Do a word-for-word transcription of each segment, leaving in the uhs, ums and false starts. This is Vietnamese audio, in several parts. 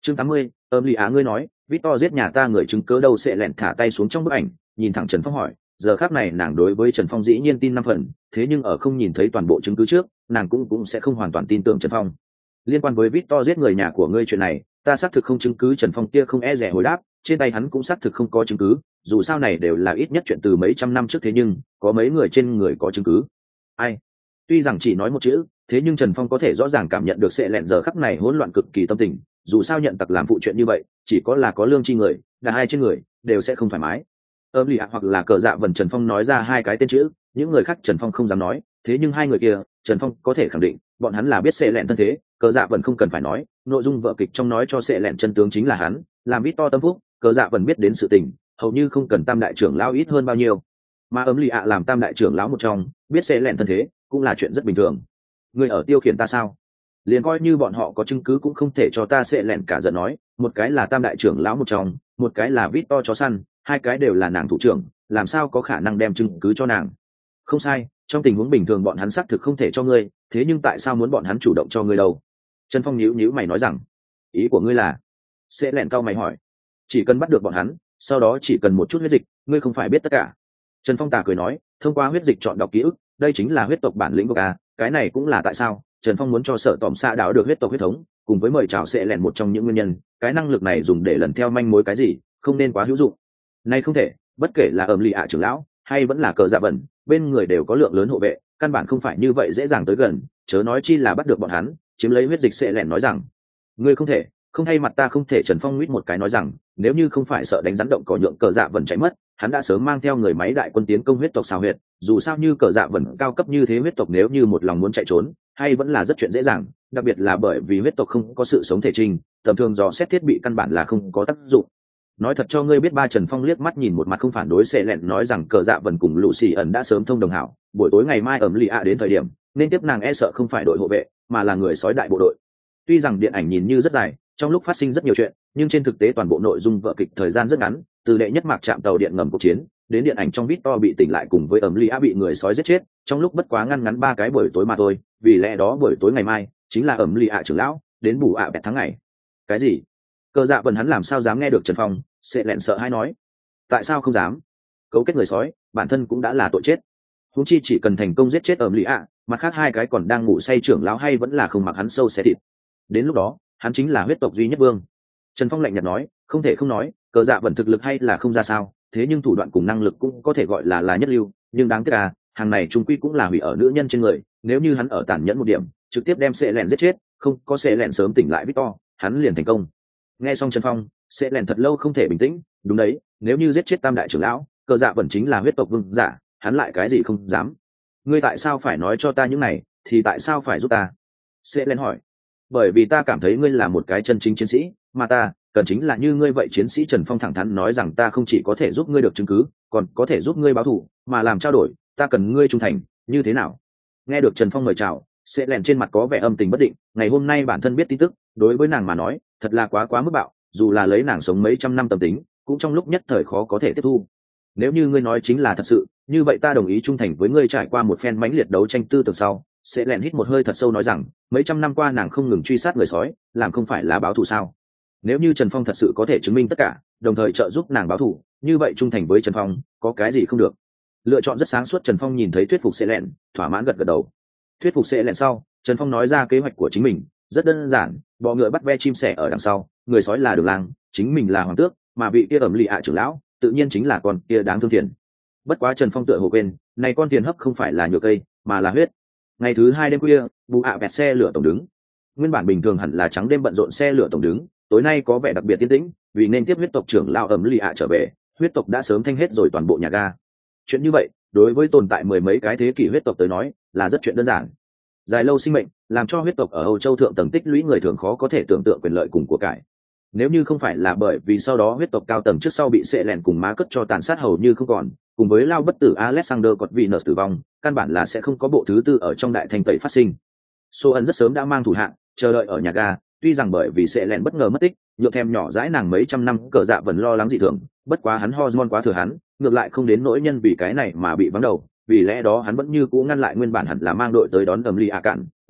Chương tám mươi, âm lì á ngươi nói Victor giết nhà ta người chứng cớ đâu? Sẽ lẹn thả tay xuống trong bức ảnh, nhìn thẳng Trần Phong hỏi. Giờ khác này nàng đối với Trần Phong dĩ nhiên tin năm phần, thế nhưng ở không nhìn thấy toàn bộ chứng cứ trước, nàng cũng cũng sẽ không hoàn toàn tin tưởng Trần Phong. Liên quan với Victor giết người nhà của ngươi chuyện này, ta xác thực không chứng cứ. Trần Phong kia không e dè hồi đáp, trên tay hắn cũng xác thực không có chứng cứ, dù sao này đều là ít nhất chuyện từ mấy trăm năm trước, thế nhưng có mấy người trên người có chứng cứ. Ai? Tuy rằng chỉ nói một chữ, thế nhưng Trần Phong có thể rõ ràng cảm nhận được Sẽ lẹn giờ khắc này hỗn loạn cực kỳ tâm tình, dù sao nhận tặc làm phụ chuyện như vậy, chỉ có là có lương chi người, cả hai trên người đều sẽ không thoải mái. Âm lì ạ hoặc là cờ dạ vần, Trần Phong nói ra hai cái tên chữ, những người khác Trần Phong không dám nói, thế nhưng hai người kia Trần Phong có thể khẳng định bọn hắn là biết Sẽ lẹn thân thế. Cờ dạ vần không cần phải nói, nội dung vở kịch trong nói cho Sẽ lẹn chân tướng chính là hắn làm Victor tâm phúc. Cờ dạ vần biết đến sự tình hầu như không cần tam đại trưởng lão ít hơn bao nhiêu, mà âm lì ạ làm tam đại trưởng lão một trong, biết Sẽ lẹn thân thế cũng là chuyện rất bình thường. Người ở tiêu khiển ta sao? Liền coi như bọn họ có chứng cứ cũng không thể cho ta. Sẽ lẹn cả giận nói, một cái là tam đại trưởng lão một trong, một cái là Victor chó săn, hai cái đều là nàng thủ trưởng, làm sao có khả năng đem chứng cứ cho nàng? Không sai, trong tình huống bình thường bọn hắn xác thực không thể cho ngươi, thế nhưng tại sao muốn bọn hắn chủ động cho ngươi đâu? Trần Phong nhíu nhíu mày nói rằng, ý của ngươi là? Sẽ lẹn cau mày hỏi, chỉ cần bắt được bọn hắn, sau đó chỉ cần một chút huyết dịch, ngươi không phải biết tất cả. Trần Phong tà cười nói, thông qua huyết dịch chọn đọc ký ức, đây chính là huyết tộc bản lĩnh của ta. Cái này cũng là tại sao Trần Phong muốn cho Sở Tỏm Xạ đảo được huyết tộc huyết thống, cùng với mời chào Sẽ lẹn một trong những nguyên nhân. Cái năng lực này dùng để lần theo manh mối cái gì, không nên quá hữu dụng. Nay không thể, bất kể là ẩm lì ạ trưởng lão hay vẫn là cờ dạ vần, bên người đều có lượng lớn hộ vệ, căn bản không phải như vậy dễ dàng tới gần, chớ nói chi là bắt được bọn hắn, chiếm lấy huyết dịch. Sẽ lẹn nói rằng, ngươi không thể, không thay mặt ta không thể. Trần Phong nguyết một cái nói rằng, nếu như không phải sợ đánh rắn động cỏ nhượng cờ dạ vần chạy mất, hắn đã sớm mang theo người máy đại quân tiến công huyết tộc xào huyệt. Dù sao như cờ dạ vần cao cấp như thế, huyết tộc nếu như một lòng muốn chạy trốn, hay vẫn là rất chuyện dễ dàng, đặc biệt là bởi vì huyết tộc không có sự sống thể trình, tầm thường dò xét thiết bị căn bản là không có tác dụng. Nói thật cho ngươi biết ba. Trần Phong liếc mắt nhìn một mặt không phản đối Sẽ lẹn, nói rằng cờ dạ vần cùng lũ xì ẩn đã sớm thông đồng hảo, buổi tối ngày mai ẩm lì ạ đến thời điểm nên tiếp nàng e sợ không phải đội hộ vệ, mà là người sói đại bộ đội. Tuy rằng điện ảnh nhìn như rất dài, trong lúc phát sinh rất nhiều chuyện, nhưng trên thực tế toàn bộ nội dung vở kịch thời gian rất ngắn, từ đệ nhất mạc chạm tàu điện ngầm cuộc chiến đến điện ảnh trong Victor bị tỉnh lại cùng với ẩm lì ạ bị người sói giết chết, trong lúc bất quá ngăn ngắn ba cái buổi tối mà thôi. Vì lẽ đó buổi tối ngày mai chính là ẩm lì ạ trưởng lão đến bù ạ bẹt tháng ngày. Cái gì? Cờ dạ vần hắn làm sao dám nghe được Trần Phong? Sẽ lẹn sợ hãi nói, tại sao không dám? Cấu kết người sói bản thân cũng đã là tội chết, huống chi chỉ cần thành công giết chết ẩm lì ạ, mặt khác hai cái còn đang ngủ say trưởng lão hay vẫn là không mặc hắn sâu xé thịt, đến lúc đó hắn chính là huyết tộc duy nhất vương. Trần Phong lạnh nhạt nói, không thể không nói, cờ dạ vần thực lực hay là không ra sao, thế nhưng thủ đoạn cùng năng lực cũng có thể gọi là là nhất lưu, nhưng đáng tiếc là hàng này trung quy cũng là hủy ở nữ nhân trên người. Nếu như hắn ở tàn nhẫn một điểm, trực tiếp đem Sẽ lẹn giết chết, không có Sẽ lẹn sớm tỉnh lại Victor, hắn liền thành công. Nghe xong Trần Phong, Sẽ lẹn thật lâu không thể bình tĩnh. Đúng đấy, nếu như giết chết tam đại trưởng lão, cờ dạ vần chính là huyết tộc vương giả, hắn lại cái gì không dám? Ngươi tại sao phải nói cho ta những này, thì tại sao phải giúp ta? Sẽ lẹn hỏi. Bởi vì ta cảm thấy ngươi là một cái chân chính chiến sĩ, mà ta cần chính là như ngươi vậy chiến sĩ. Trần Phong thẳng thắn nói rằng, ta không chỉ có thể giúp ngươi được chứng cứ, còn có thể giúp ngươi báo thù, mà làm trao đổi, ta cần ngươi trung thành, như thế nào? Nghe được Trần Phong mời chào, Sẽ lẹn trên mặt có vẻ âm tình bất định. Ngày hôm nay bản thân biết tin tức, đối với nàng mà nói thật là quá quá mức bạo, dù là lấy nàng sống mấy trăm năm tâm tính, cũng trong lúc nhất thời khó có thể tiếp thu. Nếu như ngươi nói chính là thật sự, như vậy ta đồng ý trung thành với ngươi. Trải qua một phen mãnh liệt đấu tranh tư tưởng sau, Sẽ lẹn hít một hơi thật sâu nói rằng, mấy trăm năm qua nàng không ngừng truy sát người sói, làm không phải là báo thù sao? Nếu như Trần Phong thật sự có thể chứng minh tất cả, đồng thời trợ giúp nàng báo thù, như vậy trung thành với Trần Phong có cái gì không được? Lựa chọn rất sáng suốt. Trần Phong nhìn thấy thuyết phục Sẽ lẹn, thỏa mãn gật gật đầu. Thuyết phục Sẽ lẹn sau, Trần Phong nói ra kế hoạch của chính mình, rất đơn giản, bọ ngựa bắt ve chim sẻ ở đằng sau, người sói là đường lang, chính mình là hoàng tước, mà vị kia ẩm lì ạ trưởng lão tự nhiên chính là con kia đáng thương thiền. Bất quá Trần Phong tựa hồ quên, này con thiền hấp không phải là nhựa cây, mà là huyết. Ngày thứ hai đêm khuya, bù ạ bẹt xe lửa tổng đứng. Nguyên bản bình thường hẳn là trắng đêm bận rộn xe lửa tổng đứng, tối nay có vẻ đặc biệt yên tĩnh, vì nên tiếp huyết tộc trưởng lão ẩm lì ạ trở về, huyết tộc đã sớm thanh hết rồi toàn bộ nhà ga. Chuyện như vậy đối với tồn tại mười mấy cái thế kỷ huyết tộc tới nói là rất chuyện đơn giản. Dài lâu sinh mệnh làm cho huyết tộc ở Âu Châu thượng tầng tích lũy người thường khó có thể tưởng tượng quyền lợi cùng của cải. Nếu như không phải là bởi vì sau đó huyết tộc cao tầng trước sau bị Sẽ lẹn cùng má cất cho tàn sát hầu như không còn, cùng với lao bất tử Alexander Corvinus tử vong, căn bản là sẽ không có bộ thứ tư ở trong đại thanh tẩy phát sinh. Số ẩn rất sớm đã mang thủ hạng chờ đợi ở nhà ga, tuy rằng bởi vì Sẽ lẹn bất ngờ mất tích, nhựa thèm nhỏ dãi nàng mấy trăm năm cờ dạ vẫn lo lắng dị thường, bất quá hắn hormone quá thừa hắn, ngược lại không đến nỗi nhân vì cái này mà bị vắng đầu, vì lẽ đó hắn vẫn như cũ ngăn lại nguyên bản hẳn là mang đội tới đón ẩm lì ạ cạn,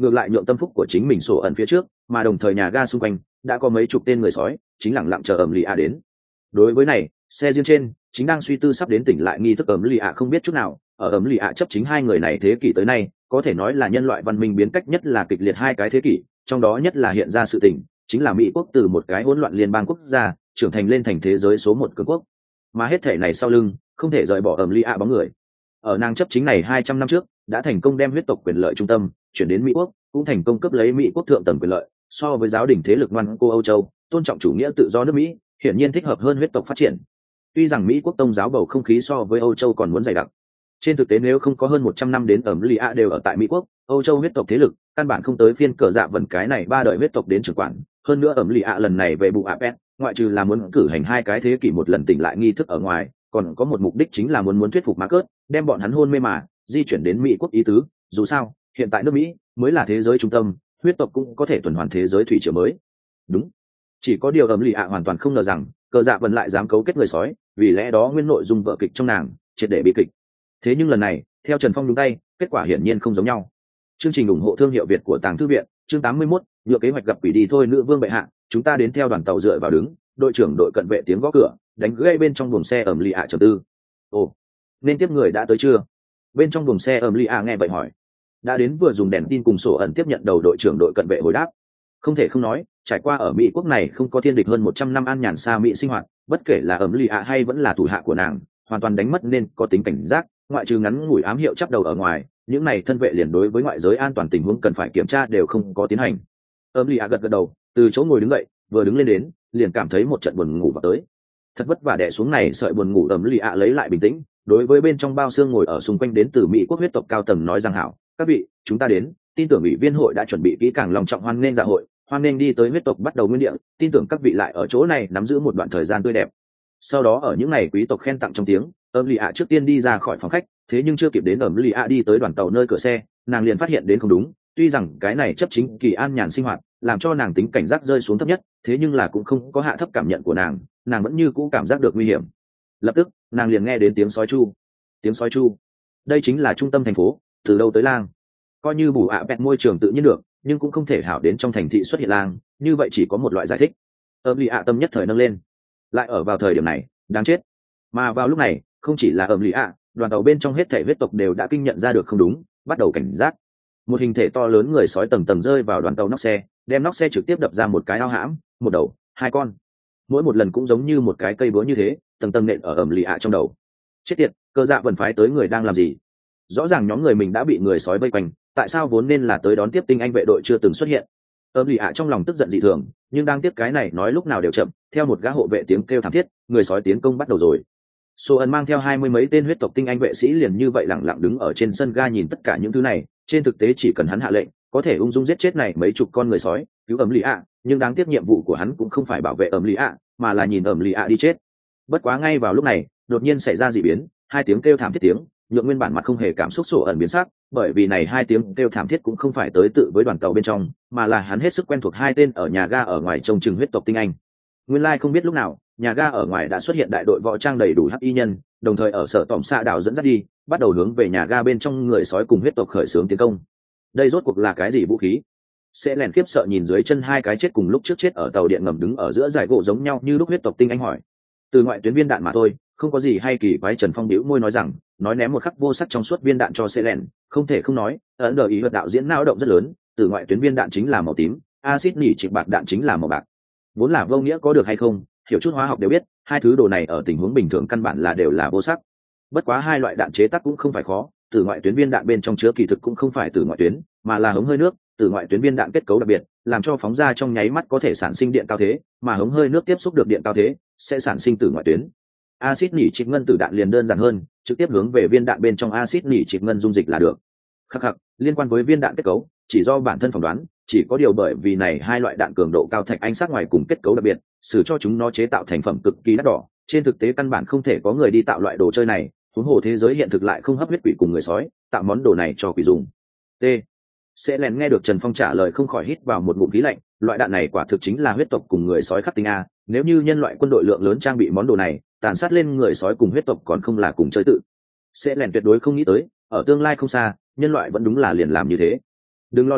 ngược lại nhượng tâm phúc của chính mình sổ ẩn phía trước, mà đồng thời nhà ga xung quanh đã có mấy chục tên người sói chính lẳng lặng chờ ẩm lì ạ đến. Đối với này, xe riêng trên chính đang suy tư sắp đến tỉnh lại nghi thức ẩm lì ạ không biết chút nào. Ở ẩm lì ạ chấp chính hai người này thế kỷ tới nay có thể nói là nhân loại văn minh biến cách nhất là kịch liệt hai cái thế kỷ, trong đó nhất là hiện ra sự tình chính là Mỹ quốc từ một cái hỗn loạn liên bang quốc gia trưởng thành lên thành thế giới số một cường quốc, mà hết thể này sau lưng không thể rời bỏ ẩm lì ạ bóng người. Ở nàng chấp chính này hai trăm năm trước đã thành công đem huyết tộc quyền lợi trung tâm chuyển đến Mỹ quốc, cũng thành công cấp lấy Mỹ quốc thượng tầng quyền lợi, so với giáo đình thế lực ngoan cô Âu Châu tôn trọng chủ nghĩa tự do nước Mỹ hiển nhiên thích hợp hơn huyết tộc phát triển. Tuy rằng Mỹ quốc tông giáo bầu không khí so với Âu Châu còn muốn dày đặc, trên thực tế nếu không có hơn một trăm năm đến ẩm lì ạ đều ở tại Mỹ quốc, Âu Châu huyết tộc thế lực căn bản không tới phiên cờ dạ vần cái này ba đời huyết tộc đến trưởng quản. Hơn nữa ẩm lì ạ lần này về bụ Apet, ngoại trừ là muốn cử hành hai cái thế kỷ một lần tỉnh lại nghi thức ở ngoài, còn có một mục đích chính là muốn muốn thuyết phục Marcus đem bọn hắn hôn mê mà di chuyển đến Mỹ quốc ý tứ. Dù sao hiện tại nước Mỹ mới là thế giới trung tâm, huyết tộc cũng có thể tuần hoàn thế giới thủy triều mới. Đúng, chỉ có điều ẩm lì ạ hoàn toàn không ngờ rằng cờ dạ vần lại dám cấu kết người sói, vì lẽ đó nguyên nội dung vở kịch trong nàng triệt để bi kịch. Thế nhưng lần này theo Trần Phong đúng tay, kết quả hiển nhiên không giống nhau. Chương trình ủng hộ thương hiệu Việt của Tàng Thư viện, chương tám mươi mốt, nhựa kế hoạch gặp quỷ đi thôi nữ vương bệ hạ, chúng ta đến theo đoàn tàu dựa vào đứng, đội trưởng đội cận vệ tiếng gõ cửa, đánh gây bên trong buồng xe ẩm lì ạ trầm tư. Ồ, nên tiếp người đã tới chưa? Bên trong buồng xe ẩm lì ạ nghe vậy hỏi. Đã đến, vừa dùng đèn tin cùng sổ ẩn tiếp nhận đầu đội trưởng đội cận vệ hồi đáp. Không thể không nói, trải qua ở Mỹ quốc này không có thiên địch hơn một trăm năm an nhàn xa Mỹ sinh hoạt, bất kể là ẩm lì ạ hay vẫn là thủ hạ của nàng, hoàn toàn đánh mất nên có tính cảnh giác, ngoại trừ ngắn ngủi ám hiệu chắp đầu ở ngoài, những này thân vệ liền đối với ngoại giới an toàn tình huống cần phải kiểm tra đều không có tiến hành. Ẩm lì ạ gật gật đầu, từ chỗ ngồi đứng dậy, vừa đứng lên đến, liền cảm thấy một trận buồn ngủ vào tới. Thật vất vả đè xuống này sợi buồn ngủ, ẩm lì ạ lấy lại bình tĩnh, đối với bên trong bao xương ngồi ở xung quanh đến từ Mỹ quốc huyết tộc cao tầng nói rằng: hảo, các vị, chúng ta đến, tin tưởng ủy viên hội đã chuẩn bị kỹ càng lòng trọng hoan nghênh dạ hội, hoan nghênh đi tới huyết tộc bắt đầu nguyên địa, tin tưởng các vị lại ở chỗ này nắm giữ một đoạn thời gian tươi đẹp. Sau đó ở những ngày quý tộc khen tặng trong tiếng, ẩm lì ạ trước tiên đi ra khỏi phòng khách, thế nhưng chưa kịp đến ẩm lì ạ đi tới đoàn tàu nơi cửa xe, nàng liền phát hiện đến không đúng. Tuy rằng cái này chấp chính kỳ an nhàn sinh hoạt làm cho nàng tính cảnh giác rơi xuống thấp nhất, thế nhưng là cũng không có hạ thấp cảm nhận của nàng, nàng vẫn như cũ cảm giác được nguy hiểm. Lập tức nàng liền nghe đến tiếng sói chu. Tiếng sói chu, đây chính là trung tâm thành phố, từ đâu tới lang. Coi như bù ạ bẹt môi trường tự nhiên được, nhưng cũng không thể hảo đến trong thành thị xuất hiện lang, như vậy chỉ có một loại giải thích. ẩm lì ạ tâm nhất thời nâng lên, lại ở vào thời điểm này, đáng chết. Mà vào lúc này không chỉ là ẩm lì ạ, đoàn tàu bên trong hết thể huyết tộc đều đã kinh nhận ra được không đúng, bắt đầu cảnh giác. Một hình thể to lớn người sói tầng tầng rơi vào đoàn tàu nóc xe, đem nóc xe trực tiếp đập ra một cái ao hãm, một đầu, hai con, mỗi một lần cũng giống như một cái cây búa như thế, tầng tầng nện ở ẩm lì ạ trong đầu. Chết tiệt, cơ dạ vần phái tới người đang làm gì? Rõ ràng nhóm người mình đã bị người sói vây quanh, tại sao vốn nên là tới đón tiếp tinh anh vệ đội chưa từng xuất hiện? ẩm lì ạ trong lòng tức giận dị thường, nhưng đang tiếp cái này nói lúc nào đều chậm. Theo một gã hộ vệ tiếng kêu thảm thiết, người sói tiến công bắt đầu rồi. Số ẩn mang theo hai mươi mấy tên huyết tộc tinh anh vệ sĩ liền như vậy lặng lặng đứng ở trên sân ga nhìn tất cả những thứ này. Trên thực tế chỉ cần hắn hạ lệnh, có thể ung dung giết chết này mấy chục con người sói, cứu ẩm lì ạ. Nhưng đáng tiếc nhiệm vụ của hắn cũng không phải bảo vệ ẩm lì ạ, mà là nhìn ẩm lì ạ đi chết. Bất quá ngay vào lúc này, đột nhiên xảy ra dị biến, hai tiếng kêu thảm thiết tiếng, nhượng nguyên bản mặt không hề cảm xúc sổ ẩn biến sắc, bởi vì này hai tiếng kêu thảm thiết cũng không phải tới tự với đoàn tàu bên trong, mà là hắn hết sức quen thuộc hai tên ở nhà ga ở ngoài trông chừng huyết tộc tinh anh. Nguyên lai like không biết lúc nào, nhà ga ở ngoài đã xuất hiện đại đội võ trang đầy đủ hắc y nhân, đồng thời ở sở tỏm xạ đảo dẫn dắt đi, bắt đầu hướng về nhà ga bên trong người sói cùng huyết tộc khởi xướng tiến công. Đây rốt cuộc là cái gì vũ khí? Sẽ lèn khiếp sợ nhìn dưới chân hai cái chết cùng lúc trước chết ở tàu điện ngầm đứng ở giữa dải gỗ giống nhau như lúc huyết tộc tinh anh hỏi. Từ ngoại tuyến viên đạn mà thôi, không có gì hay kỳ quái. Trần Phong bĩu môi nói rằng, nói ném một khắc vô sắc trong suốt viên đạn cho Sẽ lèn, không thể không nói, ấn đờ ý vật đạo diễn não động rất lớn. Từ ngoại tuyến viên đạn chính là màu tím, axit nỉ trịch bạc đạn chính là màu bạc. Vốn là vô nghĩa có được hay không, hiểu chút hóa học đều biết, hai thứ đồ này ở tình huống bình thường căn bản là đều là vô sắc. Bất quá hai loại đạn chế tác cũng không phải khó, từ ngoại tuyến viên đạn bên trong chứa kỳ thực cũng không phải từ ngoại tuyến, mà là hống hơi nước. Từ ngoại tuyến viên đạn kết cấu đặc biệt, làm cho phóng ra trong nháy mắt có thể sản sinh điện cao thế, mà hống hơi nước tiếp xúc được điện cao thế sẽ sản sinh từ ngoại tuyến. Axit nỉ trịch ngân từ đạn liền đơn giản hơn, trực tiếp hướng về viên đạn bên trong axit nỉ trịch ngân dung dịch là được. Khắc khắc, liên quan với viên đạn kết cấu, chỉ do bản thân phỏng đoán, chỉ có điều bởi vì này hai loại đạn cường độ cao thạch ánh sát ngoài cùng kết cấu đặc biệt, xử cho chúng nó chế tạo thành phẩm cực kỳ đắt đỏ, trên thực tế căn bản không thể có người đi tạo loại đồ chơi này, huống hồ thế giới hiện thực lại không hấp huyết quỷ cùng người sói, tạo món đồ này cho quỷ dùng. T. Sẽ lén nghe được Trần Phong trả lời không khỏi hít vào một ngụm khí lạnh, loại đạn này quả thực chính là huyết tộc cùng người sói khắc tinh a, nếu như nhân loại quân đội lượng lớn trang bị món đồ này, tàn sát lên người sói cùng huyết tộc còn không là cùng chơi tự. Sẽ lén tuyệt đối không nghĩ tới, ở tương lai không xa, nhân loại vẫn đúng là liền làm như thế. Đừng lo lắng,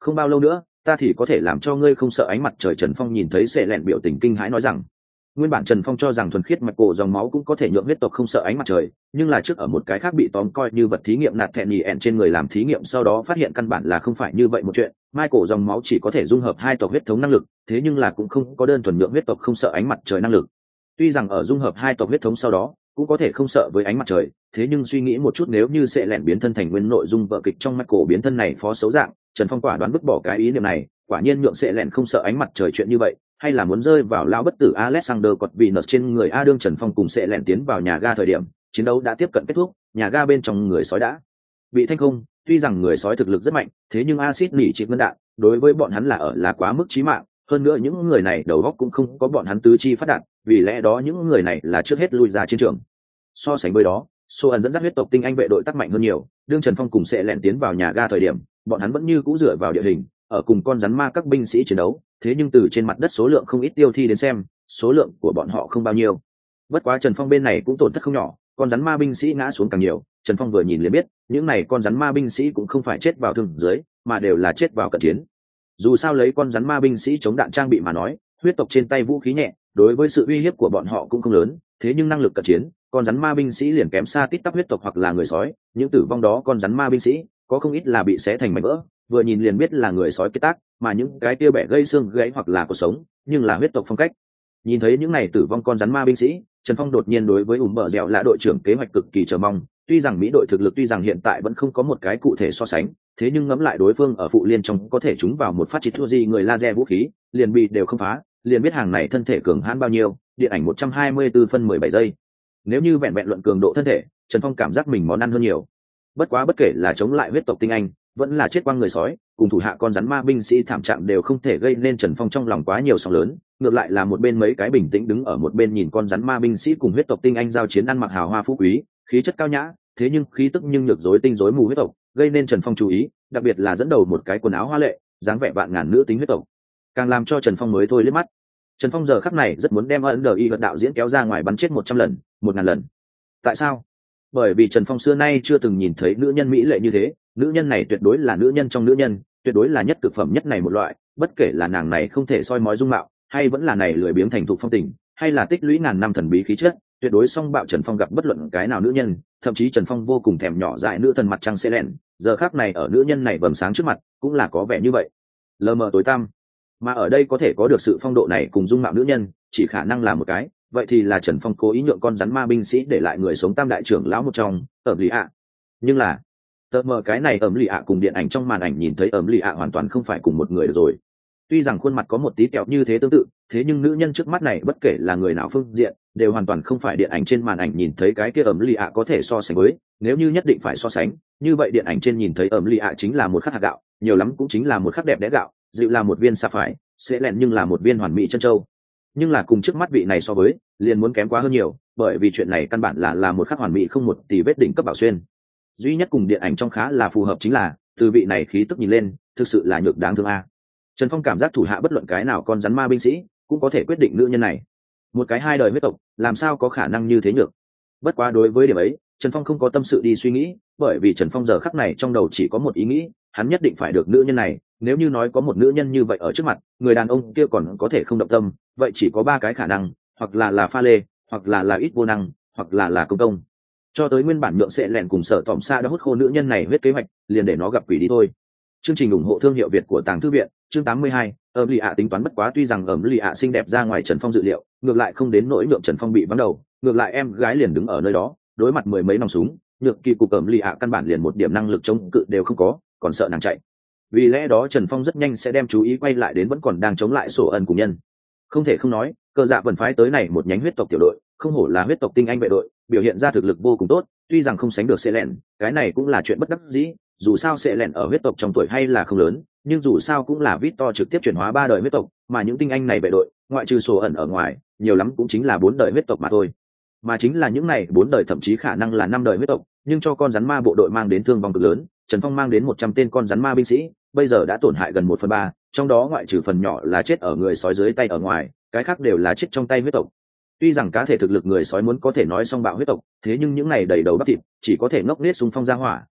không bao lâu nữa ta thì có thể làm cho ngươi không sợ ánh mặt trời. Trần Phong nhìn thấy sệ lẹn biểu tình kinh hãi nói rằng, nguyên bản Trần Phong cho rằng thuần khiết mạch cổ dòng máu cũng có thể nhượng huyết tộc không sợ ánh mặt trời, nhưng là trước ở một cái khác bị tóm coi như vật thí nghiệm nạt thẹn nhì ẹn trên người làm thí nghiệm, sau đó phát hiện căn bản là không phải như vậy một chuyện. Michael dòng máu chỉ có thể dung hợp hai tộc huyết thống năng lực, thế nhưng là cũng không có đơn thuần nhượng huyết tộc không sợ ánh mặt trời năng lực. Tuy rằng ở dung hợp hai tộc huyết thống sau đó cũng có thể không sợ với ánh mặt trời, thế nhưng suy nghĩ một chút, nếu như sẽ lẹn biến thân thành nguyên nội dung vợ kịch trong Michael biến thân này phó xấu dạng, Trần Phong quả đoán vứt bỏ cái ý niệm này. Quả nhiên nhượng sẽ lẹn không sợ ánh mặt trời chuyện như vậy, hay là muốn rơi vào lão bất tử Alexander Corvinus trên người. A đương Trần Phong cùng sẽ lẹn tiến vào nhà ga thời điểm, chiến đấu đã tiếp cận kết thúc, nhà ga bên trong người sói đã bị thanh không. Tuy rằng người sói thực lực rất mạnh, thế nhưng axit nỉ trịch ngân đạn đối với bọn hắn là ở là quá mức chí mạng, hơn nữa những người này đầu óc cũng không có bọn hắn tứ chi phát đạt, vì lẽ đó những người này là trước hết lui ra chiến trường. So sánh với đó, Sô ẩn dẫn dắt huyết tộc tinh anh vệ đội tắc mạnh hơn nhiều. Đương Trần Phong cùng sẽ lẹn tiến vào nhà ga thời điểm, bọn hắn vẫn như cũ dựa vào địa hình ở cùng con rắn ma các binh sĩ chiến đấu, thế nhưng từ trên mặt đất số lượng không ít tiêu thi đến xem, số lượng của bọn họ không bao nhiêu. Bất quá Trần Phong bên này cũng tổn thất không nhỏ, con rắn ma binh sĩ ngã xuống càng nhiều. Trần Phong vừa nhìn liền biết, những này con rắn ma binh sĩ cũng không phải chết vào thương dưới, mà đều là chết vào cận chiến. Dù sao lấy con rắn ma binh sĩ chống đạn trang bị mà nói, huyết tộc trên tay vũ khí nhẹ, đối với sự uy hiếp của bọn họ cũng không lớn, thế nhưng năng lực cận chiến, con rắn ma binh sĩ liền kém xa tít tắp huyết tộc hoặc là người sói. Những tử vong đó con rắn ma binh sĩ có không ít là bị xé thành mảnh vỡ, vừa nhìn liền biết là người sói kết tác, mà những cái kia bẻ gây xương gãy hoặc là cuộc sống, nhưng là huyết tộc phong cách. Nhìn thấy những này tử vong con rắn ma binh sĩ, Trần Phong đột nhiên đối với ủm bờ dẻo là đội trưởng kế hoạch cực kỳ chờ mong. Tuy rằng Mỹ đội thực lực tuy rằng hiện tại vẫn không có một cái cụ thể so sánh, thế nhưng ngẫm lại đối phương ở phụ liên trong có thể trúng vào một phát chỉ thua gì người laser vũ khí, liền bị đều không phá, liền biết hàng này thân thể cường hãn bao nhiêu. Điện ảnh một trăm hai mươi tư phân mười bảy giây. Nếu như vẹn vẹn luận cường độ thân thể, Trần Phong cảm giác mình món ăn hơn nhiều. Bất quá bất kể là chống lại huyết tộc tinh anh, vẫn là chết quang người sói, cùng thủ hạ con rắn ma binh sĩ thảm trạng đều không thể gây nên Trần Phong trong lòng quá nhiều sóng lớn. Ngược lại là một bên mấy cái bình tĩnh đứng ở một bên nhìn con rắn ma binh sĩ cùng huyết tộc tinh anh giao chiến, ăn mặc hào hoa phú quý, khí chất cao nhã, thế nhưng khí tức nhưng nhược rối tinh rối mù huyết tộc, gây nên Trần Phong chú ý, đặc biệt là dẫn đầu một cái quần áo hoa lệ, dáng vẻ vạn ngàn nữ tính huyết tộc, càng làm cho Trần Phong mới thôi liếc mắt. Trần Phong giờ khắc này rất muốn đem ấn đờ y vật đạo diễn kéo ra ngoài bắn chết một trăm lần, một ngàn lần. Tại sao? Bởi vì Trần Phong xưa nay chưa từng nhìn thấy nữ nhân mỹ lệ như thế. Nữ nhân này tuyệt đối là nữ nhân trong nữ nhân, tuyệt đối là nhất cực phẩm nhất này một loại. Bất kể là nàng này không thể soi mói dung mạo, hay vẫn là này lười biếng thành thục phong tình, hay là tích lũy ngàn năm thần bí khí chất, tuyệt đối song bạo Trần Phong gặp bất luận cái nào nữ nhân. Thậm chí Trần Phong vô cùng thèm nhỏ dại nữ thần mặt trăng sẽ lẹn, giờ khắc này ở nữ nhân này vầng sáng trước mặt cũng là có vẻ như vậy, lờ mờ tối tăm. Mà ở đây có thể có được sự phong độ này cùng dung mạo nữ nhân, chỉ khả năng là một cái, vậy thì là Trần Phong cố ý nhượng con rắn ma binh sĩ để lại người sống tam đại trưởng lão một trong, ẩm lì ạ. Nhưng là tờ mờ cái này ẩm lì ạ cùng điện ảnh trong màn ảnh nhìn thấy ẩm lì ạ hoàn toàn không phải cùng một người được rồi. Tuy rằng khuôn mặt có một tí kẹo như thế tương tự, thế nhưng nữ nhân trước mắt này bất kể là người nào phương diện đều hoàn toàn không phải điện ảnh trên màn ảnh nhìn thấy cái kia ẩm lì ạ có thể so sánh với. Nếu như nhất định phải so sánh, như vậy điện ảnh trên nhìn thấy ẩm lì ạ chính là một khắc hạt gạo, nhiều lắm cũng chính là một khắc đẹp đẽ gạo, dịu là một viên sa phải, sẽ lẹn nhưng là một viên hoàn mỹ chân châu. Nhưng là cùng trước mắt vị này so với, liền muốn kém quá hơn nhiều, bởi vì chuyện này căn bản là là một khắc hoàn mỹ không một tỷ vết đỉnh cấp bảo xuyên. Duy nhất cùng điện ảnh trong khá là phù hợp chính là từ vị này khí tức nhìn lên thực sự là nhược đáng thương a. Trần Phong cảm giác thủ hạ bất luận cái nào con rắn ma binh sĩ cũng có thể quyết định nữ nhân này, một cái hai đời huyết tộc làm sao có khả năng như thế nhược. Bất quá đối với điểm ấy Trần Phong không có tâm sự đi suy nghĩ, bởi vì Trần Phong giờ khắc này trong đầu chỉ có một ý nghĩ, hắn nhất định phải được nữ nhân này. Nếu như nói có một nữ nhân như vậy ở trước mặt, người đàn ông kia còn có thể không động tâm, vậy chỉ có ba cái khả năng, hoặc là là pha lê, hoặc là là ít vô năng, hoặc là là công công. Cho tới nguyên bản nhượng sẽ lẹn cùng sở tỏm xa đã hút khô nữ nhân này huyết kế hoạch, liền để nó gặp quỷ đi thôi. Chương trình ủng hộ thương hiệu Việt của Tàng Thư viện, chương tám mươi hai, ẩm lì ạ tính toán bất quá. Tuy rằng ẩm lì ạ xinh đẹp ra ngoài Trần Phong dự liệu, ngược lại không đến nỗi nhượng Trần Phong bị vắng đầu, ngược lại em gái liền đứng ở nơi đó, đối mặt mười mấy nòng súng, nhược kỳ cục ẩm lì ạ căn bản liền một điểm năng lực chống cự đều không có, còn sợ nàng chạy. Vì lẽ đó Trần Phong rất nhanh sẽ đem chú ý quay lại đến vẫn còn đang chống lại sổ ẩn cùng nhân. Không thể không nói, cơ dạ vẫn phái tới này một nhánh huyết tộc tiểu đội, không hổ là huyết tộc tinh anh vệ đội, biểu hiện ra thực lực vô cùng tốt. Tuy rằng không sánh được sẽ lẹn, cái này cũng là chuyện bất đắc dĩ, dù sao sẽ lẹn ở huyết tộc trong tuổi hay là không lớn, nhưng dù sao cũng là Victor trực tiếp chuyển hóa ba đời huyết tộc, mà những tinh anh này vệ đội, ngoại trừ sổ ẩn ở ngoài, nhiều lắm cũng chính là bốn đời huyết tộc mà thôi. Mà chính là những này bốn đời thậm chí khả năng là năm đời huyết tộc, nhưng cho con rắn ma bộ đội mang đến thương vong cực lớn. Trần Phong mang đến một trăm tên con rắn ma binh sĩ, bây giờ đã tổn hại gần một phần ba, trong đó ngoại trừ phần nhỏ là chết ở người sói dưới tay ở ngoài, cái khác đều là chết trong tay huyết tộc. Tuy rằng cá thể thực lực người sói muốn có thể nói song bạo huyết tộc, thế nhưng những này đầy đầu bắp thịt, chỉ có thể ngốc nết xung phong ra hỏa,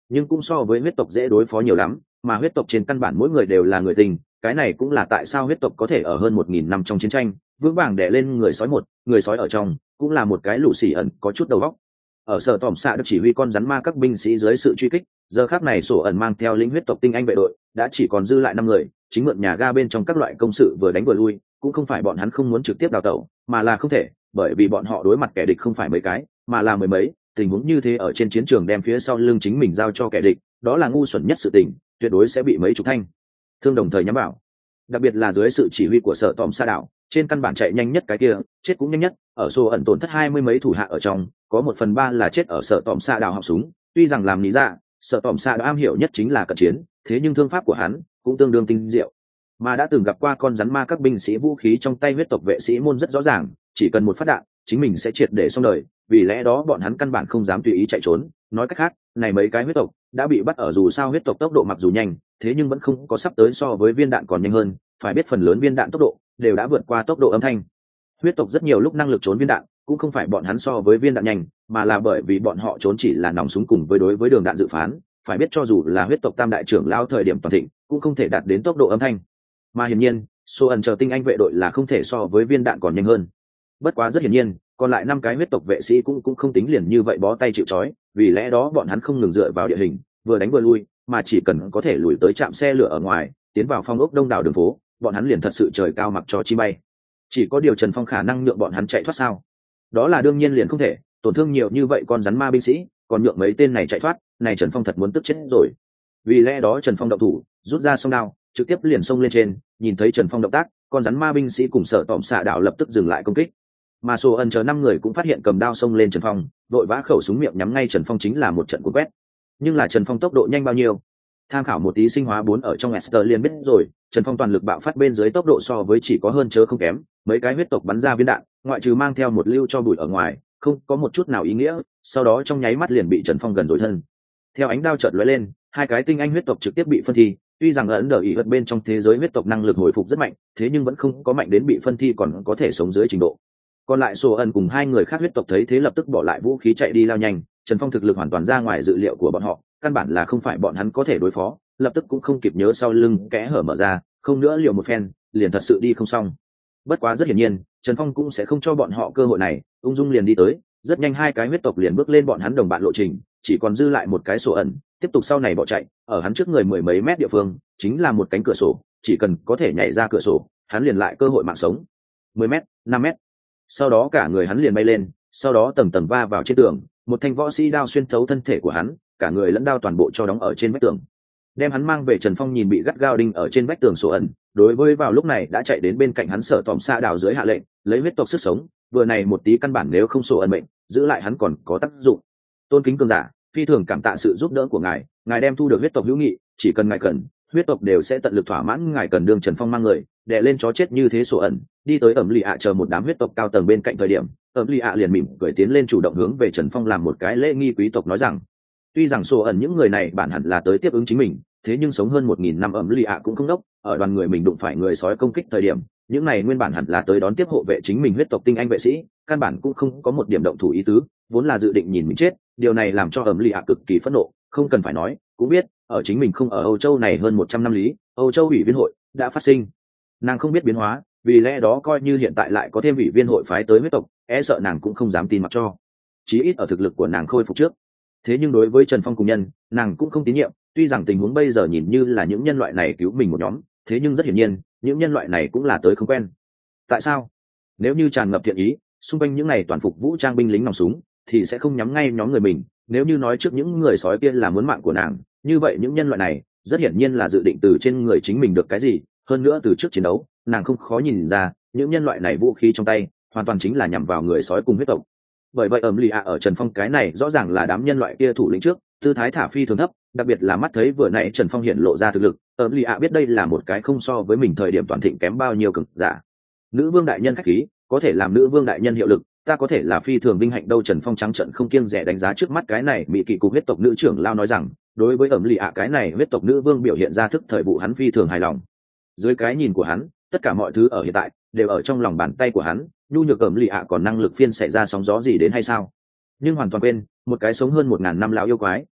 nhưng cũng so với huyết tộc dễ đối phó nhiều lắm, mà huyết tộc trên căn bản mỗi người đều là người tình, cái này cũng là tại sao huyết tộc có thể ở hơn một nghìn năm trong chiến tranh vững vàng đè lên người sói một người sói ở trong cũng là một cái lũ xì ẩn có chút đầu óc. Ở sở tỏm xạ được chỉ huy con rắn ma các binh sĩ dưới sự truy kích, giờ khác này sổ ẩn mang theo lĩnh huyết tộc tinh anh vệ đội đã chỉ còn dư lại năm người, chính mượn nhà ga bên trong các loại công sự vừa đánh vừa lui, cũng không phải bọn hắn không muốn trực tiếp đào tẩu, mà là không thể, bởi vì bọn họ đối mặt kẻ địch không phải mấy cái mà là mười mấy, tình huống như thế ở trên chiến trường đem phía sau lưng chính mình giao cho kẻ địch, đó là ngu xuẩn nhất sự tình, tuyệt đối sẽ bị mấy chục thanh thương đồng thời nhắm vào. Đặc biệt là dưới sự chỉ huy của sở tòm sa đảo, trên căn bản chạy nhanh nhất cái kia chết cũng nhanh nhất, ở số ẩn tổn thất hai mươi mấy thủ hạ ở trong có một phần ba là chết ở sở tòm sa đảo học súng. Tuy rằng làm lý ra sở tòm sa đã am hiểu nhất chính là cận chiến, thế nhưng thương pháp của hắn cũng tương đương tinh diệu, mà đã từng gặp qua con rắn ma các binh sĩ vũ khí trong tay huyết tộc vệ sĩ môn rất rõ ràng, chỉ cần một phát đạn chính mình sẽ triệt để xong đời, vì lẽ đó bọn hắn căn bản không dám tùy ý chạy trốn. Nói cách khác, này mấy cái huyết tộc đã bị bắt ở, dù sao huyết tộc tốc độ mặc dù nhanh, thế nhưng vẫn không có sắp tới so với viên đạn còn nhanh hơn, phải biết phần lớn viên đạn tốc độ đều đã vượt qua tốc độ âm thanh. Huyết tộc rất nhiều lúc năng lực trốn viên đạn cũng không phải bọn hắn so với viên đạn nhanh, mà là bởi vì bọn họ trốn chỉ là nòng súng cùng với đối với đường đạn dự phán, phải biết cho dù là huyết tộc tam đại trưởng lao thời điểm toàn thịnh cũng không thể đạt đến tốc độ âm thanh, mà hiển nhiên số ẩn chờ tinh anh vệ đội là không thể so với viên đạn còn nhanh hơn. Bất quá rất hiển nhiên còn lại năm cái huyết tộc vệ sĩ cũng cũng không tính liền như vậy bó tay chịu trói, vì lẽ đó bọn hắn không ngừng dựa vào địa hình vừa đánh vừa lui, mà chỉ cần có thể lùi tới trạm xe lửa ở ngoài, tiến vào phong ốc đông đảo đường phố, bọn hắn liền thật sự trời cao mặc cho chi bay. Chỉ có điều Trần Phong khả năng nhượng bọn hắn chạy thoát sao? Đó là đương nhiên liền không thể, tổn thương nhiều như vậy con rắn ma binh sĩ, còn nhượng mấy tên này chạy thoát, này Trần Phong thật muốn tức chết rồi. Vì lẽ đó Trần Phong động thủ, rút ra song đao, trực tiếp liền xông lên trên, nhìn thấy Trần Phong động tác, con rắn ma binh sĩ cùng sở tọm xạ đạo lập tức dừng lại công kích. Mà Sô Ân chờ năm người cũng phát hiện cầm đao xông lên Trần Phong, vội vã khẩu súng miệng nhắm ngay Trần Phong chính là một trận cuốn quét. Nhưng là Trần Phong tốc độ nhanh bao nhiêu? Tham khảo một tí sinh hóa bốn ở trong Esther liền biết rồi, Trần Phong toàn lực bạo phát bên dưới tốc độ so với chỉ có hơn chớ không kém, mấy cái huyết tộc bắn ra viên đạn, ngoại trừ mang theo một lưu cho bụi ở ngoài, không có một chút nào ý nghĩa, sau đó trong nháy mắt liền bị Trần Phong gần rồi thân. Theo ánh đao chợt lóe lên, hai cái tinh anh huyết tộc trực tiếp bị phân thi, tuy rằng ấn đờ ý vật bên trong thế giới huyết tộc năng lực hồi phục rất mạnh, thế nhưng vẫn không có mạnh đến bị phân thi còn có thể sống dưới trình độ. Còn lại Sô Ân cùng hai người khác huyết tộc thấy thế lập tức bỏ lại vũ khí chạy đi lao nhanh, Trần Phong thực lực hoàn toàn ra ngoài dự liệu của bọn họ, căn bản là không phải bọn hắn có thể đối phó, lập tức cũng không kịp nhớ sau lưng kẽ hở mở ra, không nữa liều một phen, liền thật sự đi không xong. Bất quá rất hiển nhiên, Trần Phong cũng sẽ không cho bọn họ cơ hội này, ung dung liền đi tới, rất nhanh hai cái huyết tộc liền bước lên bọn hắn đồng bạn lộ trình, chỉ còn dư lại một cái Sô Ân, tiếp tục sau này bỏ chạy, ở hắn trước người mười mấy mét địa phương, chính là một cánh cửa sổ, chỉ cần có thể nhảy ra cửa sổ, hắn liền lại cơ hội mạng sống. mười mét, năm mét. Sau đó cả người hắn liền bay lên, sau đó tầng tầng va vào trên tường, một thanh võ sĩ đao xuyên thấu thân thể của hắn, cả người lẫn đao toàn bộ cho đóng ở trên vách tường, đem hắn mang về. Trần Phong nhìn bị gắt gao đinh ở trên vách tường Sô Ẩn, đối với vào lúc này đã chạy đến bên cạnh hắn sở tòm xa đảo dưới hạ lệnh, lấy huyết tộc sức sống, vừa này một tí căn bản nếu không Sô Ẩn mệnh, giữ lại hắn còn có tác dụng. Tôn kính cường giả, phi thường cảm tạ sự giúp đỡ của ngài, ngài đem thu được huyết tộc hữu nghị, chỉ cần ngài cần, huyết tộc đều sẽ tận lực thỏa mãn ngài cần. Đương Trần Phong mang người đè lên chó chết như thế Sô Ẩn, đi tới ẩm lì ạ chờ một đám huyết tộc cao tầng bên cạnh thời điểm, ẩm lì ạ liền mỉm cười tiến lên chủ động hướng về Trần Phong làm một cái lễ nghi quý tộc, nói rằng tuy rằng Sô Ẩn những người này bản hẳn là tới tiếp ứng chính mình, thế nhưng sống hơn một nghìn năm ẩm lì ạ cũng không đốc, ở đoàn người mình đụng phải người sói công kích thời điểm, những này nguyên bản hẳn là tới đón tiếp hộ vệ chính mình huyết tộc tinh anh vệ sĩ, căn bản cũng không có một điểm động thủ ý tứ, vốn là dự định nhìn mình chết. Điều này làm cho ẩm lì ạ cực kỳ phẫn nộ, không cần phải nói cũng biết, ở chính mình không ở Âu Châu này hơn một trăm năm lý, Âu Châu ủy viên hội đã phát sinh, nàng không biết biến hóa, vì lẽ đó coi như hiện tại lại có thêm ủy viên hội phái tới huyết tộc, e sợ nàng cũng không dám tin mặc cho, chí ít ở thực lực của nàng khôi phục trước. Thế nhưng đối với Trần Phong cùng nhân, nàng cũng không tín nhiệm, tuy rằng tình huống bây giờ nhìn như là những nhân loại này cứu mình một nhóm, thế nhưng rất hiển nhiên những nhân loại này cũng là tới không quen. Tại sao? Nếu như tràn ngập thiện ý, xung quanh những này toàn phục vũ trang binh lính nòng súng thì sẽ không nhắm ngay nhóm người mình. Nếu như nói trước những người sói kia là muốn mạng của nàng, như vậy những nhân loại này rất hiển nhiên là dự định từ trên người chính mình được cái gì. Hơn nữa từ trước chiến đấu, nàng không khó nhìn ra những nhân loại này vũ khí trong tay hoàn toàn chính là nhằm vào người sói cùng huyết tộc. Bởi vậy ẩm lì ạ ở Trần Phong cái này rõ ràng là đám nhân loại kia thủ lĩnh trước, tư thái thả phi thường thấp, đặc biệt là mắt thấy vừa nãy Trần Phong hiện lộ ra thực lực, ẩm lì ạ biết đây là một cái không so với mình thời điểm toàn thịnh kém bao nhiêu cường giả. Nữ vương đại nhân khách khí, có thể làm nữ vương đại nhân hiệu lực, ta có thể là phi thường vinh hạnh đâu. Trần Phong trắng trận không kiêng dè đánh giá trước mắt cái này mỹ kỵ cục huyết tộc nữ trưởng lao, nói rằng đối với ẩm lì ạ cái này huyết tộc nữ vương biểu hiện ra thức thời vụ hắn phi thường hài lòng. Dưới cái nhìn của hắn, tất cả mọi thứ ở hiện tại đều ở trong lòng bàn tay của hắn, nhu nhược ẩm lì ạ còn năng lực phiên xảy ra sóng gió gì đến hay sao? Nhưng hoàn toàn quên, một cái sống hơn một ngàn năm lão yêu quái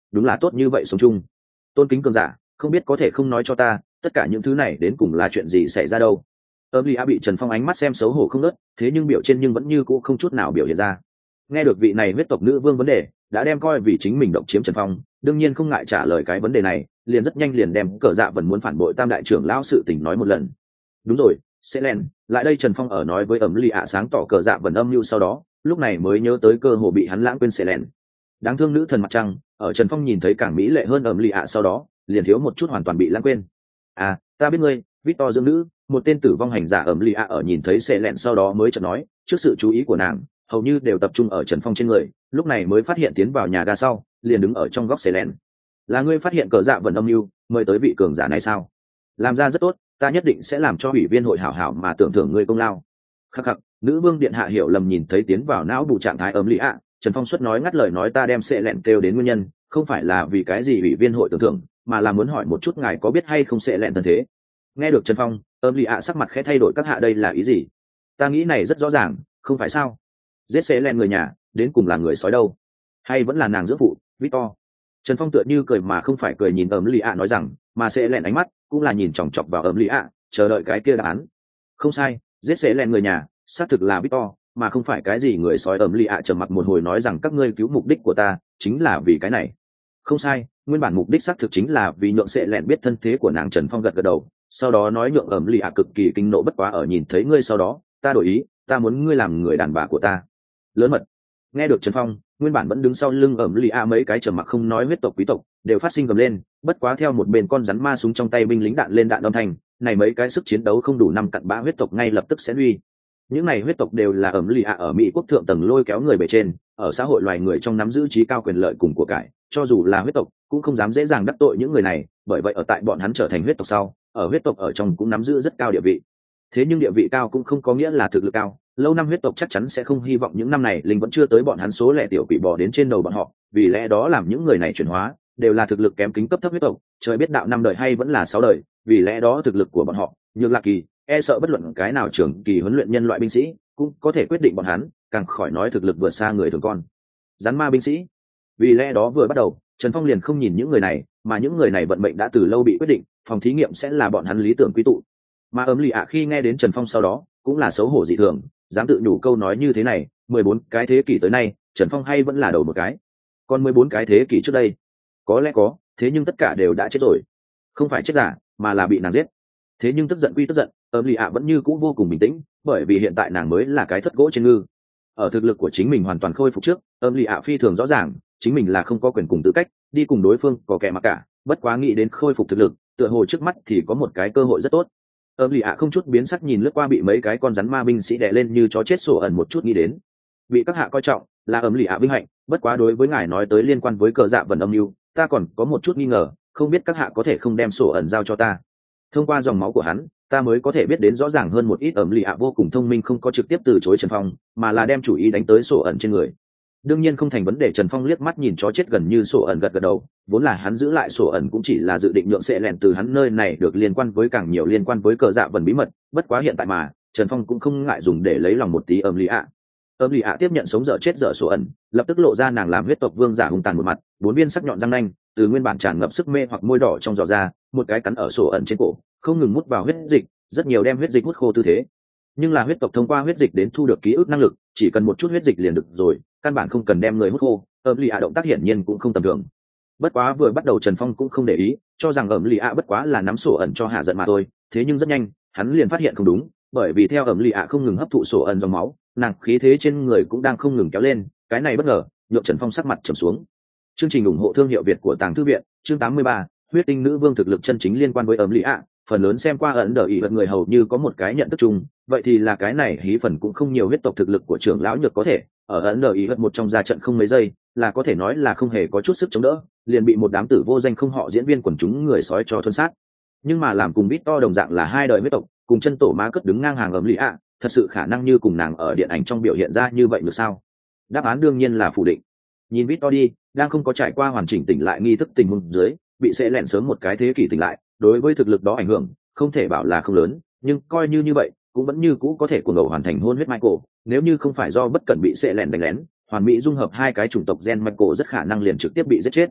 đúng là tốt như vậy sống chung. Tôn kính cường giả, không biết có thể không nói cho ta tất cả những thứ này đến cùng là chuyện gì xảy ra đâu? Âm Ly A bị Trần Phong ánh mắt xem xấu hổ không nớt, thế nhưng biểu trên nhưng vẫn như cũ không chút nào biểu hiện ra. Nghe được vị này huyết tộc nữ vương vấn đề, đã đem coi vì chính mình động chiếm Trần Phong, đương nhiên không ngại trả lời cái vấn đề này, liền rất nhanh liền đem cờ dạ vẫn muốn phản bội Tam đại trưởng lão sự tình nói một lần. Đúng rồi, Selen, lại đây. Trần Phong ở nói với Ẩm Ly A sáng tỏ cờ dạ vẫn âm mưu sau đó, lúc này mới nhớ tới cơ hồ bị hắn lãng quên Selen. Đáng thương nữ thần mặt trăng, ở Trần Phong nhìn thấy càng mỹ lệ hơn Ẩm Ly A sau đó, liền thiếu một chút hoàn toàn bị lãng quên. À, ta biết ngươi, Victor dưỡng nữ, một tên tử vong hành giả. Ẩm Ly A ở nhìn thấy Selen sau đó mới chợt nói, trước sự chú ý của nàng hầu như đều tập trung ở Trần Phong trên người, lúc này mới phát hiện tiến vào nhà ga sau, liền đứng ở trong góc Selen. Là ngươi phát hiện cờ dạ vẫn âm mưu, mời tới vị cường giả này sao? Làm ra rất tốt, ta nhất định sẽ làm cho ủy viên hội hảo hảo mà tưởng thưởng ngươi công lao. Khắc khắc, nữ vương điện hạ hiểu lầm nhìn thấy tiến vào não bù trạng thái ấm lý ạ. Trần Phong xuất nói ngắt lời nói, ta đem sẽ lẹn kêu đến nguyên nhân không phải là vì cái gì ủy viên hội tưởng thưởng, mà là muốn hỏi một chút ngài có biết hay không sẽ lẹn thân thế. Nghe được Trần Phong, ấm lý ạ sắc mặt khẽ thay đổi, các hạ đây là ý gì? Ta nghĩ này rất rõ ràng, không phải sao? Giết sẽ lẹn người nhà, đến cùng là người sói đâu, hay vẫn là nàng giữa phụ Victor? Trần Phong tựa như cười mà không phải cười nhìn ấm lý ạ nói rằng, mà sẽ lẹn ánh mắt cũng là nhìn chòng chọc vào ấm lý ạ, chờ đợi cái kia đáp án. Không sai, giết sẽ lẹn người nhà xác thực là Victor, mà không phải cái gì người sói. Ấm lý ạ trầm mặc một hồi nói rằng, các ngươi cứu mục đích của ta chính là vì cái này. Không sai, nguyên bản mục đích xác thực chính là vì nhượng sẽ lẹn biết thân thế của nàng. Trần Phong gật gật đầu, sau đó nói nhượng ấm lý ạ cực kỳ kinh nộ, bất quá ở nhìn thấy ngươi sau đó, ta đổi ý, ta muốn ngươi làm người đàn bà của ta. Lớn mật. Nghe được Trần Phong, nguyên bản vẫn đứng sau lưng ẩm lì a mấy cái trầm mặc không nói huyết tộc quý tộc đều phát sinh gầm lên, bất quá theo một bên con rắn ma súng trong tay binh lính đạn lên đạn âm thanh, này mấy cái sức chiến đấu không đủ năm cặn bã huyết tộc ngay lập tức sẽ huy. Những này huyết tộc đều là ẩm lì a ở Mỹ quốc thượng tầng lôi kéo người bề trên, ở xã hội loài người trong nắm giữ trí cao quyền lợi cùng của cải, cho dù là huyết tộc cũng không dám dễ dàng đắc tội những người này, bởi vậy ở tại bọn hắn trở thành huyết tộc sau, ở huyết tộc ở trong cũng nắm giữ rất cao địa vị. Thế nhưng địa vị cao cũng không có nghĩa là thực lực cao, lâu năm huyết tộc chắc chắn sẽ không hy vọng những năm này linh vẫn chưa tới bọn hắn số lẻ tiểu quỷ bò đến trên đầu bọn họ, vì lẽ đó làm những người này chuyển hóa đều là thực lực kém kính cấp thấp huyết tộc, trời biết đạo năm đời hay vẫn là sáu đời, vì lẽ đó thực lực của bọn họ Nhược Lạc Kỳ e sợ bất luận cái nào trưởng kỳ huấn luyện nhân loại binh sĩ cũng có thể quyết định bọn hắn, càng khỏi nói thực lực vượt xa người thường con rắn ma binh sĩ. Vì lẽ đó vừa bắt đầu Trần Phong liền không nhìn những người này, mà những người này vận mệnh đã từ lâu bị quyết định, phòng thí nghiệm sẽ là bọn hắn lý tưởng quy tụ. Mà ấm lì ạ khi nghe đến Trần Phong sau đó cũng là xấu hổ dị thường, dám tự nhủ câu nói như thế này, mười bốn cái thế kỷ tới nay Trần Phong hay vẫn là đầu một cái, còn mười bốn cái thế kỷ trước đây có lẽ có, thế nhưng tất cả đều đã chết rồi, không phải chết giả mà là bị nàng giết. Thế nhưng tức giận quy tức giận, ấm lì ạ vẫn như cũ vô cùng bình tĩnh, bởi vì hiện tại nàng mới là cái thất gỗ trên ngư. Ở thực lực của chính mình hoàn toàn khôi phục trước, ấm lì ạ phi thường rõ ràng chính mình là không có quyền cùng tư cách đi cùng đối phương có kẻ mặc cả, bất quá nghĩ đến khôi phục thực lực, tựa hồ trước mắt thì có một cái cơ hội rất tốt. Ấm lì ạ không chút biến sắc nhìn lướt qua bị mấy cái con rắn ma binh sĩ đè lên như chó chết sổ ẩn, một chút nghĩ đến bị các hạ coi trọng là ấm lì ạ vinh hạnh, bất quá đối với ngài nói tới liên quan với cờ dạ vần âm mưu, ta còn có một chút nghi ngờ, không biết các hạ có thể không đem sổ ẩn giao cho ta. Thông qua dòng máu của hắn ta mới có thể biết đến rõ ràng hơn một ít. Ấm lì ạ vô cùng thông minh, không có trực tiếp từ chối Trần Phong, mà là đem chủ ý đánh tới sổ ẩn trên người. Đương nhiên không thành vấn đề. Trần Phong liếc mắt nhìn chó chết gần như sổ ẩn, gật gật đầu, vốn là hắn giữ lại sổ ẩn cũng chỉ là dự định nhượng sẽ lẹn từ hắn nơi này được liên quan với càng nhiều liên quan với cờ dạ vần bí mật, bất quá hiện tại mà Trần Phong cũng không ngại dùng để lấy lòng một tí ấm lì ạ. Ấm lì ạ tiếp nhận sống dở chết dở sổ ẩn, lập tức lộ ra nàng làm huyết tộc vương giả hung tàn một mặt, bốn viên sắc nhọn răng nanh từ nguyên bản tràn ngập sức mê hoặc môi đỏ trong giò ra, một cái cắn ở sổ ẩn trên cổ, không ngừng mút vào huyết dịch, rất nhiều đem huyết dịch hút khô tư thế. Nhưng là huyết tộc thông qua huyết dịch đến thu được ký ức năng lực, chỉ cần một chút huyết dịch liền được rồi, căn bản không cần đem người hút khô. Ấm lì ạ động tác hiển nhiên cũng không tầm thường, bất quá vừa bắt đầu Trần Phong cũng không để ý, cho rằng ấm lì ạ bất quá là nắm sổ ẩn cho hạ giận mà thôi. Thế nhưng rất nhanh hắn liền phát hiện không đúng, bởi vì theo ấm lì ạ không ngừng hấp thụ sổ ẩn dòng máu, nàng khí thế trên người cũng đang không ngừng kéo lên, cái này bất ngờ nhượng Trần Phong sắc mặt trầm xuống. Chương trình ủng hộ thương hiệu Việt của Tàng Thư Viện, chương tám mươi ba, huyết tinh nữ vương thực lực chân chính liên quan với ấm lì ạ. Phần lớn xem qua ẩn đờ ý vật người hầu như có một cái nhận thức chung, vậy thì là cái này hí phần cũng không nhiều huyết tộc thực lực của trưởng lão Nhược có thể ở ẩn đờ ý vật một trong ra trận không mấy giây là có thể nói là không hề có chút sức chống đỡ, liền bị một đám tử vô danh không họ diễn viên quần chúng người sói cho thuần sát. Nhưng mà làm cùng Vít to đồng dạng là hai đời huyết tộc, cùng chân tổ má cất đứng ngang hàng ấm lì ạ, thật sự khả năng như cùng nàng ở điện ảnh trong biểu hiện ra như vậy được sao? Đáp án đương nhiên là phủ định. Nhìn Vít to đi, đang không có trải qua hoàn chỉnh tỉnh lại nghi thức tình huống dưới, bị sẽ lẹn sớm một cái thế kỷ tỉnh lại, đối với thực lực đó ảnh hưởng không thể bảo là không lớn, nhưng coi như như vậy cũng vẫn như cũ có thể cuồng ngầu hoàn thành hôn huyết Michael. Nếu như không phải do bất cẩn bị sẽ lẹn đánh lén, hoàn mỹ dung hợp hai cái chủng tộc gen Michael rất khả năng liền trực tiếp bị giết chết.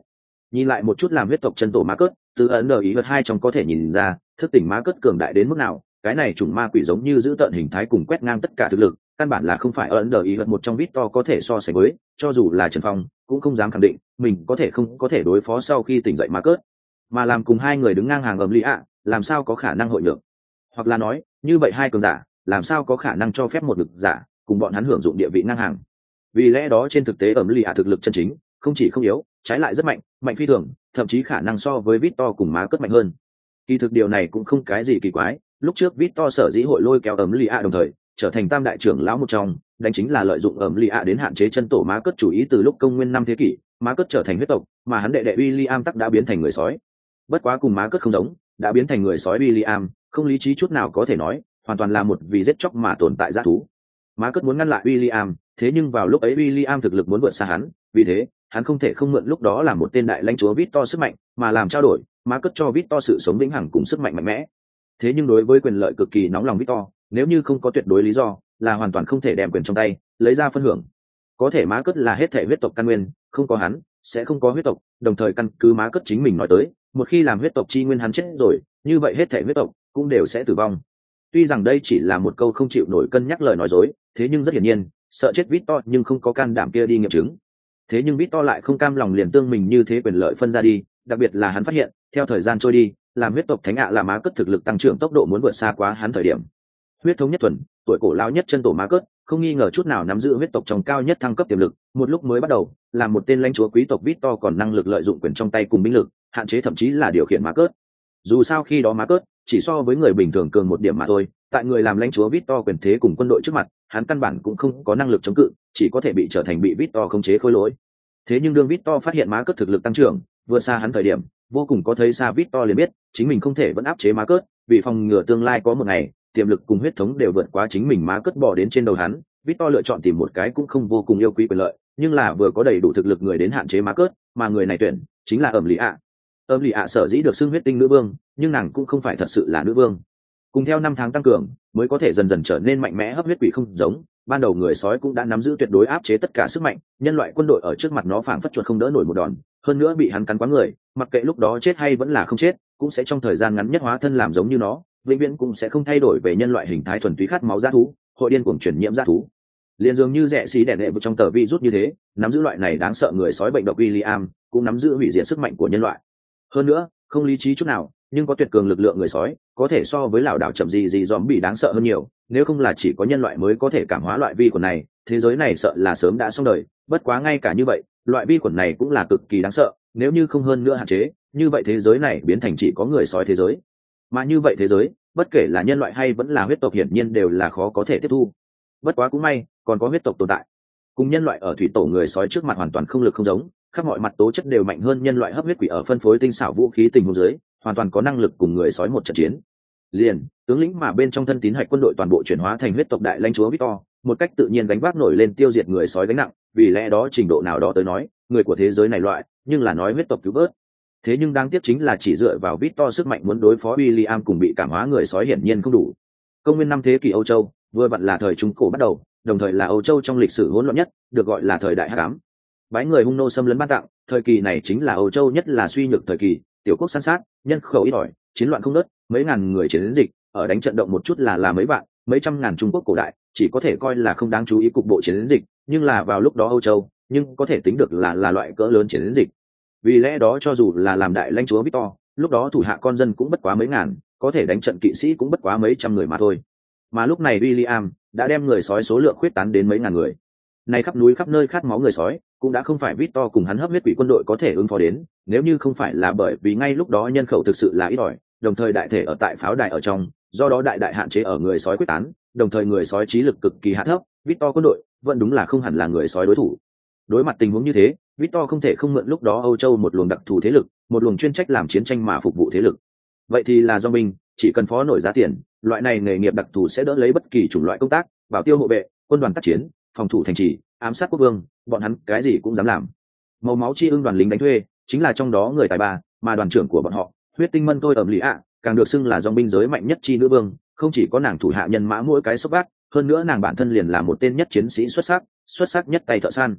Nhìn lại một chút làm huyết tộc chân tổ ma cớt, từ ấn đờ ý vật hai trong có thể nhìn ra thức tỉnh ma cớt cường đại đến mức nào. Cái này chủng ma quỷ giống như giữ tợn hình thái cùng quét ngang tất cả thực lực, căn bản là không phải ấn đờ ý vật một trong vít to có thể so sánh với. Cho dù là Trần Phong cũng không dám khẳng định mình có thể không có thể đối phó sau khi tỉnh dậy ma cớt, mà làm cùng hai người đứng ngang hàng ầm lì ạ, làm sao có khả năng hội nhượng? Hoặc là nói như vậy hai cường giả làm sao có khả năng cho phép một lực giả cùng bọn hắn hưởng dụng địa vị ngang hàng? Vì lẽ đó trên thực tế ầm lì ạ thực lực chân chính không chỉ không yếu, trái lại rất mạnh, mạnh phi thường, thậm chí khả năng so với Victor cùng má cất mạnh hơn. Kỳ thực điều này cũng không cái gì kỳ quái, lúc trước Victor sở dĩ hội lôi kéo ấm lì ạ đồng thời trở thành tam đại trưởng lão một trong, đánh chính là lợi dụng ấm lì ạ đến hạn chế chân tổ má cất chủ ý từ lúc công nguyên năm thế kỷ, má cất trở thành huyết tộc, mà hắn đệ đệ William tắc đã biến thành người sói. Bất quá cùng má cất không giống, đã biến thành người sói William, không lý trí chút nào có thể nói, hoàn toàn là một vì giết chóc mà tồn tại dã thú. Má cất muốn ngăn lại William, thế nhưng vào lúc ấy William thực lực muốn vượt xa hắn, vì thế hắn không thể không mượn lúc đó là một tên đại lãnh chúa Victor sức mạnh, mà làm trao đổi, má cất cho Victor sự sống vĩnh hằng cùng sức mạnh mạnh mẽ. Thế nhưng đối với quyền lợi cực kỳ nóng lòng Victor, nếu như không có tuyệt đối lý do, là hoàn toàn không thể đem quyền trong tay lấy ra phân hưởng. Có thể má cất là hết thể huyết tộc căn nguyên, không có hắn sẽ không có huyết tộc, đồng thời căn cứ má cất chính mình nói tới, một khi làm huyết tộc chi nguyên hắn chết rồi, như vậy hết thể huyết tộc cũng đều sẽ tử vong. Tuy rằng đây chỉ là một câu không chịu nổi cân nhắc lời nói dối, thế nhưng rất hiển nhiên, sợ chết Victor nhưng không có can đảm kia đi nghiệm chứng. Thế nhưng Victor lại không cam lòng liền tương mình như thế quyền lợi phân ra đi, đặc biệt là hắn phát hiện, theo thời gian trôi đi, làm huyết tộc thánh ạ là má cất thực lực tăng trưởng tốc độ muốn vượt xa quá hắn thời điểm. Huyết thống nhất thuần, tuổi cổ lão nhất chân tổ má cất, không nghi ngờ chút nào nắm giữ huyết tộc trong cao nhất thăng cấp tiềm lực, một lúc mới bắt đầu, làm một tên lãnh chúa quý tộc Victor còn năng lực lợi dụng quyền trong tay cùng binh lực, hạn chế thậm chí là điều khiển má cất. Dù sao khi đó má cất chỉ so với người bình thường cường một điểm mà thôi, tại người làm lãnh chúa Victor quyền thế cùng quân đội trước mặt, hắn căn bản cũng không có năng lực chống cự, chỉ có thể bị trở thành bị Victor khống chế khối lỗi. Thế nhưng đương Victor phát hiện má cất thực lực tăng trưởng vượt xa hắn thời điểm, vô cùng có thấy xa Victor liền biết chính mình không thể vẫn áp chế má cất, vì phòng ngừa tương lai có một ngày tiềm lực cùng huyết thống đều vượt quá chính mình, má cất bỏ đến trên đầu hắn. Victor lựa chọn tìm một cái cũng không vô cùng yêu quý quyền lợi, nhưng là vừa có đầy đủ thực lực người đến hạn chế má cất, mà người này tuyển chính là ẩm lì ạ. Ẩm lì ạ sở dĩ được xưng huyết tinh nữ vương, nhưng nàng cũng không phải thật sự là nữ vương. Cùng theo năm tháng tăng cường, mới có thể dần dần trở nên mạnh mẽ hấp huyết quỷ không giống. Ban đầu người sói cũng đã nắm giữ tuyệt đối áp chế tất cả sức mạnh, nhân loại quân đội ở trước mặt nó phảng phất chuột không đỡ nổi một đòn, hơn nữa bị hắn cắn quá người, mặc kệ lúc đó chết hay vẫn là không chết, cũng sẽ trong thời gian ngắn nhất hóa thân làm giống như nó, vĩnh viễn cũng sẽ không thay đổi về nhân loại hình thái thuần túy khát máu dã thú, hội điên cuồng truyền nhiễm dã thú. Liên dường như rẻ xí đẻ đệ vực trong tờ vi rút như thế, nắm giữ loại này đáng sợ người sói bệnh độc William, cũng nắm giữ hủy diệt sức mạnh của nhân loại. Hơn nữa, không lý trí chút nào, nhưng có tuyệt cường lực lượng người sói, có thể so với lão đảo chậm gì gì dòm bị đáng sợ hơn nhiều. Nếu không là chỉ có nhân loại mới có thể cảm hóa loại vi khuẩn này, thế giới này sợ là sớm đã xong đời. Bất quá ngay cả như vậy, loại vi khuẩn này cũng là cực kỳ đáng sợ, nếu như không hơn nữa hạn chế, như vậy thế giới này biến thành chỉ có người sói thế giới. Mà như vậy thế giới, bất kể là nhân loại hay vẫn là huyết tộc hiển nhiên đều là khó có thể tiếp thu. Bất quá cũng may, còn có huyết tộc tồn tại. Cùng nhân loại ở thủy tổ người sói trước mặt hoàn toàn không lực không giống, khắp mọi mặt tố chất đều mạnh hơn nhân loại hấp huyết quỷ ở phân phối tinh xảo vũ khí tình huống dưới, hoàn toàn có năng lực cùng người sói một trận chiến. Liền, tướng lĩnh mà bên trong thân tín hạch quân đội toàn bộ chuyển hóa thành huyết tộc đại lãnh chúa Victor, một cách tự nhiên gánh vác nổi lên tiêu diệt người sói gánh nặng, vì lẽ đó trình độ nào đó tới nói, người của thế giới này loại, nhưng là nói huyết tộc cứu vớt. Thế nhưng đáng tiếc chính là chỉ dựa vào Victor sức mạnh muốn đối phó William cùng bị cảm hóa người sói hiển nhiên không đủ. Công nguyên năm thế kỷ Âu Châu, vừa vặn là thời Trung cổ bắt đầu, đồng thời là Âu Châu trong lịch sử hỗn loạn nhất, được gọi là thời đại hắc ám. Bái người hung nô xâm lấn ban tặng, thời kỳ này chính là Âu Châu nhất là suy nhược thời kỳ, tiểu quốc san sát, nhân khẩu ít ỏi, chiến loạn không ngớt, mấy ngàn người chiến dịch, ở đánh trận động một chút là là mấy vạn, mấy trăm ngàn Trung Quốc cổ đại, chỉ có thể coi là không đáng chú ý cục bộ chiến dịch, nhưng là vào lúc đó Âu Châu, nhưng có thể tính được là là loại cỡ lớn chiến dịch. Vì lẽ đó cho dù là làm đại lãnh chúa Victor, lúc đó thủ hạ con dân cũng bất quá mấy ngàn, có thể đánh trận kỵ sĩ cũng bất quá mấy trăm người mà thôi. Mà lúc này William đã đem người sói số lượng khuyết tán đến mấy ngàn người. Này khắp núi khắp nơi khát máu người sói, cũng đã không phải Victor cùng hắn hấp huyết quỷ quân đội có thể ứng phó đến, nếu như không phải là bởi vì ngay lúc đó nhân khẩu thực sự là ít ỏi, đồng thời đại thể ở tại pháo đài ở trong, do đó đại đại hạn chế ở người sói quyết tán, đồng thời người sói trí lực cực kỳ hạ thấp, Victor quân đội vẫn đúng là không hẳn là người sói đối thủ. Đối mặt tình huống như thế, Victor không thể không mượn lúc đó Âu Châu một luồng đặc thù thế lực, một luồng chuyên trách làm chiến tranh mà phục vụ thế lực. Vậy thì là do mình, chỉ cần phó nổi giá tiền, loại này nghề nghiệp đặc thù sẽ đỡ lấy bất kỳ chủng loại công tác, bảo tiêu hộ vệ, quân đoàn tác chiến, phòng thủ thành trì, ám sát quốc vương, bọn hắn cái gì cũng dám làm. Màu máu chi ưng đoàn lính đánh thuê chính là trong đó người tài ba, mà đoàn trưởng của bọn họ, huyết tinh mân tôi ẩm lì ạ, càng được xưng là dòng binh giới mạnh nhất chi nữ vương. Không chỉ có nàng thủ hạ nhân mã mỗi cái xốc vác, hơn nữa nàng bản thân liền là một tên nhất chiến sĩ xuất sắc, xuất sắc nhất tay thợ săn.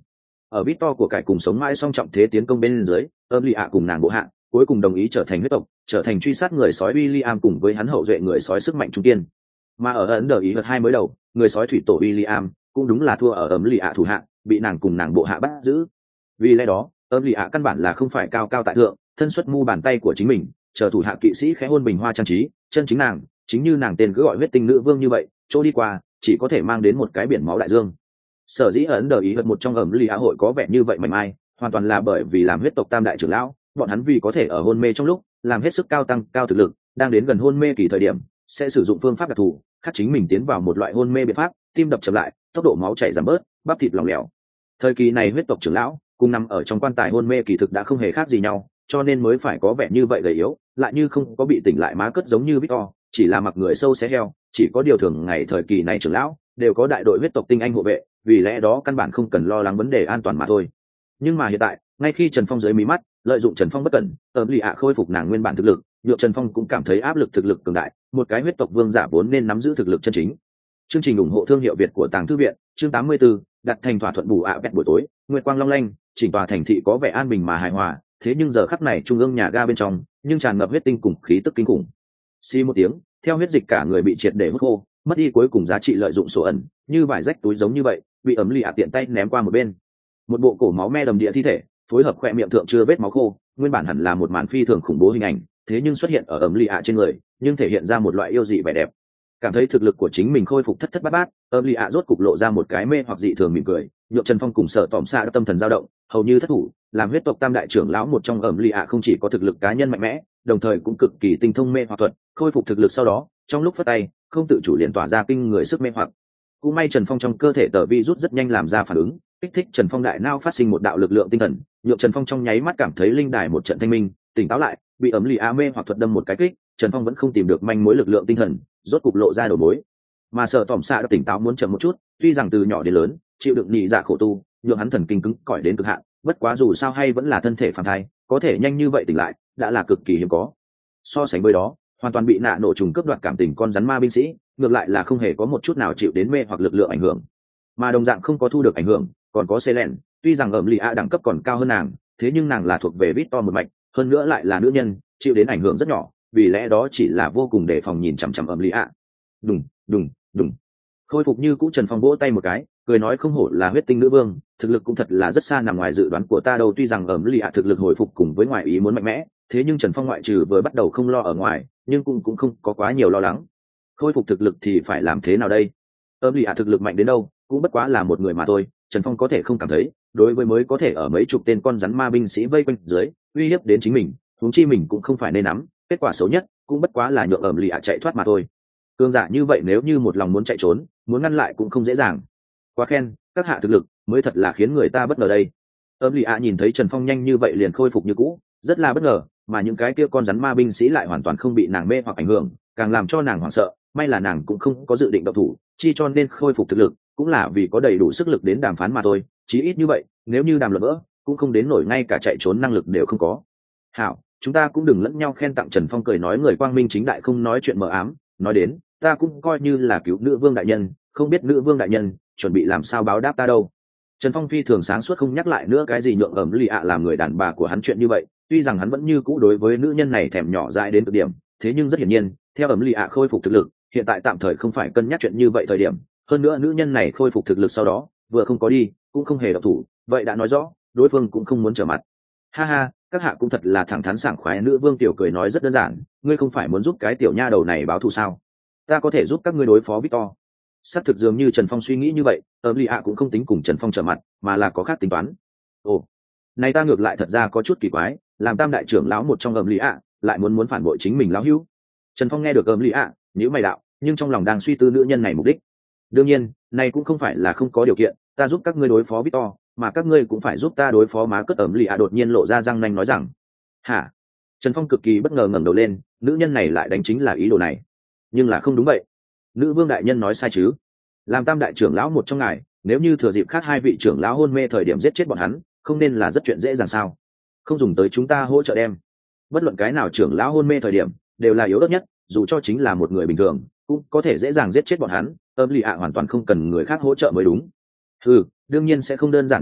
Ở Victor của cải cùng sống mãi song trọng thế tiến công bên dưới, âm lì ạ cùng nàng bộ hạ cuối cùng đồng ý trở thành huyết tộc, trở thành truy sát người sói William cùng với hắn hậu duệ người sói sức mạnh trung kiên. Mà ở ấn đờ ý hợt hai mới đầu, người sói thủy tổ William cũng đúng là thua ở ấm lì ạ thủ hạ, bị nàng cùng nàng bộ hạ bắt giữ. Vì lẽ đó, ấm lì ạ căn bản là không phải cao cao tại thượng, thân xuất mu bàn tay của chính mình, chờ thủ hạ kỵ sĩ khẽ hôn bình hoa trang trí, chân chính nàng, chính như nàng tên cứ gọi huyết tinh nữ vương như vậy, chỗ đi qua chỉ có thể mang đến một cái biển máu đại dương. Sở dĩ ấn đờ ý hợt một trong ấm lì ạ hội có vẻ như vậy mảnh mai, hoàn toàn là bởi vì làm huyết tộc tam đại trưởng lão, bọn hắn vì có thể ở hôn mê trong lúc làm hết sức cao tăng cao thực lực, đang đến gần hôn mê kỳ thời điểm sẽ sử dụng phương pháp đặc thù khắc chính mình tiến vào một loại hôn mê biện pháp, tim đập chậm lại, tốc độ máu chảy giảm bớt, bắp thịt lỏng lẻo. Thời kỳ này huyết tộc trưởng lão cùng nằm ở trong quan tài hôn mê kỳ thực đã không hề khác gì nhau, cho nên mới phải có vẻ như vậy gầy yếu, lại như không có bị tỉnh lại má cất giống như Victor, chỉ là mặc người sâu xé heo. Chỉ có điều thường ngày thời kỳ này trưởng lão đều có đại đội huyết tộc tinh anh hộ vệ, vì lẽ đó căn bản không cần lo lắng vấn đề an toàn mà thôi. Nhưng mà hiện tại, ngay khi Trần Phong dưới mí mắt lợi dụng Trần Phong bất cẩn, ấm lì ạ khôi phục nàng nguyên bản thực lực, nhượng Trần Phong cũng cảm thấy áp lực thực lực cường đại, một cái huyết tộc vương giả vốn nên nắm giữ thực lực chân chính. Chương trình ủng hộ thương hiệu Việt của Tàng Thư viện, chương tám mươi tư, đặt thành thỏa thuận bù ạ à vẹt buổi tối, nguyệt quang long lanh, chỉnh tòa thành thị có vẻ an bình mà hài hòa, thế nhưng giờ khắc này trung ương nhà ga bên trong, nhưng tràn ngập huyết tinh cùng khí tức kinh khủng. Xì một tiếng, theo huyết dịch cả người bị triệt để hút khô, mất đi cuối cùng giá trị lợi dụng sổ ẩn, như vải rách túi giống như vậy, bị ấm lì ạ tiện tay ném qua một bên. Một bộ cổ máu me đầm địa thi thể, phối hợp khoe miệng thượng chưa vết máu khô, nguyên bản hẳn là một màn phi thường khủng bố hình ảnh, thế nhưng xuất hiện ở ấm lì ạ trên người, nhưng thể hiện ra một loại yêu dị vẻ đẹp. Cảm thấy thực lực của chính mình khôi phục thất thất bát bát, ấm lì ạ rốt cục lộ ra một cái mê hoặc dị thường mỉm cười, nhượng Trần Phong cùng Sở Tỏm Xạ đã tâm thần dao động, hầu như thất thủ. Làm huyết tộc tam đại trưởng lão một trong ấm lì ạ không chỉ có thực lực cá nhân mạnh mẽ, đồng thời cũng cực kỳ tinh thông mê hoặc thuật, khôi phục thực lực sau đó, trong lúc phất tay, không tự chủ liền tỏa ra kinh người sức mê hoặc. Cũng may Trần Phong trong cơ thể tờ vi rút rất nhanh làm ra phản ứng, kích thích Trần Phong đại não phát sinh một đạo lực lượng tinh thần, nhượng Trần Phong trong nháy mắt cảm thấy linh đài một trận thanh minh, tỉnh táo lại. Bị ấm lì á mê hoặc thuật đâm một cái kích, Trần Phong vẫn không tìm được manh mối lực lượng tinh thần, rốt cục lộ ra đầu mối. Mà Sở Tỏm Xạ đã tỉnh táo muốn chậm một chút, tuy rằng từ nhỏ đến lớn chịu đựng nhị dạ khổ tu, nhượng hắn thần kinh cứng cỏi đến cực hạn, bất quá dù sao hay vẫn là thân thể phàm thai, có thể nhanh như vậy tỉnh lại đã là cực kỳ hiếm có. So sánh với đó, hoàn toàn bị nạ nổ trùng cướp đoạt cảm tình con rắn ma binh sĩ, ngược lại là không hề có một chút nào chịu đến mê hoặc lực lượng ảnh hưởng. Mà đồng dạng không có thu được ảnh hưởng còn có Selen, tuy rằng ẩm lì a đẳng cấp còn cao hơn nàng, thế nhưng nàng là thuộc về Victor một mạch, hơn nữa lại là nữ nhân, chịu đến ảnh hưởng rất nhỏ, vì lẽ đó chỉ là vô cùng đề phòng nhìn chằm chằm ẩm lì a. Đùng đùng đùng, khôi phục như cũ. Trần Phong vỗ tay một cái, cười nói không hổ là huyết tinh nữ vương, thực lực cũng thật là rất xa nằm ngoài dự đoán của ta đâu. Tuy rằng ẩm lì a thực lực hồi phục cùng với ngoại ý muốn mạnh mẽ, thế nhưng Trần Phong ngoại trừ vừa bắt đầu không lo ở ngoài, nhưng cũng cũng không có quá nhiều lo lắng. Khôi phục thực lực thì phải làm thế nào đây? Ẩm lì a thực lực mạnh đến đâu, cũng bất quá là một người mà thôi, Trần Phong có thể không cảm thấy, đối với mới có thể ở mấy chục tên con rắn ma binh sĩ vây quanh dưới uy hiếp đến chính mình, huống chi mình cũng không phải nên nắm, kết quả xấu nhất cũng bất quá là nhượng ẩm lì ạ chạy thoát mà thôi. Cương giả như vậy nếu như một lòng muốn chạy trốn, muốn ngăn lại cũng không dễ dàng. Quá khen, các hạ thực lực mới thật là khiến người ta bất ngờ đây. Ẩm lì ạ nhìn thấy Trần Phong nhanh như vậy liền khôi phục như cũ, rất là bất ngờ, mà những cái kia con rắn ma binh sĩ lại hoàn toàn không bị nàng mê hoặc ảnh hưởng, càng làm cho nàng hoảng sợ. May là nàng cũng không có dự định động thủ, chi cho nên khôi phục thực lực cũng là vì có đầy đủ sức lực đến đàm phán mà thôi, chí ít như vậy, nếu như đàm luận vỡ cũng không đến nổi ngay cả chạy trốn năng lực đều không có. Hảo, chúng ta cũng đừng lẫn nhau khen tặng. Trần Phong cười nói người quang minh chính đại không nói chuyện mờ ám, nói đến ta cũng coi như là cứu nữ vương đại nhân, không biết nữ vương đại nhân chuẩn bị làm sao báo đáp ta đâu. Trần Phong phi thường sáng suốt không nhắc lại nữa cái gì nhượng ẩm lì ạ làm người đàn bà của hắn chuyện như vậy, tuy rằng hắn vẫn như cũ đối với nữ nhân này thèm nhỏ dại đến cực điểm, thế nhưng rất hiển nhiên theo ẩm lì ạ khôi phục thực lực, hiện tại tạm thời không phải cân nhắc chuyện như vậy thời điểm. Hơn nữa nữ nhân này khôi phục thực lực sau đó vừa không có đi cũng không hề độc thủ, vậy đã nói rõ đối phương cũng không muốn trở mặt. Ha ha, các hạ cũng thật là thẳng thắn sảng khoái. Nữ vương tiểu cười nói rất đơn giản, ngươi không phải muốn giúp cái tiểu nha đầu này báo thù sao? Ta có thể giúp các ngươi đối phó Victor. Xác thực dường như Trần Phong suy nghĩ như vậy, ẩm lì ạ cũng không tính cùng Trần Phong trở mặt, mà là có khác tính toán. Ồ, này ta ngược lại thật ra có chút kỳ quái, làm tam đại trưởng lão một trong ẩm lì ạ lại muốn muốn phản bội chính mình lão hữu. Trần Phong nghe được ẩm lì ạ nhíu mày đạo, nhưng trong lòng đang suy tư nữ nhân này mục đích. Đương nhiên, này cũng không phải là không có điều kiện, ta giúp các ngươi đối phó Victor, mà các ngươi cũng phải giúp ta đối phó má cất. Ẩm lì ạ đột nhiên lộ ra răng nanh nói rằng. Hả? Trần Phong cực kỳ bất ngờ ngẩng đầu lên, nữ nhân này lại đánh chính là ý đồ này. Nhưng là không đúng vậy. Nữ vương đại nhân nói sai chứ? Làm tam đại trưởng lão một trong ngài, nếu như thừa dịp khác hai vị trưởng lão hôn mê thời điểm giết chết bọn hắn, không nên là rất chuyện dễ dàng sao? Không dùng tới chúng ta hỗ trợ đem. Bất luận cái nào trưởng lão hôn mê thời điểm, đều là yếu ớt nhất, dù cho chính là một người bình thường cũng có thể dễ dàng giết chết bọn hắn. Ẩm lì ạ hoàn toàn không cần người khác hỗ trợ mới đúng. Ừ, đương nhiên sẽ không đơn giản như vậy,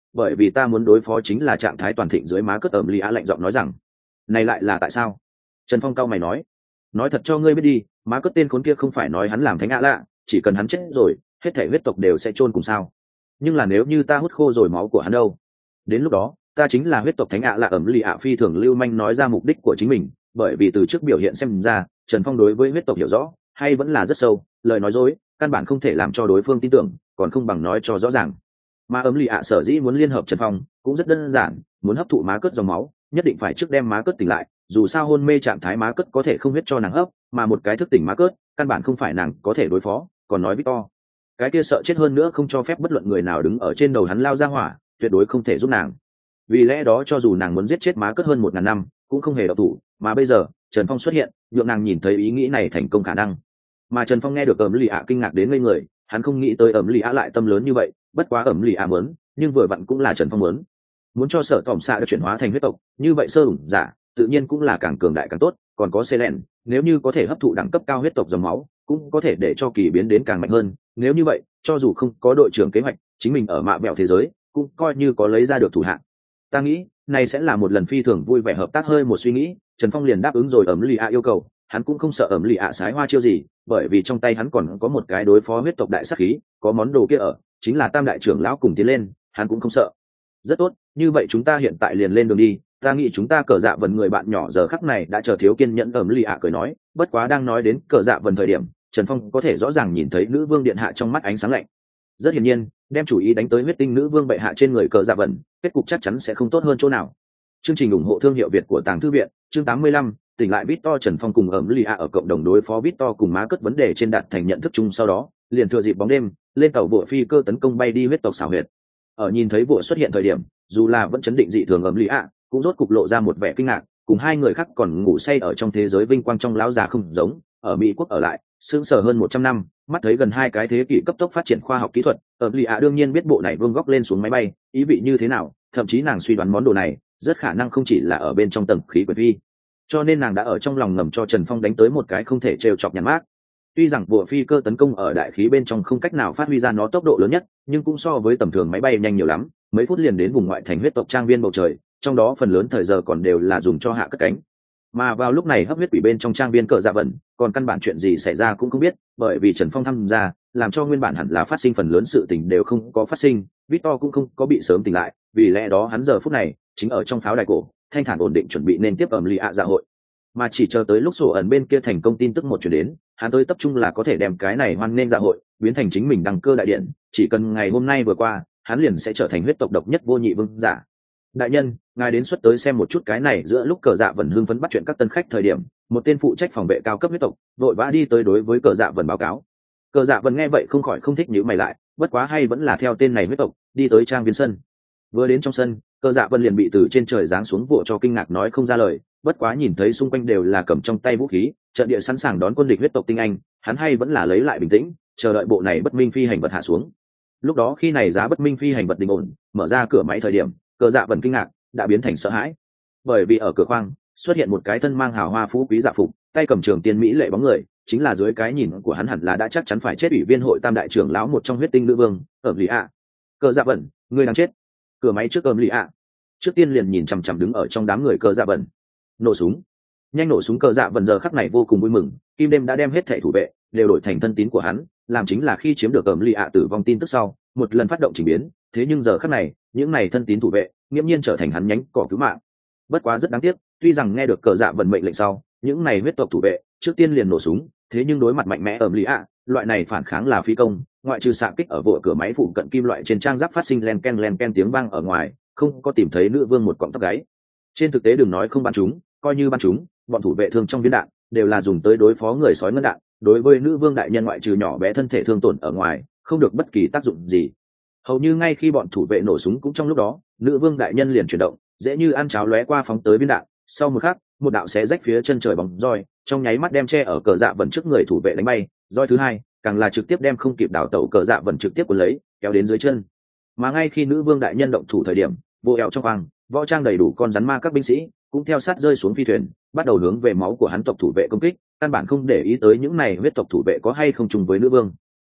bởi vì ta muốn đối phó chính là trạng thái toàn thịnh dưới má cất. Ẩm lì ạ lạnh giọng nói rằng. Này lại là tại sao? Trần Phong cau mày nói. Nói thật cho ngươi biết đi, má cất tên khốn kia không phải nói hắn làm thánh ạ lạ, chỉ cần hắn chết rồi hết thể huyết tộc đều sẽ chôn cùng sao. Nhưng là nếu như ta hút khô rồi máu của hắn đâu, đến lúc đó ta chính là huyết tộc thánh ạ lạ. Ẩm lì ạ phi thường lưu manh nói ra mục đích của chính mình, bởi vì từ trước biểu hiện xem ra Trần Phong đối với huyết tộc hiểu rõ hay vẫn là rất sâu, lời nói dối căn bản không thể làm cho đối phương tin tưởng, còn không bằng nói cho rõ ràng. Mà Ẩm lì ạ sở dĩ muốn liên hợp Trần Phong cũng rất đơn giản, muốn hấp thụ má cất dòng máu nhất định phải trước đem má cất tỉnh lại, dù sao hôn mê trạng thái má cất có thể không huyết cho nàng hấp, mà một cái thức tỉnh má cất căn bản không phải nàng có thể đối phó. Còn nói Victor, cái kia sợ chết hơn nữa không cho phép bất luận người nào đứng ở trên đầu hắn lao ra hỏa, tuyệt đối không thể giúp nàng. Vì lẽ đó cho dù nàng muốn giết chết má cất hơn một ngàn năm cũng không hề độc thủ, mà bây giờ Trần Phong xuất hiện nhượng nàng nhìn thấy ý nghĩ này thành công khả năng. Mà Trần Phong nghe được Ẩm lì ạ kinh ngạc đến ngây người, hắn không nghĩ tới Ẩm lì ạ lại tâm lớn như vậy, bất quá Ẩm lì ạ muốn, nhưng vừa vặn cũng là Trần Phong muốn. Muốn cho sở tỏm xạ được chuyển hóa thành huyết tộc, như vậy sơ ủng giả tự nhiên cũng là càng cường đại càng tốt, còn có Selen, nếu như có thể hấp thụ đẳng cấp cao huyết tộc dòng máu, cũng có thể để cho kỳ biến đến càng mạnh hơn. Nếu như vậy, cho dù không có đội trưởng kế hoạch, chính mình ở mạ bẹo thế giới cũng coi như có lấy ra được thủ hạng. Ta nghĩ này sẽ là một lần phi thường vui vẻ hợp tác. Hơi một suy nghĩ, Trần Phong liền đáp ứng rồi Ẩm lì ạ yêu cầu. Hắn cũng không sợ Ẩm lì ạ sái hoa chiêu gì, bởi vì trong tay hắn còn có một cái đối phó huyết tộc đại sát khí, có món đồ kia ở, chính là tam đại trưởng lão cùng tiến lên, hắn cũng không sợ. Rất tốt, như vậy chúng ta hiện tại liền lên đường đi. Ta nghĩ chúng ta cờ dạ vần người bạn nhỏ giờ khắc này đã chờ thiếu kiên nhẫn. Ẩm lì ạ cười nói. Bất quá đang nói đến cờ dạ vần thời điểm, Trần Phong có thể rõ ràng nhìn thấy nữ vương điện hạ trong mắt ánh sáng lạnh. Rất hiển nhiên, đem chủ ý đánh tới huyết tinh nữ vương bệ hạ trên người cờ dạ vần, kết cục chắc chắn sẽ không tốt hơn chỗ nào. Chương trình ủng hộ thương hiệu Việt của Tàng Thư viện, chương tám mươi lăm, tỉnh lại Victor. Trần Phong cùng Ẩm lì ạ ở cộng đồng đối phó Victor cùng má cất vấn đề trên đạt thành nhận thức chung, sau đó liền thừa dịp bóng đêm lên tàu bộ phi cơ tấn công bay đi huyết tộc xảo huyệt. Ở nhìn thấy vụ xuất hiện thời điểm, dù là vẫn chấn định dị thường Ẩm lì ạ cũng rốt cục lộ ra một vẻ kinh ngạc, cùng hai người khác còn ngủ say ở trong thế giới vinh quang trong lão già không giống, ở Mỹ quốc ở lại sững sờ hơn một trăm năm, mắt thấy gần hai cái thế kỷ cấp tốc phát triển khoa học kỹ thuật. Ẩm lì ạ đương nhiên biết bộ này vương góc lên xuống máy bay ý vị như thế nào, thậm chí nàng suy đoán món đồ này rất khả năng không chỉ là ở bên trong tầng khí quyển vi, cho nên nàng đã ở trong lòng ngầm cho Trần Phong đánh tới một cái không thể trêu chọc nhàn mát. Tuy rằng bộ phi cơ tấn công ở đại khí bên trong không cách nào phát huy ra nó tốc độ lớn nhất, nhưng cũng so với tầm thường máy bay nhanh nhiều lắm, mấy phút liền đến vùng ngoại thành huyết tộc trang viên bầu trời, trong đó phần lớn thời giờ còn đều là dùng cho hạ cất cánh. Mà vào lúc này hấp huyết quỷ bên trong trang viên cờ dạ vần còn căn bản chuyện gì xảy ra cũng không biết, bởi vì Trần Phong tham gia làm cho nguyên bản hẳn là phát sinh phần lớn sự tình đều không có phát sinh. Victor cũng không có bị sớm tỉnh lại, vì lẽ đó hắn giờ phút này chính ở trong pháo đài cổ thanh thản ổn định chuẩn bị nên tiếp Ẩm lì ạ dạ hội. Mà chỉ chờ tới lúc sổ ẩn bên kia thành công tin tức một chuyển đến, hắn tới tập trung là có thể đem cái này hoan nên dạ hội biến thành chính mình đăng cơ đại điện. Chỉ cần ngày hôm nay vừa qua, hắn liền sẽ trở thành huyết tộc độc nhất vô nhị vương giả. Đại nhân, ngài đến xuất tới xem một chút cái này. Giữa lúc cờ dạ vần hưng phấn bắt chuyện các tân khách thời điểm, một tên phụ trách phòng vệ cao cấp huyết tộc vội vã đi tới đối với cờ dạ vần báo cáo. Cờ dạ vần nghe vậy không khỏi không thích nhíu mày lại, bất quá hay vẫn là theo tên này huyết tộc đi tới trang viên sân. Vừa đến trong sân, cờ dạ vần liền bị từ trên trời giáng xuống vụ cho kinh ngạc nói không ra lời, bất quá nhìn thấy xung quanh đều là cầm trong tay vũ khí, trận địa sẵn sàng đón quân địch huyết tộc tinh anh, hắn hay vẫn là lấy lại bình tĩnh, chờ đợi bộ này bất minh phi hành vật hạ xuống. Lúc đó khi này giá bất minh phi hành vật đình ổn mở ra cửa máy thời điểm, cờ dạ vần kinh ngạc đã biến thành sợ hãi, bởi vì ở cửa khoang xuất hiện một cái thân mang hào hoa phú quý dạ phục, tay cầm trường tiên mỹ lệ bóng người, chính là dưới cái nhìn của hắn hẳn là đã chắc chắn phải chết ủy viên hội tam đại trưởng lão một trong huyết tinh nữ vương Ẩm lì ạ. Cờ dạ vần, ngươi đang chết. Cửa máy trước Ẩm lì ạ trước tiên liền nhìn chằm chằm đứng ở trong đám người cờ dạ vần. Nổ súng, nhanh nổ súng. Cờ dạ vần giờ khắc này vô cùng vui mừng, kim đêm đã đem hết thảy thủ vệ đều đổi thành thân tín của hắn, làm chính là khi chiếm được Ẩm lì ạ tử vong tin tức sau một lần phát động chỉnh biến. Thế nhưng giờ khắc này những này thân tín thủ vệ nghiễm nhiên trở thành hắn nhánh cỏ cứu mạng. Bất quá rất đáng tiếc, tuy rằng nghe được cờ dạ vần mệnh lệnh sau những này huyết tộc thủ vệ trước tiên liền nổ súng, thế nhưng đối mặt mạnh mẽ Ẩm lì ạ, loại này phản kháng là phi công, ngoại trừ xạ kích ở vội cửa máy phụ cận kim loại trên trang giáp phát sinh len ken len ken tiếng vang ở ngoài, không có tìm thấy nữ vương một cọng tóc gáy. Trên thực tế đừng nói không bắn chúng, coi như bắn chúng, bọn thủ vệ thương trong viên đạn đều là dùng tới đối phó người sói ngân đạn, đối với nữ vương đại nhân ngoại trừ nhỏ bé thân thể thương tổn ở ngoài không được bất kỳ tác dụng gì. Hầu như ngay khi bọn thủ vệ nổ súng cũng trong lúc đó, nữ vương đại nhân liền chuyển động, dễ như ăn cháo lóe qua phóng tới viên đạn. Sau một khắc, một đạo xé rách phía chân trời bóng roi trong nháy mắt đem che ở cờ dạ vần trước người thủ vệ đánh bay, roi thứ hai càng là trực tiếp đem không kịp đảo tẩu cờ dạ vần trực tiếp cuốn lấy kéo đến dưới chân. Mà ngay khi nữ vương đại nhân động thủ thời điểm, vô eo trong khoang võ trang đầy đủ con rắn ma các binh sĩ cũng theo sát rơi xuống phi thuyền, bắt đầu hướng về máu của hắn tộc thủ vệ công kích, căn bản không để ý tới những này huyết tộc thủ vệ có hay không trùng với nữ vương.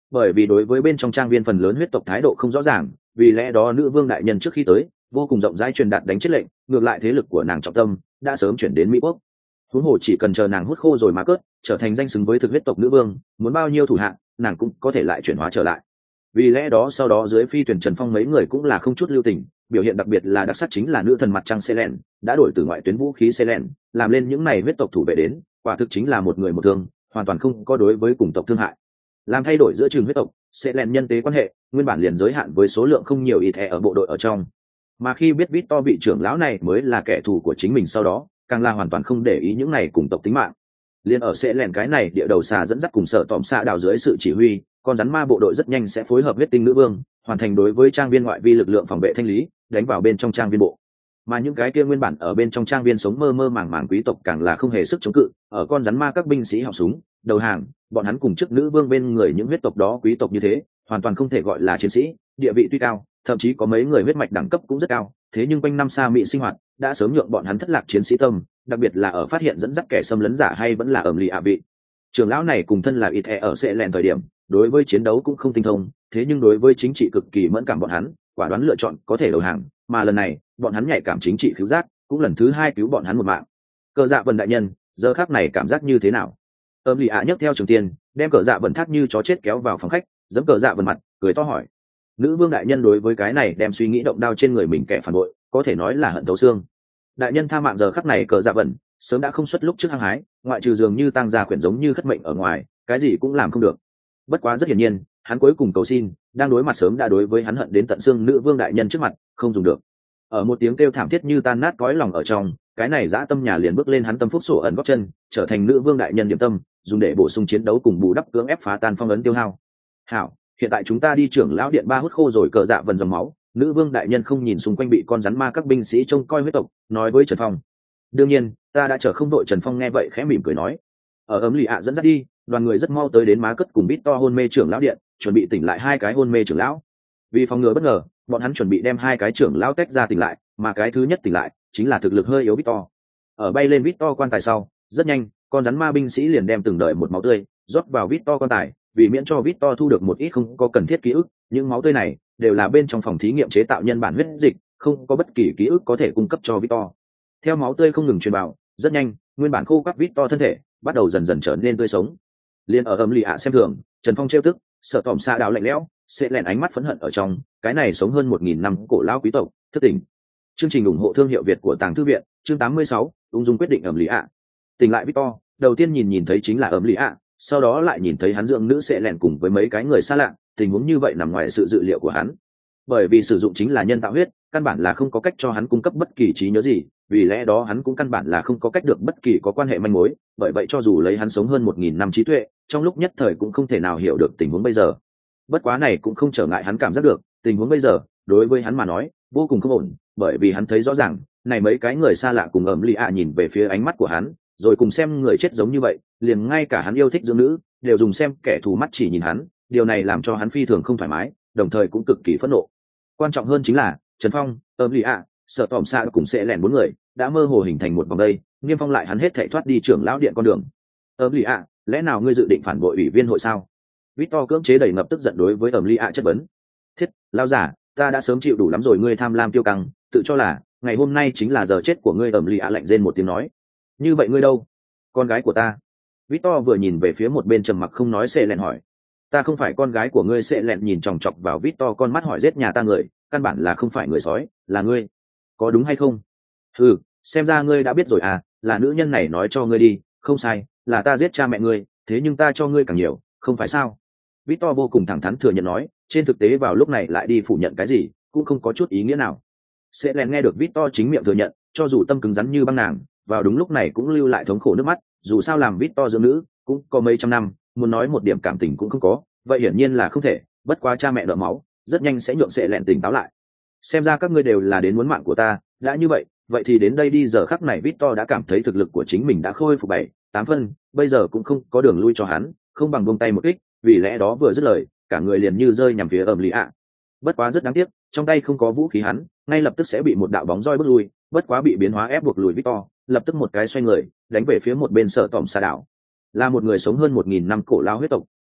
bởi vì đối với bên trong trang viên phần lớn huyết tộc thái độ không rõ ràng, vì lẽ đó nữ vương đại nhân trước khi tới vô cùng rộng rãi truyền đạt đánh chết lệnh, ngược lại thế lực của nàng trọng tâm đã sớm chuyển đến Mỹ quốc. Huống hồ chỉ cần chờ nàng hút khô rồi mà cớt, trở thành danh xứng với thực huyết tộc nữ vương, muốn bao nhiêu thủ hạ nàng cũng có thể lại chuyển hóa trở lại. Vì lẽ đó sau đó dưới phi thuyền Trần Phong mấy người cũng là không chút lưu tình, biểu hiện đặc biệt là đặc sắc chính là nữ thần mặt trăng Selen đã đổi từ ngoại tuyến vũ khí Selen làm lên những này huyết tộc thủ vệ đến, quả thực chính là một người một thương, hoàn toàn không có đối với cùng tộc thương hại. Làm thay đổi giữa trường huyết tộc, Selen nhân tế quan hệ nguyên bản liền giới hạn với số lượng không nhiều ít thẻ ở bộ đội ở trong, mà khi biết Victor vị trưởng lão này mới là kẻ thù của chính mình sau đó, càng là hoàn toàn không để ý những này cùng tộc tính mạng. Liên ở Selen cái này địa đầu xà dẫn dắt cùng sở tòm xạ đào dưới sự chỉ huy, con rắn ma bộ đội rất nhanh sẽ phối hợp huyết tinh nữ vương hoàn thành đối với trang viên ngoại vi lực lượng phòng vệ thanh lý, đánh vào bên trong trang viên bộ. Mà những cái kia nguyên bản ở bên trong trang viên sống mơ mơ màng màng quý tộc càng là không hề sức chống cự, ở con rắn ma các binh sĩ họng súng đầu hàng, bọn hắn cùng chức nữ vương bên người những huyết tộc đó quý tộc như thế hoàn toàn không thể gọi là chiến sĩ, địa vị tuy cao, thậm chí có mấy người huyết mạch đẳng cấp cũng rất cao, thế nhưng quanh năm xa mỹ sinh hoạt đã sớm nhượng bọn hắn thất lạc chiến sĩ tâm, đặc biệt là ở phát hiện dẫn dắt kẻ xâm lấn giả hay vẫn là ẩm lì ạ vị. Trưởng lão này cùng thân là ít e ở sẽ lẹn thời điểm đối với chiến đấu cũng không tinh thông, thế nhưng đối với chính trị cực kỳ mẫn cảm, bọn hắn quả đoán lựa chọn có thể đầu hàng, mà lần này bọn hắn nhạy cảm chính trị khiếu giác cũng lần thứ hai cứu bọn hắn một mạng. Cờ Dạ Vân đại nhân giờ khắc này cảm giác như thế nào? Ẩm lì ạ nhấc theo trường tiên đem Cờ Dạ Vân thác như chó chết kéo vào phòng khách, giẫm Cờ Dạ Vân mặt cười to hỏi. Nữ vương đại nhân đối với cái này đem suy nghĩ động đao trên người mình kẻ phản bội có thể nói là hận thấu xương. Đại nhân tha mạng, giờ khắc này Cờ Dạ Vân sớm đã không xuất lúc trước hăng hái, ngoại trừ dường như tăng gia quyển giống như khất mệnh ở ngoài, cái gì cũng làm không được. Bất quá rất hiển nhiên, hắn cuối cùng cầu xin, đang đối mặt sớm đã đối với hắn hận đến tận xương nữ vương đại nhân trước mặt, không dùng được. Ở một tiếng kêu thảm thiết như tan nát cõi lòng ở trong, cái này dã tâm nhà liền bước lên hắn tâm phúc sổ ẩn gót chân, trở thành nữ vương đại nhân điểm tâm, dùng để bổ sung chiến đấu cùng bù đắp cưỡng ép phá tan phong ấn tiêu hao. Hảo, hiện tại chúng ta đi trưởng lão điện ba hút khô rồi Cờ Dạ Vân dòng máu. Nữ vương đại nhân không nhìn xung quanh bị con rắn ma các binh sĩ trông coi huyết tộc, nói với Trần Phong. Đương nhiên, ta đã chờ không đội. Trần Phong nghe vậy khẽ mỉm cười nói. Ở ấm lì ạ dẫn dắt đi, đoàn người rất mau tới đến má cất cùng bít to hôn mê trưởng lão điện, chuẩn bị tỉnh lại hai cái hôn mê trưởng lão. Vì phòng ngừa bất ngờ, bọn hắn chuẩn bị đem hai cái trưởng lão tách ra tỉnh lại, mà cái thứ nhất tỉnh lại chính là thực lực hơi yếu bít to. Ở bay lên bít to quan tài sau, rất nhanh con rắn ma binh sĩ liền đem từng đợi một máu tươi rót vào bít to quan tài, vì miễn cho bít to thu được một ít không có cần thiết ký ức, những máu tươi này đều là bên trong phòng thí nghiệm chế tạo nhân bản huyết dịch, không có bất kỳ ký ức có thể cung cấp cho bít to. Theo máu tươi không ngừng truyền vào, rất nhanh nguyên bản khô quắt bít to thân thể bắt đầu dần dần trở nên tươi sống. Liên ở ấm lì ạ xem thường, Trần Phong trêu tức, sợ tỏm xa đào lạnh lẽo, sẽ lẹn ánh mắt phẫn hận ở trong, cái này sống hơn một nghìn năm cổ lão quý tộc thức tỉnh. Chương trình ủng hộ thương hiệu Việt của Tàng Thư viện, chương tám mươi sáu, ung dung quyết định ấm lì ạ. Tỉnh lại Victor, đầu tiên nhìn nhìn thấy chính là ấm lì ạ, sau đó lại nhìn thấy hắn dưỡng nữ sẽ lẹn cùng với mấy cái người xa lạ, tình huống như vậy nằm ngoài sự dự liệu của hắn. Bởi vì sử dụng chính là nhân tạo huyết, căn bản là không có cách cho hắn cung cấp bất kỳ trí nhớ gì, vì lẽ đó hắn cũng căn bản là không có cách được bất kỳ có quan hệ manh mối, bởi vậy cho dù lấy hắn sống hơn một nghìn năm trí tuệ, trong lúc nhất thời cũng không thể nào hiểu được tình huống bây giờ. Bất quá này cũng không trở ngại hắn cảm giác được, tình huống bây giờ, đối với hắn mà nói, vô cùng không ổn, bởi vì hắn thấy rõ ràng, này mấy cái người xa lạ cùng ẩm lì ạ nhìn về phía ánh mắt của hắn, rồi cùng xem người chết giống như vậy, liền ngay cả hắn yêu thích dưỡng nữ, đều dùng xem kẻ thù mắt chỉ nhìn hắn, điều này làm cho hắn phi thường không thoải mái, đồng thời cũng cực kỳ phẫn nộ. Quan trọng hơn chính là, Trần Phong, ẩm lì ạ, sợ tòm xa cùng sẽ lẻn bốn người đã mơ hồ hình thành một vòng đây, niêm phong lại hắn hết thảy thoát đi trưởng lão điện con đường. Ẩm lì ạ, lẽ nào ngươi dự định phản bội ủy viên hội sao? Victor cưỡng chế đầy ngập tức giận đối với ẩm lì ạ chất vấn. Thiết, lão giả, ta đã sớm chịu đủ lắm rồi, ngươi tham lam tiêu căng, tự cho là ngày hôm nay chính là giờ chết của ngươi. Ẩm lì ạ lạnh rên một tiếng nói. Như vậy ngươi đâu? Con gái của ta. Victor vừa nhìn về phía một bên trầm mặc không nói sẽ lẹn hỏi. Ta không phải con gái của ngươi. Sẽ lẹn nhìn chòng chọc vào Victor con mắt hỏi, giết nhà ta người, căn bản là không phải người sói, là ngươi, có đúng hay không? Ừ, xem ra ngươi đã biết rồi à, là nữ nhân này nói cho ngươi đi. Không sai, là ta giết cha mẹ ngươi, thế nhưng ta cho ngươi càng nhiều, không phải sao? Victor vô cùng thẳng thắn thừa nhận nói, trên thực tế vào lúc này lại đi phủ nhận cái gì cũng không có chút ý nghĩa nào. Sẽ lén nghe được Victor chính miệng thừa nhận, cho dù tâm cứng rắn như băng nàng, vào đúng lúc này cũng lưu lại thống khổ nước mắt, dù sao làm Victor dưỡng nữ cũng có mấy trăm năm, muốn nói một điểm cảm tình cũng không có, vậy hiển nhiên là không thể. Bất quá cha mẹ nợ máu, rất nhanh sẽ nhượng Sẽ lén tỉnh táo lại. Xem ra các ngươi đều là đến muốn mạng của ta, đã như vậy, vậy thì đến đây đi. Giờ khắc này Victor đã cảm thấy thực lực của chính mình đã khôi phục bảy, tám phân, bây giờ cũng không có đường lui cho hắn, không bằng buông tay một kích, vì lẽ đó vừa dứt lời, cả người liền như rơi nhằm phía ẩm lì ạ. Bất quá rất đáng tiếc, trong tay không có vũ khí hắn, ngay lập tức sẽ bị một đạo bóng roi bước lui, bất quá bị biến hóa ép buộc lùi Victor, lập tức một cái xoay người, đánh về phía một bên Sở Tỏm Sa đảo. Là một người sống hơn một nghìn năm cổ lao huyết tộc,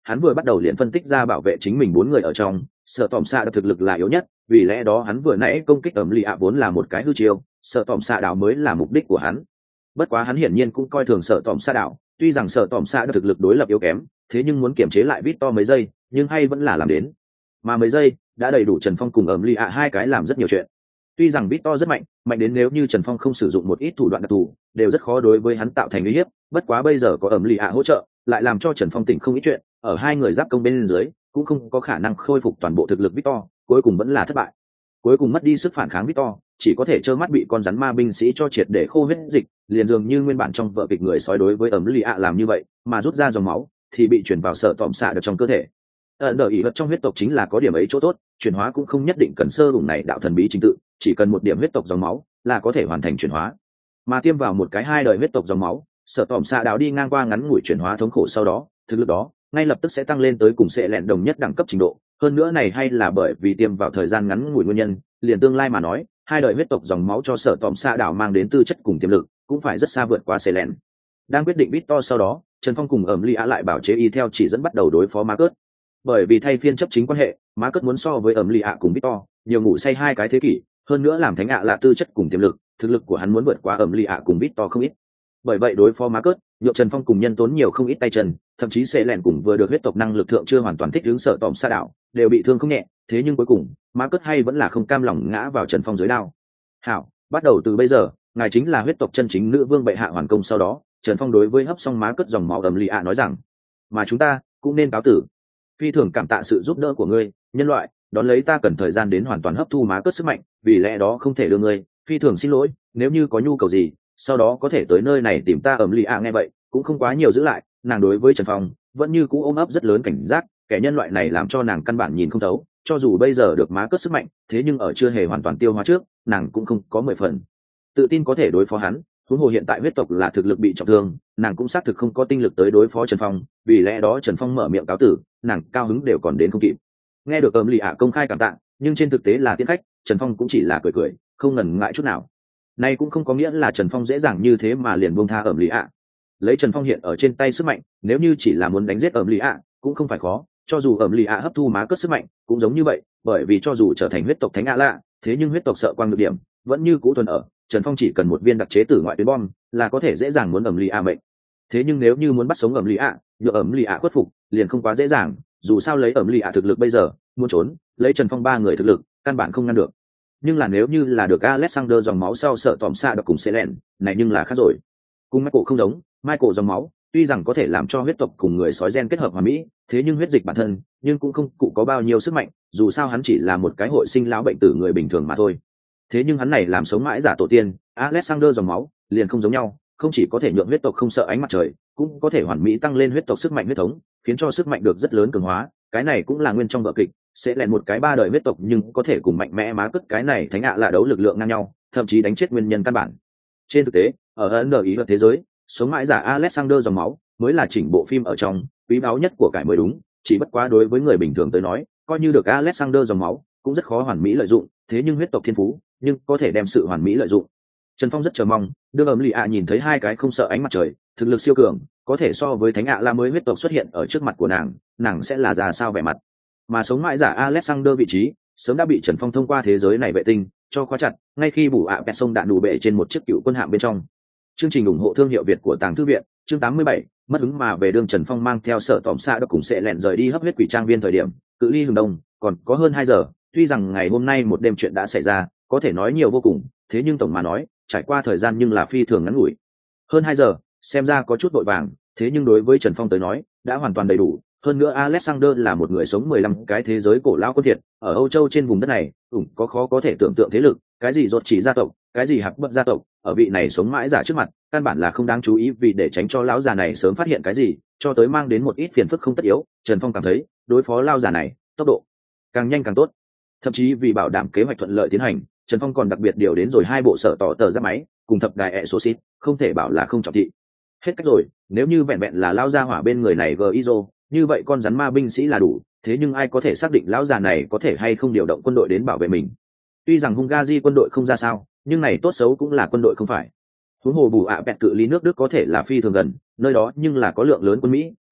hắn vừa bắt đầu liền phân tích ra bảo vệ chính mình bốn người ở trong sợ tòm xạ thực lực là yếu nhất, vì lẽ đó hắn vừa nãy công kích ẩm lì ạ vốn là một cái hư chiêu, sợ tòm xạ đảo mới là mục đích của hắn. Bất quá hắn hiển nhiên cũng coi thường sợ tòm xạ đảo, tuy rằng sợ tòm xạ thực lực đối lập yếu kém, thế nhưng muốn kiểm chế lại Victor mấy giây nhưng hay vẫn là làm đến, mà mấy giây đã đầy đủ Trần Phong cùng ẩm lì ạ hai cái làm rất nhiều chuyện. Tuy rằng Victor rất mạnh, mạnh đến nếu như Trần Phong không sử dụng một ít thủ đoạn đặc thù, đều rất khó đối với hắn tạo thành uy hiếp, bất quá bây giờ có ẩm lì ạ hỗ trợ, lại làm cho Trần Phong tỉnh không ít chuyện, ở hai người giáp công bên dưới, cũng không có khả năng khôi phục toàn bộ thực lực Victor, cuối cùng vẫn là thất bại. Cuối cùng mất đi sức phản kháng Victor, chỉ có thể trơ mắt bị con rắn ma binh sĩ cho triệt để khô huyết dịch, liền dường như nguyên bản trong vở kịch người sói đối với ẩm lì ạ làm như vậy, mà rút ra dòng máu thì bị chuyển vào sợ tòm xạ được trong cơ thể. Ở đợi ý vật trong huyết tộc chính là có điểm ấy chỗ tốt, chuyển hóa cũng không nhất định cần sơ vùng này đạo thần bí chính tự, chỉ cần một điểm huyết tộc dòng máu là có thể hoàn thành chuyển hóa. Mà tiêm vào một cái hai đời huyết tộc dòng máu, sợ tòm xạ đạo đi ngang qua ngắn ngủi chuyển hóa thống khổ sau đó, thực lực đó ngay lập tức sẽ tăng lên tới cùng sẽ lẹn đồng nhất đẳng cấp trình độ. Hơn nữa này hay là bởi vì tiêm vào thời gian ngắn ngủi nguyên nhân, liền tương lai mà nói, hai đời huyết tộc dòng máu cho sở tòm xạ đảo mang đến tư chất cùng tiềm lực cũng phải rất xa vượt qua sẽ lẹn. Đang quyết định Victor sau đó, Trần Phong cùng ẩm lì ạ lại bảo chế y theo chỉ dẫn bắt đầu đối phó Marcus. Bởi vì thay phiên chấp chính quan hệ, Marcus muốn so với ẩm lì ạ cùng Victor nhiều ngủ say hai cái thế kỷ, hơn nữa làm thánh ạ là tư chất cùng tiềm lực, thực lực của hắn muốn vượt qua ẩm lì ạ cùng Victor không ít. Bởi vậy đối phó Marcus, nhượng Trần Phong cùng nhân tốn nhiều không ít tay chân, thậm chí sẽ lẹn cùng vừa được huyết tộc năng lực thượng chưa hoàn toàn thích ứng sở tòm sa đảo, đều bị thương không nhẹ, thế nhưng cuối cùng, Marcus hay vẫn là không cam lòng ngã vào Trần Phong dưới đao. "Hảo, bắt đầu từ bây giờ, ngài chính là huyết tộc chân chính nữ vương bệ hạ hoàn công." Sau đó, Trần Phong đối với hấp xong Marcus dòng máu ẩm lì ạ nói rằng, "Mà chúng ta cũng nên cáo tử. Phi thường cảm tạ sự giúp đỡ của ngươi, nhân loại, đón lấy ta cần thời gian đến hoàn toàn hấp thu Marcus sức mạnh, vì lẽ đó không thể đưa ngươi, phi thường xin lỗi, nếu như có nhu cầu gì, sau đó có thể tới nơi này tìm ta." ẩm lì ạ nghe vậy cũng không quá nhiều giữ lại, nàng đối với Trần Phong vẫn như cũ ôm ấp rất lớn cảnh giác, kẻ nhân loại này làm cho nàng căn bản nhìn không thấu, cho dù bây giờ được Marcus sức mạnh, thế nhưng ở chưa hề hoàn toàn tiêu hóa trước, nàng cũng không có mười phần tự tin có thể đối phó hắn. Huống hồ hiện tại huyết tộc là thực lực bị trọng thương, nàng cũng xác thực không có tinh lực tới đối phó Trần Phong, vì lẽ đó Trần Phong mở miệng cáo tử, nàng cao hứng đều còn đến không kịp. Nghe được ẩm lì ạ công khai cảm tạ, nhưng trên thực tế là tiễn khách, Trần Phong cũng chỉ là cười cười, không ngần ngại chút nào. Này cũng không có nghĩa là Trần Phong dễ dàng như thế mà liền buông tha ẩm lì ạ. Lấy Trần Phong hiện ở trên tay sức mạnh, nếu như chỉ là muốn đánh giết ẩm lì ạ cũng không phải khó, cho dù ẩm lì ạ hấp thu má cất sức mạnh cũng giống như vậy, bởi vì cho dù trở thành huyết tộc thánh ạ lạ, thế nhưng huyết tộc sợ quang được điểm vẫn như cũ thuần ở. Trần Phong chỉ cần một viên đặc chế tử ngoại tuyến bom là có thể dễ dàng muốn ẩm lì ạ mệnh. Thế nhưng nếu như muốn bắt sống ẩm lì ạ, nhờ ẩm lì ạ khuất phục liền không quá dễ dàng, dù sao lấy ẩm lì ạ thực lực bây giờ muốn trốn, lấy Trần Phong ba người thực lực căn bản không ngăn được. Nhưng là nếu như là được Alexander dòng máu sau sợ tòm xa được cùng Selen, này nhưng là khác rồi. Cùng Michael không giống, Michael dòng máu tuy rằng có thể làm cho huyết tộc cùng người sói gen kết hợp hòa mỹ, thế nhưng huyết dịch bản thân nhưng cũng không cụ có bao nhiêu sức mạnh, dù sao hắn chỉ là một cái hội sinh lão bệnh tử người bình thường mà thôi. Thế nhưng hắn này làm sống mãi giả tổ tiên, Alexander dòng máu liền không giống nhau, không chỉ có thể nhượng huyết tộc không sợ ánh mặt trời, cũng có thể hoàn mỹ tăng lên huyết tộc sức mạnh huyết thống, khiến cho sức mạnh được rất lớn cường hóa. Cái này cũng là nguyên trong vở kịch sẽ lẹn một cái ba đời huyết tộc nhưng có thể cùng mạnh mẽ má cất cái này thánh ạ là đấu lực lượng ngang nhau, thậm chí đánh chết nguyên nhân căn bản. Trên thực tế, ở ấn độ ý thế giới, sống mãi giả Alexander dòng máu mới là chỉnh bộ phim ở trong quý báu nhất của cải mới đúng, chỉ bất quá đối với người bình thường tới nói, coi như được Alexander dòng máu cũng rất khó hoàn mỹ lợi dụng, thế nhưng huyết tộc thiên phú nhưng có thể đem sự hoàn mỹ lợi dụng. Trần Phong rất chờ mong đưa ấm lì ạ nhìn thấy hai cái không sợ ánh mặt trời, thực lực siêu cường, có thể so với thánh ạ la mới huyết tộc xuất hiện ở trước mặt của nàng, nàng sẽ là ra sao vẻ mặt. Mà sống mãi giả Alexander vị trí sớm đã bị Trần Phong thông qua thế giới này vệ tinh cho khóa chặt, ngay khi bù ạ pet sông đạn đủ bệ trên một chiếc cựu quân hạm bên trong. Chương trình ủng hộ thương hiệu Việt của Tàng Thư viện, chương tám mươi bảy, mất hứng mà về đường. Trần Phong mang theo sở tòm xạ đã cùng sẽ lẹn rời đi hấp huyết quỷ trang viên thời điểm, cự ly hướng đông còn có hơn hai giờ, tuy rằng ngày hôm nay một đêm chuyện đã xảy ra, có thể nói nhiều vô cùng, thế nhưng tổng mà nói, trải qua thời gian nhưng là phi thường ngắn ngủi. Hơn hai giờ, xem ra có chút vội vàng, thế nhưng đối với Trần Phong tới nói, đã hoàn toàn đầy đủ. Hơn nữa Alexander là một người sống mười lăm cái thế giới cổ lão quân thiệt, ở Âu Châu trên vùng đất này, ủng có khó có thể tưởng tượng thế lực, cái gì rốt chỉ gia tộc, cái gì hạc bất gia tộc, ở vị này sống mãi giả trước mặt, căn bản là không đáng chú ý, vì để tránh cho lão già này sớm phát hiện cái gì, cho tới mang đến một ít phiền phức không tất yếu, Trần Phong cảm thấy, đối phó lão già này, tốc độ càng nhanh càng tốt. Thậm chí vì bảo đảm kế hoạch thuận lợi tiến hành, Trần Phong còn đặc biệt điều đến rồi hai bộ sở tỏ tờ giáp máy, cùng thập đài Exorcist, không thể bảo là không trọng thị. Hết cách rồi, nếu như vẹn vẹn là lão gia hỏa bên người này Gizo, như vậy con rắn ma binh sĩ là đủ, thế nhưng ai có thể xác định lão già này có thể hay không điều động quân đội đến bảo vệ mình. Tuy rằng Hungary quân đội không ra sao, nhưng này tốt xấu cũng là quân đội không phải. Huống hồ bù ạ bẹt cự ly nước Đức có thể là phi thường gần, nơi đó nhưng là có lượng lớn quân Mỹ,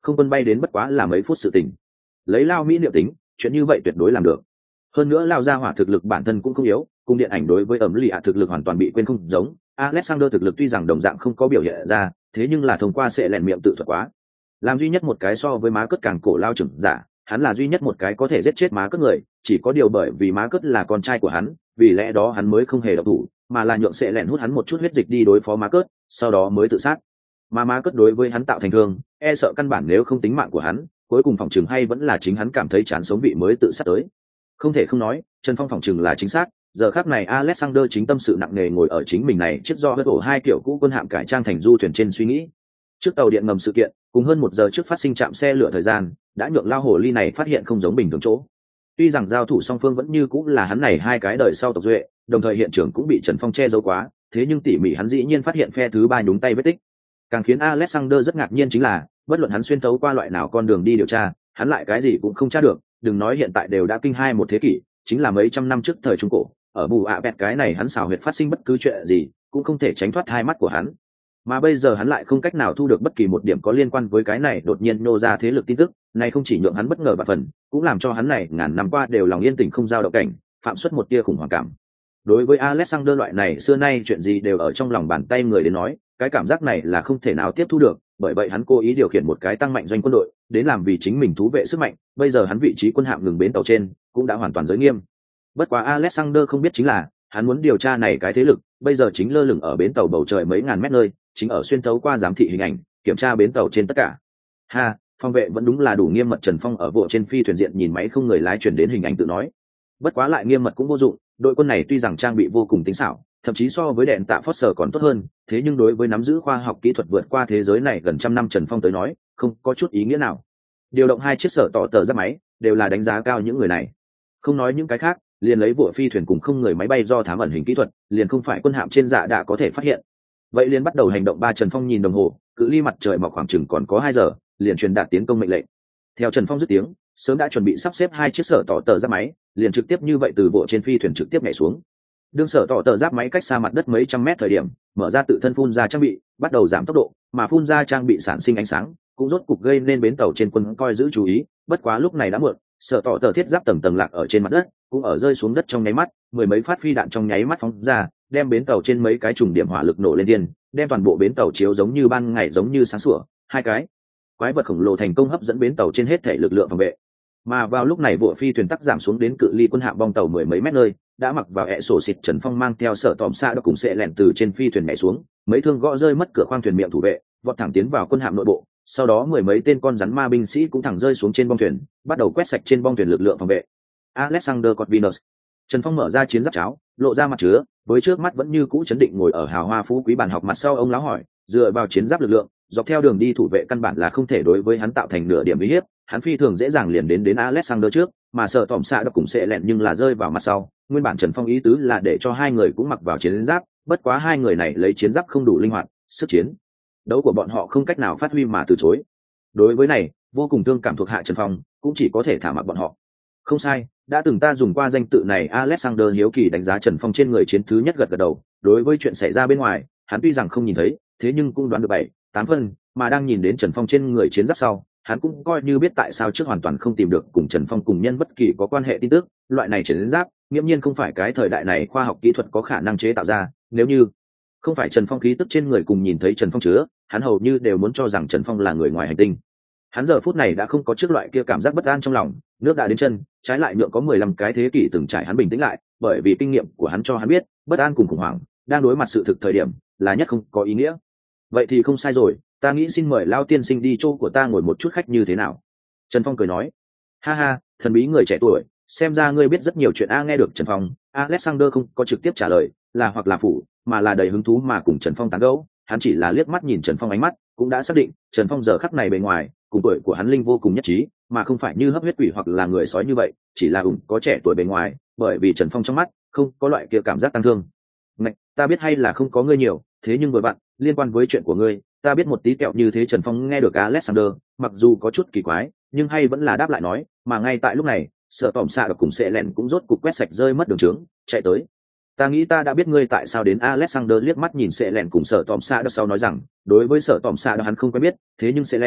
không quân bay đến bất quá là mấy phút sự tình. Lấy Lao Mỹ niệm tính, chuyện như vậy tuyệt đối làm được. Hơn nữa Lao gia hỏa thực lực bản thân cũng không yếu, cùng điện ảnh đối với ẩm lì ạ thực lực hoàn toàn bị quên không giống. Alexander thực lực tuy rằng đồng dạng không có biểu hiện ra, thế nhưng là thông qua sẽ lẻn miệng tự thuật quá. Làm duy nhất một cái so với má cất càng cổ lao trưởng giả, hắn là duy nhất một cái có thể giết chết má cất người, chỉ có điều bởi vì má cất là con trai của hắn, vì lẽ đó hắn mới không hề động thủ, mà là nhượng sẽ lẻn hút hắn một chút huyết dịch đi đối phó má cất, sau đó mới tự sát. Mà má cất đối với hắn tạo thành thương, e sợ căn bản nếu không tính mạng của hắn, cuối cùng phòng trường hay vẫn là chính hắn cảm thấy chán sống vị mới tự sát tới. Không thể không nói, Trần Phong phòng trường là chính xác. Giờ khắc này Alexander chính tâm sự nặng nề ngồi ở chính mình này chiếc do hất ổ hai kiểu cũ quân hạm cải trang thành du thuyền trên suy nghĩ. Trước tàu điện ngầm sự kiện, cùng hơn một giờ trước phát sinh chạm xe lửa thời gian, đã nhượng lao hồ ly này phát hiện không giống bình thường chỗ. Tuy rằng giao thủ song phương vẫn như cũng là hắn này hai cái đời sau tộc duệ, đồng thời hiện trường cũng bị Trần Phong che giấu quá, thế nhưng tỉ mỉ hắn dĩ nhiên phát hiện phe thứ ba nhúng tay vết tích. Càng khiến Alexander rất ngạc nhiên chính là, bất luận hắn xuyên thấu qua loại nào con đường đi điều tra, hắn lại cái gì cũng không tra được, đừng nói hiện tại đều đã kinh hai một thế kỷ, chính là mấy trăm năm trước thời trung cổ, ở bù ạ bẹt cái này hắn xào huyệt phát sinh bất cứ chuyện gì, cũng không thể tránh thoát hai mắt của hắn. Mà bây giờ hắn lại không cách nào thu được bất kỳ một điểm có liên quan với cái này đột nhiên nô ra thế lực tin tức, này không chỉ nhượng hắn bất ngờ và phần, cũng làm cho hắn này ngàn năm qua đều lòng yên tĩnh không dao động cảnh, phạm xuất một tia khủng hoảng cảm. Đối với Alexander loại này xưa nay chuyện gì đều ở trong lòng bàn tay người đến nói, cái cảm giác này là không thể nào tiếp thu được, bởi vậy hắn cố ý điều khiển một cái tăng mạnh doanh quân đội, đến làm vì chính mình thú vệ sức mạnh, bây giờ hắn vị trí quân hạm ngừng bến tàu trên, cũng đã hoàn toàn giới nghiêm. Bất quá Alexander không biết chính là, hắn muốn điều tra này cái thế lực, bây giờ chính lơ lửng ở bến tàu bầu trời mấy ngàn mét nơi, chính ở xuyên thấu qua giám thị hình ảnh, kiểm tra bến tàu trên tất cả. Ha, phòng vệ vẫn đúng là đủ nghiêm mật. Trần Phong ở bộ trên phi thuyền diện nhìn máy không người lái chuyển đến hình ảnh tự nói. Bất quá lại nghiêm mật cũng vô dụng, đội quân này tuy rằng trang bị vô cùng tinh xảo, thậm chí so với đèn tạ Foster còn tốt hơn, thế nhưng đối với nắm giữ khoa học kỹ thuật vượt qua thế giới này gần trăm năm Trần Phong tới nói, không có chút ý nghĩa nào. Điều động hai chiếc sở tỏ tờ giáp máy, đều là đánh giá cao những người này. Không nói những cái khác, liền lấy bộ phi thuyền cùng không người máy bay do thám ẩn hình kỹ thuật, liền không phải quân hạm trên dạ đã có thể phát hiện. Vậy liền bắt đầu hành động. Ba Trần Phong nhìn đồng hồ, cự ly mặt trời mọc khoảng chừng còn có hai giờ, liền truyền đạt tiến công mệnh lệnh. Theo Trần Phong dứt tiếng, sớm đã chuẩn bị sắp xếp hai chiếc sở tỏ tờ giáp máy, liền trực tiếp như vậy từ bộ trên phi thuyền trực tiếp nhảy xuống. Đương sở tỏ tờ giáp máy cách xa mặt đất mấy trăm mét thời điểm, mở ra tự thân phun ra trang bị, bắt đầu giảm tốc độ, mà phun ra trang bị sản sinh ánh sáng, cũng rốt cục gây nên bến tàu trên quân coi giữ chú ý. Bất quá lúc này đã muộn, sở tỏ tờ thiết giáp tầng tầng lạc ở trên mặt đất, cũng ở rơi xuống đất trong nháy mắt, mười mấy phát phi đạn trong nháy mắt phóng ra, đem bến tàu trên mấy cái trùng điểm hỏa lực nổ lên điên, đem toàn bộ bến tàu chiếu giống như ban ngày giống như sáng sủa. Hai cái quái vật khổng lồ thành công hấp dẫn bến tàu trên hết thể lực lượng phòng vệ. Mà vào lúc này bộ phi thuyền tắc giảm xuống đến cự ly quân hạm bong tàu mười mấy mét nơi, đã mặc vào ẹ sổ xịt. Trần Phong mang theo sở tòm xa đã cùng sẽ lẻn từ trên phi thuyền nhảy xuống, mấy thương gõ rơi mất cửa khoang thuyền miệng thủ vệ, vọt thẳng tiến vào quân hạm nội bộ. Sau đó mười mấy tên con rắn ma binh sĩ cũng thẳng rơi xuống trên bong thuyền, bắt đầu quét sạch trên bong thuyền lực lượng phòng vệ. Alexander Corvinus. Trần Phong mở ra chiến giáp cháo, lộ ra mặt chứa, với trước mắt vẫn như cũ chấn định ngồi ở hào hoa phú quý bàn học mặt sau. Ông lão hỏi, dựa vào chiến giáp lực lượng, dọc theo đường đi thủ vệ căn bản là không thể đối với hắn tạo thành nửa điểm uy hiếp, hắn phi thường dễ dàng liền đến đến Alexander trước, mà sợ tỏm xạ đã cùng sẽ lẹn nhưng là rơi vào mặt sau. Nguyên bản Trần Phong ý tứ là để cho hai người cũng mặc vào chiến giáp, bất quá hai người này lấy chiến giáp không đủ linh hoạt, sức chiến đấu của bọn họ không cách nào phát huy mà từ chối. Đối với này, vô cùng thương cảm thuộc hạ Trần Phong, cũng chỉ có thể thả mặc bọn họ. Không sai, đã từng ta dùng qua danh tự này. Alexander hiếu kỳ đánh giá Trần Phong trên người chiến thứ nhất, gật gật đầu. Đối với chuyện xảy ra bên ngoài, hắn tuy rằng không nhìn thấy, thế nhưng cũng đoán được bảy, tám phân, mà đang nhìn đến Trần Phong trên người chiến giáp sau, hắn cũng coi như biết tại sao trước hoàn toàn không tìm được cùng Trần Phong cùng nhân bất kỳ có quan hệ tin tức. Loại này chiến giáp, nghiễm nhiên không phải cái thời đại này khoa học kỹ thuật có khả năng chế tạo ra, nếu như không phải Trần Phong khí tức trên người cùng nhìn thấy Trần Phong chứa, hắn hầu như đều muốn cho rằng Trần Phong là người ngoài hành tinh. Hắn giờ phút này đã không có trước loại kia cảm giác bất an trong lòng, nước đã đến chân, trái lại nhượng có mười lăm cái thế kỷ từng trải hắn bình tĩnh lại, bởi vì kinh nghiệm của hắn cho hắn biết, bất an cùng khủng hoảng đang đối mặt sự thực thời điểm là nhất không có ý nghĩa. Vậy thì không sai rồi, ta nghĩ xin mời Lao tiên sinh đi chỗ của ta ngồi một chút khách như thế nào? Trần Phong cười nói. Ha ha, thần bí người trẻ tuổi, xem ra ngươi biết rất nhiều chuyện. A nghe được Trần Phong, Alexander không có trực tiếp trả lời là hoặc là phủ, mà là đầy hứng thú mà cùng Trần Phong tán gẫu. Hắn chỉ là liếc mắt nhìn Trần Phong, ánh mắt cũng đã xác định Trần Phong giờ khắc này bề ngoài cùng tuổi của hắn linh vô cùng nhất trí, mà không phải như hấp huyết quỷ hoặc là người sói như vậy, chỉ là ủng có trẻ tuổi bề ngoài, bởi vì Trần Phong trong mắt không có loại kia cảm giác tăng thương. Ngạch, ta biết hay là không có ngươi nhiều, thế nhưng vừa bạn liên quan với chuyện của ngươi, ta biết một tí kẹo như thế. Trần Phong nghe được Alexander, mặc dù có chút kỳ quái, nhưng hay vẫn là đáp lại nói, mà ngay tại lúc này, sợ tỏm xạ được cùng sẽ lẹn cũng rốt cục quét sạch rơi mất đường trướng, chạy tới. Ta nghĩ ta đã biết ngươi tại sao đến. Alexander liếc mắt nhìn sẽ lẹn cùng sợ tỏm xạ được sau nói rằng, đối với sợ tỏm xạ đó hắn không quen biết, thế nhưng sẽ lẹn,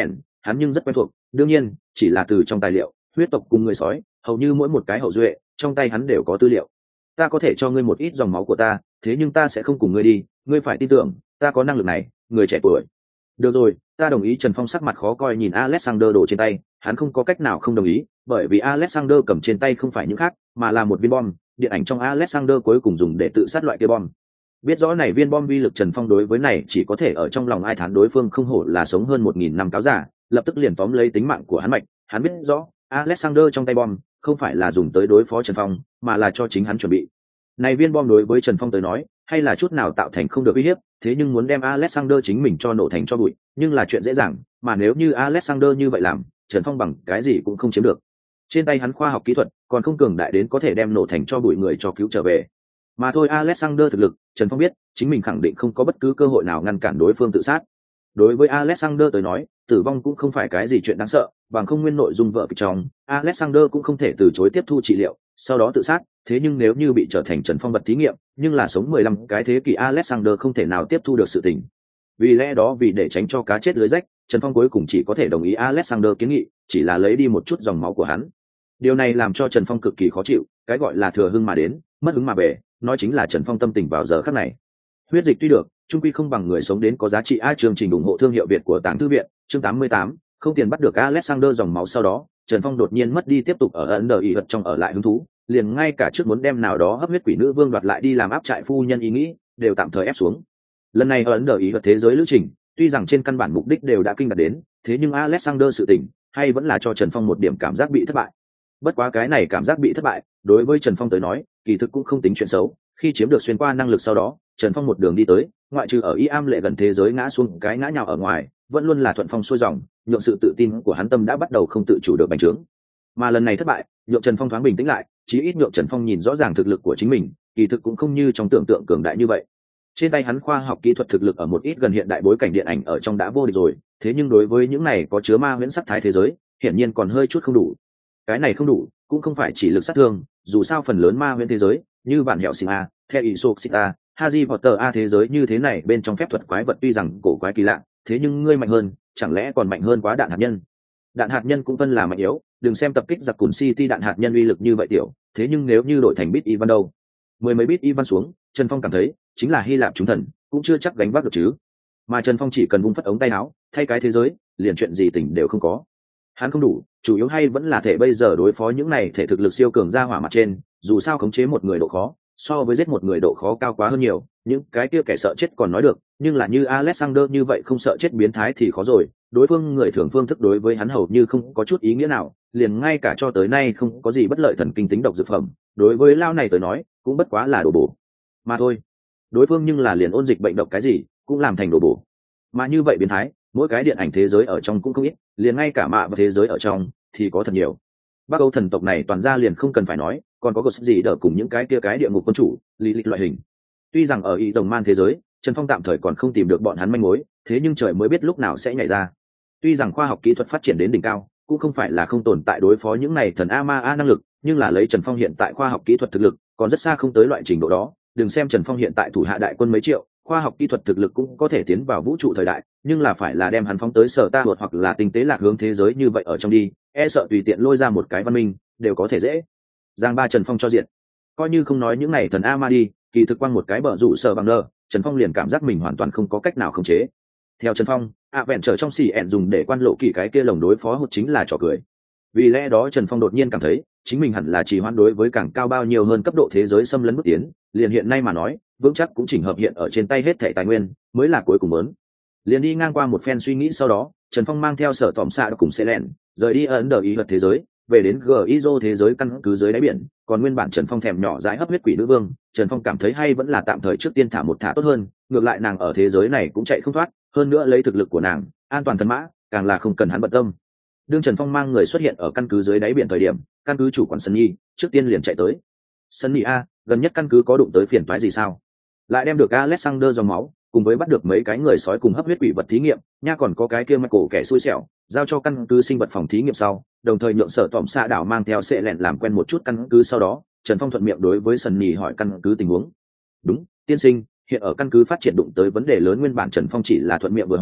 hắn nhưng rất quen thuộc, đương nhiên chỉ là từ trong tài liệu. Huyết tộc cùng người sói hầu như mỗi một cái hậu duệ trong tay hắn đều có tư liệu. Ta có thể cho ngươi một ít dòng máu của ta, thế nhưng ta sẽ không cùng ngươi đi, ngươi phải tin tưởng ta có năng lực này, người trẻ tuổi. Được rồi, ta đồng ý. Trần Phong sắc mặt khó coi nhìn Alexander đồ trên tay, hắn không có cách nào không đồng ý, bởi vì Alexander cầm trên tay không phải những khác, mà là một viên bom, điện ảnh trong Alexander cuối cùng dùng để tự sát loại kia bom. Biết rõ này viên bom vi lực, Trần Phong đối với này chỉ có thể ở trong lòng ai thán đối phương không hổ là sống hơn một nghìn năm cáo giả, lập tức liền tóm lấy tính mạng của hắn mạch. Hắn biết rõ Alexander trong tay bom không phải là dùng tới đối phó Trần Phong, mà là cho chính hắn chuẩn bị. Này viên bom đối với Trần Phong tới nói, hay là chút nào tạo thành không được uy hiếp, thế nhưng muốn đem Alexander chính mình cho nổ thành cho bụi, nhưng là chuyện dễ dàng, mà nếu như Alexander như vậy làm, Trần Phong bằng cái gì cũng không chiếm được. Trên tay hắn khoa học kỹ thuật còn không cường đại đến có thể đem nổ thành cho bụi người cho cứu trở về. Mà thôi, Alexander thực lực, Trần Phong biết, chính mình khẳng định không có bất cứ cơ hội nào ngăn cản đối phương tự sát. Đối với Alexander tới nói, tử vong cũng không phải cái gì chuyện đáng sợ, bằng không nguyên nội dung vợ kịch trong, Alexander cũng không thể từ chối tiếp thu trị liệu, sau đó tự sát. Thế nhưng nếu như bị trở thành Trần Phong vật thí nghiệm, nhưng là sống mười lăm cái thế kỷ Alexander không thể nào tiếp thu được sự tình. Vì lẽ đó, vì để tránh cho cá chết lưới rách, Trần Phong cuối cùng chỉ có thể đồng ý Alexander kiến nghị, chỉ là lấy đi một chút dòng máu của hắn. Điều này làm cho Trần Phong cực kỳ khó chịu, cái gọi là thừa hưng mà đến, mất hứng mà về, nói chính là Trần Phong tâm tình vào giờ khắc này. Huyết dịch tuy được, chung quy không bằng người sống đến có giá trị. A chương trình ủng hộ thương hiệu Việt của Tàng Thư viện, chương tám mươi tám, không tiền bắt được Alexander dòng máu. Sau đó, Trần Phong đột nhiên mất đi tiếp tục ở ấn đờ ý vật trong ở lại hứng thú, liền ngay cả trước muốn đem nào đó hấp huyết quỷ nữ vương đoạt lại đi làm áp trại phu nhân ý nghĩ, đều tạm thời ép xuống. Lần này ở ấn đờ ý vật thế giới lữ trình, tuy rằng trên căn bản mục đích đều đã kinh đạt đến, thế nhưng Alexander sự tình, hay vẫn là cho Trần Phong một điểm cảm giác bị thất bại. Bất quá cái này cảm giác bị thất bại, đối với Trần Phong tới nói, kỳ thực cũng không tính chuyện xấu. Khi chiếm được xuyên qua năng lực sau đó, Trần Phong một đường đi tới, ngoại trừ ở y am lệ gần thế giới ngã xuống cái ngã nhào ở ngoài, vẫn luôn là thuận phong xuôi dòng, nhượng sự tự tin của hắn tâm đã bắt đầu không tự chủ được bành trướng. Mà lần này thất bại, nhượng Trần Phong thoáng bình tĩnh lại, chí ít nhượng Trần Phong nhìn rõ ràng thực lực của chính mình, kỳ thực cũng không như trong tưởng tượng cường đại như vậy. Trên tay hắn khoa học kỹ thuật thực lực ở một ít gần hiện đại bối cảnh điện ảnh ở trong đã vô địch rồi, thế nhưng đối với những này có chứa ma huyễn sắc thái thế giới, hiển nhiên còn hơi chút không đủ. Cái này không đủ, cũng không phải chỉ lực sát thương, dù sao phần lớn ma huyễn thế giới, như bản hẹo sinh a, theo ý sô xita, Harry Potter a thế giới như thế này bên trong phép thuật quái vật tuy rằng cổ quái kỳ lạ, thế nhưng ngươi mạnh hơn, chẳng lẽ còn mạnh hơn quá đạn hạt nhân? Đạn hạt nhân cũng phân là mạnh yếu, đừng xem tập kích giặc cùn City đạn hạt nhân uy lực như vậy tiểu, thế nhưng nếu như đổi thành bit Ivan đâu? Mười mấy bit Ivan xuống, Trần Phong cảm thấy, chính là Hy Lạp chúng thần, cũng chưa chắc gánh vác được chứ. Mà Trần Phong chỉ cần vung phất ống tay áo, thay cái thế giới, liền chuyện gì tỉnh đều không có. Hắn không đủ, chủ yếu hay vẫn là thể bây giờ đối phó những này thể thực lực siêu cường ra hỏa mặt trên, dù sao khống chế một người độ khó, so với giết một người độ khó cao quá hơn nhiều. Những cái kia kẻ sợ chết còn nói được, nhưng là như Alexander như vậy không sợ chết biến thái thì khó rồi. Đối phương người thường phương thức đối với hắn hầu như không có chút ý nghĩa nào, liền ngay cả cho tới nay không có gì bất lợi thần kinh tính độc dược phẩm, đối với lao này tới nói cũng bất quá là đồ bổ mà thôi. Đối phương nhưng là liền ôn dịch bệnh độc cái gì cũng làm thành đồ bổ, mà như vậy biến thái mỗi cái điện ảnh thế giới ở trong cũng không ít, liền ngay cả mạ và thế giới ở trong thì có thật nhiều. Bắc Âu thần tộc này toàn ra liền không cần phải nói, còn có ghost gì đỡ cùng những cái kia cái địa ngục quân chủ lý lịch loại hình. Tuy rằng ở ý đồng man thế giới, Trần Phong tạm thời còn không tìm được bọn hắn manh mối, thế nhưng trời mới biết lúc nào sẽ nhảy ra. Tuy rằng khoa học kỹ thuật phát triển đến đỉnh cao, cũng không phải là không tồn tại đối phó những này thần a ma a năng lực, nhưng là lấy Trần Phong hiện tại khoa học kỹ thuật thực lực, còn rất xa không tới loại trình độ đó. Đừng xem Trần Phong hiện tại thủ hạ đại quân mấy triệu, khoa học kỹ thuật thực lực cũng có thể tiến vào vũ trụ thời đại, nhưng là phải là đem hắn phóng tới sở ta luật hoặc là tinh tế lạc hướng thế giới như vậy ở trong đi, e sợ tùy tiện lôi ra một cái văn minh đều có thể dễ giang ba Trần Phong cho diện. Coi như không nói những này thần a ma đi, kỳ thực quang một cái bờ rủ sở bằng nơ, Trần Phong liền cảm giác mình hoàn toàn không có cách nào khống chế. Theo Trần Phong, ạ vẹn trở trong xì ẹn dùng để quan lộ kỳ cái kia lồng đối phó hụt chính là trò cười. Vì lẽ đó Trần Phong đột nhiên cảm thấy chính mình hẳn là chỉ hoãn đối với càng cao bao nhiêu hơn cấp độ thế giới xâm lấn bước tiến, liền hiện nay mà nói vững chắc cũng chỉnh hợp hiện ở trên tay hết thảy tài nguyên mới là cuối cùng lớn. Liền đi ngang qua một phen suy nghĩ sau đó, Trần Phong mang theo sở tòm xạ cùng xe lẹn rời đi ấn đờ ý vật thế giới, về đến gizo thế giới căn cứ dưới đáy biển. Còn nguyên bản Trần Phong thèm nhỏ dãi hấp huyết quỷ nữ vương, Trần Phong cảm thấy hay vẫn là tạm thời trước tiên thả một thả tốt hơn, ngược lại nàng ở thế giới này cũng chạy không thoát, hơn nữa lấy thực lực của nàng an toàn thần mã càng là không cần hắn bận tâm. Đương Trần Phong mang người xuất hiện ở căn cứ dưới đáy biển thời điểm, căn cứ chủ quản Sunny trước tiên liền chạy tới. Sunny a, gần nhất căn cứ có đụng tới phiền toái gì sao? Lại đem được Alexander dòng máu, cùng với bắt được mấy cái người sói cùng hấp huyết quỷ vật thí nghiệm, nha còn có cái kia Michael kẻ xui xẻo, giao cho căn cứ sinh vật phòng thí nghiệm sau, đồng thời nhượng sở tọm xạ đảo mang theo sẽ lẹn làm quen một chút căn cứ. Sau đó Trần Phong thuận miệng đối với Sunny hỏi căn cứ tình huống. Đúng, tiên sinh, hiện ở căn cứ phát triển đụng tới vấn đề lớn. Nguyên bản Trần Phong chỉ là thuận miệng vừa hỏi,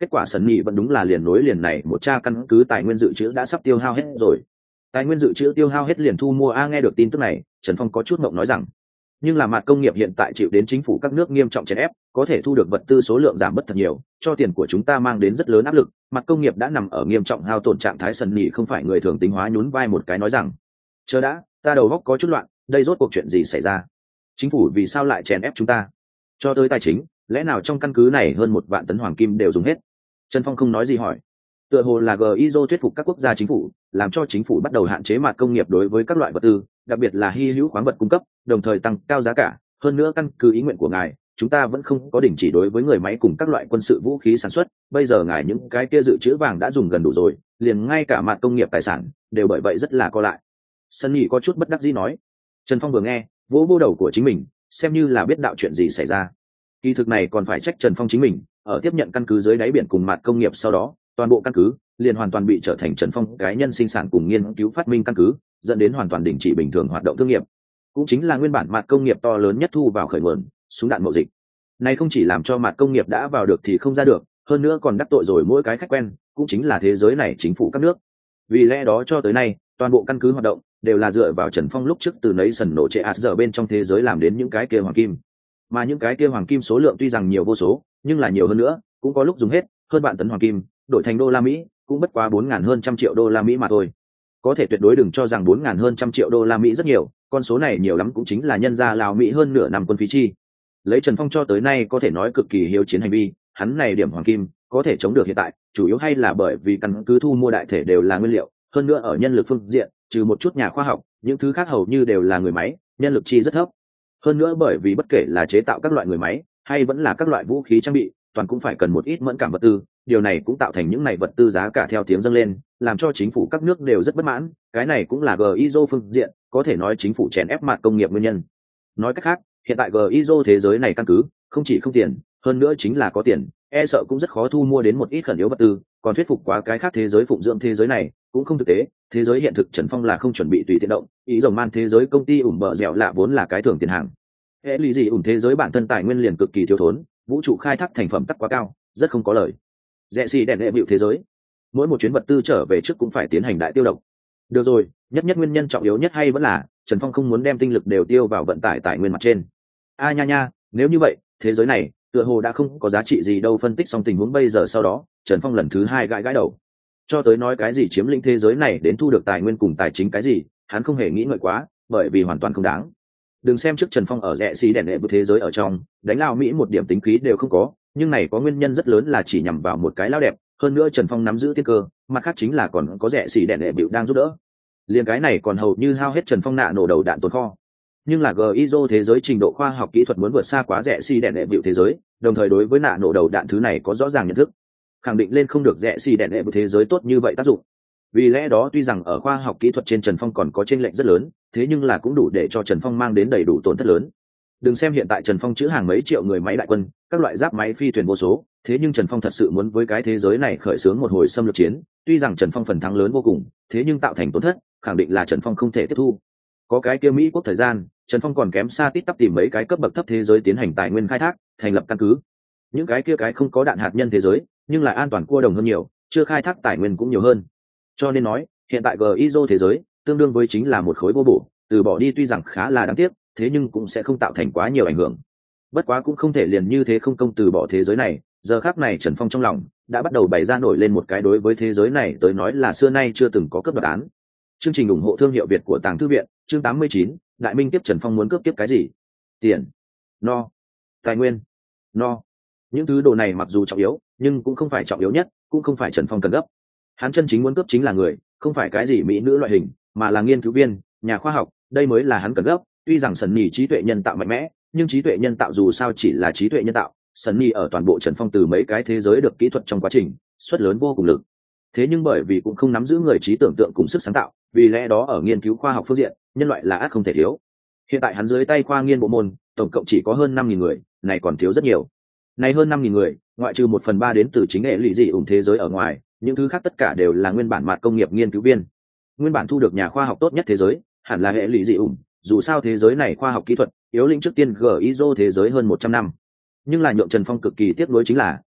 Kết quả sần nhị vẫn đúng là liền nối liền này một tra căn cứ tài nguyên dự trữ đã sắp tiêu hao hết rồi. Tài nguyên dự trữ tiêu hao hết liền thu mua a. Nghe được tin tức này, Trần Phong có chút mộng nói rằng, nhưng là mặt công nghiệp hiện tại chịu đến chính phủ các nước nghiêm trọng chèn ép, có thể thu được vật tư số lượng giảm bất thật nhiều, cho tiền của chúng ta mang đến rất lớn áp lực. Mặt công nghiệp đã nằm ở nghiêm trọng hao tổn trạng thái. Sần nhị không phải người thường tính hóa, nhún vai một cái nói rằng, chờ đã, ta đầu óc có chút loạn, đây rốt cuộc chuyện gì xảy ra? Chính phủ vì sao lại chèn ép chúng ta? Cho tới tài chính, lẽ nào trong căn cứ này hơn một vạn tấn hoàng kim đều dùng hết? Trần Phong không nói gì hỏi. Tựa hồ là giê i ét o thuyết phục các quốc gia chính phủ, làm cho chính phủ bắt đầu hạn chế mặt công nghiệp đối với các loại vật tư, đặc biệt là hy hữu khoáng vật cung cấp, đồng thời tăng cao giá cả. Hơn nữa căn cứ ý nguyện của ngài, chúng ta vẫn không có đình chỉ đối với người máy cùng các loại quân sự vũ khí sản xuất. Bây giờ ngài những cái kia dự trữ vàng đã dùng gần đủ rồi, liền ngay cả mặt công nghiệp tài sản đều bởi vậy rất là co lại. Sân Nhị có chút bất đắc dĩ nói. Trần Phong vừa nghe, vỗ vô đầu của chính mình, xem như là biết đạo chuyện gì xảy ra. Kỳ thực này còn phải trách Trần Phong chính mình, ở tiếp nhận căn cứ dưới đáy biển cùng mặt công nghiệp sau đó, toàn bộ căn cứ liền hoàn toàn bị trở thành Trần Phong cá nhân sinh sản cùng nghiên cứu phát minh căn cứ, dẫn đến hoàn toàn đình chỉ bình thường hoạt động thương nghiệp. Cũng chính là nguyên bản mặt công nghiệp to lớn nhất thu vào khởi nguồn, súng đạn mậu dịch. Này không chỉ làm cho mặt công nghiệp đã vào được thì không ra được, hơn nữa còn đắc tội rồi mỗi cái khách quen, cũng chính là thế giới này chính phủ các nước. Vì lẽ đó cho tới nay, toàn bộ căn cứ hoạt động đều là dựa vào Trần Phong lúc trước từ nấy sần nổ trệ giờ bên trong thế giới làm đến những cái kia hoàng kim. Mà những cái kia hoàng kim số lượng tuy rằng nhiều vô số, nhưng là nhiều hơn nữa, cũng có lúc dùng hết, hơn vạn tấn hoàng kim, đổi thành đô la Mỹ, cũng bất quá bốn ngàn hơn trăm triệu đô la Mỹ mà thôi. Có thể tuyệt đối đừng cho rằng bốn ngàn hơn trăm triệu đô la Mỹ rất nhiều, con số này nhiều lắm cũng chính là nhân ra Lào Mỹ hơn nửa năm quân phí chi. Lấy Trần Phong cho tới nay có thể nói cực kỳ hiếu chiến hành vi, hắn này điểm hoàng kim có thể chống được hiện tại, chủ yếu hay là bởi vì căn cứ thu mua đại thể đều là nguyên liệu, hơn nữa ở nhân lực phương diện, trừ một chút nhà khoa học, những thứ khác hầu như đều là người máy, nhân lực chi rất thấp. Hơn nữa bởi vì bất kể là chế tạo các loại người máy hay vẫn là các loại vũ khí trang bị, toàn cũng phải cần một ít mẫn cảm vật tư, điều này cũng tạo thành những này vật tư giá cả theo tiếng dâng lên, làm cho chính phủ các nước đều rất bất mãn. Cái này cũng là giê i ét o phương diện có thể nói chính phủ chèn ép mặt công nghiệp nguyên nhân. Nói cách khác, hiện tại giê i ét o thế giới này căn cứ không chỉ không tiền, hơn nữa chính là có tiền, e sợ cũng rất khó thu mua đến một ít khẩn yếu vật tư, còn thuyết phục quá cái khác thế giới phụng dưỡng thế giới này cũng không thực tế. Thế giới hiện thực Trần Phong là không chuẩn bị tùy tiện động, ý rồng man thế giới công ty ủng bợ dẻo lạ vốn là cái thưởng tiền hàng. Hệ lý gì ủng thế giới bản thân tài nguyên liền cực kỳ thiếu thốn, vũ trụ khai thác thành phẩm tắc quá cao, rất không có lời. Rẻ xì đèn hệ bịu thế giới, mỗi một chuyến vật tư trở về trước cũng phải tiến hành đại tiêu độc. Được rồi, nhất nhất nguyên nhân trọng yếu nhất hay vẫn là Trần Phong không muốn đem tinh lực đều tiêu vào vận tải tài nguyên mặt trên. A nha nha, nếu như vậy, thế giới này tựa hồ đã không có giá trị gì đâu. Phân tích xong tình huống bây giờ sau đó, Trần Phong lần thứ hai gãi gãi đầu. Cho tới nói cái gì chiếm lĩnh thế giới này đến thu được tài nguyên cùng tài chính cái gì, hắn không hề nghĩ ngợi quá, bởi vì hoàn toàn không đáng. Đừng xem trước Trần Phong ở rẽ xí đèn đệ của thế giới ở trong đánh lao Mỹ một điểm tính khí đều không có, nhưng này có nguyên nhân rất lớn là chỉ nhằm vào một cái lao đẹp. Hơn nữa Trần Phong nắm giữ tiên cơ, mặt khác chính là còn có rẽ xí đèn đệ bịu đang giúp đỡ. Liên cái này còn hầu như hao hết Trần Phong nạ nổ đầu đạn tồn kho. Nhưng là giê i ét o thế giới trình độ khoa học kỹ thuật muốn vượt xa quá rẽ xí đèn đệ bịu thế giới, đồng thời đối với nạ nổ đầu đạn thứ này có rõ ràng nhận thức, khẳng định lên không được rẽ xì đèn đệ của thế giới tốt như vậy tác dụng. Vì lẽ đó tuy rằng ở khoa học kỹ thuật trên Trần Phong còn có chênh lệch rất lớn, thế nhưng là cũng đủ để cho Trần Phong mang đến đầy đủ tổn thất lớn. Đừng xem hiện tại Trần Phong chữ hàng mấy triệu người máy đại quân, các loại giáp máy phi thuyền vô số, thế nhưng Trần Phong thật sự muốn với cái thế giới này khởi xướng một hồi xâm lược chiến, tuy rằng Trần Phong phần thắng lớn vô cùng, thế nhưng tạo thành tổn thất, khẳng định là Trần Phong không thể tiếp thu. Có cái kia Mỹ quốc thời gian, Trần Phong còn kém xa tít tắp tìm mấy cái cấp bậc thấp thế giới tiến hành tài nguyên khai thác, thành lập căn cứ. Những cái kia cái không có đạn hạt nhân thế giới, nhưng lại an toàn cua đồng hơn nhiều, chưa khai thác tài nguyên cũng nhiều hơn. Cho nên nói, hiện tại giê i ét o thế giới tương đương với chính là một khối vô bổ, từ bỏ đi tuy rằng khá là đáng tiếc, thế nhưng cũng sẽ không tạo thành quá nhiều ảnh hưởng. Bất quá cũng không thể liền như thế không công từ bỏ thế giới này. Giờ khắc này Trần Phong trong lòng đã bắt đầu bày ra nổi lên một cái đối với thế giới này tới nói là xưa nay chưa từng có cướp đoạt án. Chương trình ủng hộ thương hiệu Việt của Tàng Thư viện, chương tám mươi chín, Đại Minh tiếp Trần Phong muốn cướp tiếp cái gì? Tiền, no, tài nguyên, no. Những thứ đồ này mặc dù trọng yếu, nhưng cũng không phải trọng yếu nhất, cũng không phải Trần Phong cần gấp. Hắn chân chính muốn cướp chính là người, không phải cái gì mỹ nữ loại hình, mà là nghiên cứu viên, nhà khoa học, đây mới là hắn cần gấp. Tuy rằng Sần Nhì trí tuệ nhân tạo mạnh mẽ, nhưng trí tuệ nhân tạo dù sao chỉ là trí tuệ nhân tạo, Sần Nhì ở toàn bộ Trần Phong từ mấy cái thế giới được kỹ thuật trong quá trình, xuất lớn vô cùng lực. Thế nhưng bởi vì cũng không nắm giữ người trí tưởng tượng cùng sức sáng tạo, vì lẽ đó ở nghiên cứu khoa học phương diện, nhân loại là ắt không thể thiếu. Hiện tại hắn dưới tay khoa nghiên bộ môn, tổng cộng chỉ có hơn năm nghìn người, này còn thiếu rất nhiều. Này hơn năm nghìn người, ngoại trừ một phần ba đến từ chính hệ lụy dị ủng thế giới ở ngoài, những thứ khác tất cả đều là nguyên bản mặt công nghiệp nghiên cứu viên. Nguyên bản thu được nhà khoa học tốt nhất thế giới, hẳn là hệ lụy dị ủng, dù sao thế giới này khoa học kỹ thuật yếu lĩnh trước tiên giê i ét o thế giới hơn một trăm năm. Nhưng là nhượng Trần Phong cực kỳ tiếc nuối chính là,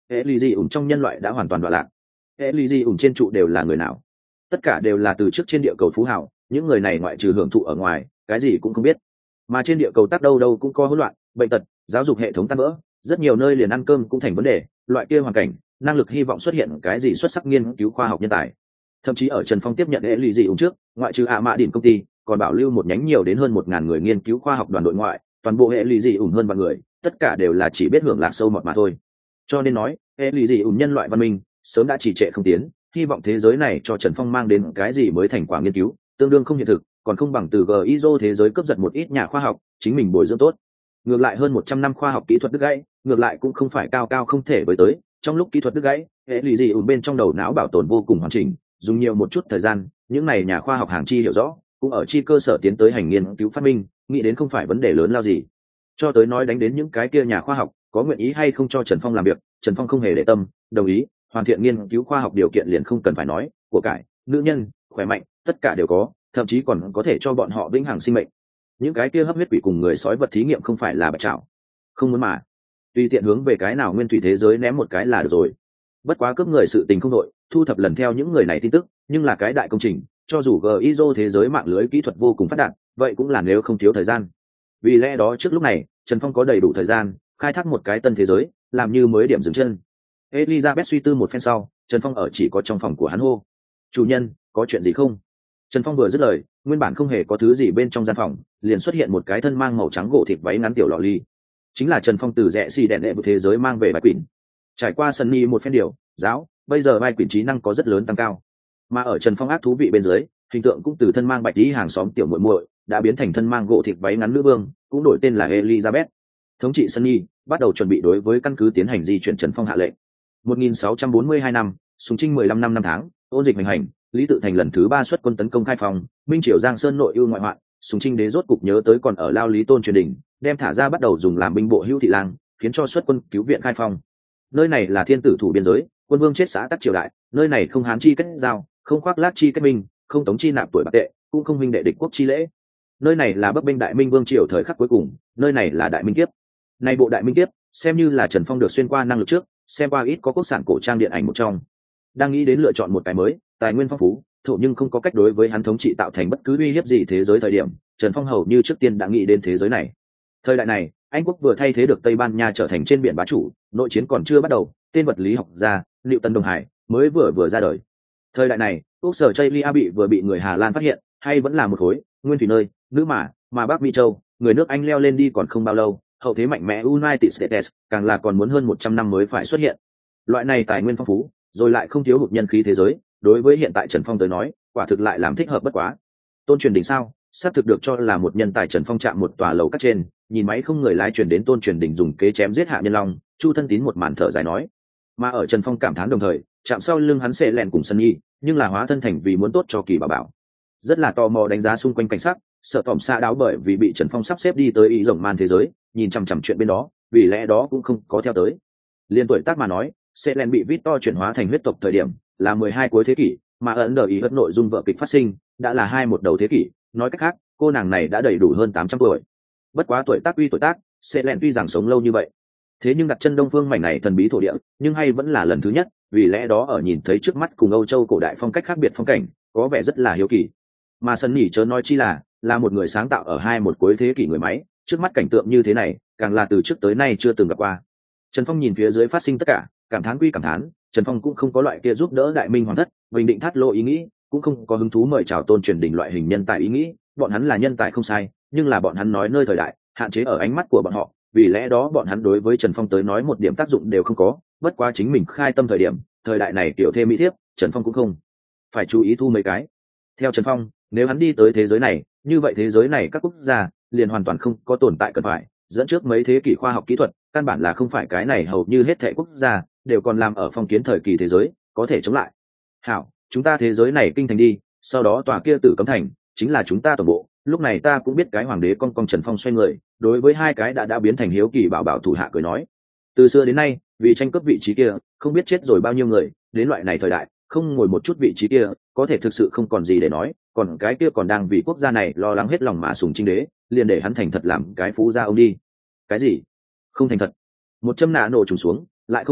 hệ lụy gì ủng trong nhân loại đã hoàn toàn đoạn lạc. Hệ lụy gì ủng trên trụ đều là người nào? Tất cả đều là từ trước trên địa cầu phú hảo, những người này ngoại trừ hưởng thụ ở ngoài cái gì cũng không biết. Mà trên địa cầu tác đâu đâu cũng có hỗn loạn, bệnh tật, giáo dục hệ thống tan vỡ, rất nhiều nơi liền ăn cơm cũng thành vấn đề. Loại kia hoàn cảnh, năng lực hy vọng xuất hiện cái gì xuất sắc nghiên cứu khoa học nhân tài. Thậm chí ở Trần Phong tiếp nhận hệ lụy gì ủng trước, ngoại trừ ạ mã đỉnh công ty còn bảo lưu một nhánh nhiều đến hơn một ngàn người nghiên cứu khoa học đoàn đội ngoại, toàn bộ hệ lụy gì ủng hơn vạn người, tất cả đều là chỉ biết hưởng lạc sâu mọt mà thôi. Cho nên nói hệ lụy gì ủng nhân loại văn minh sớm đã trì trệ không tiến, hy vọng thế giới này cho Trần Phong mang đến cái gì mới thành quả nghiên cứu tương đương không hiện thực, còn không bằng từ gi i dô thế giới cướp giật một ít nhà khoa học chính mình bồi dưỡng tốt. Ngược lại hơn một trăm năm khoa học kỹ thuật đứt gãy, ngược lại cũng không phải cao cao không thể với tới. Trong lúc kỹ thuật đứt gãy, hệ lụy gì ủng bên trong đầu não bảo tồn vô cùng hoàn chỉnh, dùng nhiều một chút thời gian, những này nhà khoa học hàng chi hiểu rõ, cũng ở chi cơ sở tiến tới hành nghiên cứu phát minh, nghĩ đến không phải vấn đề lớn lao gì. Cho tới nói đánh đến những cái kia nhà khoa học có nguyện ý hay không cho Trần Phong làm việc, Trần Phong không hề để tâm, đồng ý, hoàn thiện nghiên cứu khoa học điều kiện liền không cần phải nói, của cải, nữ nhân, khỏe mạnh, tất cả đều có, thậm chí còn có thể cho bọn họ vĩnh hằng sinh mệnh. Những cái kia hấp huyết quỷ cùng người sói vật thí nghiệm không phải là bạch trảo, không muốn mà tùy tiện hướng về cái nào nguyên thủy thế giới ném một cái là được rồi. Bất quá cướp người sự tình không đội, thu thập lần theo những người này tin tức, nhưng là cái đại công trình, cho dù gi i dô thế giới mạng lưới kỹ thuật vô cùng phát đạt, vậy cũng là nếu không thiếu thời gian. Vì lẽ đó trước lúc này Trần Phong có đầy đủ thời gian khai thác một cái tân thế giới, làm như mới điểm dừng chân. Elizabeth suy tư một phen sau, Trần Phong ở chỉ có trong phòng của hắn hô: chủ nhân, có chuyện gì không? Trần Phong vừa dứt lời, nguyên bản không hề có thứ gì bên trong gian phòng, liền xuất hiện một cái thân mang màu trắng gỗ thịt váy ngắn tiểu lọ ly. Chính là Trần Phong từ rẽ xì đèn đệ một thế giới mang về bài quỷ. Trải qua Sunny một phen điều giáo, bây giờ bài quỷ trí năng có rất lớn tăng cao. Mà ở Trần Phong ác thú vị bên dưới, hình tượng cũng từ thân mang bạch tí hàng xóm tiểu muội muội đã biến thành thân mang gỗ thịt váy ngắn nữ vương, cũng đổi tên là Elizabeth. Thống trị Sunny bắt đầu chuẩn bị đối với căn cứ tiến hành di chuyển. Trần Phong hạ lệnh. một nghìn sáu trăm bốn mươi hai năm, Sùng Trinh mười lăm năm năm tháng, ôn dịch hành hành, Lý Tự Thành lần thứ ba xuất quân tấn công khai phòng, Minh Triều Giang Sơn nội ưu ngoại hoạn, Sùng Trinh đế rốt cục nhớ tới còn ở lao Lý Tôn truyền đỉnh, đem thả ra bắt đầu dùng làm binh bộ Hữu Thị Lang, khiến cho xuất quân cứu viện khai phong. Nơi này là thiên tử thủ biên giới, quân vương chết xã tắc triều đại, nơi này không hán chi kết giao, không khoác lác chi kết minh, không tống chi nạp tuổi bạc tệ, cũng không minh đệ địch quốc chi lễ. Nơi này là bấp bênh đại minh vương triều thời khắc cuối cùng, nơi này là đại minh kiếp. Nay bộ đại minh kiếp, xem như là Trần Phong được xuyên qua năng lực trước, xem qua ít có quốc sản cổ trang điện ảnh một trong. Đang nghĩ đến lựa chọn một cái mới, tài nguyên phong phú, thổ nhưng không có cách đối với hắn thống trị tạo thành bất cứ uy hiếp gì thế giới thời điểm, Trần Phong hầu như trước tiên đã nghĩ đến thế giới này. Thời đại này, Anh quốc vừa thay thế được Tây Ban Nha trở thành trên biển bá chủ, nội chiến còn chưa bắt đầu, tên vật lý học gia Liệu Tân Đồng Hải mới vừa vừa ra đời. Thời đại này, quốc sở Chaylia bị vừa bị người Hà Lan phát hiện, hay vẫn là một khối nguyên thủy nơi, nữ mà, mà Bắc Mỹ Châu, người nước Anh leo lên đi còn không bao lâu, hậu thế mạnh mẽ United States càng là còn muốn hơn một trăm năm mới phải xuất hiện. Loại này tài nguyên phong phú, rồi lại không thiếu hụt nhân khí thế giới, đối với hiện tại Trần Phong tới nói, quả thực lại làm thích hợp bất quá. Tôn truyền đỉnh sao? Sắp thực được cho là một nhân tài. Trần Phong chạm một tòa lầu cắt trên, nhìn máy không người lái chuyển đến Tôn truyền đỉnh dùng kế chém giết hạ nhân long, Chu Thân Tín một màn thở dài nói. Mà ở Trần Phong cảm thán đồng thời, chạm sau lưng hắn sẽ lẹn cùng sân nhi, nhưng là hóa thân thành vì muốn tốt cho Kỳ Bảo Bảo. Rất là tò mò đánh giá xung quanh cảnh sắc, sợ tỏm xa đáo bởi vì bị Trần Phong sắp xếp đi tới ý rồng man thế giới, nhìn chằm chằm chuyện bên đó, vì lẽ đó cũng không có theo tới. Liên tuổi tác mà nói, Selen bị Victor chuyển hóa thành huyết tộc thời điểm là mười hai cuối thế kỷ, mà ấn đờ ý hất nội dung vợ kịch phát sinh đã là hai một đầu thế kỷ, nói cách khác, cô nàng này đã đầy đủ hơn tám trăm tuổi. Bất quá tuổi tác uy tuổi tác, Selen tuy rằng sống lâu như vậy, thế nhưng đặt chân Đông Phương mảnh này thần bí thổ địa, nhưng hay vẫn là lần thứ nhất, vì lẽ đó ở nhìn thấy trước mắt cùng Âu Châu cổ đại phong cách khác biệt phong cảnh, có vẻ rất là hiếu kỳ. Mà sân nhỉ chớ nói chi là là một người sáng tạo ở hai một cuối thế kỷ người máy, trước mắt cảnh tượng như thế này, càng là từ trước tới nay chưa từng gặp qua. Trần Phong nhìn phía dưới phát sinh tất cả, cảm thán quy cảm thán, Trần Phong cũng không có loại kia giúp đỡ đại minh hoàng thất, bình định thắt lộ ý nghĩ, cũng không có hứng thú mời chào Tôn truyền đỉnh loại hình nhân tài ý nghĩ, bọn hắn là nhân tài không sai, nhưng là bọn hắn nói nơi thời đại, hạn chế ở ánh mắt của bọn họ, vì lẽ đó bọn hắn đối với Trần Phong tới nói một điểm tác dụng đều không có, bất quá chính mình khai tâm thời điểm, thời đại này tiểu thêm mỹ thiếp, Trần Phong cũng không phải chú ý thu mấy cái. Theo Trần Phong, nếu hắn đi tới thế giới này, như vậy thế giới này các quốc gia liền hoàn toàn không có tồn tại cần phải dẫn trước mấy thế kỷ khoa học kỹ thuật, căn bản là không phải cái này hầu như hết thảy quốc gia đều còn làm ở phong kiến thời kỳ thế giới có thể chống lại. Hảo, chúng ta thế giới này kinh thành đi, sau đó tòa kia Tử Cấm Thành chính là chúng ta toàn bộ. Lúc này ta cũng biết cái hoàng đế con con. Trần Phong xoay người, đối với hai cái đã đã biến thành hiếu kỳ bảo bảo thủ hạ cười nói, từ xưa đến nay vì tranh cướp vị trí kia không biết chết rồi bao nhiêu người, đến loại này thời đại không ngồi một chút vị trí kia có thể thực sự không còn gì để nói, còn cái kia còn đang vì quốc gia này lo lắng hết lòng mà sùng trinh đế, liền để hắn thành thật làm cái phú gia ông đi. Cái gì? Không thành thật? Một châm nạ nổ trùng xuống, lại không thành thật,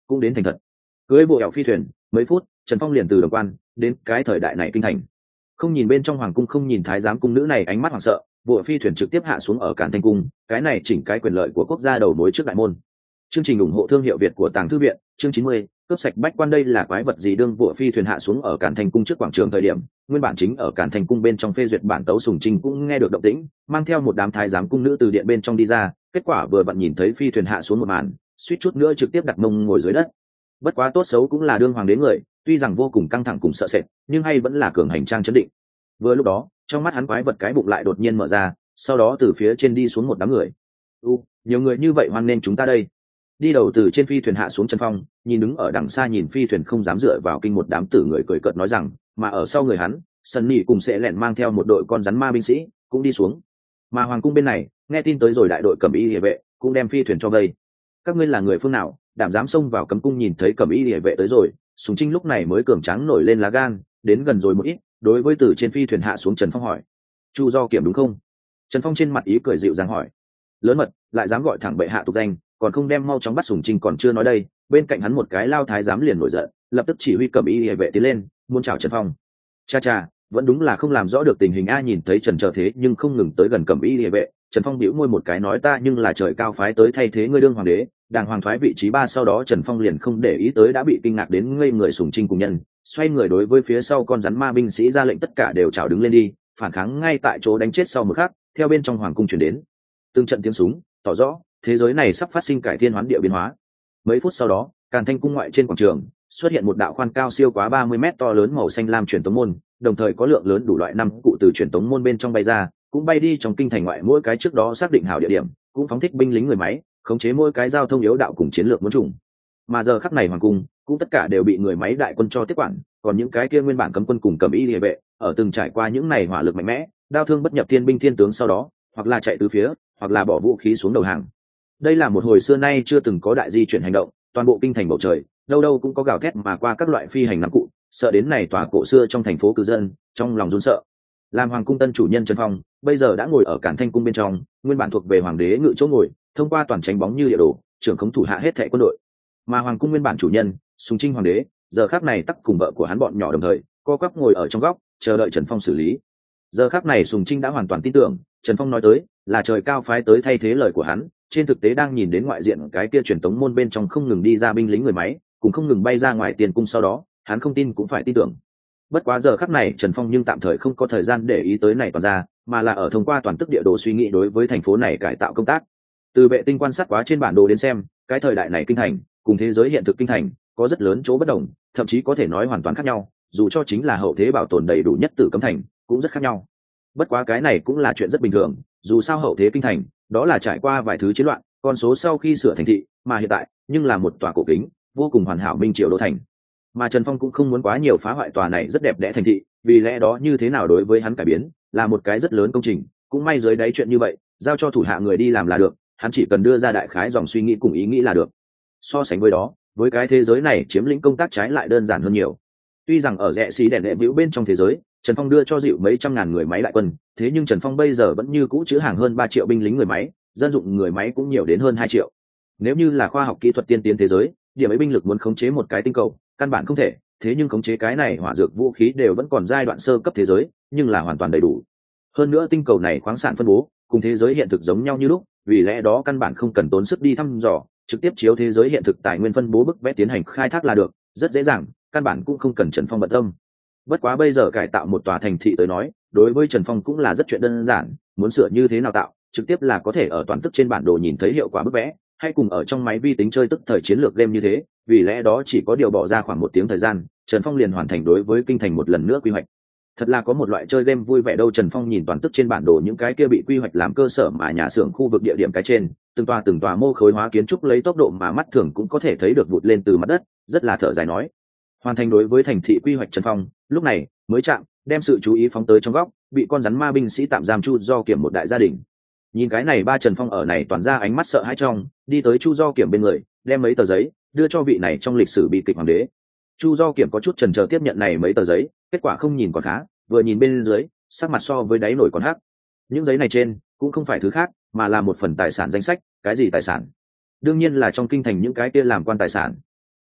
cũng đến thành thật. Cưới bộ ẻo phi thuyền mấy phút, Trần Phong liền từ đồng quan đến cái thời đại này kinh thành. Không nhìn bên trong hoàng cung, không nhìn thái giám cung nữ này ánh mắt hoảng sợ, bộ phi thuyền trực tiếp hạ xuống ở Càn Thanh cung, cái này chỉnh cái quyền lợi của quốc gia đầu mối trước đại môn. Chương trình ủng hộ thương hiệu Việt của Tàng Thư viện, chương chín mươi, cướp sạch bách quan. Đây là quái vật gì? Đương bộ phi thuyền hạ xuống ở Càn Thanh cung trước quảng trường thời điểm, nguyên bản chính ở Càn Thanh cung bên trong phê duyệt bản tấu Sùng Trinh cũng nghe được động tĩnh, mang theo một đám thái giám cung nữ từ điện bên trong đi ra, kết quả vừa vặn nhìn thấy phi thuyền hạ xuống một màn, suýt chút nữa trực tiếp đặt mông ngồi dưới đất. Bất quá tốt xấu cũng là đương hoàng đế người, tuy rằng vô cùng căng thẳng cùng sợ sệt, nhưng hay vẫn là cường hành trang chấn định. Vừa lúc đó, trong mắt hắn quái vật cái bụng lại đột nhiên mở ra, sau đó từ phía trên đi xuống một đám người. U, nhiều người như vậy hoan nên chúng ta đây. Đi đầu từ trên phi thuyền hạ xuống Trần Phong, nhìn đứng ở đằng xa nhìn phi thuyền không dám dựa vào kinh một đám tử người cười cợt nói rằng, mà ở sau người hắn, Sân Nỉ cùng sẽ lẹn mang theo một đội con rắn ma binh sĩ cũng đi xuống. Mà hoàng cung bên này, nghe tin tới rồi đại đội cẩm y liề vệ cũng đem phi thuyền cho vây. Các ngươi là người phương nào, đảm dám xông vào cấm cung? Nhìn thấy cẩm y liề vệ tới rồi, Sùng Trinh lúc này mới cường tráng nổi lên lá gan, đến gần rồi một ít, đối với từ trên phi thuyền hạ xuống Trần Phong hỏi: Chu Do Kiểm đúng không? Trần Phong trên mặt ý cười dịu dàng hỏi: lớn mật, lại dám gọi thẳng bệ hạ tục danh, còn không đem mau chóng bắt Sùng Trinh. Còn chưa nói đây, bên cạnh hắn một cái lao thái giám liền nổi giận, lập tức chỉ huy cẩm y liề vệ tiến lên muốn chào Trần Phong. Cha cha, vẫn đúng là không làm rõ được tình hình a. Nhìn thấy Trần chờ thế nhưng không ngừng tới gần cẩm y liề vệ, Trần Phong bĩu môi một cái nói: ta nhưng là trời cao phái tới thay thế ngươi đương hoàng đế, đàng hoàng thoái vị trí ba. Sau đó Trần Phong liền không để ý tới đã bị kinh ngạc đến ngây người Sùng Trinh cùng nhân, xoay người đối với phía sau con rắn ma binh sĩ ra lệnh tất cả đều chào đứng lên đi, phản kháng ngay tại chỗ đánh chết. Sau một khắc, theo bên trong hoàng cung truyền đến từng trận tiếng súng, tỏ rõ thế giới này sắp phát sinh cải thiên hoán địa biến hóa. Mấy phút sau đó, Càn Thanh cung ngoại trên quảng trường xuất hiện một đạo khoan cao siêu quá ba mươi mét to lớn màu xanh lam truyền tống môn, đồng thời có lượng lớn đủ loại năm cụ từ truyền tống môn bên trong bay ra, cũng bay đi trong kinh thành ngoại. Mỗi cái trước đó xác định hảo địa điểm, cũng phóng thích binh lính người máy, khống chế mỗi cái giao thông yếu đạo cùng chiến lược muốn trùng. Mà giờ khắc này hoàng cung cũng tất cả đều bị người máy đại quân cho tiếp quản, còn những cái kia nguyên bản cấm quân cùng cẩm y liề vệ, ở từng trải qua những này hỏa lực mạnh mẽ, đao thương bất nhập thiên binh thiên tướng sau đó, hoặc là chạy từ phía, hoặc là bỏ vũ khí xuống đầu hàng. Đây là một hồi xưa nay chưa từng có đại di chuyển hành động, toàn bộ kinh thành bầu trời đâu đâu cũng có gào thét mà qua các loại phi hành nắm cụ, sợ đến này tòa cổ xưa trong thành phố cư dân trong lòng run sợ. Làm hoàng cung tân chủ nhân Trần Phong bây giờ đã ngồi ở Càn Thanh cung bên trong, nguyên bản thuộc về hoàng đế ngự chỗ ngồi, thông qua toàn tránh bóng như địa đồ, trưởng khống thủ hạ hết thảy quân đội. Mà hoàng cung nguyên bản chủ nhân Sùng Trinh hoàng đế giờ khắc này tắc cùng vợ của hắn bọn nhỏ đồng thời co quắp ngồi ở trong góc chờ đợi Trần Phong xử lý. Giờ khắc này Sùng Trinh đã hoàn toàn tin tưởng Trần Phong nói tới là trời cao phái tới thay thế lời của hắn. Trên thực tế đang nhìn đến ngoại diện cái kia truyền tống môn bên trong không ngừng đi ra binh lính người máy, cũng không ngừng bay ra ngoài tiền cung, sau đó hắn không tin cũng phải tin tưởng. Bất quá giờ khắc này Trần Phong nhưng tạm thời không có thời gian để ý tới này toàn ra, mà là ở thông qua toàn tức địa đồ suy nghĩ đối với thành phố này cải tạo công tác. Từ vệ tinh quan sát quá trên bản đồ đến xem, cái thời đại này kinh thành cùng thế giới hiện thực kinh thành có rất lớn chỗ bất đồng, thậm chí có thể nói hoàn toàn khác nhau, dù cho chính là hậu thế bảo tồn đầy đủ nhất Tử Cấm thành cũng rất khác nhau. Bất quá cái này cũng là chuyện rất bình thường, dù sao hậu thế kinh thành đó là trải qua vài thứ chiến loạn, con số sau khi sửa thành thị, mà hiện tại nhưng là một tòa cổ kính vô cùng hoàn hảo minh triều đô thành. Mà Trần Phong cũng không muốn quá nhiều phá hoại tòa này rất đẹp đẽ thành thị, vì lẽ đó như thế nào đối với hắn cải biến là một cái rất lớn công trình, cũng may dưới đáy chuyện như vậy giao cho thủ hạ người đi làm là được, hắn chỉ cần đưa ra đại khái dòng suy nghĩ cùng ý nghĩ là được. So sánh với đó, với cái thế giới này chiếm lĩnh công tác trái lại đơn giản hơn nhiều. Tuy rằng ở rẽ xí đèn đệ vĩu bên trong thế giới, Trần Phong đưa cho dịu mấy trăm ngàn người máy đại quân, thế nhưng Trần Phong bây giờ vẫn như cũ chứa hàng hơn ba triệu binh lính người máy, dân dụng người máy cũng nhiều đến hơn hai triệu. Nếu như là khoa học kỹ thuật tiên tiến thế giới, điểm ấy binh lực muốn khống chế một cái tinh cầu, căn bản không thể, thế nhưng khống chế cái này hỏa dược vũ khí đều vẫn còn giai đoạn sơ cấp thế giới, nhưng là hoàn toàn đầy đủ. Hơn nữa tinh cầu này khoáng sản phân bố cùng thế giới hiện thực giống nhau như lúc, vì lẽ đó căn bản không cần tốn sức đi thăm dò, trực tiếp chiếu thế giới hiện thực tài nguyên phân bố bức vẽ tiến hành khai thác là được, rất dễ dàng, căn bản cũng không cần Trần Phong bận tâm. Bất quá bây giờ cải tạo một tòa thành thị tới nói, đối với Trần Phong cũng là rất chuyện đơn giản, muốn sửa như thế nào tạo, trực tiếp là có thể ở toàn tức trên bản đồ nhìn thấy hiệu quả bức vẽ, hay cùng ở trong máy vi tính chơi tức thời chiến lược game như thế, vì lẽ đó chỉ có điều bỏ ra khoảng một tiếng thời gian, Trần Phong liền hoàn thành đối với kinh thành một lần nữa quy hoạch. Thật là có một loại chơi game vui vẻ đâu. Trần Phong nhìn toàn tức trên bản đồ những cái kia bị quy hoạch làm cơ sở mà nhà xưởng khu vực địa điểm cái trên, từng tòa từng tòa mô khối hóa kiến trúc lấy tốc độ mà mắt thường cũng có thể thấy được vụt lên từ mặt đất, rất là thở dài nói. Hoàn thành đối với thành thị quy hoạch Trần Phong, lúc này mới chạm, đem sự chú ý phóng tới trong góc, bị con rắn ma binh sĩ tạm giam Chu Do Kiểm một đại gia đình. Nhìn cái này ba Trần Phong ở này toàn ra ánh mắt sợ hãi trong, đi tới Chu Do Kiểm bên người, đem mấy tờ giấy đưa cho vị này trong lịch sử bi kịch hoàng đế. Chu Do Kiểm có chút chần chờ tiếp nhận này mấy tờ giấy, kết quả không nhìn còn khá, vừa nhìn bên dưới, sắc mặt so với đáy nổi còn hắc. Những giấy này trên cũng không phải thứ khác, mà là một phần tài sản danh sách. Cái gì tài sản? Đương nhiên là trong kinh thành những cái kia làm quan tài sản.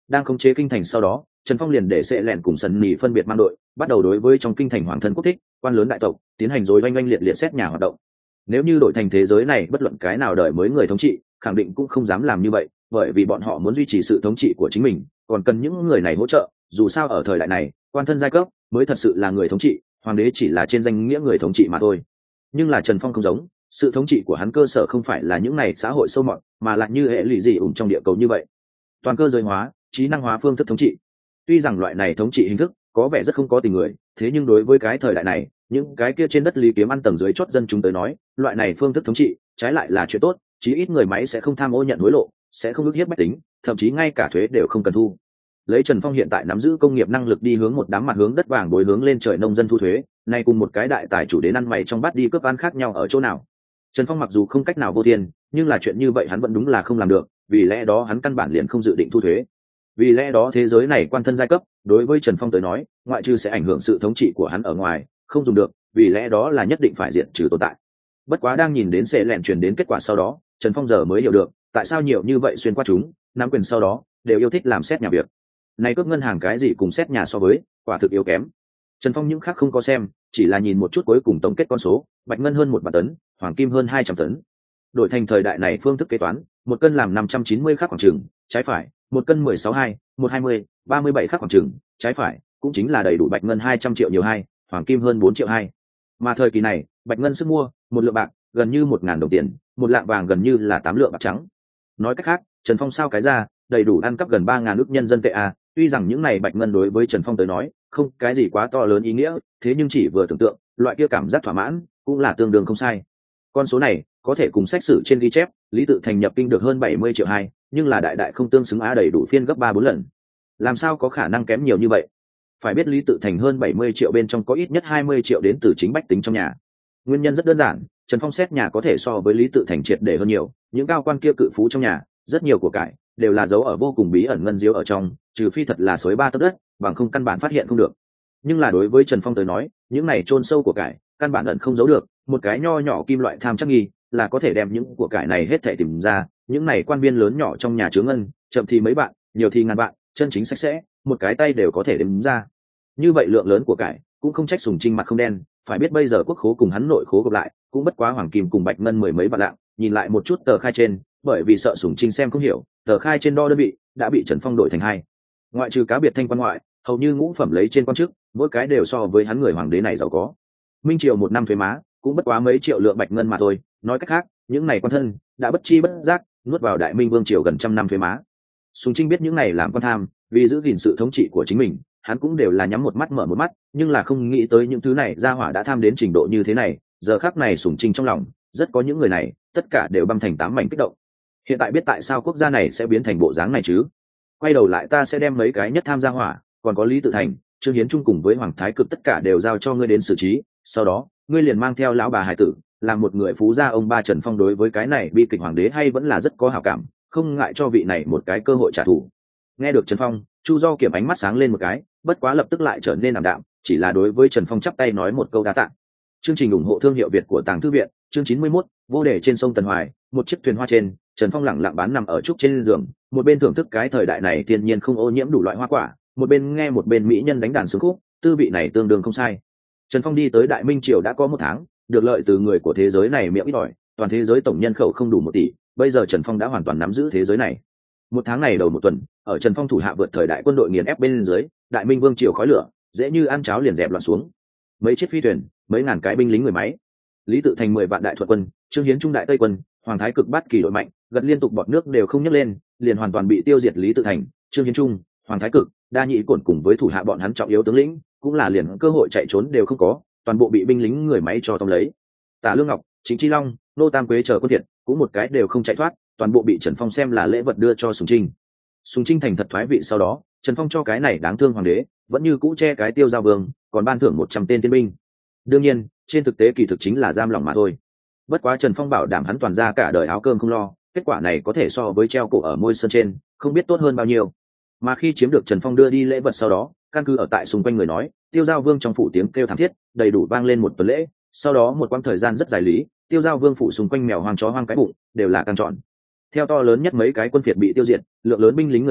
đang khống chế kinh thành sau đó, Trần Phong liền để sẽ lẹn cùng sần nỉ phân biệt mang đội, bắt đầu đối với trong kinh thành hoàng thân quốc thích, quan lớn đại tộc tiến hành rồi oanh oanh liệt liệt xét nhà hoạt động. Nếu như đổi thành thế giới này bất luận cái nào đời mới người thống trị, khẳng định cũng không dám làm như vậy, bởi vì bọn họ muốn duy trì sự thống trị của chính mình, còn cần những người này hỗ trợ. Dù sao ở thời đại này, quan thân giai cấp mới thật sự là người thống trị, hoàng đế chỉ là trên danh nghĩa người thống trị mà thôi. Nhưng là Trần Phong không giống, sự thống trị của hắn cơ sở không phải là những này xã hội sâu mọt, mà là như hệ lụy gì ủng trong địa cầu như vậy, toàn cơ giới hóa, trí năng hóa phương thức thống trị. Tuy rằng loại này thống trị hình thức có vẻ rất không có tình người, thế nhưng đối với cái thời đại này, những cái kia trên đất lý kiếm ăn tầng dưới chót dân chúng tới nói, loại này phương thức thống trị trái lại là chuyện tốt, chí ít người máy sẽ không tham ô nhận hối lộ, sẽ không ức hiếp bách tính, thậm chí ngay cả thuế đều không cần thu. Lấy Trần Phong hiện tại nắm giữ công nghiệp năng lực đi hướng một đám mặt hướng đất vàng bồi hướng lên trời nông dân thu thuế, nay cùng một cái đại tài chủ đến ăn mày trong bát đi cướp ăn khác nhau ở chỗ nào? Trần Phong mặc dù không cách nào vô tiền, nhưng là chuyện như vậy hắn vẫn đúng là không làm được, vì lẽ đó hắn căn bản liền không dự định thu thuế. Vì lẽ đó thế giới này quan thân giai cấp, đối với Trần Phong tới nói, ngoại trừ sẽ ảnh hưởng sự thống trị của hắn ở ngoài, không dùng được, vì lẽ đó là nhất định phải diệt trừ tồn tại. Bất quá đang nhìn đến sẽ lẹn truyền đến kết quả sau đó, Trần Phong giờ mới hiểu được, tại sao nhiều như vậy xuyên qua chúng, nắm quyền sau đó, đều yêu thích làm xét nhà việc. Này cướp ngân hàng cái gì cùng xét nhà so với, quả thực yếu kém. Trần Phong những khác không có xem, chỉ là nhìn một chút cuối cùng tổng kết con số, bạch ngân hơn một vạn tấn, hoàng kim hơn hai trăm tấn. Đổi thành thời đại này phương thức kế toán, một cân làm năm trăm chín mươi khắc khoảng chừng, trái phải, một cân mười sáu hai, một hai mươi, ba mươi bảy khắc khoảng chừng, trái phải, cũng chính là đầy đủ bạch ngân hai trăm triệu nhiều hai, hoàng kim hơn bốn triệu hai. Mà thời kỳ này, bạch ngân sức mua, một lượng bạc gần như một ngàn đồng tiền, một lạng vàng gần như là tám lượng bạc trắng. Nói cách khác, Trần Phong sao cái ra, đầy đủ ăn cắp gần ba ngàn ức nhân dân tệ a. Tuy rằng những này bạch ngân đối với Trần Phong tới nói, không cái gì quá to lớn ý nghĩa, thế nhưng chỉ vừa tưởng tượng, loại kia cảm giác thỏa mãn, cũng là tương đương không sai. Con số này có thể cùng sách sử trên ghi chép, Lý Tự Thành nhập kinh được hơn bảy mươi triệu hai, nhưng là đại đại không tương xứng á đầy đủ phiên gấp ba bốn lần. Làm sao có khả năng kém nhiều như vậy? Phải biết Lý Tự Thành hơn bảy mươi triệu bên trong có ít nhất hai mươi triệu đến từ chính bách tính trong nhà. Nguyên nhân rất đơn giản, Trần Phong xét nhà có thể so với Lý Tự Thành triệt để hơn nhiều, những cao quan kia cự phú trong nhà, rất nhiều của cải đều là giấu ở vô cùng bí ẩn ngân diếu ở trong, trừ phi thật là xới ba tấc đất, bằng không căn bản phát hiện không được. Nhưng là đối với Trần Phong tới nói, những này chôn sâu của cải, căn bản ẩn không giấu được, một cái nho nhỏ kim loại tham chắc nghi, là có thể đem những của cải này hết thảy tìm ra, những này quan viên lớn nhỏ trong nhà chứa ngân, chậm thì mấy bạn, nhiều thì ngàn bạn, chân chính sạch sẽ, một cái tay đều có thể đếm ra. Như vậy lượng lớn của cải, cũng không trách Sùng Trinh mặt không đen, phải biết bây giờ quốc khố cùng hắn nội khố gộp lại, cũng bất quá hoàng kim cùng bạch ngân mười mấy vạn lạng, nhìn lại một chút tờ khai trên, bởi vì sợ Sùng Trinh xem không hiểu, tờ khai trên đo đơn vị đã bị Trần Phong đổi thành hai. Ngoại trừ cá biệt thanh quan ngoại, hầu như ngũ phẩm lấy trên quan chức, mỗi cái đều so với hắn người hoàng đế này giàu có. Minh triều một năm thuế má, cũng bất quá mấy triệu lượng bạch ngân mà thôi, nói cách khác, những này quan thân đã bất chi bất giác nuốt vào đại minh vương triều gần trăm năm thuế má. Sùng Trinh biết những này làm quan tham, vì giữ gìn sự thống trị của chính mình, hắn cũng đều là nhắm một mắt mở một mắt, nhưng là không nghĩ tới những thứ này gia hỏa đã tham đến trình độ như thế này. Giờ khắc này Sùng Trinh trong lòng rất có những người này, tất cả đều băm thành tám mảnh kích động. Hiện tại biết tại sao quốc gia này sẽ biến thành bộ dáng này chứ? Quay đầu lại ta sẽ đem mấy cái nhất tham gia hỏa, còn có Lý Tự Thành, Trương Hiến Trung cùng với Hoàng Thái Cực tất cả đều giao cho ngươi đến xử trí. Sau đó, ngươi liền mang theo lão bà hải tử, làm một người phú gia. Ông ba Trần Phong đối với cái này bi kịch hoàng đế hay vẫn là rất có hảo cảm, không ngại cho vị này một cái cơ hội trả thù. Nghe được Trần Phong, Chu Do Kiểm ánh mắt sáng lên một cái, bất quá lập tức lại trở nên ảm đạm, chỉ là đối với Trần Phong chắp tay nói một câu đa tạ. Chương trình ủng hộ thương hiệu Việt của Tàng Thư viện, chương chín mươi mốt, vô đề trên sông Tần Hoài, một chiếc thuyền hoa trên, Trần Phong lẳng lặng bán nằm ở trúc trên giường, một bên thưởng thức cái thời đại này thiên nhiên không ô nhiễm đủ loại hoa quả, một bên nghe một bên mỹ nhân đánh đàn sướng khúc, tư vị này tương đương không sai. Trần Phong đi tới Đại Minh triều đã có một tháng, được lợi từ người của thế giới này miệng ít ỏi, toàn thế giới tổng nhân khẩu không đủ một tỷ, bây giờ Trần Phong đã hoàn toàn nắm giữ thế giới này. Một tháng này đầu một tuần, ở Trần Phong thủ hạ vượt thời đại quân đội nghiền ép bên dưới, Đại Minh vương triều khói lửa, dễ như ăn cháo liền dẹp loạn xuống. Mấy chiếc phi thuyền, mấy ngàn cái binh lính người máy, Lý Tự Thành mười vạn đại thuật quân, Trương Hiến Trung đại tây quân, Hoàng Thái Cực bát kỳ đội mạnh, gật liên tục bọt nước đều không nhấc lên, liền hoàn toàn bị tiêu diệt. Lý Tự Thành, Trương Hiến Trung, Hoàng Thái Cực, Đa Nhĩ Cổn cùng với thủ hạ bọn hắn trọng yếu tướng lĩnh, cũng là liền cơ hội chạy trốn đều không có, toàn bộ bị binh lính người máy cho tóm lấy. Tả Lương Ngọc, Trịnh Chi Long, Nô Tam Quế chờ quân thiệt, cũng một cái đều không chạy thoát, toàn bộ bị Trần Phong xem là lễ vật đưa cho Sùng Trinh. Sùng Trinh thành thật thoái vị sau đó, Trần Phong cho cái này đáng thương hoàng đế, vẫn như cũ che cái Tiêu Giao Vương, còn ban thưởng một trăm tên tiên binh. Đương nhiên, trên thực tế kỳ thực chính là giam lỏng mà thôi. Bất quá Trần Phong bảo đảm hắn toàn ra cả đời áo cơm không lo, kết quả này có thể so với treo cổ ở môi sơn trên, không biết tốt hơn bao nhiêu. Mà khi chiếm được Trần Phong đưa đi lễ vật sau đó, căn cứ ở tại xung quanh người nói, Tiêu Giao Vương trong phủ tiếng kêu thảm thiết, đầy đủ vang lên một tuần lễ. Sau đó một quãng thời gian rất dài lý, Tiêu Giao Vương phủ xung quanh mèo hoang chó hoang cái bụng đều là căng trọn. Theo to lớn nhất mấy cái quân phiệt bị tiêu diệt, lượng lớn binh lính người máy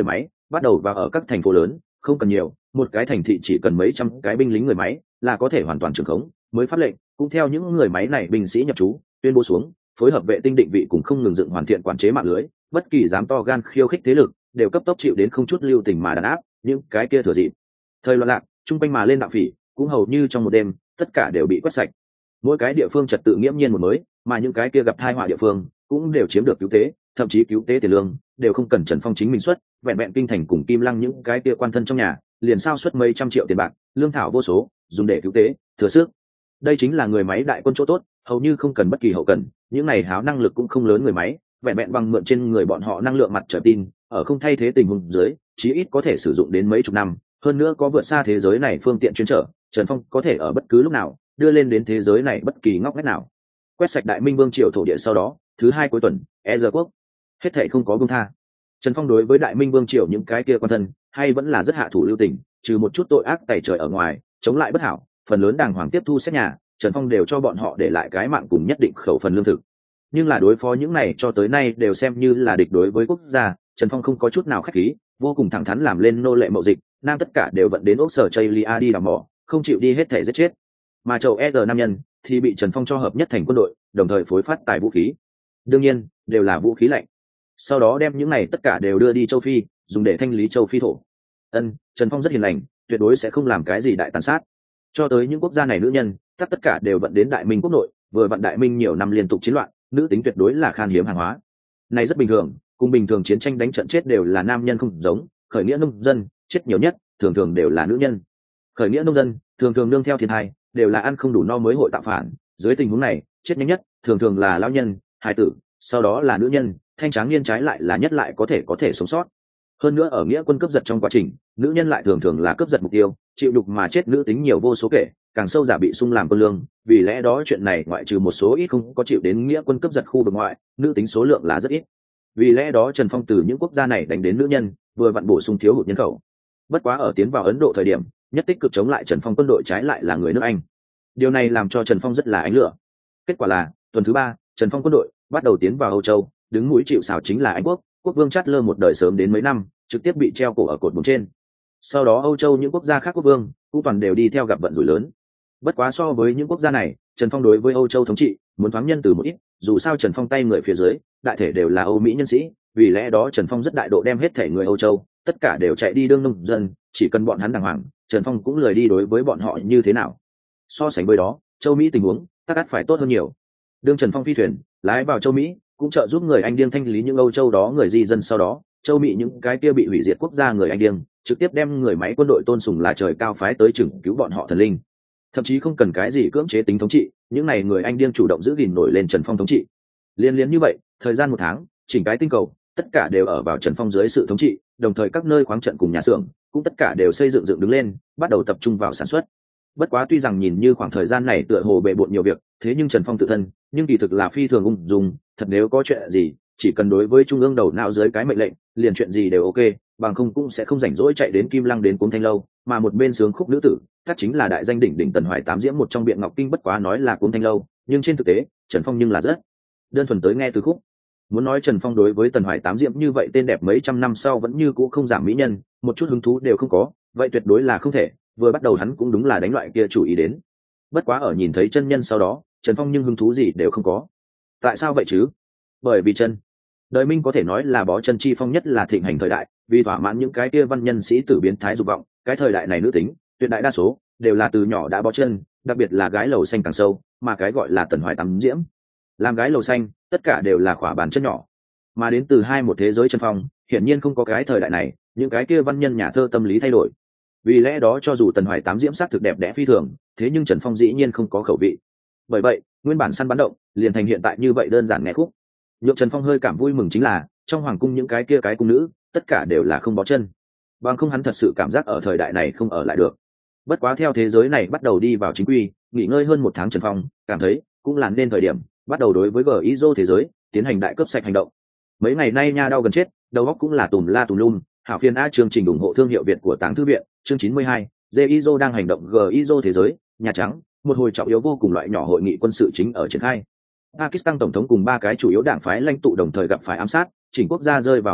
bắt đầu vào ở các thành phố lớn, không cần nhiều, một cái thành thị chỉ cần mấy trăm cái binh lính người máy là có thể hoàn toàn trưởng khống. Mới pháp lệnh cũng theo những người máy này binh sĩ nhập trú tuyên bố xuống, phối hợp vệ tinh định vị cùng không ngừng dựng hoàn thiện quản chế mạng lưới, bất kỳ dám to gan khiêu khích thế lực đều cấp tốc chịu đến không chút lưu tình mà đàn áp. Những cái kia thừa dịp thời loạn lạc trung quanh mà lên đạo phỉ cũng hầu như trong một đêm tất cả đều bị quét sạch. Mỗi cái địa phương trật tự nghiễm nhiên một mới, mà những cái kia gặp tai họa địa phương cũng đều chiếm được cứu tế, thậm chí cứu tế tiền lương đều không cần Trần Phong chính mình xuất, vẹn vẹn kinh thành cùng Kim Lăng những cái kia quan thân trong nhà liền sao xuất mấy trăm triệu tiền bạc, lương thảo vô số dùng để cứu tế thừa sức. Đây chính là người máy đại quân chỗ tốt, hầu như không cần bất kỳ hậu cần, những này háo năng lực cũng không lớn người máy, vẹn vẹn bằng mượn trên người bọn họ năng lượng mặt trời tin, ở không thay thế tình huống dưới, chí ít có thể sử dụng đến mấy chục năm, hơn nữa có vượt xa thế giới này phương tiện chuyên trở, Trần Phong có thể ở bất cứ lúc nào đưa lên đến thế giới này bất kỳ ngóc ngách nào. Quét sạch Đại Minh Vương triều thổ địa sau đó, thứ hai cuối tuần, e giờ quốc hết thảy không có buông tha. Trần Phong đối với Đại Minh Vương triều những cái kia quan thân, hay vẫn là rất hạ thủ lưu tình, trừ một chút tội ác tày trời ở ngoài, chống lại bất hảo, phần lớn đàng hoàng tiếp thu xét nhà, Trần Phong đều cho bọn họ để lại cái mạng cùng nhất định khẩu phần lương thực. Nhưng là đối phó những này cho tới nay đều xem như là địch đối với quốc gia, Trần Phong không có chút nào khách khí, vô cùng thẳng thắn làm lên nô lệ mậu dịch, nam tất cả đều vận đến ốc sở Chaylia đi đào mỏ, không chịu đi hết thể giết chết. Mà chầu e rờ nam nhân thì bị Trần Phong cho hợp nhất thành quân đội, đồng thời phối phát tài vũ khí. Đương nhiên, đều là vũ khí lạnh. Sau đó đem những này tất cả đều đưa đi châu Phi, dùng để thanh lý châu Phi thổ. Ân, Trần Phong rất hiền lành, tuyệt đối sẽ không làm cái gì đại tàn sát. Cho tới những quốc gia này nữ nhân, tất tất cả đều vận đến Đại Minh quốc nội, vừa vận Đại Minh nhiều năm liên tục chiến loạn, nữ tính tuyệt đối là khan hiếm hàng hóa. Này rất bình thường, cùng bình thường chiến tranh đánh trận chết đều là nam nhân không giống, khởi nghĩa nông dân chết nhiều nhất, thường thường đều là nữ nhân. Khởi nghĩa nông dân thường thường nương theo thiên tai, đều là ăn không đủ no mới hội tạo phản, dưới tình huống này, chết nhanh nhất thường thường là lão nhân, hài tử, sau đó là nữ nhân, thanh tráng niên trái lại là nhất lại có thể có thể sống sót. Hơn nữa ở nghĩa quân cướp giật trong quá trình, nữ nhân lại thường thường là cướp giật mục tiêu, chịu đục mà chết nữ tính nhiều vô số kể, càng sâu giả bị sung làm quân lương, vì lẽ đó chuyện này ngoại trừ một số ít không có chịu đến nghĩa quân cướp giật khu vực ngoại, nữ tính số lượng là rất ít. Vì lẽ đó Trần Phong từ những quốc gia này đánh đến nữ nhân, vừa vặn bổ sung thiếu hụt nhân khẩu. Bất quá ở tiến vào Ấn Độ thời điểm, nhất tích cực chống lại Trần Phong quân đội trái lại là người nước Anh. Điều này làm cho Trần Phong rất là ánh lửa. Kết quả là, tuần thứ ba, Trần Phong quân đội bắt đầu tiến vào Âu Châu, đứng mũi chịu sào chính là Anh quốc, quốc vương Charles một đời sớm đến mấy năm, trực tiếp bị treo cổ ở cột buồm trên. Sau đó Âu Châu những quốc gia khác quốc vương cũng toàn đều đi theo gặp vận rủi lớn. Bất quá so với những quốc gia này, Trần Phong đối với Âu Châu thống trị muốn thoáng nhân từ một ít, dù sao Trần Phong tay người phía dưới, đại thể đều là Âu Mỹ nhân sĩ, vì lẽ đó Trần Phong rất đại độ đem hết thể người Âu Châu, tất cả đều chạy đi đương nông dân, chỉ cần bọn hắn đàng hoàng, Trần Phong cũng lười đi đối với bọn họ như thế nào. So sánh với đó, châu Mỹ tình huống, tất ắt phải tốt hơn nhiều. Đương Trần Phong phi thuyền lái vào châu Mỹ, cũng trợ giúp người Anh điên thanh lý những Âu Châu đó người di dân, sau đó, châu Mỹ những cái kia bị hủy diệt quốc gia người Anh điên, trực tiếp đem người máy quân đội tôn sùng là trời cao phái tới chừng cứu bọn họ thần linh. Thậm chí không cần cái gì cưỡng chế tính thống trị, những này người Anh điên chủ động giữ gìn nổi lên Trần Phong thống trị. Liên liên như vậy, thời gian một tháng, chỉnh cái tinh cầu, tất cả đều ở vào Trần Phong dưới sự thống trị, đồng thời các nơi khoáng trận cùng nhà xưởng cũng tất cả đều xây dựng dựng đứng lên, bắt đầu tập trung vào sản xuất. Bất quá tuy rằng nhìn như khoảng thời gian này tựa hồ bệ bội nhiều việc, thế nhưng Trần Phong tự thân, nhưng kỳ thực là phi thường ung dung, thật nếu có chuyện gì, chỉ cần đối với trung ương đầu não dưới cái mệnh lệnh, liền chuyện gì đều ok, bằng không cũng sẽ không rảnh rỗi chạy đến Kim Lăng đến Cuống Thanh Lâu, mà một bên sướng khúc nữ tử, chắc chính là đại danh đỉnh đỉnh Tần Hoài Tám Diễm một trong Biện Ngọc Kinh, bất quá nói là Cuống Thanh Lâu, nhưng trên thực tế, Trần Phong nhưng là rất đơn thuần tới nghe từ khúc. Muốn nói Trần Phong đối với Tần Hoài Tám Diễm như vậy tên đẹp mấy trăm năm sau vẫn như cũ không giảm mỹ nhân, một chút hứng thú đều không có, vậy tuyệt đối là không thể, vừa bắt đầu hắn cũng đúng là đánh loại kia chủ ý đến. Bất quá ở nhìn thấy chân nhân sau đó, Trần Phong nhưng hứng thú gì đều không có. Tại sao vậy chứ? Bởi vì chân đời Minh có thể nói là bó chân chi phong nhất là thịnh hành thời đại, vì thỏa mãn những cái kia văn nhân sĩ tử biến thái dục vọng, cái thời đại này nữ tính, tuyệt đại đa số đều là từ nhỏ đã bó chân, đặc biệt là gái lầu xanh càng sâu, mà cái gọi là Tần Hoài Tám Diễm, làm gái lầu xanh, tất cả đều là khỏa bàn chân nhỏ. Mà đến từ hai một thế giới Trần Phong, hiển nhiên không có cái thời đại này, những cái kia văn nhân nhà thơ tâm lý thay đổi. Vì lẽ đó cho dù Tần Hoài Tám Diễm sắc thực đẹp đẽ phi thường, thế nhưng Trần Phong dĩ nhiên không có khẩu vị. Bởi vậy, nguyên bản săn bắn động, liền thành hiện tại như vậy đơn giản nghe khúc. Nhượng Trần Phong hơi cảm vui mừng chính là, trong hoàng cung những cái kia cái cung nữ, tất cả đều là không bó chân. Bằng không hắn thật sự cảm giác ở thời đại này không ở lại được. Bất quá theo thế giới này bắt đầu đi vào chính quy, nghỉ ngơi hơn một tháng, Trần Phong cảm thấy cũng là nên thời điểm bắt đầu đối với gi i dô thế giới tiến hành đại cấp sạch hành động. Mấy ngày nay nha đau gần chết, đầu óc cũng là tùm la tùm lum. Hảo phiên A chương trình ủng hộ thương hiệu Việt của Táng Thư viện, chương chín mươi hai, gi i dô đang hành động gi i dô thế giới, Nhà Trắng, một hồi trọng yếu vô cùng loại nhỏ hội nghị quân sự chính ở triển khai. Pakistan tổng thống cùng ba cái chủ yếu đảng phái lãnh tụ đồng thời gặp phải ám sát, chỉnh quốc gia rơi vào hỗn loạn,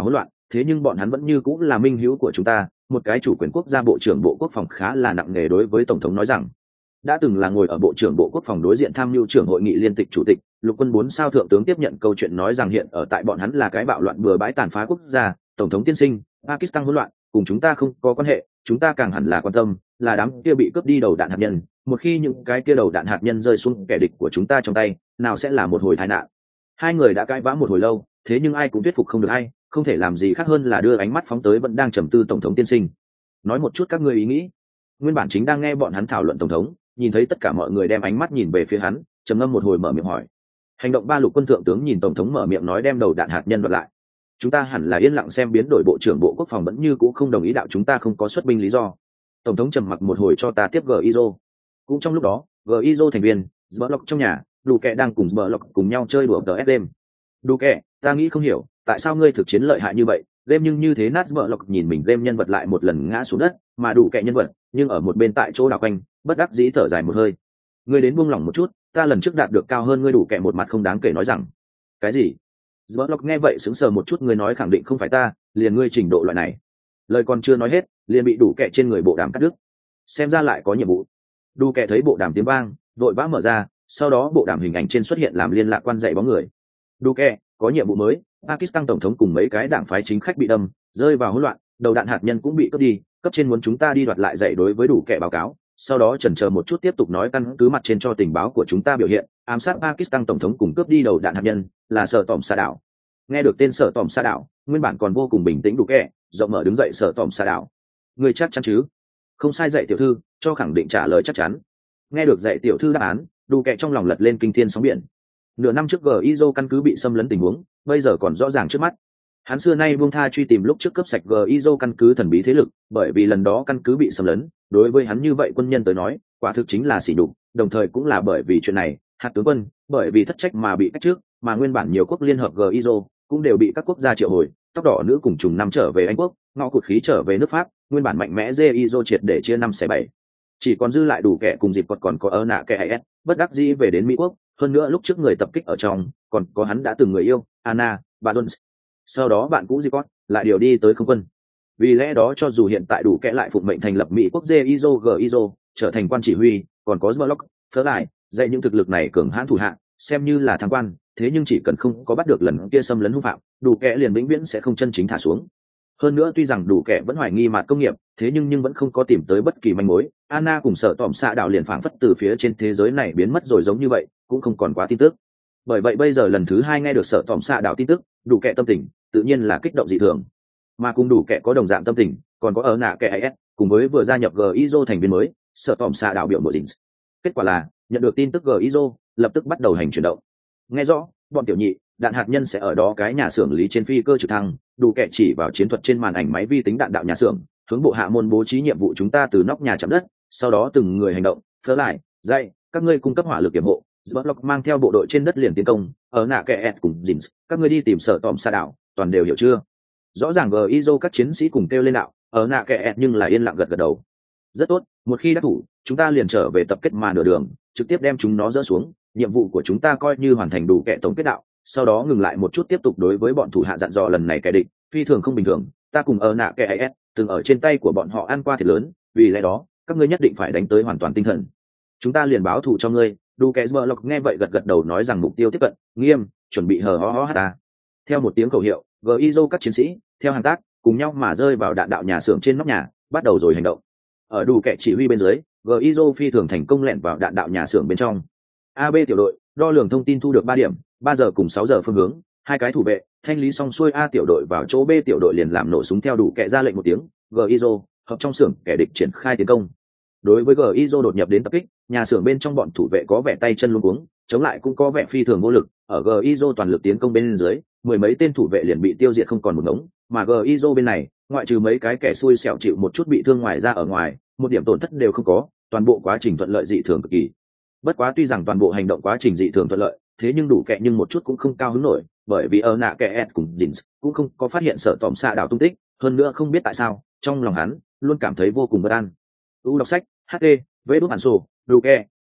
thế nhưng bọn hắn vẫn như cũng là minh hữu của chúng ta. Một cái chủ quyền quốc gia bộ trưởng bộ quốc phòng khá là nặng nề đối với tổng thống nói rằng, đã từng là ngồi ở bộ trưởng bộ quốc phòng đối diện tham mưu trưởng hội nghị liên tịch chủ tịch lục quân bốn sao thượng tướng tiếp nhận câu chuyện nói rằng hiện ở tại bọn hắn là cái bạo loạn bừa bãi tàn phá quốc gia. Tổng thống tiên sinh, Pakistan hỗn loạn cùng chúng ta không có quan hệ, chúng ta càng hẳn là quan tâm là đám kia bị cướp đi đầu đạn hạt nhân. Một khi những cái kia đầu đạn hạt nhân rơi xuống kẻ địch của chúng ta trong tay, nào sẽ là một hồi tai nạn. Hai người đã cãi vã một hồi lâu, thế nhưng ai cũng thuyết phục không được ai, không thể làm gì khác hơn là đưa ánh mắt phóng tới vẫn đang trầm tư tổng thống tiên sinh. Nói một chút các ngươi ý nghĩ. Nguyên bản chính đang nghe bọn hắn thảo luận tổng thống, nhìn thấy tất cả mọi người đem ánh mắt nhìn về phía hắn, trầm ngâm một hồi mở miệng hỏi. Hành động ba lục quân thượng tướng nhìn tổng thống mở miệng nói đem đầu đạn hạt nhân đoạt lại. Chúng ta hẳn là yên lặng xem biến đổi. Bộ trưởng bộ quốc phòng vẫn như cũ không đồng ý đạo chúng ta không có xuất binh lý do. Tổng thống trầm mặc một hồi cho ta tiếp gizo. Cũng trong lúc đó, gizo thành viên Zberlock trong nhà, đủ kẹ đang cùng Zberlock cùng nhau chơi đùa tờ ép game. Đủ kẹ, ta nghĩ không hiểu tại sao ngươi thực chiến lợi hại như vậy, game nhưng như thế nát. Zberlock nhìn mình game nhân vật lại một lần ngã xuống đất, mà đủ kẹ nhân vật nhưng ở một bên tại chỗ đảo quanh, bất đắc dĩ thở dài một hơi. Ngươi đến buông lỏng một chút, ta lần trước đạt được cao hơn ngươi. Đủ kẹ một mặt không đáng kể nói rằng. Cái gì? Zberlock nghe vậy sững sờ một chút, ngươi nói khẳng định không phải ta, liền ngươi trình độ loại này. Lời còn chưa nói hết, liền bị đủ kẹ trên người bộ đàm cắt đứt. Xem ra lại có nhiệm vụ. Đủ kẹ thấy bộ đàm tiếng vang, vội vã mở ra, sau đó bộ đàm hình ảnh trên xuất hiện làm liên lạc quan dạy bóng người. Đủ kẹ, có nhiệm vụ mới, Pakistan tổng thống cùng mấy cái đảng phái chính khách bị đâm, rơi vào hỗn loạn, đầu đạn hạt nhân cũng bị cướp đi, cấp trên muốn chúng ta đi đoạt lại dạy đối với đủ kẹ báo cáo. Sau đó chần chờ một chút tiếp tục nói căn cứ mặt trên cho tình báo của chúng ta biểu hiện, ám sát Pakistan tổng thống cùng cướp đi đầu đạn hạt nhân là Sở Tỏm Sa Đảo. Nghe được tên Sở Tỏm Sa Đảo, nguyên bản còn vô cùng bình tĩnh đủ kẹ rộng mở đứng dậy. Sở Tỏm Sa Đảo, người chắc chắn chứ? Không sai dạy tiểu thư, cho khẳng định trả lời chắc chắn. Nghe được dạy tiểu thư đáp án, đủ kẹ trong lòng lật lên kinh thiên sóng biển. Nửa năm trước gizo căn cứ bị xâm lấn tình huống bây giờ còn rõ ràng trước mắt. Hắn xưa nay buông tha truy tìm lúc trước cướp sạch gizo căn cứ thần bí thế lực, bởi vì lần đó căn cứ bị xâm lấn, đối với hắn như vậy quân nhân tới nói quả thực chính là sỉ nhục. Đồng thời cũng là bởi vì chuyện này, hạt tướng quân bởi vì thất trách mà bị cách trước, mà nguyên bản nhiều quốc liên hợp gizo cũng đều bị các quốc gia triệu hồi. Tóc đỏ nữ cùng trùng năm trở về Anh quốc, ngõ cụt khí trở về nước Pháp, nguyên bản mạnh mẽ gizo triệt để chia năm xẻ bảy, chỉ còn dư lại đủ kẻ cùng dịp quật còn có ớ nạ kẻ is bất đắc dĩ về đến Mỹ quốc. Hơn nữa lúc trước người tập kích ở trong còn có hắn đã từng người yêu Anna và Jones, sau đó bạn cũ Zipot lại điều đi tới không quân. Vì lẽ đó cho dù hiện tại đủ kẻ lại phụng mệnh thành lập Mỹ quốc gizo gizo trở thành quan chỉ huy, còn có Zberlock phớ lại dạy những thực lực này cường hãn thủ hạ, xem như là thăng quan. Thế nhưng chỉ cần không có bắt được lần kia xâm lấn hung phạm, đủ kẻ liền vĩnh viễn sẽ không chân chính thả xuống. Hơn nữa tuy rằng đủ kẻ vẫn hoài nghi mặt công nghiệp, thế nhưng nhưng vẫn không có tìm tới bất kỳ manh mối. Anna cùng Sở Tỏm Sa Đảo liền phảng phất từ phía trên thế giới này biến mất rồi giống như vậy, cũng không còn quá tin tức. Bởi vậy bây giờ lần thứ hai nghe được Sở Tỏm Sa Đảo tin tức, đủ kẻ tâm tình tự nhiên là kích động dị thường. Mà cùng đủ kẻ có đồng dạng tâm tình, còn có ở nạ kẻ is cùng với vừa gia nhập gizo thành viên mới Sở Tỏm Sa Đảo biểu mộ dĩnh. Kết quả là nhận được tin tức gizo lập tức bắt đầu hành chuyển động. Nghe rõ, bọn tiểu nhị, đạn hạt nhân sẽ ở đó cái nhà xưởng lý trên phi cơ trực thăng. Đủ kẻ chỉ vào chiến thuật trên màn ảnh máy vi tính đạn đạo nhà xưởng, hướng bộ hạ môn bố trí nhiệm vụ chúng ta từ nóc nhà chạm đất, sau đó từng người hành động. Phớ lại dạy các ngươi cung cấp hỏa lực kiểm hộ. Zberlock mang theo bộ đội trên đất liền tiến công. Ở nạ kẻ cùng dĩnh, các ngươi đi tìm Sở Tỏm Sa Đảo, toàn đều hiểu chưa? Rõ ràng gizo các chiến sĩ cùng kêu lên đạo. Ở nạ kẻ nhưng là yên lặng gật gật đầu. Rất tốt, một khi đắc thủ chúng ta liền trở về tập kết mà nửa đường trực tiếp đem chúng nó dỡ xuống. Nhiệm vụ của chúng ta coi như hoàn thành. Đủ kẻ tổng kết đạo, sau đó ngừng lại một chút tiếp tục đối với bọn thủ hạ dặn dò lần này kẻ địch phi thường không bình thường, ta cùng ở nạ kẻ is từng ở trên tay của bọn họ ăn qua thiệt lớn, vì lẽ đó các ngươi nhất định phải đánh tới hoàn toàn tinh thần, chúng ta liền báo thù cho ngươi. Đủ kẻ Zberlock nghe vậy gật gật đầu nói rằng mục tiêu tiếp cận, nghiêm, chuẩn bị hờ ho ho ta. Theo một tiếng khẩu hiệu, gizo các chiến sĩ theo hàng tác cùng nhau mà rơi vào đạn đạo nhà xưởng trên nóc nhà, bắt đầu rồi hành động. Ở đủ kẻ chỉ huy bên dưới, gizo phi thường thành công lẻn vào đạn đạo nhà xưởng bên trong. a bê tiểu đội đo lường thông tin thu được ba điểm, ba giờ cùng sáu giờ phương hướng, hai cái thủ vệ thanh lý xong xuôi A tiểu đội vào chỗ B tiểu đội liền làm nổ súng theo đủ kẻ ra lệnh một tiếng. gizo hợp trong xưởng kẻ địch triển khai tiến công. Đối với gizo đột nhập đến tập kích, nhà xưởng bên trong bọn thủ vệ có vẻ tay chân luống cuống, chống lại cũng có vẻ phi thường vô lực. Ở gizo toàn lực tiến công bên dưới, mười mấy tên thủ vệ liền bị tiêu diệt không còn một ngống, mà gizo bên này ngoại trừ mấy cái kẻ xui xẻo chịu một chút bị thương ngoài ra ở ngoài, một điểm tổn thất đều không có, toàn bộ quá trình thuận lợi dị thường cực kỳ. Bất quá tuy rằng toàn bộ hành động quá trình dị thường thuận lợi, thế nhưng đủ kẻ nhưng một chút cũng không cao hứng nổi, bởi vì ở nạ kẻ cùng dĩnh cũng không có phát hiện Sở Tỏm Sa Đảo tung tích. Hơn nữa không biết tại sao trong lòng hắn luôn cảm thấy vô cùng bất an. U đọc sách ht vê đút bản sổ đủ kẻ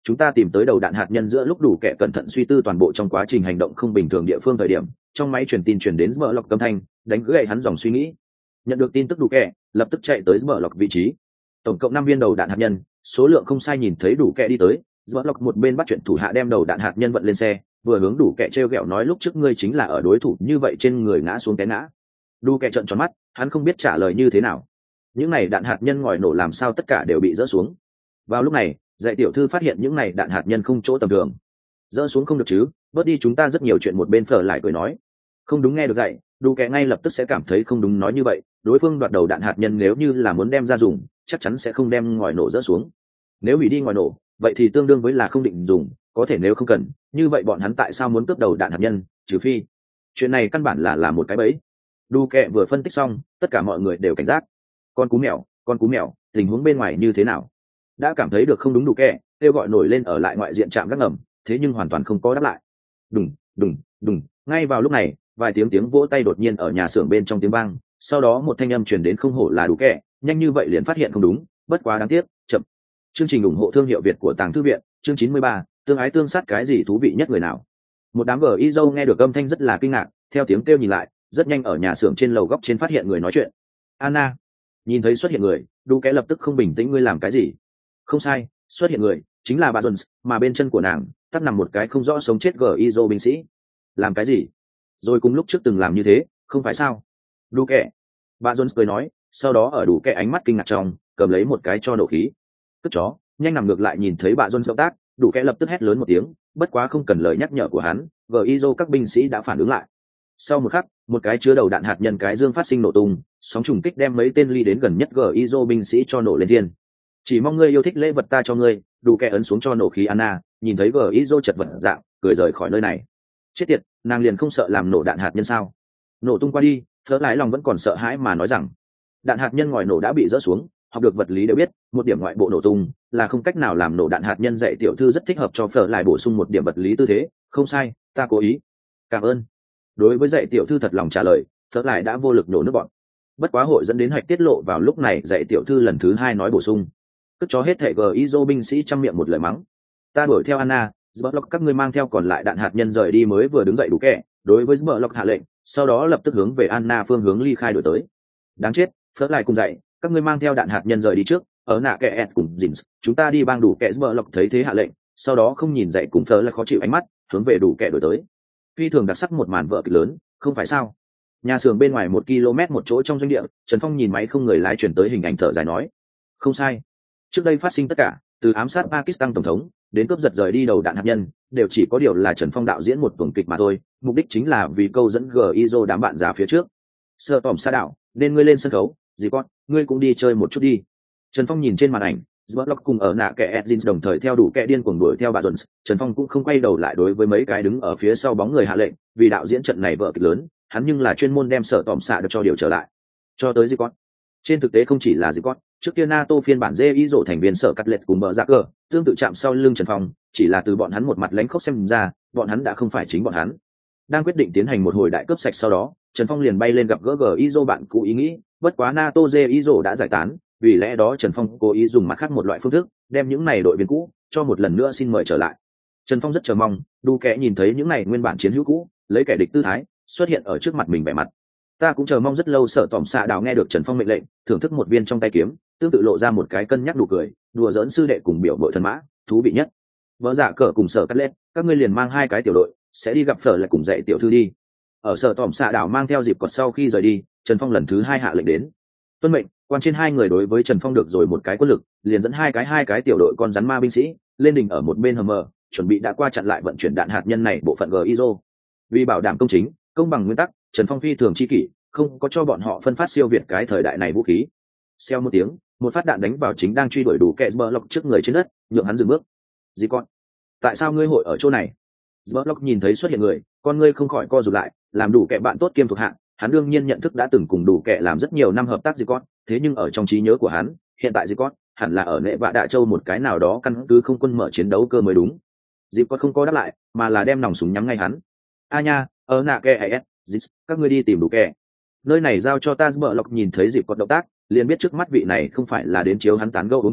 chúng ta tìm tới đầu đạn hạt nhân giữa lúc đủ kẻ cẩn thận suy tư toàn bộ trong quá trình hành động không bình thường địa phương thời điểm, trong máy truyền tin truyền đến mở lọc âm thanh, đánh gãy hắn dòng suy nghĩ. Nhận được tin tức đủ kẻ, lập tức chạy tới mở lọc vị trí. Tổng cộng năm viên đầu đạn hạt nhân, số lượng không sai, nhìn thấy đủ kẻ đi tới, mở lọc một bên bắt chuyện thủ hạ đem đầu đạn hạt nhân vận lên xe, vừa hướng đủ kẻ treo gẹo nói lúc trước ngươi chính là ở đối thủ như vậy trên người ngã xuống té ngã. Đủ kẻ trợn tròn mắt, hắn không biết trả lời như thế nào. Những này đạn hạt nhân ngòi nổ làm sao tất cả đều bị rỡ xuống. Vào lúc này, dạy tiểu thư phát hiện những này đạn hạt nhân không chỗ tầm thường. Rỡ xuống không được chứ, bớt đi chúng ta rất nhiều chuyện. Một bên phở lại cười nói, không đúng, nghe được dạy đủ kẻ ngay lập tức sẽ cảm thấy không đúng nói như vậy, đối phương đoạt đầu đạn hạt nhân nếu như là muốn đem ra dùng chắc chắn sẽ không đem ngòi nổ rỡ xuống. Nếu hủy đi ngòi nổ vậy thì tương đương với là không định dùng, có thể nếu không cần như vậy bọn hắn tại sao muốn cướp đầu đạn hạt nhân, trừ phi chuyện này căn bản là là một cái bẫy. Đủ kẻ vừa phân tích xong, tất cả mọi người đều cảnh giác. Con cú mèo, con cú mèo, tình huống bên ngoài như thế nào? Đã cảm thấy được không đúng đủ kẻ, kêu gọi nổi lên ở lại ngoại diện trạm gác ngầm, thế nhưng hoàn toàn không có đáp lại. Đùng, đùng, đùng, ngay vào lúc này, vài tiếng tiếng vỗ tay đột nhiên ở nhà xưởng bên trong tiếng vang, sau đó một thanh âm truyền đến, không hổ là đủ kẻ, nhanh như vậy liền phát hiện không đúng, bất quá đáng tiếc, chậm. Chương trình ủng hộ thương hiệu Việt của Tàng Thư viện, chương chín mươi ba, tương ái tương sát cái gì thú vị nhất người nào? Một đám gờ y dâu nghe được âm thanh rất là kinh ngạc, theo tiếng kêu nhìn lại, rất nhanh ở nhà xưởng trên lầu góc trên phát hiện người nói chuyện. Anna. Nhìn thấy xuất hiện người, đủ kẻ lập tức không bình tĩnh, ngươi làm cái gì? Không sai, xuất hiện người chính là bà Jones, mà bên chân của nàng tắt nằm một cái không rõ sống chết gờ y dâu binh sĩ. Làm cái gì? Rồi cùng lúc trước từng làm như thế, không phải sao? Đủ kẻ. Bà Jones cười nói, sau đó ở đủ kẻ ánh mắt kinh ngạc trong, cầm lấy một cái cho nổ khí. Cất chó, nhanh nằm ngược lại. Nhìn thấy bà Jones động tác, đủ kẻ lập tức hét lớn một tiếng, bất quá không cần lời nhắc nhở của hắn, gờ y dâu các binh sĩ đã phản ứng lại. Sau một khắc, một cái chứa đầu đạn hạt nhân cái dương phát sinh nổ tung, sóng trùng kích đem mấy tên ly đến gần nhất gờ y dâu binh sĩ cho nổ lên thiên. Chỉ mong ngươi yêu thích lễ vật ta cho ngươi. Đủ kẻ ấn xuống cho nổ khí. Anna nhìn thấy gờ y dâu chật vật dạng, cười rời khỏi nơi này. Chết tiệt, nàng liền không sợ làm nổ đạn hạt nhân sao? Nổ tung qua đi, Phớt lái lòng vẫn còn sợ hãi mà nói rằng đạn hạt nhân ngòi nổ đã bị rỡ xuống. Học được vật lý đều biết, một điểm ngoại bộ nổ tung là không cách nào làm nổ đạn hạt nhân. Dạy tiểu thư rất thích hợp cho Phớt lại bổ sung một điểm vật lý tư thế. Không sai, ta cố ý. Cảm ơn. Đối với dạy tiểu thư thật lòng trả lời, Phớt lại đã vô lực nổ nước bọn. Bất quá hội dẫn đến hoạch tiết lộ vào lúc này, dạy tiểu thư lần thứ hai nói bổ sung, cất chó hết thệ gờ y dô binh sĩ trăm miệng một lời mắng. Ta đuổi theo Anna, Zberlock các ngươi mang theo còn lại đạn hạt nhân rời đi. Mới vừa đứng dậy đủ kẻ, đối với Zberlock hạ lệnh, sau đó lập tức hướng về Anna phương hướng ly khai đổi tới. Đáng chết, Phớt lại cùng dậy, các ngươi mang theo đạn hạt nhân rời đi trước, ở nạ kẻ ẹt cùng Dins, chúng ta đi bang đủ kẻ. Zberlock thấy thế hạ lệnh, sau đó không nhìn dậy cùng Phớt lại khó chịu ánh mắt, hướng về đủ kẻ đổi tới. Phi thường đặc sắc một màn vợ kịch lớn, không phải sao? Nhà xưởng bên ngoài một km một chỗ trong doanh địa, Trần Phong nhìn máy không người lái chuyển tới hình ảnh, thở dài nói, không sai. Trước đây phát sinh tất cả, từ ám sát Pakistan tổng thống đến cướp giật rời đi đầu đạn hạt nhân, đều chỉ có điều là Trần Phong đạo diễn một tuần kịch mà thôi, mục đích chính là vì câu dẫn gờ i dô đám bạn già phía trước. Sợ tỏm xa đạo, nên ngươi lên sân khấu, dì con, ngươi cũng đi chơi một chút đi. Trần Phong nhìn trên màn ảnh, Zberlock cùng ở nạ kẻ Edgins đồng thời theo đủ kẻ điên cuồng đuổi theo bà Jones. Trần Phong cũng không quay đầu lại đối với mấy cái đứng ở phía sau bóng người hạ lệnh, vì đạo diễn trận này vợ kịch lớn, hắn nhưng là chuyên môn đem sở tỏm xạ được cho điều trở lại. Cho tới dì con. Trên thực tế không chỉ là dì con, trước kia NATO phiên bản dê ý rổ thành viên sở cắt lệch cùng bờ ra cờ, tương tự chạm sau lưng Trần Phong, chỉ là từ bọn hắn một mặt lánh khóc xem ra, bọn hắn đã không phải chính bọn hắn. Đang quyết định tiến hành một hồi đại cướp sạch sau đó, Trần Phong liền bay lên gặp gỡ gờ Izo bạn cũ ý nghĩ, bất quá NATO dê Izo đã giải tán, vì lẽ đó Trần Phong cố ý dùng mặt khác một loại phương thức, đem những này đội viên cũ cho một lần nữa xin mời trở lại. Trần Phong rất chờ mong, đủ kẻ nhìn thấy những này nguyên bản chiến hữu cũ, lấy kẻ địch tư thái xuất hiện ở trước mặt mình vẻ mặt. Ta cũng chờ mong rất lâu. Sở tỏm xạ đào nghe được Trần Phong mệnh lệnh, thưởng thức một viên trong tay kiếm, tương tự lộ ra một cái cân nhắc đủ cười, đùa giỡn sư đệ cùng biểu đội thần mã, thú vị nhất. Vợ giả cờ cùng sở cắt lên, các ngươi liền mang hai cái tiểu đội, sẽ đi gặp phở lại cùng dạy tiểu thư đi. Ở sở tỏm xạ đảo mang theo dịp cọt sau khi rời đi, Trần Phong lần thứ hai hạ lệnh đến. Tuân mệnh. Quan trên hai người đối với Trần Phong được rồi một cái quân lực, liền dẫn hai cái hai cái tiểu đội con rắn ma binh sĩ lên đỉnh ở một bên hầm mờ, chuẩn bị đã qua chặn lại vận chuyển đạn hạt nhân này bộ phận giê i dô. Vì bảo đảm công chính, công bằng nguyên tắc, Trần Phong phi thường chi kỷ, không có cho bọn họ phân phát siêu việt cái thời đại này vũ khí. Xeo một tiếng, một phát đạn đánh vào chính đang truy đuổi đủ kẹ Zberlock trước người trên đất, nhượng hắn dừng bước. Gì con? Tại sao ngươi hội ở chỗ này? Zberlock nhìn thấy xuất hiện người, con ngươi không khỏi co rụt lại, làm đủ kẹ bạn tốt kiêm thuộc hạ, hắn đương nhiên nhận thức đã từng cùng đủ kẹ làm rất nhiều năm hợp tác gì con, thế nhưng ở trong trí nhớ của hắn, hiện tại gì con hẳn là ở nệ vạ Đạ Châu một cái nào đó căn cứ không quân mở chiến đấu cơ mới đúng. Dịp con không có đáp lại, mà là đem nòng súng nhắm ngay hắn. A nha, ở nạ kẹ Dịp, các ngươi đi tìm đủ kẹ. Nơi này giao cho ta. Zberlock nhìn thấy dịp con động tác, liền biết trước mắt vị này không phải là đến chiếu hắn tán gẫu uống trà,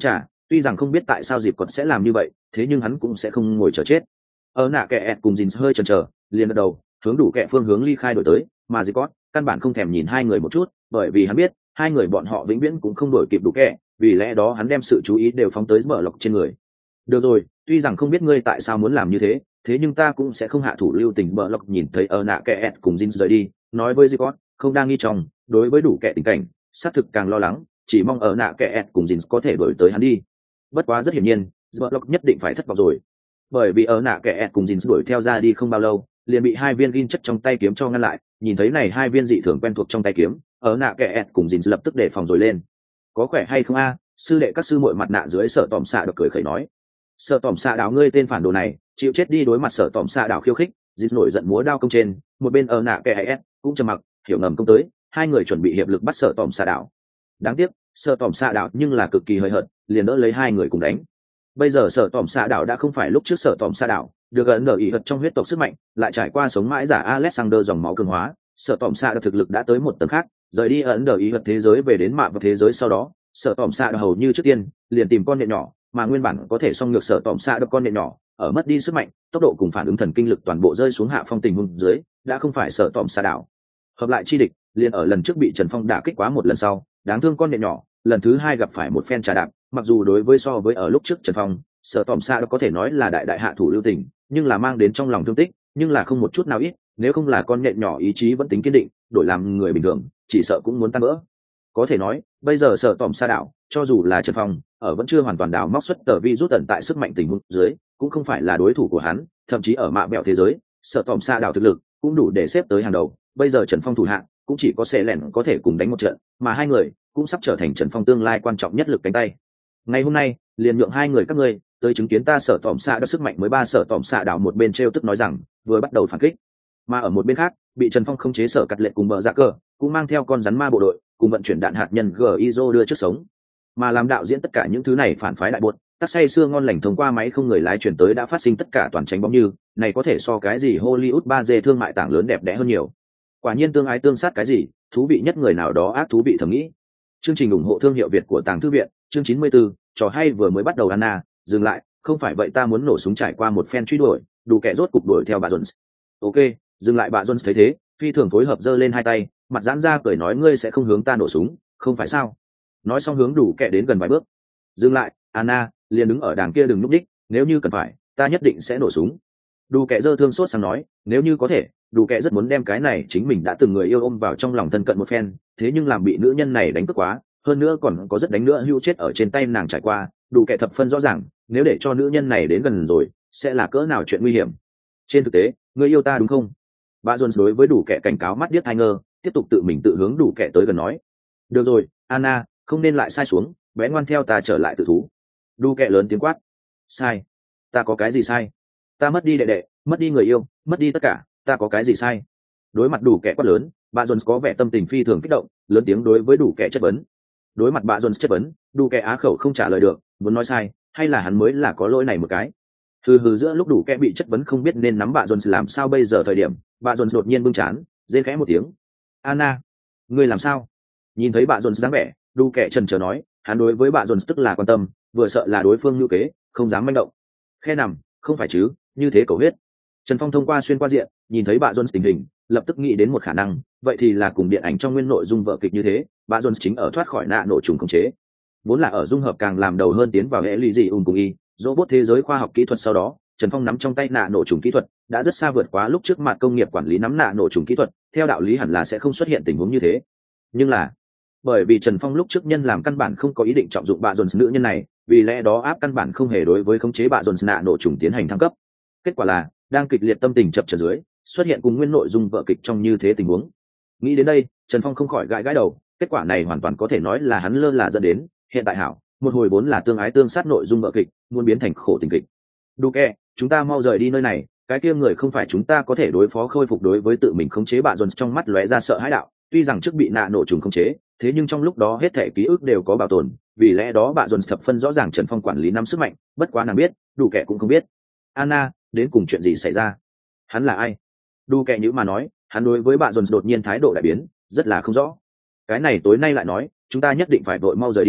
tuy rằng không biết tại sao dịp còn sẽ làm như vậy, thế nhưng hắn cũng sẽ không ngồi chờ chết. Ở nạ kẻ ẹt cùng Jin hơi chần chờ, liền gật đầu, hướng đủ kẻ phương hướng ly khai đổi tới, mà dịp căn bản không thèm nhìn hai người một chút, bởi vì hắn biết hai người bọn họ vĩnh viễn cũng không đổi kịp đủ kẻ, vì lẽ đó hắn đem sự chú ý đều phóng tới mở lộc trên người. Được rồi, tuy rằng không biết ngươi tại sao muốn làm như thế, thế nhưng ta cũng sẽ không hạ thủ lưu tình. Mở lộc nhìn thấy ở nạ kẻ ẹt cùng Jin rời đi, nói với dịp không đang nghi trong, đối với đủ kẻ tình cảnh xác thực càng lo lắng, chỉ mong ở nạ kẻ ẹt cùng Jin có thể đổi tới hắn đi. Bất quá rất hiển nhiên Zerlock nhất định phải thất vọng rồi, bởi vì ở nạ kẻ ẹt cùng Jin đuổi theo ra đi không bao lâu liền bị hai viên gin chất trong tay kiếm cho ngăn lại. Nhìn thấy này hai viên dị thường quen thuộc trong tay kiếm, ở nạ kẻ ẹt cùng Jin lập tức đề phòng rồi lên. Có khỏe hay không a? Sư đệ các sư muội mặt nạ dưới Sở Tòm Xạ được cười khẩy nói. Sở Tòm Xạ đảo ngươi tên phản đồ này, chịu chết đi. Đối mặt Sở Tòm Xạ đảo khiêu khích, Jin nổi giận múa đao công trên, một bên ở nạ kẻ ẹt cũng trầm mặc, hiểu ngầm công tới, hai người chuẩn bị hiệp lực bắt Sở Tòm Xạ đảo. Đáng tiếc Sở Tòm Xạ đảo nhưng là cực kỳ hời hợt, liền đỡ lấy hai người cùng đánh. Bây giờ Sở Tòm Xạ đảo đã không phải lúc trước Sở Tòm Xạ đảo, được gần nở ý hật trong huyết tộc sức mạnh, lại trải qua sống mãi giả Alexander dòng máu cường hóa, Sở Tòm Xạ đảo thực lực đã tới một tầng khác, rời đi ấn nở ý hật thế giới về đến mạ và thế giới sau đó, Sở Tòm Xạ đảo hầu như trước tiên liền tìm con nhện nhỏ, mà nguyên bản có thể song ngược Sở Tòm Xạ đảo con nhện nhỏ, ở mất đi sức mạnh, tốc độ cùng phản ứng thần kinh lực toàn bộ rơi xuống hạ phong tình huống dưới, đã không phải Sở Tòm Xạ đảo. Hợp lại chi địch, liền ở lần trước bị Trần Phong đả kích quá một lần sau, đáng thương con nhện nhỏ, lần thứ hai gặp phải một phen trà đạp, mặc dù đối với so với ở lúc trước Trần Phong, Sở Tòm Xạ có thể nói là đại đại hạ thủ lưu tình, nhưng là mang đến trong lòng thương tích, nhưng là không một chút nào ít, nếu không là con nhện nhỏ ý chí vẫn tính kiên định, đổi làm người bình thường, chỉ sợ cũng muốn tan vỡ. Có thể nói, bây giờ Sở Tòm Xạ đảo, cho dù là Trần Phong, ở vẫn chưa hoàn toàn đào móc xuất tờ vi rút ẩn tại sức mạnh tình huống dưới, cũng không phải là đối thủ của hắn, thậm chí ở mạ bẹo thế giới, Sở Tòm Xạ đảo thực lực cũng đủ để xếp tới hàng đầu, bây giờ Trần Phong thủ hạng cũng chỉ có Xê Lẻn có thể cùng đánh một trận, mà hai người cũng sắp trở thành Trần Phong tương lai quan trọng nhất lực cánh tay. Ngày hôm nay, liền nhượng hai người các ngươi tới chứng kiến ta Sở Tòm Xạ đã sức mạnh mới. Ba Sở Tòm Xạ đảo một bên trêu tức nói rằng, vừa bắt đầu phản kích, mà ở một bên khác, bị Trần Phong khống chế Sở Cắt Lệ cùng bờ dạ cờ, cũng mang theo con rắn ma bộ đội, cùng vận chuyển đạn hạt nhân giê i ét ô đưa trước sống. Mà làm đạo diễn tất cả những thứ này phản phái đại buột, tắc say xưa ngon lành thông qua máy không người lái chuyển tới đã phát sinh tất cả toàn tránh bóng như, này có thể so cái gì Hollywood ba D thương mại tảng lớn đẹp đẽ hơn nhiều. Quả nhiên tương ái tương sát cái gì, thú vị nhất người nào đó ác thú vị thầm nghĩ. Chương trình ủng hộ thương hiệu Việt của Tàng Thư viện, chương chín mươi tư, trò hay vừa mới bắt đầu. Anna, dừng lại, không phải vậy ta muốn nổ súng trải qua một phen truy đuổi, đủ kẻ rốt cục đuổi theo bà Jones. Ok, dừng lại. Bà Jones thấy thế, phi thường phối hợp giơ lên hai tay, mặt giãn ra cười nói, ngươi sẽ không hướng ta nổ súng, không phải sao? Nói xong hướng đủ kẻ đến gần vài bước. Dừng lại, Anna, liền đứng ở đàng kia đừng núp đích, nếu như cần phải, ta nhất định sẽ nổ súng. Đủ kẻ giơ thương sốt sang nói, nếu như có thể, đủ kẻ rất muốn đem cái này chính mình đã từng người yêu ôm vào trong lòng thân cận một phen, thế nhưng làm bị nữ nhân này đánh cướp quá, hơn nữa còn có rất đánh nữa hưu chết ở trên tay nàng trải qua, đủ kẻ thập phân rõ ràng, nếu để cho nữ nhân này đến gần rồi, sẽ là cỡ nào chuyện nguy hiểm. Trên thực tế, người yêu ta đúng không? Bà Jones đối với đủ kẻ cảnh cáo mắt điếc hai ngơ, tiếp tục tự mình tự hướng đủ kẻ tới gần nói. Được rồi, Anna, không nên lại sai xuống, bé ngoan theo ta trở lại tự thú. Đủ kẻ lớn tiếng quát. Sai? Ta có cái gì sai? Ta mất đi đệ đệ, mất đi người yêu, mất đi tất cả, ta có cái gì sai? Đối mặt đủ kẻ quát lớn, bà Jones có vẻ tâm tình phi thường kích động, lớn tiếng đối với đủ kẻ chất vấn. Đối mặt bà Jones chất vấn, đủ kẻ á khẩu không trả lời được, muốn nói sai, hay là hắn mới là có lỗi này một cái. Hừ hừ, giữa lúc đủ kẻ bị chất vấn không biết nên nắm bà Jones làm sao bây giờ thời điểm, bà Jones đột nhiên bưng chán, rên khẽ một tiếng. Anna, ngươi làm sao? Nhìn thấy bà Jones dáng vẻ, đủ kẻ chần chờ nói, hắn đối với bà Jones tức là quan tâm, vừa sợ là đối phương lưu kế, không dám manh động. Khe nằm, không phải chứ, như thế cầu huyết. Trần Phong thông qua xuyên qua diện, nhìn thấy bà Jones tình hình, lập tức nghĩ đến một khả năng, vậy thì là cùng điện ảnh trong nguyên nội dung vở kịch như thế, bà Jones chính ở thoát khỏi nạ nổ trùng khống chế. Vốn là ở dung hợp càng làm đầu hơn tiến vào hệ lụy gì ung cùng y, robot thế giới khoa học kỹ thuật sau đó, Trần Phong nắm trong tay nạ nổ trùng kỹ thuật, đã rất xa vượt quá lúc trước mặt công nghiệp quản lý nắm nạ nổ trùng kỹ thuật, theo đạo lý hẳn là sẽ không xuất hiện tình huống như thế. Nhưng là, bởi vì Trần Phong lúc trước nhân làm căn bản không có ý định trọng dụng bà Jones nữ nhân này, vì lẽ đó áp căn bản không hề đối với khống chế bà Jones nạ nổ trùng tiến hành thăng cấp. Kết quả là, đang kịch liệt tâm tình chập chờn dưới, xuất hiện cùng nguyên nội dung vở kịch trong như thế tình huống. Nghĩ đến đây, Trần Phong không khỏi gãi gãi đầu, kết quả này hoàn toàn có thể nói là hắn lơ là dẫn đến, hiện tại hảo, một hồi vốn là tương ái tương sát nội dung vở kịch, muốn biến thành khổ tình kịch. Đủ kẻ, chúng ta mau rời đi nơi này, cái kia người không phải chúng ta có thể đối phó. Khôi phục đối với tự mình khống chế bà Jones trong mắt lóe ra sợ hãi đạo, tuy rằng trước bị nạ nổ trùng khống chế, thế nhưng trong lúc đó hết thể ký ức đều có bảo tồn, vì lẽ đó bà Jones thập phân rõ ràng Trần Phong quản lý năm sức mạnh, bất quá nàng biết, đủ kẻ cũng không biết. Anna, đến cùng chuyện gì xảy ra? Hắn là ai? Đủ kẻ nhữ mà nói, hắn đối với bà Jones đột nhiên thái độ đại biến, rất là không rõ. Cái này tối nay lại nói, chúng ta nhất định phải vội mau rời đi,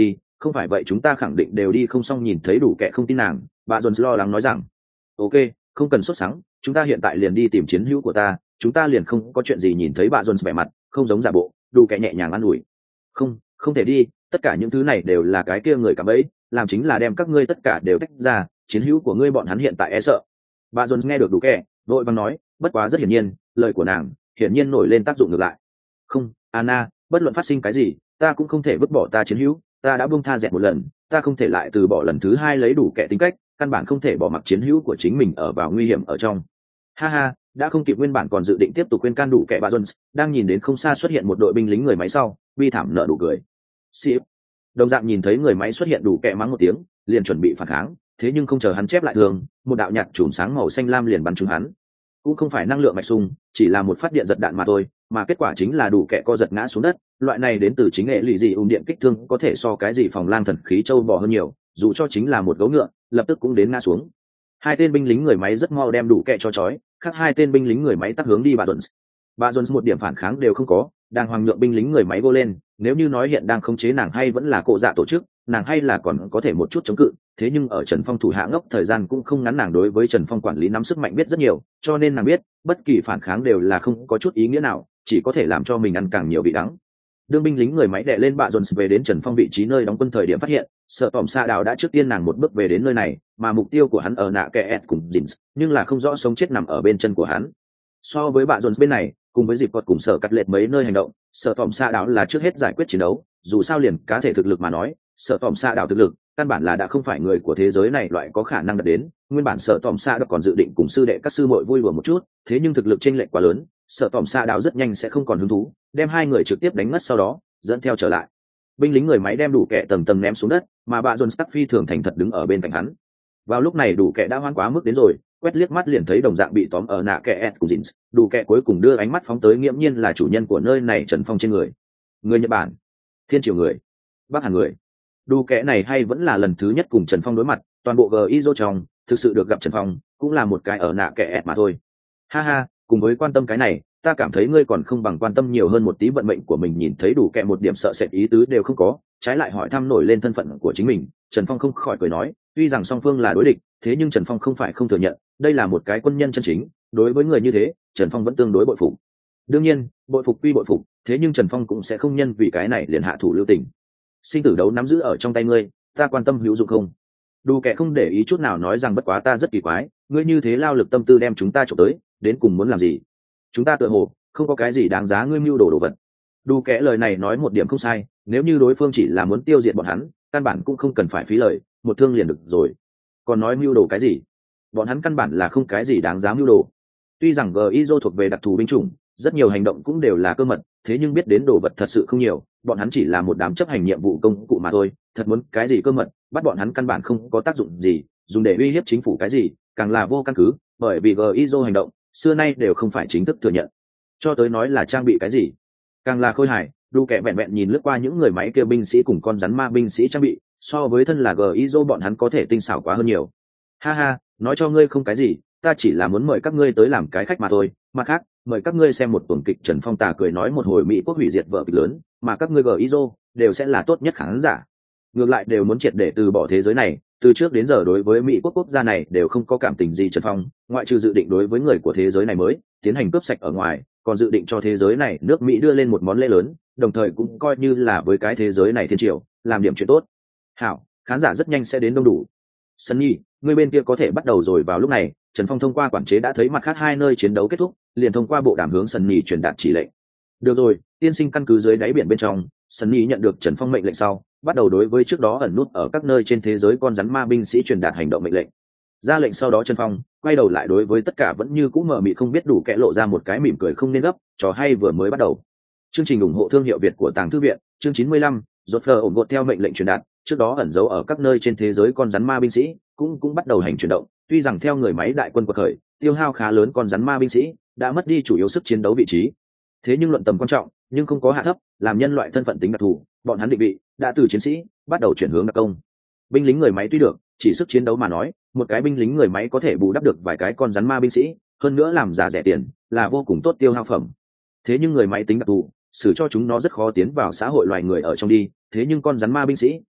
không phải vậy chúng ta khẳng định đều đi không xong. Nhìn thấy đủ kẻ không tin nàng, bà Jones lo lắng nói rằng ok, không cần sốt sắng, chúng ta hiện tại liền đi tìm chiến hữu của ta, chúng ta liền không có chuyện gì. Nhìn thấy bà Jones vẻ mặt không giống giả bộ, đủ kẻ nhẹ nhàng an ủi không, không thể đi, tất cả những thứ này đều là cái kia người cả bẫy, làm chính là đem các ngươi tất cả đều tách ra, chiến hữu của ngươi bọn hắn hiện tại e sợ. Bà Jones nghe được đủ kẻ vội vàng nói, bất quá rất hiển nhiên lời của nàng hiển nhiên nổi lên tác dụng ngược lại. Không, Anna, bất luận phát sinh cái gì ta cũng không thể vứt bỏ ta chiến hữu, ta đã buông tha dẹt một lần, ta không thể lại từ bỏ lần thứ hai. Lấy đủ kẻ tính cách căn bản không thể bỏ mặc chiến hữu của chính mình ở vào nguy hiểm ở trong. Ha ha, đã không kịp nguyên bản còn dự định tiếp tục khuyên can đủ kẻ. Bà Jones đang nhìn đến không xa xuất hiện một đội binh lính người máy sau bi thảm nở nụ cười. Xịp đồng dạng nhìn thấy người máy xuất hiện, đủ kẻ mắng một tiếng liền chuẩn bị phản kháng, thế nhưng không chờ hắn chép lại thường, một đạo nhạt chùm sáng màu xanh lam liền bắn trúng hắn. Cũng không phải năng lượng mạch sung, chỉ là một phát điện giật đạn mà thôi, mà kết quả chính là đủ kẻ co giật ngã xuống đất. Loại này đến từ chính nghệ lụy dị ung điện kích thương có thể so cái gì phòng lang thần khí châu bò hơn nhiều, dù cho chính là một gấu ngựa lập tức cũng đến ngã xuống. Hai tên binh lính người máy rất mau đem đủ kẻ cho chói, khác hai tên binh lính người máy tắc hướng đi bà Jones. Bà Jones một điểm phản kháng đều không có, đang hoàng nhượng binh lính người máy vô lên. Nếu như nói hiện đang khống chế nàng hay vẫn là cộ dạ tổ chức, nàng hay là còn có thể một chút chống cự, thế nhưng ở Trần Phong thủ hạ ngốc thời gian cũng không ngắn, nàng đối với Trần Phong quản lý nắm sức mạnh biết rất nhiều, cho nên nàng biết bất kỳ phản kháng đều là không có chút ý nghĩa nào, chỉ có thể làm cho mình ăn càng nhiều vị đắng. Đương binh lính người máy đè lên bà Jones về đến Trần Phong vị trí nơi đóng quân thời điểm, phát hiện sợ tỏm xa đào đã trước tiên nàng một bước về đến nơi này, mà mục tiêu của hắn ở nạ kẻ ẹt cùng dìn, nhưng là không rõ sống chết nằm ở bên chân của hắn. So với bà Jones bên này, cùng với dịp quật cùng sở cắt lệch mấy nơi hành động, sở tỏm xa đảo là trước hết giải quyết chiến đấu. Dù sao liền cá thể thực lực mà nói, sở tỏm xa đảo thực lực căn bản là đã không phải người của thế giới này loại có khả năng đạt đến. Nguyên bản sở tỏm xa đã còn dự định cùng sư đệ các sư muội vui đùa một chút, thế nhưng thực lực chênh lệch quá lớn, sở tỏm xa đảo rất nhanh sẽ không còn hứng thú, đem hai người trực tiếp đánh ngất, sau đó dẫn theo trở lại. Binh lính người máy đem đủ kẻ tầng tầng ném xuống đất, mà bà Jones tắc phi thường thành thật đứng ở bên cạnh hắn. Vào lúc này đủ kẻ đã hoan quá mức đến rồi, quét liếc mắt liền thấy đồng dạng bị tóm ở nạ kẻ ẹt cùng dìn. Đủ kẻ cuối cùng đưa ánh mắt phóng tới nghiễm nhiên là chủ nhân của nơi này Trần Phong trên người. Người Nhật Bản, Thiên Triều người, Bắc Hàn người. Đủ kẻ này hay vẫn là lần thứ nhất cùng Trần Phong đối mặt, toàn bộ gi dô trong thực sự được gặp Trần Phong cũng là một cái ở nạ kẻ ẹt mà thôi. Ha ha, cùng với quan tâm cái này, ta cảm thấy ngươi còn không bằng quan tâm nhiều hơn một tí vận mệnh của mình. Nhìn thấy đủ kẻ một điểm sợ sệt ý tứ đều không có, trái lại hỏi thăm nổi lên thân phận của chính mình, Trần Phong không khỏi cười nói, tuy rằng song phương là đối địch, thế nhưng Trần Phong không phải không thừa nhận đây là một cái quân nhân chân chính. Đối với người như thế, Trần Phong vẫn tương đối bội phục. Đương nhiên, bội phục quy bội phục, thế nhưng Trần Phong cũng sẽ không nhân vì cái này liền hạ thủ lưu tình. Sinh tử đấu nắm giữ ở trong tay ngươi, ta quan tâm hữu dụng không? Đủ kẻ không để ý chút nào nói rằng, bất quá ta rất kỳ quái, ngươi như thế lao lực tâm tư đem chúng ta trộm tới, đến cùng muốn làm gì? Chúng ta tựa hồ không có cái gì đáng giá ngươi mưu đồ đồ vật. Đủ kẻ lời này nói một điểm không sai, nếu như đối phương chỉ là muốn tiêu diệt bọn hắn, căn bản cũng không cần phải phí lời, một thương liền được rồi. Còn nói mưu đồ cái gì? Bọn hắn căn bản là không cái gì đáng giá mưu đồ. Tuy rằng gi dô thuộc về đặc thù binh chủng, rất nhiều hành động cũng đều là cơ mật, thế nhưng biết đến đồ vật thật sự không nhiều, bọn hắn chỉ là một đám chấp hành nhiệm vụ công cụ mà thôi. Thật muốn cái gì cơ mật, bắt bọn hắn căn bản không có tác dụng gì, dùng để uy hiếp chính phủ cái gì càng là vô căn cứ, bởi vì gi dô hành động xưa nay đều không phải chính thức thừa nhận, cho tới nói là trang bị cái gì càng là khôi hài. Đủ kẻ vẹn vẹn nhìn lướt qua những người máy kia binh sĩ cùng con rắn ma binh sĩ trang bị, so với thân là gi dô bọn hắn có thể tinh xảo quá hơn nhiều. Ha ha, nói cho ngươi không cái gì, ta chỉ là muốn mời các ngươi tới làm cái khách mà thôi. Mặt khác, mời các ngươi xem một tuần kịch. Trần Phong tà cười nói, một hồi Mỹ quốc hủy diệt vở kịch lớn, mà các ngươi gi dô đều sẽ là tốt nhất khán giả. Ngược lại đều muốn triệt để từ bỏ thế giới này. Từ trước đến giờ đối với Mỹ quốc quốc gia này đều không có cảm tình gì. Trần Phong ngoại trừ dự định đối với người của thế giới này mới tiến hành cướp sạch ở ngoài, còn dự định cho thế giới này nước Mỹ đưa lên một món lễ lớn, đồng thời cũng coi như là với cái thế giới này thiên triều làm điểm chuyện tốt. Hảo, khán giả rất nhanh sẽ đến đông đủ. Sunny, người bên kia có thể bắt đầu rồi. Vào lúc này, Trần Phong thông qua quản chế đã thấy mặt khác hai nơi chiến đấu kết thúc, liền thông qua bộ đàm hướng Sunny truyền đạt chỉ lệnh. Được rồi, tiên sinh căn cứ dưới đáy biển bên trong. Sunny nhận được Trần Phong mệnh lệnh sau, bắt đầu đối với trước đó ẩn nút ở các nơi trên thế giới con rắn ma binh sĩ truyền đạt hành động mệnh lệnh. Ra lệnh sau đó, Trần Phong quay đầu lại đối với tất cả vẫn như cũ mờ mịt không biết đủ kẻ lộ ra một cái mỉm cười không nên gấp, trò hay vừa mới bắt đầu. Chương trình ủng hộ thương hiệu Việt của Tàng Thư viện, chương chín mươi lăm, rốt phờ ủng hộ theo mệnh lệnh truyền đạt. Trước đó ẩn giấu ở các nơi trên thế giới con rắn ma binh sĩ cũng cũng bắt đầu hành chuyển động. Tuy rằng theo người máy đại quân quật khởi, tiêu hao khá lớn, con rắn ma binh sĩ đã mất đi chủ yếu sức chiến đấu vị trí. Thế nhưng luận tầm quan trọng, nhưng không có hạ thấp, làm nhân loại thân phận tính đặc thù, bọn hắn định vị đã từ chiến sĩ bắt đầu chuyển hướng đặc công. Binh lính người máy tuy được, chỉ sức chiến đấu mà nói, một cái binh lính người máy có thể bù đắp được vài cái con rắn ma binh sĩ, hơn nữa làm giá rẻ tiền, là vô cùng tốt tiêu hao phẩm. Thế nhưng người máy tính đặc thù, xử cho chúng nó rất khó tiến vào xã hội loài người ở trong đi. Thế nhưng con rắn ma binh sĩ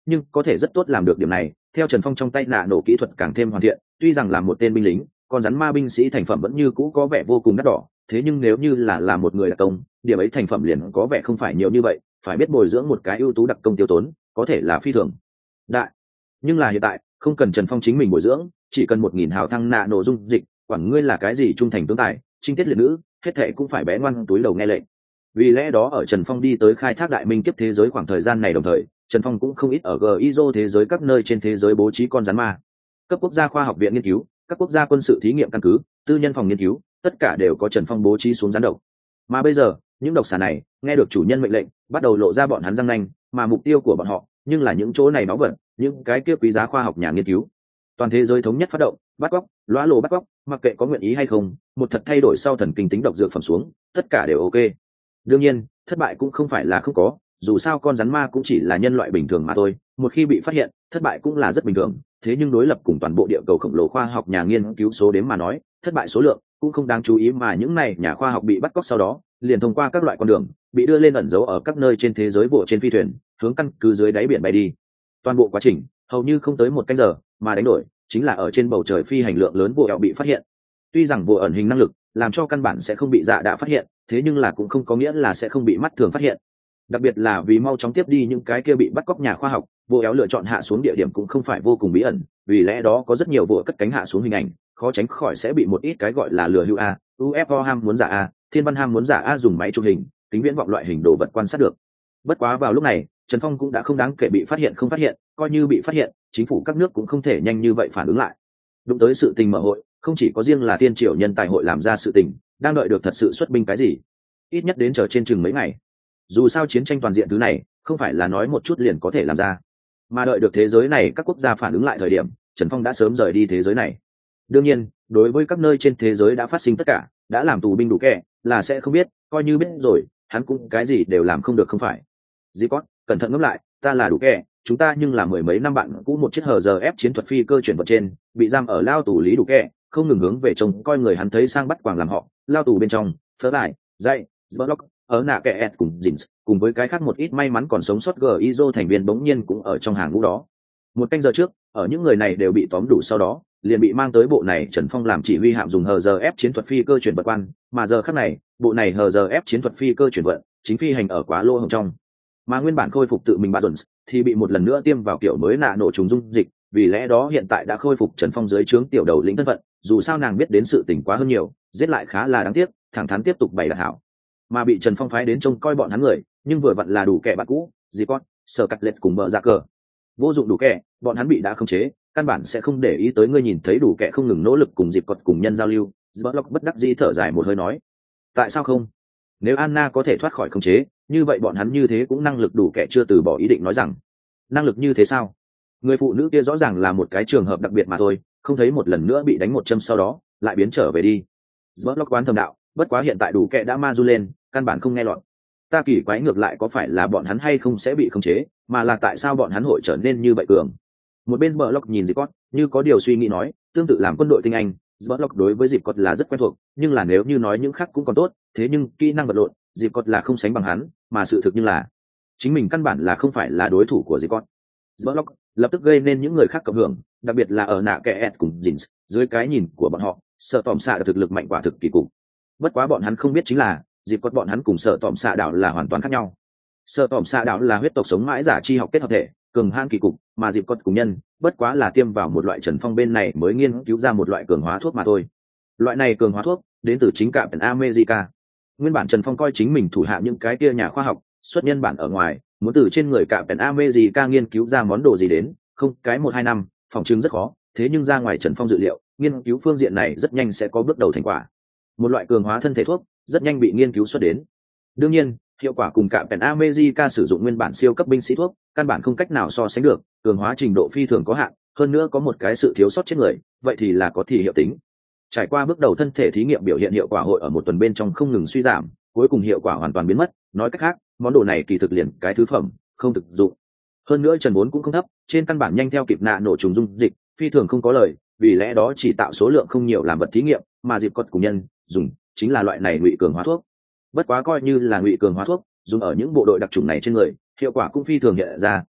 nhưng có thể rất tốt làm được điểm này. Theo Trần Phong trong tay nạ nổ kỹ thuật càng thêm hoàn thiện, tuy rằng là một tên binh lính, con rắn ma binh sĩ thành phẩm vẫn như cũ có vẻ vô cùng đắt đỏ, thế nhưng nếu như là làm một người đặc công, điểm ấy thành phẩm liền có vẻ không phải nhiều như vậy, phải biết bồi dưỡng một cái ưu tú đặc công tiêu tốn, có thể là phi thường đại. Nhưng là hiện tại, không cần Trần Phong chính mình bồi dưỡng, chỉ cần một nghìn hào thăng nạ nổ dung dịch, quản ngươi là cái gì trung thành tướng tài, trinh tiết liệt nữ, hết thệ cũng phải bé ngoan túi đầu nghe lệnh. Vì lẽ đó ở Trần Phong đi tới khai thác đại minh kiếp thế giới khoảng thời gian này, đồng thời Trần Phong cũng không ít ở giê i ét o thế giới các nơi trên thế giới bố trí con rắn ma. Cấp quốc gia khoa học viện nghiên cứu, các quốc gia quân sự thí nghiệm căn cứ, tư nhân phòng nghiên cứu, tất cả đều có Trần Phong bố trí xuống rắn độc. Mà bây giờ, những độc xà này nghe được chủ nhân mệnh lệnh, bắt đầu lộ ra bọn hắn răng nanh, mà mục tiêu của bọn họ nhưng là những chỗ này báu vật, những cái kia quý giá khoa học nhà nghiên cứu. Toàn thế giới thống nhất phát động, bắt cóc, lóa lồ bắt cóc, mặc kệ có nguyện ý hay không, một thật thay đổi sau thần kinh tính độc dược phẩm xuống, tất cả đều ok. Đương nhiên, thất bại cũng không phải là không có, dù sao con rắn ma cũng chỉ là nhân loại bình thường mà thôi, một khi bị phát hiện, thất bại cũng là rất bình thường. Thế nhưng đối lập cùng toàn bộ địa cầu khổng lồ khoa học nhà nghiên cứu số đếm mà nói, thất bại số lượng cũng không đáng chú ý, mà những này nhà khoa học bị bắt cóc sau đó, liền thông qua các loại con đường, bị đưa lên ẩn giấu ở các nơi trên thế giới bộ trên phi thuyền, hướng căn cứ dưới đáy biển bay đi. Toàn bộ quá trình hầu như không tới một canh giờ, mà đánh đổi chính là ở trên bầu trời phi hành lượng lớn bộ ẹo bị phát hiện. Tuy rằng bộ ẩn hình năng lực làm cho căn bản sẽ không bị dạ đã phát hiện, thế nhưng là cũng không có nghĩa là sẽ không bị mắt thường phát hiện. Đặc biệt là vì mau chóng tiếp đi những cái kia bị bắt cóc nhà khoa học, bộ éo lựa chọn hạ xuống địa điểm cũng không phải vô cùng bí ẩn, vì lẽ đó có rất nhiều vụ cất cánh hạ xuống hình ảnh, khó tránh khỏi sẽ bị một ít cái gọi là lừa hưu a, u ép o ham muốn giả a, thiên văn ham muốn giả a dùng máy chụp hình, tính viễn vọng loại hình đồ vật quan sát được. Bất quá vào lúc này, Trần Phong cũng đã không đáng kể bị phát hiện không phát hiện, coi như bị phát hiện, chính phủ các nước cũng không thể nhanh như vậy phản ứng lại. Đụng tới sự tình mở hội, không chỉ có riêng là tiên triều nhân tài hội làm ra sự tình, đang đợi được thật sự xuất binh cái gì, ít nhất đến chờ trên chừng mấy ngày. Dù sao chiến tranh toàn diện thứ này không phải là nói một chút liền có thể làm ra, mà đợi được thế giới này các quốc gia phản ứng lại thời điểm, Trần Phong đã sớm rời đi thế giới này. Đương nhiên, đối với các nơi trên thế giới đã phát sinh tất cả, đã làm tù binh đủ kẻ là sẽ không biết, coi như biết rồi, hắn cũng cái gì đều làm không được không phải. Zikot, cẩn thận ngẫm lại, ta là đủ kẻ, chúng ta nhưng là mười mấy năm bạn cũ, một chiếc hờ giờ ép chiến thuật phi cơ chuyển vật trên, bị giam ở lao tù lý đủ kẻ, không ngừng hướng về trông coi người hắn thấy sang bắt quàng làm họ, lao tù bên trong, phớ lại, dậy, Zblock, ở nạ kẻ ẹt cùng Dins, cùng với cái khác một ít may mắn còn sống sót giê i ét o thành viên bỗng nhiên cũng ở trong hàng ngũ đó. Một canh giờ trước, ở những người này đều bị tóm đủ sau đó, liền bị mang tới bộ này Trần Phong làm chỉ huy hạm dùng hờ giờ ép chiến thuật phi cơ chuyển vật quan, mà giờ khắc này, bộ này hờ giờ ép chiến thuật phi cơ chuyển vận, chính phi hành ở quá lô hồng trong. Mà nguyên bản khôi phục tự mình bà Jones thì bị một lần nữa tiêm vào kiểu mới nạ nổ trùng dung dịch, vì lẽ đó hiện tại đã khôi phục Trần Phong dưới trướng tiểu đầu lĩnh thân phận, dù sao nàng biết đến sự tình quá hơn nhiều, giết lại khá là đáng tiếc, thẳng thắn tiếp tục bày đặt hảo. Mà bị Trần Phong phái đến trông coi bọn hắn người, nhưng vừa vặn là đủ kẻ bạn cũ, Zikot, Sở Cắt Lệch cùng bờ ra cờ. Vô dụng đủ kẻ, bọn hắn bị đã khống chế, căn bản sẽ không để ý tới ngươi, nhìn thấy đủ kẻ không ngừng nỗ lực cùng Zikot cùng nhân giao lưu, Zblock bất đắc dĩ thở dài một hơi nói: tại sao không? Nếu Anna có thể thoát khỏi khống chế, như vậy bọn hắn như thế cũng năng lực đủ kẻ chưa từ bỏ ý định nói rằng. Năng lực như thế sao? Người phụ nữ kia rõ ràng là một cái trường hợp đặc biệt mà thôi, không thấy một lần nữa bị đánh một châm sau đó, lại biến trở về đi. Zblock quán thầm đạo, bất quá hiện tại đủ kẻ đã ma du lên, căn bản không nghe lọt. Ta kỳ quái ngược lại có phải là bọn hắn hay không sẽ bị khống chế, mà là tại sao bọn hắn hội trở nên như vậy cường. Một bên Zblock nhìn Zikot, như có điều suy nghĩ nói, tương tự làm quân đội tinh anh, Zblock đối với Zikot là rất quen thuộc, nhưng là nếu như nói những khác cũng còn tốt, thế nhưng kỹ năng vật lộn, Zikot là không sánh bằng hắn, mà sự thực như là chính mình căn bản là không phải là đối thủ của Zikot. Zblock lập tức gây nên những người khác cộng hưởng, đặc biệt là ở nạ kẻ ẹt cùng Jins, dưới cái nhìn của bọn họ, sợ tòm xạ thực lực mạnh quả thực kỳ cục. Bất quá bọn hắn không biết chính là, dịp quật bọn hắn cùng sợ tòm xạ đảo là hoàn toàn khác nhau. Sợ tòm xạ đảo là huyết tộc sống mãi giả chi học kết hợp thể, cường hãn kỳ cục, mà dịp quật cùng nhân, bất quá là tiêm vào một loại Trần Phong bên này mới nghiên cứu ra một loại cường hóa thuốc mà thôi. Loại này cường hóa thuốc đến từ chính cạm America. Nguyên bản Trần Phong coi chính mình thủ hạ những cái kia nhà khoa học, xuất nhân bản ở ngoài, muốn từ trên người cạm America nghiên cứu ra món đồ gì đến, không cái một hai năm, phòng chứng rất khó, thế nhưng ra ngoài Trần Phong dự liệu, nghiên cứu phương diện này rất nhanh sẽ có bước đầu thành quả. Một loại cường hóa thân thể thuốc rất nhanh bị nghiên cứu xuất đến. Đương nhiên, hiệu quả cùng cả Pen America sử dụng nguyên bản siêu cấp binh sĩ thuốc, căn bản không cách nào so sánh được, cường hóa trình độ phi thường có hạn, hơn nữa có một cái sự thiếu sót chết người, vậy thì là có thì hiệu tính. Trải qua bước đầu thân thể thí nghiệm biểu hiện hiệu quả hội ở một tuần bên trong không ngừng suy giảm, cuối cùng hiệu quả hoàn toàn biến mất, nói cách khác, món đồ này kỳ thực liền cái thứ phẩm, không thực dụng. Hơn nữa Trần Bốn cũng không thấp, trên căn bản nhanh theo kịp nạ nổ trùng dung dịch, phi thường không có lời, vì lẽ đó chỉ tạo số lượng không nhiều làm vật thí nghiệm, mà dịp cốt cùng nhân dùng chính là loại này ngụy cường hóa thuốc. Bất quá coi như là ngụy cường hóa thuốc, dùng ở những bộ đội đặc chủng này trên người, hiệu quả cũng phi thường hiện ra,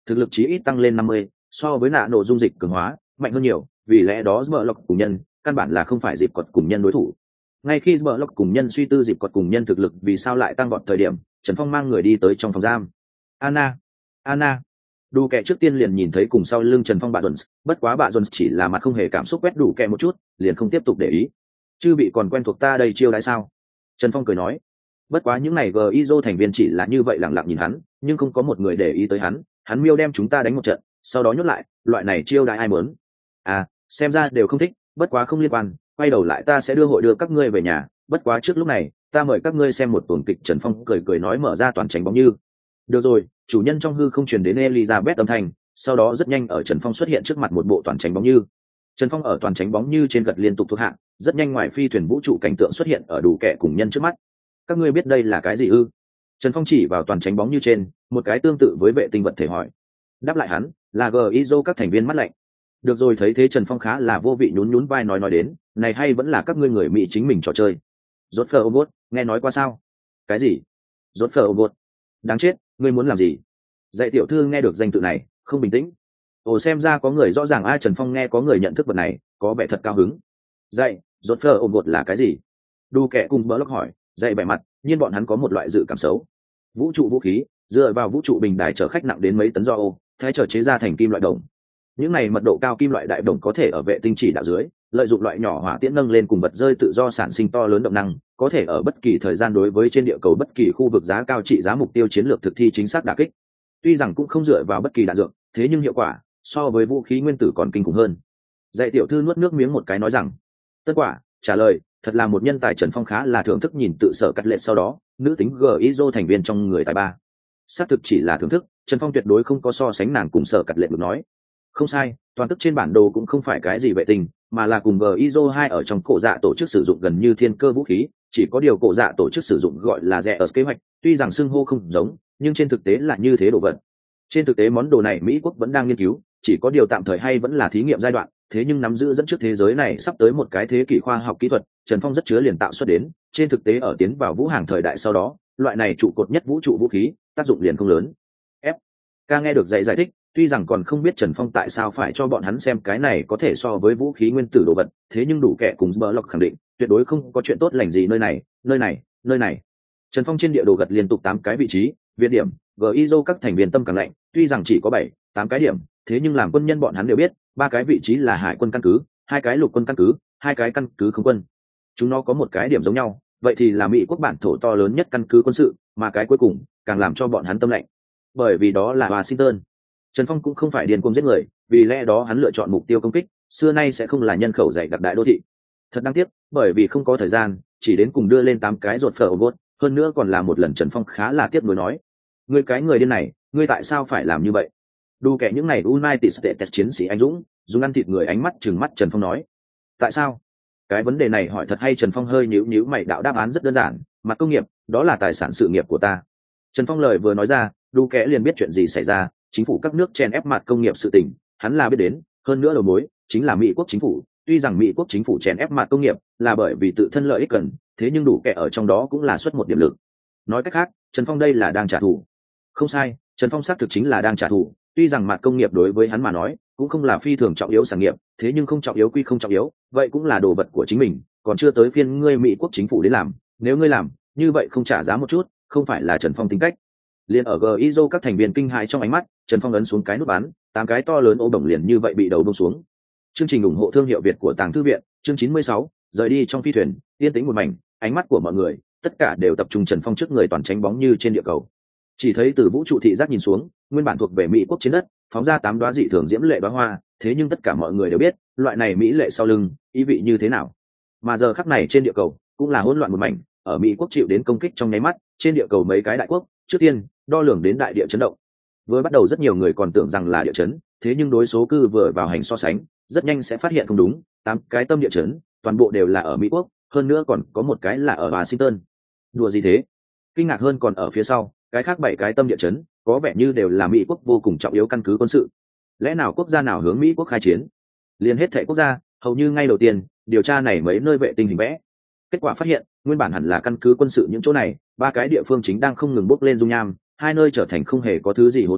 thực lực chí ít tăng lên năm mươi, so với nạ nổ dung dịch cường hóa mạnh hơn nhiều, vì lẽ đó Bờ Lộc cùng nhân căn bản là không phải dịp quật cùng nhân đối thủ. Ngay khi Bờ Lộc cùng nhân suy tư dịp quật cùng nhân thực lực vì sao lại tăng vọt thời điểm, Trần Phong mang người đi tới trong phòng giam. Anna, Anna. Đủ kẻ trước tiên liền nhìn thấy cùng sau lưng Trần Phong bà Jones, bất quá bà Jones chỉ là mặt không hề cảm xúc quét đủ kẻ một chút, liền không tiếp tục để ý. Chứ bị còn quen thuộc ta đây chiêu đãi sao? Trần Phong cười nói. Bất quá những này Gizo thành viên chỉ là như vậy lặng lặng nhìn hắn, nhưng không có một người để ý tới hắn, hắn miêu đem chúng ta đánh một trận, sau đó nhốt lại, loại này chiêu đãi ai muốn? À, xem ra đều không thích, bất quá không liên quan, quay đầu lại ta sẽ đưa hội đưa các ngươi về nhà, bất quá trước lúc này, ta mời các ngươi xem một tuần kịch. Trần Phong cười cười nói mở ra toàn tránh bóng như. Được rồi, chủ nhân trong hư không truyền đến Elizabeth âm thanh, sau đó rất nhanh ở Trần Phong xuất hiện trước mặt một bộ toàn tránh bóng như. Trần Phong ở toàn tránh bóng như trên gật liên tục thuộc hạng, rất nhanh ngoài phi thuyền vũ trụ cảnh tượng xuất hiện ở đủ kẻ cùng nhân trước mắt. Các ngươi biết đây là cái gì ư? Trần Phong chỉ vào toàn tránh bóng như trên, một cái tương tự với vệ tinh vật thể hỏi. Đáp lại hắn, là Gizo các thành viên mắt lạnh. Được rồi, thấy thế Trần Phong khá là vô vị nhún nhún vai nói nói đến, này hay vẫn là các ngươi người Mỹ chính mình trò chơi. Rốt phở Obot, nghe nói qua sao? Cái gì? Rốt phở Obot? Đáng chết, ngươi muốn làm gì? Dạy tiểu thư nghe được danh tự này, không bình tĩnh. Ồ, xem ra có người rõ ràng. Ai? Trần Phong nghe có người nhận thức vật này, có vẻ thật cao hứng. Dạy, rốt phở Obot là cái gì? Đu kẻ cùng bỡ lóc hỏi, dạy bẻ mặt, nhưng bọn hắn có một loại dự cảm xấu. Vũ trụ vũ khí, dựa vào vũ trụ bình đài chở khách nặng đến mấy tấn do ô, thay trở chế ra thành kim loại đồng. Những này mật độ cao kim loại đại đồng có thể ở vệ tinh chỉ đạo dưới, lợi dụng loại nhỏ hỏa tiễn nâng lên cùng vật rơi tự do sản sinh to lớn động năng, có thể ở bất kỳ thời gian đối với trên địa cầu bất kỳ khu vực giá cao trị giá mục tiêu chiến lược thực thi chính xác đả kích. Tuy rằng cũng không dựa vào bất kỳ đạn dược, thế nhưng hiệu quả so với vũ khí nguyên tử còn kinh khủng hơn. Dạy tiểu thư nuốt nước miếng một cái nói rằng, tất quả trả lời, thật là một nhân tài. Trần Phong khá là thưởng thức nhìn tự sở cắt lệ sau đó, nữ tính Gizo thành viên trong người tài ba. Xác thực chỉ là thưởng thức, Trần Phong tuyệt đối không có so sánh nàng cùng sở cắt lệ được nói. Không sai, toàn tức trên bản đồ cũng không phải cái gì vệ tinh, mà là cùng Gizo hai ở trong cổ dạ tổ chức sử dụng gần như thiên cơ vũ khí, chỉ có điều cổ dạ tổ chức sử dụng gọi là rẻ ở kế hoạch, tuy rằng xưng hô không giống, nhưng trên thực tế là như thế đồ vật. Trên thực tế món đồ này Mỹ quốc vẫn đang nghiên cứu, chỉ có điều tạm thời hay vẫn là thí nghiệm giai đoạn, thế nhưng nắm giữ dẫn trước thế giới này sắp tới một cái thế kỷ khoa học kỹ thuật, Trần Phong rất chứa liền tạo xuất đến, trên thực tế ở tiến vào vũ hàng thời đại sau đó, loại này trụ cột nhất vũ trụ vũ khí, tác dụng liền không lớn. F. Ca nghe được dạy giải thích, tuy rằng còn không biết Trần Phong tại sao phải cho bọn hắn xem cái này có thể so với vũ khí nguyên tử đồ vật, thế nhưng đủ kẻ cùng Bờ Lộc khẳng định, tuyệt đối không có chuyện tốt lành gì nơi này, nơi này, nơi này. Trần Phong trên địa đồ gật liên tục tám cái vị trí, viện điểm, Gizo các thành viên tâm càng lạnh, tuy rằng chỉ có bảy, tám cái điểm, thế nhưng làm quân nhân bọn hắn đều biết, ba cái vị trí là hải quân căn cứ, hai cái lục quân căn cứ, hai cái căn cứ không quân. Chúng nó có một cái điểm giống nhau, vậy thì là Mỹ quốc bản thổ to lớn nhất căn cứ quân sự, mà cái cuối cùng càng làm cho bọn hắn tâm lạnh. Bởi vì đó là Washington. Trần Phong cũng không phải điên cuồng giết người, vì lẽ đó hắn lựa chọn mục tiêu công kích, xưa nay sẽ không là nhân khẩu dày đặc đại đô thị. Thật đáng tiếc, bởi vì không có thời gian, chỉ đến cùng đưa lên tám cái rột phở vốt, hơn nữa còn là một lần. Trần Phong khá là tiếc nuối nói, ngươi cái người điên này, ngươi tại sao phải làm như vậy? Đủ kẻ những này United States chiến sĩ anh dũng, dùng ăn thịt người ánh mắt trừng mắt Trần Phong nói, tại sao? Cái vấn đề này hỏi thật hay. Trần Phong hơi nhíu nhíu mày đạo đáp án rất đơn giản, mặt công nghiệp, đó là tài sản sự nghiệp của ta. Trần Phong lời vừa nói ra, đủ kẻ liền biết chuyện gì xảy ra, chính phủ các nước chen ép mặt công nghiệp sự tình, hắn là biết đến, hơn nữa đầu mối chính là Mỹ quốc chính phủ. Tuy rằng Mỹ quốc chính phủ chen ép mặt công nghiệp là bởi vì tự thân lợi ích cần, thế nhưng đủ kẻ ở trong đó cũng là xuất một điểm lực. Nói cách khác, Trần Phong đây là đang trả thù. Không sai, Trần Phong xác thực chính là đang trả thù. Tuy rằng mặt công nghiệp đối với hắn mà nói cũng không là phi thường trọng yếu sản nghiệp, thế nhưng không trọng yếu quy không trọng yếu, vậy cũng là đồ vật của chính mình, còn chưa tới phiên ngươi Mỹ quốc chính phủ đến làm. Nếu ngươi làm như vậy không trả giá một chút, không phải là Trần Phong tính cách. Liền ở Gizo các thành viên kinh hãi trong ánh mắt, Trần Phong ấn xuống cái nút bắn, tám cái to lớn ô đồng liền như vậy bị đầu buông xuống. Chương trình ủng hộ thương hiệu Việt của Tàng Thư viện, chương chín mươi sáu, rời đi trong phi thuyền, yên tĩnh một mảnh, ánh mắt của mọi người tất cả đều tập trung Trần Phong trước người toàn tránh bóng như trên địa cầu. Chỉ thấy từ vũ trụ thị giác nhìn xuống, nguyên bản thuộc về Mỹ quốc trên đất, phóng ra tám đóa dị thường diễm lệ đóa hoa, thế nhưng tất cả mọi người đều biết, loại này mỹ lệ sau lưng, ý vị như thế nào. Mà giờ khắc này trên địa cầu, cũng là hỗn loạn một mảnh, ở Mỹ quốc chịu đến công kích trong nháy mắt, trên địa cầu mấy cái đại quốc, trước tiên, đo lường đến đại địa chấn động. Vừa bắt đầu rất nhiều người còn tưởng rằng là địa chấn, thế nhưng đối số cư vừa vào hành so sánh, rất nhanh sẽ phát hiện không đúng, tám cái tâm địa chấn, toàn bộ đều là ở Mỹ quốc, hơn nữa còn có một cái là ở Washington. Đùa gì thế? Kinh ngạc hơn còn ở phía sau, cái khác bảy cái tâm địa chấn, có vẻ như đều là Mỹ quốc vô cùng trọng yếu căn cứ quân sự. Lẽ nào quốc gia nào hướng Mỹ quốc khai chiến? Liên hết thảy quốc gia, hầu như ngay đầu tiên, điều tra này mấy nơi vệ tinh hình vẽ. Kết quả phát hiện, nguyên bản hẳn là căn cứ quân sự những chỗ này, ba cái địa phương chính đang không ngừng bốc lên dung nham, hai nơi trở thành không hề có thứ gì hố to,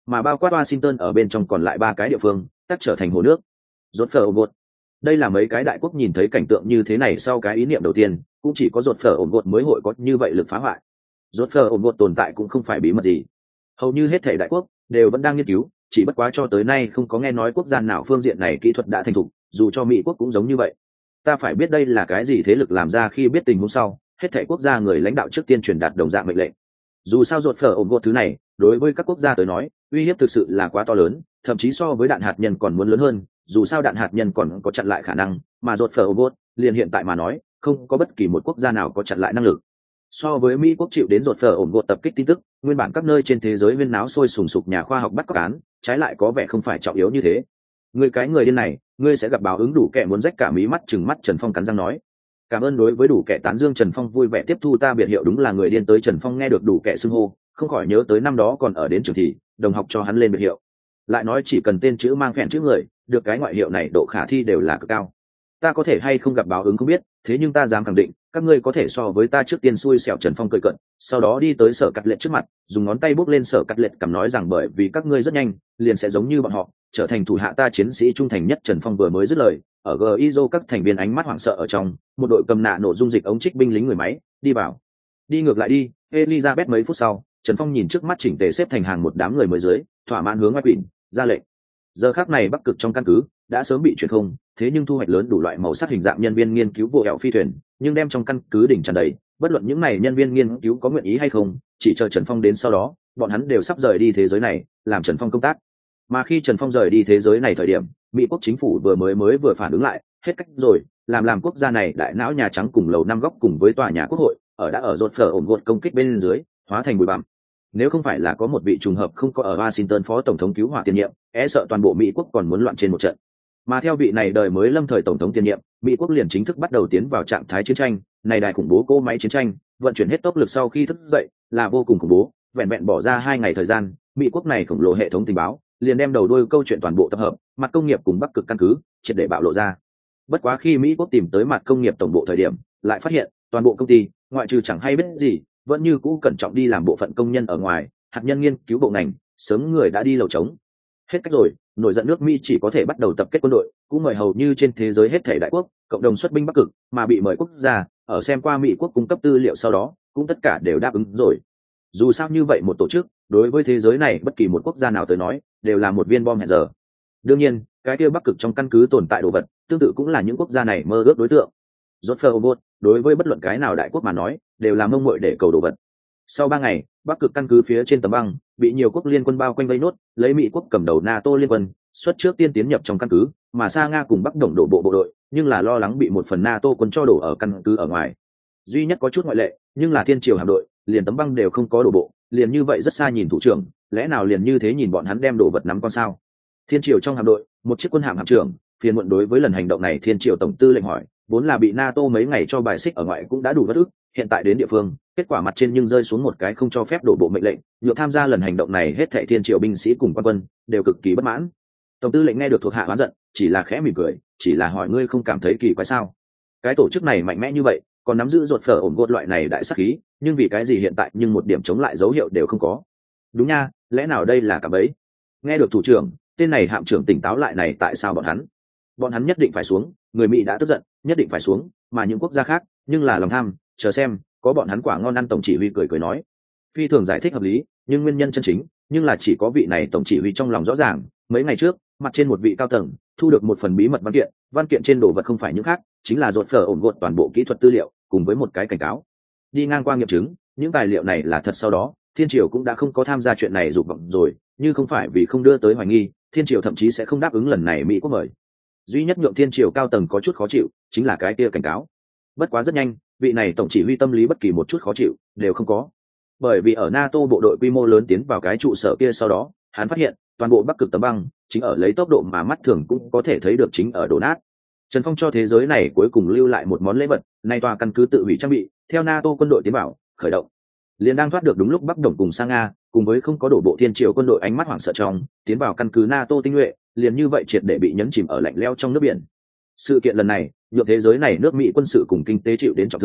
mà bao quát Washington ở bên trong còn lại ba cái địa phương tắt trở thành hồ nước. Rốt phở ổn gột. Đây là mấy cái đại quốc nhìn thấy cảnh tượng như thế này sau cái ý niệm đầu tiên, cũng chỉ có rốt phở ổn gột mới hội có như vậy lực phá hoại. Rốt phở ổn gột tồn tại cũng không phải bí mật gì, hầu như hết thảy đại quốc đều vẫn đang nghiên cứu, chỉ bất quá cho tới nay không có nghe nói quốc gia nào phương diện này kỹ thuật đã thành thục, dù cho Mỹ quốc cũng giống như vậy. Ta phải biết đây là cái gì thế lực làm ra, khi biết tình huống sau, hết thảy quốc gia người lãnh đạo trước tiên truyền đạt đồng dạng mệnh lệnh. Dù sao rốt phở ổn gột thứ này, đối với các quốc gia tới nói, uy hiếp thực sự là quá to lớn, thậm chí so với đạn hạt nhân còn muốn lớn hơn, dù sao đạn hạt nhân còn có chặn lại khả năng, mà rốt phở ổn gột, liền hiện tại mà nói, không có bất kỳ một quốc gia nào có chặn lại năng lực. So với Mỹ quốc chịu đến rốt phở ổn gột tập kích tin tức, nguyên bản các nơi trên thế giới huyên náo sôi sùng sục nhà khoa học bắt cóc án, trái lại có vẻ không phải trọng yếu như thế. Người cái người điên này, ngươi sẽ gặp báo ứng. Đủ kẻ muốn rách cả mí mắt chừng mắt Trần Phong cắn răng nói. Cảm ơn. Đối với Đủ kẻ tán dương, Trần Phong vui vẻ tiếp thu ta biệt hiệu đúng là người điên tới. Trần Phong nghe được Đủ kẻ xưng hô, không khỏi nhớ tới năm đó còn ở đến trường thì đồng học cho hắn lên biệt hiệu, lại nói chỉ cần tên chữ mang phèn chữ người, được cái ngoại hiệu này độ khả thi đều là cực cao. Ta có thể hay không gặp báo ứng không biết, thế nhưng ta dám khẳng định các ngươi có thể so với ta trước tiên. Xui xẻo. Trần Phong cười cận, sau đó đi tới Sở Cắt Lệ trước mặt, dùng ngón tay bốc lên Sở Cắt Lệ cầm nói rằng bởi vì các ngươi rất nhanh liền sẽ giống như bọn họ trở thành thủ hạ ta chiến sĩ trung thành nhất. Trần Phong vừa mới dứt lời, ở gizo các thành viên ánh mắt hoảng sợ ở trong, một đội cầm nạ nổ dung dịch ống trích binh lính người máy đi vào. Đi ngược lại đi. Elizabeth. Mấy phút sau, Trần Phong nhìn trước mắt chỉnh tề xếp thành hàng một đám người mới dưới, thỏa mãn hướng ngoài quỷ ra lệnh. Giờ khắc này Bắc Cực trong căn cứ đã sớm bị chuyển không, thế nhưng thu hoạch lớn đủ loại màu sắc hình dạng nhân viên nghiên cứu vô ẹo phi thuyền, nhưng đem trong căn cứ đỉnh tràn đầy. Bất luận những này nhân viên nghiên cứu có nguyện ý hay không, chỉ chờ Trần Phong đến sau đó, bọn hắn đều sắp rời đi thế giới này, làm Trần Phong công tác. Mà khi Trần Phong rời đi thế giới này thời điểm, Mỹ quốc chính phủ vừa mới mới vừa phản ứng lại, hết cách rồi, làm làm quốc gia này đại não Nhà Trắng cùng lầu năm góc cùng với tòa nhà quốc hội, ở đã ở rột phở ổn gột công kích bên dưới, hóa thành bụi bặm. Nếu không phải là có một vị trùng hợp không có ở Washington phó tổng thống cứu hỏa tiền nhiệm, e sợ toàn bộ Mỹ quốc còn muốn loạn trên một trận. Mà theo vị này đời mới lâm thời tổng thống tiền nhiệm, Mỹ quốc liền chính thức bắt đầu tiến vào trạng thái chiến tranh. Này đại khủng bố cỗ máy chiến tranh, vận chuyển hết tốc lực sau khi thức dậy, là vô cùng khủng bố. Vẹn vẹn bỏ ra hai ngày thời gian, Mỹ quốc này khổng lồ hệ thống tình báo liền đem đầu đuôi câu chuyện toàn bộ tập hợp, mặt công nghiệp cùng Bắc Cực căn cứ triệt để bạo lộ ra. Bất quá khi Mỹ quốc tìm tới mặt công nghiệp tổng bộ thời điểm, lại phát hiện toàn bộ công ty, ngoại trừ chẳng hay biết gì, vẫn như cũ cẩn trọng đi làm bộ phận công nhân ở ngoài, hạt nhân nghiên cứu bộ ngành sớm người đã đi lầu trống. Hết cách rồi, nổi giận nước Mỹ chỉ có thể bắt đầu tập kết quân đội, cũng mời hầu như trên thế giới hết thể đại quốc cộng đồng xuất binh Bắc Cực, mà bị mời quốc gia ở xem qua Mỹ quốc cung cấp tư liệu sau đó, cũng tất cả đều đáp ứng rồi. Dù sao như vậy một tổ chức, đối với thế giới này bất kỳ một quốc gia nào tới nói, đều là một viên bom hẹn giờ. Đương nhiên, cái kia Bắc Cực trong căn cứ tồn tại đồ vật, tương tự cũng là những quốc gia này mơ ước đối tượng. Rốt phở Obot, đối với bất luận cái nào đại quốc mà nói, đều là mông muội để cầu đồ vật. Sau ba ngày, Bắc Cực căn cứ phía trên tấm băng bị nhiều quốc liên quân bao quanh vây nốt, lấy Mỹ quốc cầm đầu NATO liên quân xuất trước tiên tiến nhập trong căn cứ, mà Sa Nga cùng Bắc Đồng đổ bộ bộ đội, nhưng là lo lắng bị một phần NATO quân cho đổ ở căn cứ ở ngoài. Duy nhất có chút ngoại lệ, nhưng là Thiên Triều hạm đội, liền tấm băng đều không có đổ bộ, liền như vậy rất xa nhìn thủ trưởng, lẽ nào liền như thế nhìn bọn hắn đem đồ vật nắm con sao? Thiên Triều trong hạm đội, một chiếc quân hạm hạm trưởng, phiền muộn đối với lần hành động này Thiên Triều tổng tư lệnh hỏi, vốn là bị NATO mấy ngày cho bài xích ở ngoài cũng đã đủ bất ức, hiện tại đến địa phương, kết quả mặt trên nhưng rơi xuống một cái không cho phép đổ bộ mệnh lệnh, nhượng tham gia lần hành động này hết thảy Thiên Triều binh sĩ cùng quan quân đều cực kỳ bất mãn. Tổng tư lệnh nghe được thuộc hạ oán giận, chỉ là khẽ mỉm cười, chỉ là hỏi ngươi không cảm thấy kỳ quái sao? Cái tổ chức này mạnh mẽ như vậy, còn nắm giữ ruột phở ổn gột loại này đại sát khí, nhưng vì cái gì hiện tại nhưng một điểm chống lại dấu hiệu đều không có? Đúng nha, lẽ nào đây là cả bẫy? Nghe được thủ trưởng, tên này hạm trưởng tỉnh táo lại, này tại sao bọn hắn? Bọn hắn nhất định phải xuống, người Mỹ đã tức giận, nhất định phải xuống, mà những quốc gia khác, nhưng là lòng tham, chờ xem, có bọn hắn quả ngon ăn. Tổng chỉ huy cười cười nói, phi thường giải thích hợp lý, nhưng nguyên nhân chân chính, nhưng là chỉ có vị này tổng chỉ huy trong lòng rõ ràng. Mấy ngày trước, mặt trên một vị cao tầng thu được một phần bí mật văn kiện, văn kiện trên đồ vật không phải những khác, chính là ruột phở ổn gột toàn bộ kỹ thuật tư liệu, cùng với một cái cảnh cáo. Đi ngang qua nghiệm chứng, những tài liệu này là thật. Sau đó, Thiên Triều cũng đã không có tham gia chuyện này dục vọng rồi, như không phải vì không đưa tới hoài nghi, Thiên Triều thậm chí sẽ không đáp ứng lần này Mỹ quốc mời. Duy nhất nhượng Thiên Triều cao tầng có chút khó chịu, chính là cái kia cảnh cáo. Bất quá rất nhanh, vị này tổng chỉ huy tâm lý bất kỳ một chút khó chịu đều không có, bởi vì ở NATO bộ đội quy mô lớn tiến vào cái trụ sở kia sau đó, hắn phát hiện toàn bộ Bắc Cực tấm băng chính ở lấy tốc độ mà mắt thường cũng có thể thấy được chính ở đổ nát. Trần Phong cho thế giới này cuối cùng lưu lại một món lễ vật, nay tòa căn cứ tự hủy trang bị, theo NATO quân đội tiến vào khởi động, liền đang thoát được đúng lúc Bắc Đồng cùng Sa Nga cùng với không có đổ bộ Thiên Triều quân đội ánh mắt hoảng sợ trong tiến vào căn cứ NATO tinh nhuệ, liền như vậy triệt để bị nhấn chìm ở lạnh lẽo trong nước biển. Sự kiện lần này nhượng thế giới này nước Mỹ quân sự cùng kinh tế chịu đến trọng thương,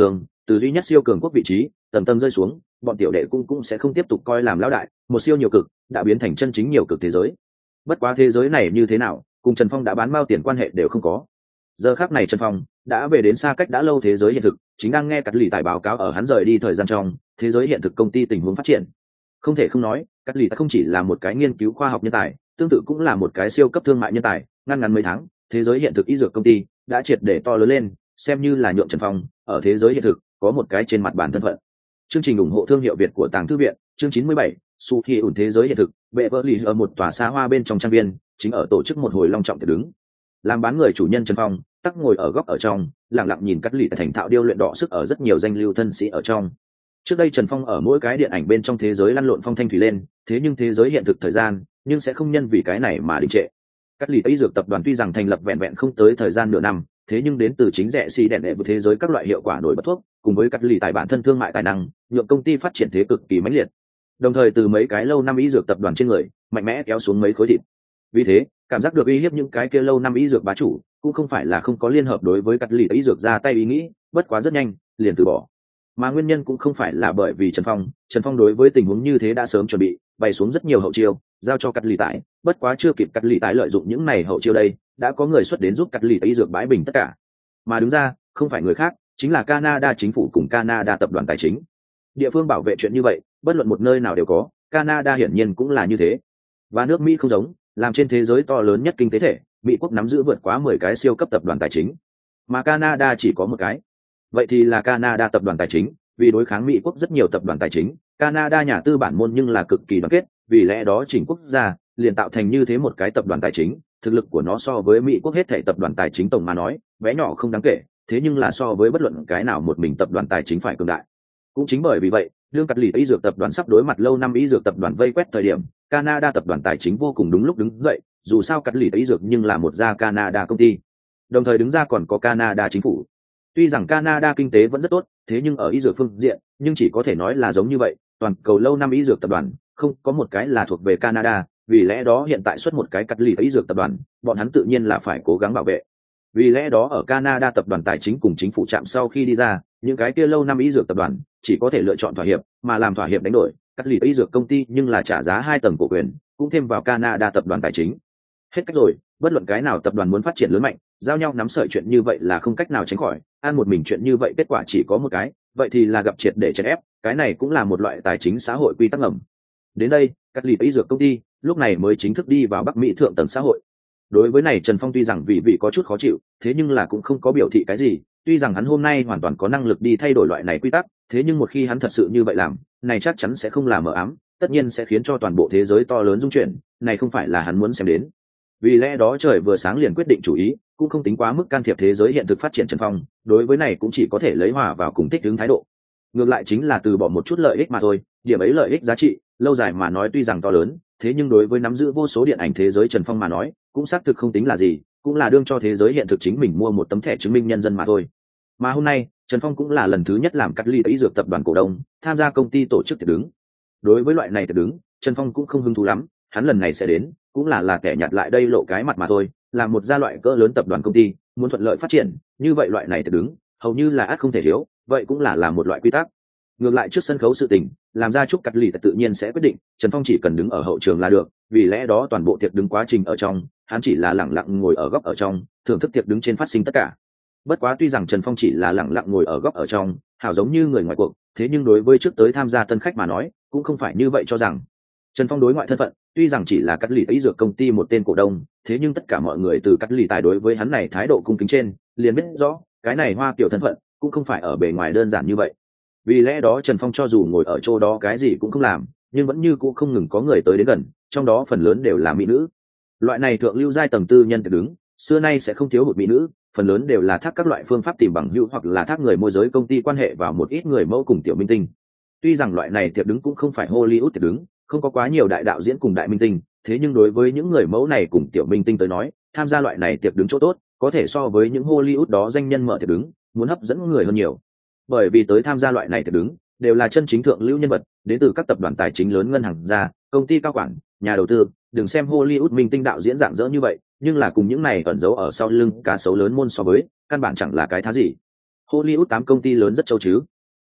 từ duy nhất siêu cường quốc vị trí tầm tầm rơi xuống, bọn tiểu đệ cũng cũng sẽ không tiếp tục coi làm lão đại, một siêu nhiều cực đã biến thành chân chính nhiều cực thế giới. Bất quá thế giới này như thế nào, cùng Trần Phong đã bán bao tiền quan hệ đều không có. Giờ khắc này Trần Phong đã về đến xa cách đã lâu thế giới hiện thực, chính đang nghe Cát Lì Tài báo cáo ở hắn rời đi thời gian trong thế giới hiện thực công ty tình huống phát triển. Không thể không nói, Cát Lì Tài không chỉ là một cái nghiên cứu khoa học nhân tài, tương tự cũng là một cái siêu cấp thương mại nhân tài. Ngăn ngắn mấy tháng, thế giới hiện thực y dược công ty đã triệt để to lớn lên, xem như là nhượng Trần Phong ở thế giới hiện thực có một cái trên mặt bản thân phận. Chương trình ủng hộ thương hiệu Việt của Tàng Thư viện, chương chín mươi bảy, Su Hi ủn thế giới hiện thực, bệ vợ lì ở một tòa xa hoa bên trong trang viên, chính ở tổ chức một hồi long trọng tiệc đứng. Làm bán người chủ nhân Trần Phong, tắc ngồi ở góc ở trong, lặng lặng nhìn Cát Lì Tài thành thạo điêu luyện đỏ sức ở rất nhiều danh lưu thân sĩ ở trong. Trước đây Trần Phong ở mỗi cái điện ảnh bên trong thế giới lăn lộn phong thanh thủy lên, thế nhưng thế giới hiện thực thời gian, nhưng sẽ không nhân vì cái này mà đình trệ. Cát Lì Tài dược tập đoàn tuy rằng thành lập vẹn vẹn không tới thời gian nửa năm, thế nhưng đến từ chính rẻ xì đèn đệ với thế giới các loại hiệu quả nổi bật thuốc, cùng với Cát Lì Tài bản thân thương mại tài năng, nhượng công ty phát triển thế cực kỳ mãnh liệt. Đồng thời từ mấy cái lâu năm y dược tập đoàn trên người, mạnh mẽ kéo xuống mấy khối thịt. Vì thế, cảm giác được uy hiếp những cái kia lâu năm y dược bá chủ, cũng không phải là không có liên hợp đối với Cát Lì Tài y dược ra tay ý nghĩ, bất quá rất nhanh, liền từ bỏ. Mà nguyên nhân cũng không phải là bởi vì Trần Phong, Trần Phong đối với tình huống như thế đã sớm chuẩn bị, bày xuống rất nhiều hậu chiêu, giao cho Cát Lì Tài, bất quá chưa kịp Cát Lì Tài lợi dụng những này hậu chiêu đây, đã có người xuất đến giúp Cát Lì Tài y dược bãi bình tất cả. Mà đứng ra, không phải người khác, chính là Canada chính phủ cùng Canada tập đoàn tài chính. Địa phương bảo vệ chuyện như vậy, bất luận một nơi nào đều có, Canada hiển nhiên cũng là như thế. Và nước Mỹ không giống, làm trên thế giới to lớn nhất kinh tế thể, Mỹ quốc nắm giữ vượt quá mười cái siêu cấp tập đoàn tài chính, mà Canada chỉ có một cái. Vậy thì là Canada tập đoàn tài chính, vì đối kháng Mỹ quốc rất nhiều tập đoàn tài chính, Canada nhà tư bản môn nhưng là cực kỳ đoàn kết, vì lẽ đó chỉnh quốc gia liền tạo thành như thế một cái tập đoàn tài chính, thực lực của nó so với Mỹ quốc hết thảy tập đoàn tài chính tổng mà nói, bé nhỏ không đáng kể, thế nhưng là so với bất luận cái nào một mình tập đoàn tài chính phải cường đại. Cũng chính bởi vì vậy, đương Cát Lì Tài y dược tập đoàn sắp đối mặt lâu năm y dược tập đoàn vây quét thời điểm, Canada tập đoàn tài chính vô cùng đúng lúc đứng dậy, dù sao Cát Lì Tài y dược nhưng là một gia Canada công ty. Đồng thời đứng ra còn có Canada chính phủ. Tuy rằng Canada kinh tế vẫn rất tốt, thế nhưng ở y dược phương diện, nhưng chỉ có thể nói là giống như vậy, toàn cầu lâu năm y dược tập đoàn, không có một cái là thuộc về Canada, vì lẽ đó hiện tại xuất một cái Cát Lì Tài y dược tập đoàn, bọn hắn tự nhiên là phải cố gắng bảo vệ. Vì lẽ đó ở Canada tập đoàn tài chính cùng chính phủ chạm sau khi đi ra, những cái kia lâu năm y dược tập đoàn chỉ có thể lựa chọn thỏa hiệp, mà làm thỏa hiệp đánh đổi, Cát Lì Tài y dược công ty nhưng là trả giá hai tầng cổ quyền, cũng thêm vào Canada tập đoàn tài chính. Hết cách rồi, bất luận cái nào tập đoàn muốn phát triển lớn mạnh, giao nhau nắm sợi chuyện như vậy là không cách nào tránh khỏi, ăn một mình chuyện như vậy kết quả chỉ có một cái, vậy thì là gặp triệt để chèn ép, cái này cũng là một loại tài chính xã hội quy tắc ngầm. Đến đây, Cát Lì Tài y dược công ty lúc này mới chính thức đi vào Bắc Mỹ thượng tầng xã hội. Đối với này Trần Phong tuy rằng vì vị có chút khó chịu, thế nhưng là cũng không có biểu thị cái gì, tuy rằng hắn hôm nay hoàn toàn có năng lực đi thay đổi loại này quy tắc, thế nhưng một khi hắn thật sự như vậy làm, này chắc chắn sẽ không làm mờ ám, tất nhiên sẽ khiến cho toàn bộ thế giới to lớn rung chuyển, này không phải là hắn muốn xem đến. Vì lẽ đó trời vừa sáng liền quyết định chủ ý, cũng không tính quá mức can thiệp thế giới hiện thực phát triển. Trần Phong đối với này cũng chỉ có thể lấy hòa vào cùng thích ứng thái độ, ngược lại chính là từ bỏ một chút lợi ích mà thôi, điểm ấy lợi ích giá trị lâu dài mà nói tuy rằng to lớn, thế nhưng đối với nắm giữ vô số điện ảnh thế giới Trần Phong mà nói cũng xác thực không tính là gì, cũng là đương cho thế giới hiện thực chính mình mua một tấm thẻ chứng minh nhân dân mà thôi. Mà hôm nay Trần Phong cũng là lần thứ nhất làm Cát Lì Tài y dược tập đoàn cổ đông, tham gia công ty tổ chức tiệc đứng. Đối với loại này tiệc đứng, Trần Phong cũng không hứng thú lắm, hắn lần này sẽ đến cũng là là kẻ nhặt lại đây lộ cái mặt mà thôi, là một gia loại cỡ lớn tập đoàn công ty muốn thuận lợi phát triển, như vậy loại này tiệc đứng hầu như là ắt không thể thiếu, vậy cũng là là một loại quy tắc. Ngược lại trước sân khấu sự tình, làm ra chúc Cát Lì Tài tự nhiên sẽ quyết định, Trần Phong chỉ cần đứng ở hậu trường là được, vì lẽ đó toàn bộ tiệc đứng quá trình ở trong, hắn chỉ là lẳng lặng ngồi ở góc ở trong, thưởng thức tiệc đứng trên phát sinh tất cả. Bất quá tuy rằng Trần Phong chỉ là lẳng lặng ngồi ở góc ở trong, hảo giống như người ngoài cuộc, thế nhưng đối với trước tới tham gia tân khách mà nói, cũng không phải như vậy cho rằng. Trần Phong đối ngoại thân phận, tuy rằng chỉ là Cát Lì Tài y dược công ty một tên cổ đông, thế nhưng tất cả mọi người từ Cát Lì Tài đối với hắn này thái độ cung kính trên, liền biết rõ, cái này Hoa Kiều thân phận cũng không phải ở bề ngoài đơn giản như vậy. Vì lẽ đó Trần Phong cho dù ngồi ở chỗ đó cái gì cũng không làm, nhưng vẫn như cũng không ngừng có người tới đến gần, trong đó phần lớn đều là mỹ nữ. Loại này thượng lưu giai tầng tư nhân tiệc đứng, xưa nay sẽ không thiếu hụt mỹ nữ, phần lớn đều là thác các loại phương pháp tìm bằng hữu hoặc là thác người môi giới công ty quan hệ vào một ít người mẫu cùng tiểu minh tinh. Tuy rằng loại này tiệc đứng cũng không phải Hollywood tiệc đứng, không có quá nhiều đại đạo diễn cùng đại minh tinh, thế nhưng đối với những người mẫu này cùng tiểu minh tinh tới nói, tham gia loại này tiệc đứng chỗ tốt, có thể so với những Hollywood đó danh nhân mở tiệc đứng, muốn hấp dẫn người hơn nhiều. Bởi vì tới tham gia loại này tiệc đứng, đều là chân chính thượng lưu nhân vật, đến từ các tập đoàn tài chính lớn, ngân hàng gia, công ty cao quản, nhà đầu tư. Đừng xem Hollywood minh tinh đạo diễn dạng dỡ như vậy, nhưng là cùng những này ẩn giấu ở sau lưng cá sấu lớn môn so với, căn bản chẳng là cái thá gì. Hollywood tám công ty lớn rất châu chứ,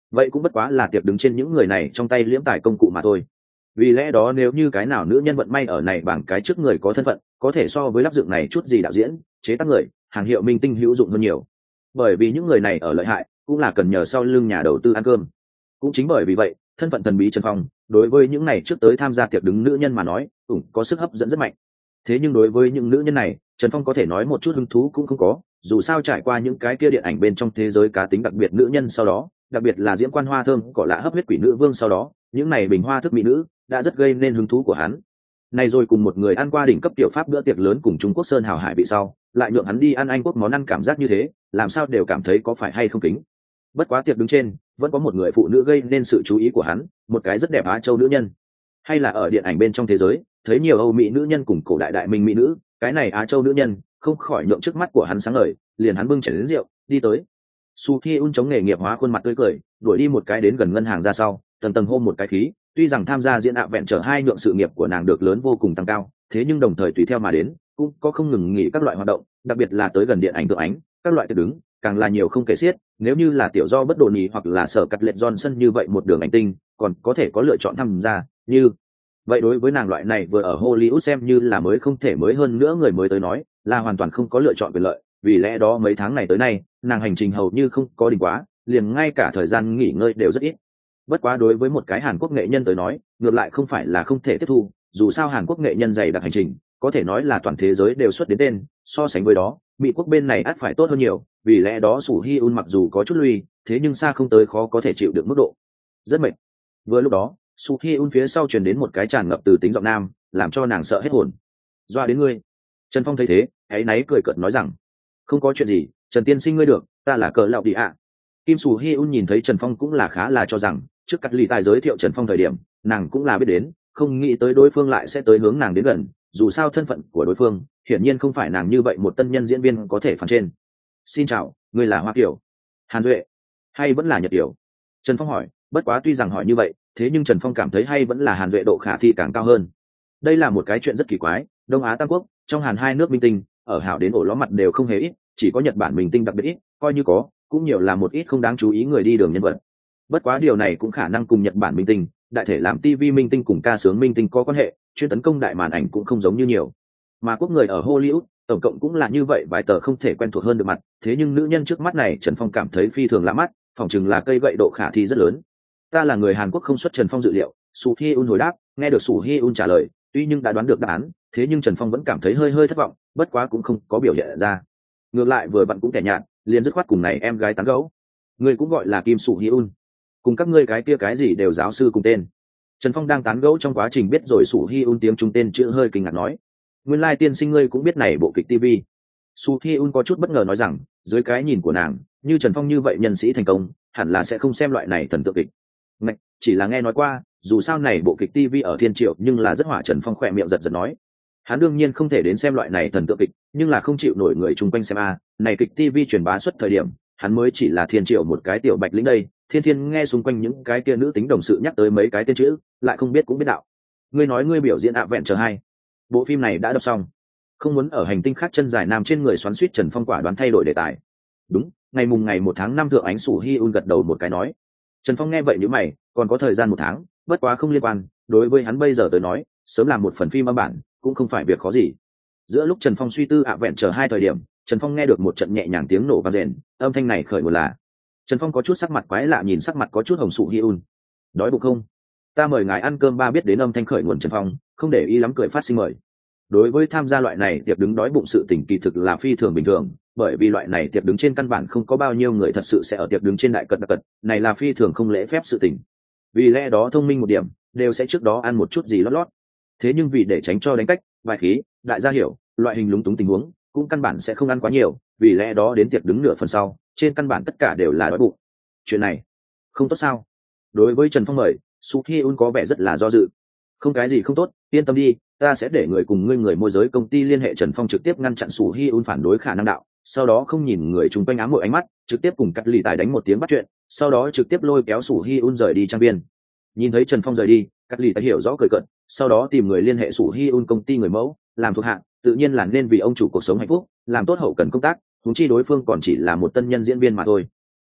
vậy cũng bất quá là tiệc đứng trên những người này trong tay liễm tài công cụ mà thôi. Vì lẽ đó nếu như cái nào nữ nhân vận may ở này bảng cái trước người có thân phận, có thể so với lắp dựng này chút gì đạo diễn chế tác người hàng hiệu minh tinh hữu dụng hơn nhiều. Bởi vì những người này ở lợi hại cũng là cần nhờ sau lưng nhà đầu tư ăn cơm. Cũng chính bởi vì vậy, thân phận thần bí Trần Phong đối với những này trước tới tham gia tiệc đứng nữ nhân mà nói cũng có sức hấp dẫn rất mạnh. Thế nhưng đối với những nữ nhân này, Trần Phong có thể nói một chút hứng thú cũng không có, dù sao trải qua những cái kia điện ảnh bên trong thế giới cá tính đặc biệt nữ nhân sau đó, đặc biệt là diễm quan hoa thơm cỏ lạ hấp huyết quỷ nữ vương sau đó, những này bình hoa thức mỹ nữ đã rất gây nên hứng thú của hắn. Này rồi cùng một người ăn qua đỉnh cấp tiểu pháp bữa tiệc lớn cùng Trung Quốc sơn hào hải vị sau, lại nhượng hắn đi ăn Anh quốc món ăn, cảm giác như thế, làm sao đều cảm thấy có phải hay không kính. Bất quá tiệc đứng trên, vẫn có một người phụ nữ gây nên sự chú ý của hắn, một cái rất đẹp Á Châu nữ nhân. Hay là ở điện ảnh bên trong thế giới, thấy nhiều Âu Mỹ nữ nhân cùng cổ đại đại minh mỹ nữ, cái này Á Châu nữ nhân không khỏi nhượng trước mắt của hắn sáng ngời, liền hắn bưng chén đến rượu, đi tới. Su Hi Un chống nghề nghiệp hóa khuôn mặt tươi cười, đuổi đi một cái đến gần ngân hàng ra sau, tầng tầng hôn một cái khí, tuy rằng tham gia diễn ạ vẹn trở hai nhượng sự nghiệp của nàng được lớn vô cùng tăng cao, thế nhưng đồng thời tùy theo mà đến, cũng có không ngừng nghỉ các loại hoạt động, đặc biệt là tới gần điện ảnh tượng ánh, các loại tiệc đứng, càng là nhiều không kể xiết, nếu như là tiểu do bất độ nhì hoặc là sở cắt lệ Johnson như vậy một đường ảnh tinh, còn có thể có lựa chọn tham gia, như vậy đối với nàng loại này vừa ở Hollywood xem như là mới không thể mới hơn nữa người mới tới nói, là hoàn toàn không có lựa chọn quyền lợi, vì lẽ đó mấy tháng này tới nay, nàng hành trình hầu như không có đỉnh quá, liền ngay cả thời gian nghỉ ngơi đều rất ít. Bất quá đối với một cái Hàn Quốc nghệ nhân tới nói, ngược lại không phải là không thể tiếp thu, dù sao Hàn Quốc nghệ nhân dày đặc hành trình, có thể nói là toàn thế giới đều xuất đến tên, so sánh với đó, Mỹ quốc bên này ắt phải tốt hơn nhiều, vì lẽ đó Sủ Hi Un mặc dù có chút lui, thế nhưng xa không tới khó có thể chịu được mức độ. Rất mệt. Vừa lúc đó, Sủ Hi Un phía sau truyền đến một cái tràn ngập từ tính giọng nam, làm cho nàng sợ hết hồn. "Doa đến ngươi." Trần Phong thấy thế, áy náy cười cợt nói rằng, "Không có chuyện gì, Trần tiên sinh ngươi được, ta là cờ lạo đi ạ." Kim Sủ Hi Un nhìn thấy Trần Phong cũng là khá là cho rằng, trước cắt lì tài giới thiệu Trần Phong thời điểm, nàng cũng là biết đến, không nghĩ tới đối phương lại sẽ tới hướng nàng đến gần, dù sao thân phận của đối phương hiển nhiên không phải nàng như vậy một tân nhân diễn viên có thể phản trên. "Xin chào, ngươi là Hoa Kiều, Hàn Duệ, hay vẫn là Nhật Kiều?" Trần Phong hỏi, bất quá tuy rằng hỏi như vậy, thế nhưng Trần Phong cảm thấy hay vẫn là Hàn Duệ độ khả thi càng cao hơn. Đây là một cái chuyện rất kỳ quái, Đông Á Tam Quốc, trong Hàn hai nước minh tinh, ở hảo đến ổ ló mặt đều không hề ít, chỉ có Nhật Bản minh tinh đặc biệt ít, coi như có, cũng nhiều là một ít không đáng chú ý người đi đường nhân vật. Bất quá điều này cũng khả năng cùng Nhật Bản minh tinh, đại thể làm ti vi minh tinh cùng ca sướng minh tinh có quan hệ, chuyên tấn công đại màn ảnh cũng không giống như nhiều. Mà quốc người ở Hollywood, tổng cộng cũng là như vậy vài tờ không thể quen thuộc hơn được mặt, thế nhưng nữ nhân trước mắt này Trần Phong cảm thấy phi thường lạ mắt, phỏng chừng là cây gậy độ khả thi rất lớn. "Ta là người Hàn Quốc không xuất Trần Phong dự liệu." Sủ Hi Un hồi đáp. Nghe được Sủ Hi Un trả lời, tuy nhưng đã đoán được đáp án, thế nhưng Trần Phong vẫn cảm thấy hơi hơi thất vọng, bất quá cũng không có biểu hiện ra. Ngược lại vừa vặn cũng kẻ nhạt, liền dứt khoát cùng này em gái tán gẫu. "Ngươi cũng gọi là Kim Sủ Hi Un? Cùng các ngươi cái kia cái gì đều giáo sư cùng tên?" Trần Phong đang tán gẫu trong quá trình biết rồi Sủ Hi Un tiếng Trung tên chữ hơi kinh ngạc nói, "Nguyên lai tiên sinh ngươi cũng biết này bộ kịch ti vi." Sủ Hi Un có chút bất ngờ nói rằng, dưới cái nhìn của nàng, như Trần Phong như vậy nhân sĩ thành công, hẳn là sẽ không xem loại này thần tượng kịch. "Ngạch, chỉ là nghe nói qua, dù sao này bộ kịch ti vi ở thiên triệu nhưng là rất hỏa." Trần Phong khỏe miệng giật giật nói, hắn đương nhiên không thể đến xem loại này thần tượng kịch, nhưng là không chịu nổi người chung quanh xem a, này kịch ti vi truyền bá xuất thời điểm, hắn mới chỉ là thiên triệu một cái tiểu bạch lĩnh đây, thiên thiên nghe xung quanh những cái kia nữ tính đồng sự nhắc tới mấy cái tên chữ, lại không biết cũng biết đạo. "Ngươi nói ngươi biểu diễn ạ vẹn chờ hai, bộ phim này đã đọc xong, không muốn ở hành tinh khác chân dài nam trên người xoắn suýt." Trần Phong quả đoán thay đổi đề tài. "Đúng, ngày mùng ngày một tháng năm thượng ánh." Sủ Hi Un gật đầu một cái nói. Trần Phong nghe vậy nhíu mày, còn có thời gian một tháng, bất quá không liên quan, đối với hắn bây giờ tới nói, sớm làm một phần phim âm bản cũng không phải việc khó gì. Giữa lúc Trần Phong suy tư ạ vẹn chờ hai thời điểm, Trần Phong nghe được một trận nhẹ nhàng tiếng nổ vang rền, âm thanh này khởi nguồn là. Trần Phong có chút sắc mặt quái lạ nhìn sắc mặt có chút hồng Sủ Hi Un. "Đói bụng không? Ta mời ngài ăn cơm." Ba biết đến âm thanh khởi nguồn Trần Phong, không để ý lắm cười phát sinh mời. Đối với tham gia loại này tiệc đứng đói bụng sự tình kỳ thực là phi thường bình thường, bởi vì loại này tiệc đứng trên căn bản không có bao nhiêu người thật sự sẽ ở tiệc đứng trên đại cật đặc cật, này là phi thường không lễ phép sự tình. Vì lẽ đó thông minh một điểm, đều sẽ trước đó ăn một chút gì lót lót. Thế nhưng vì để tránh cho đánh cách, vài khí, đại gia hiểu, loại hình lúng túng tình huống, cũng căn bản sẽ không ăn quá nhiều, vì lẽ đó đến tiệc đứng nửa phần sau, trên căn bản tất cả đều là đói bụng. Chuyện này, không tốt sao? Đối với Trần Phong mời, Sủ Hi Un có vẻ rất là do dự. "Không cái gì không tốt, yên tâm đi, ta sẽ để người cùng ngươi người môi giới công ty liên hệ." Trần Phong trực tiếp ngăn chặn Sủ Hi Un phản đối khả năng đạo, sau đó không nhìn người chung quanh ám muội ánh mắt, trực tiếp cùng cắt lì tài đánh một tiếng bắt chuyện, sau đó trực tiếp lôi kéo Sủ Hi Un rời đi trang viên. Nhìn thấy Trần Phong rời đi, cắt lì tài hiểu rõ cười cận, sau đó tìm người liên hệ Sủ Hi Un công ty người mẫu, làm thuộc hạ, tự nhiên là nên vì ông chủ cuộc sống hạnh phúc, làm tốt hậu cần công tác, huống chi đối phương còn chỉ là một tân nhân diễn viên mà thôi.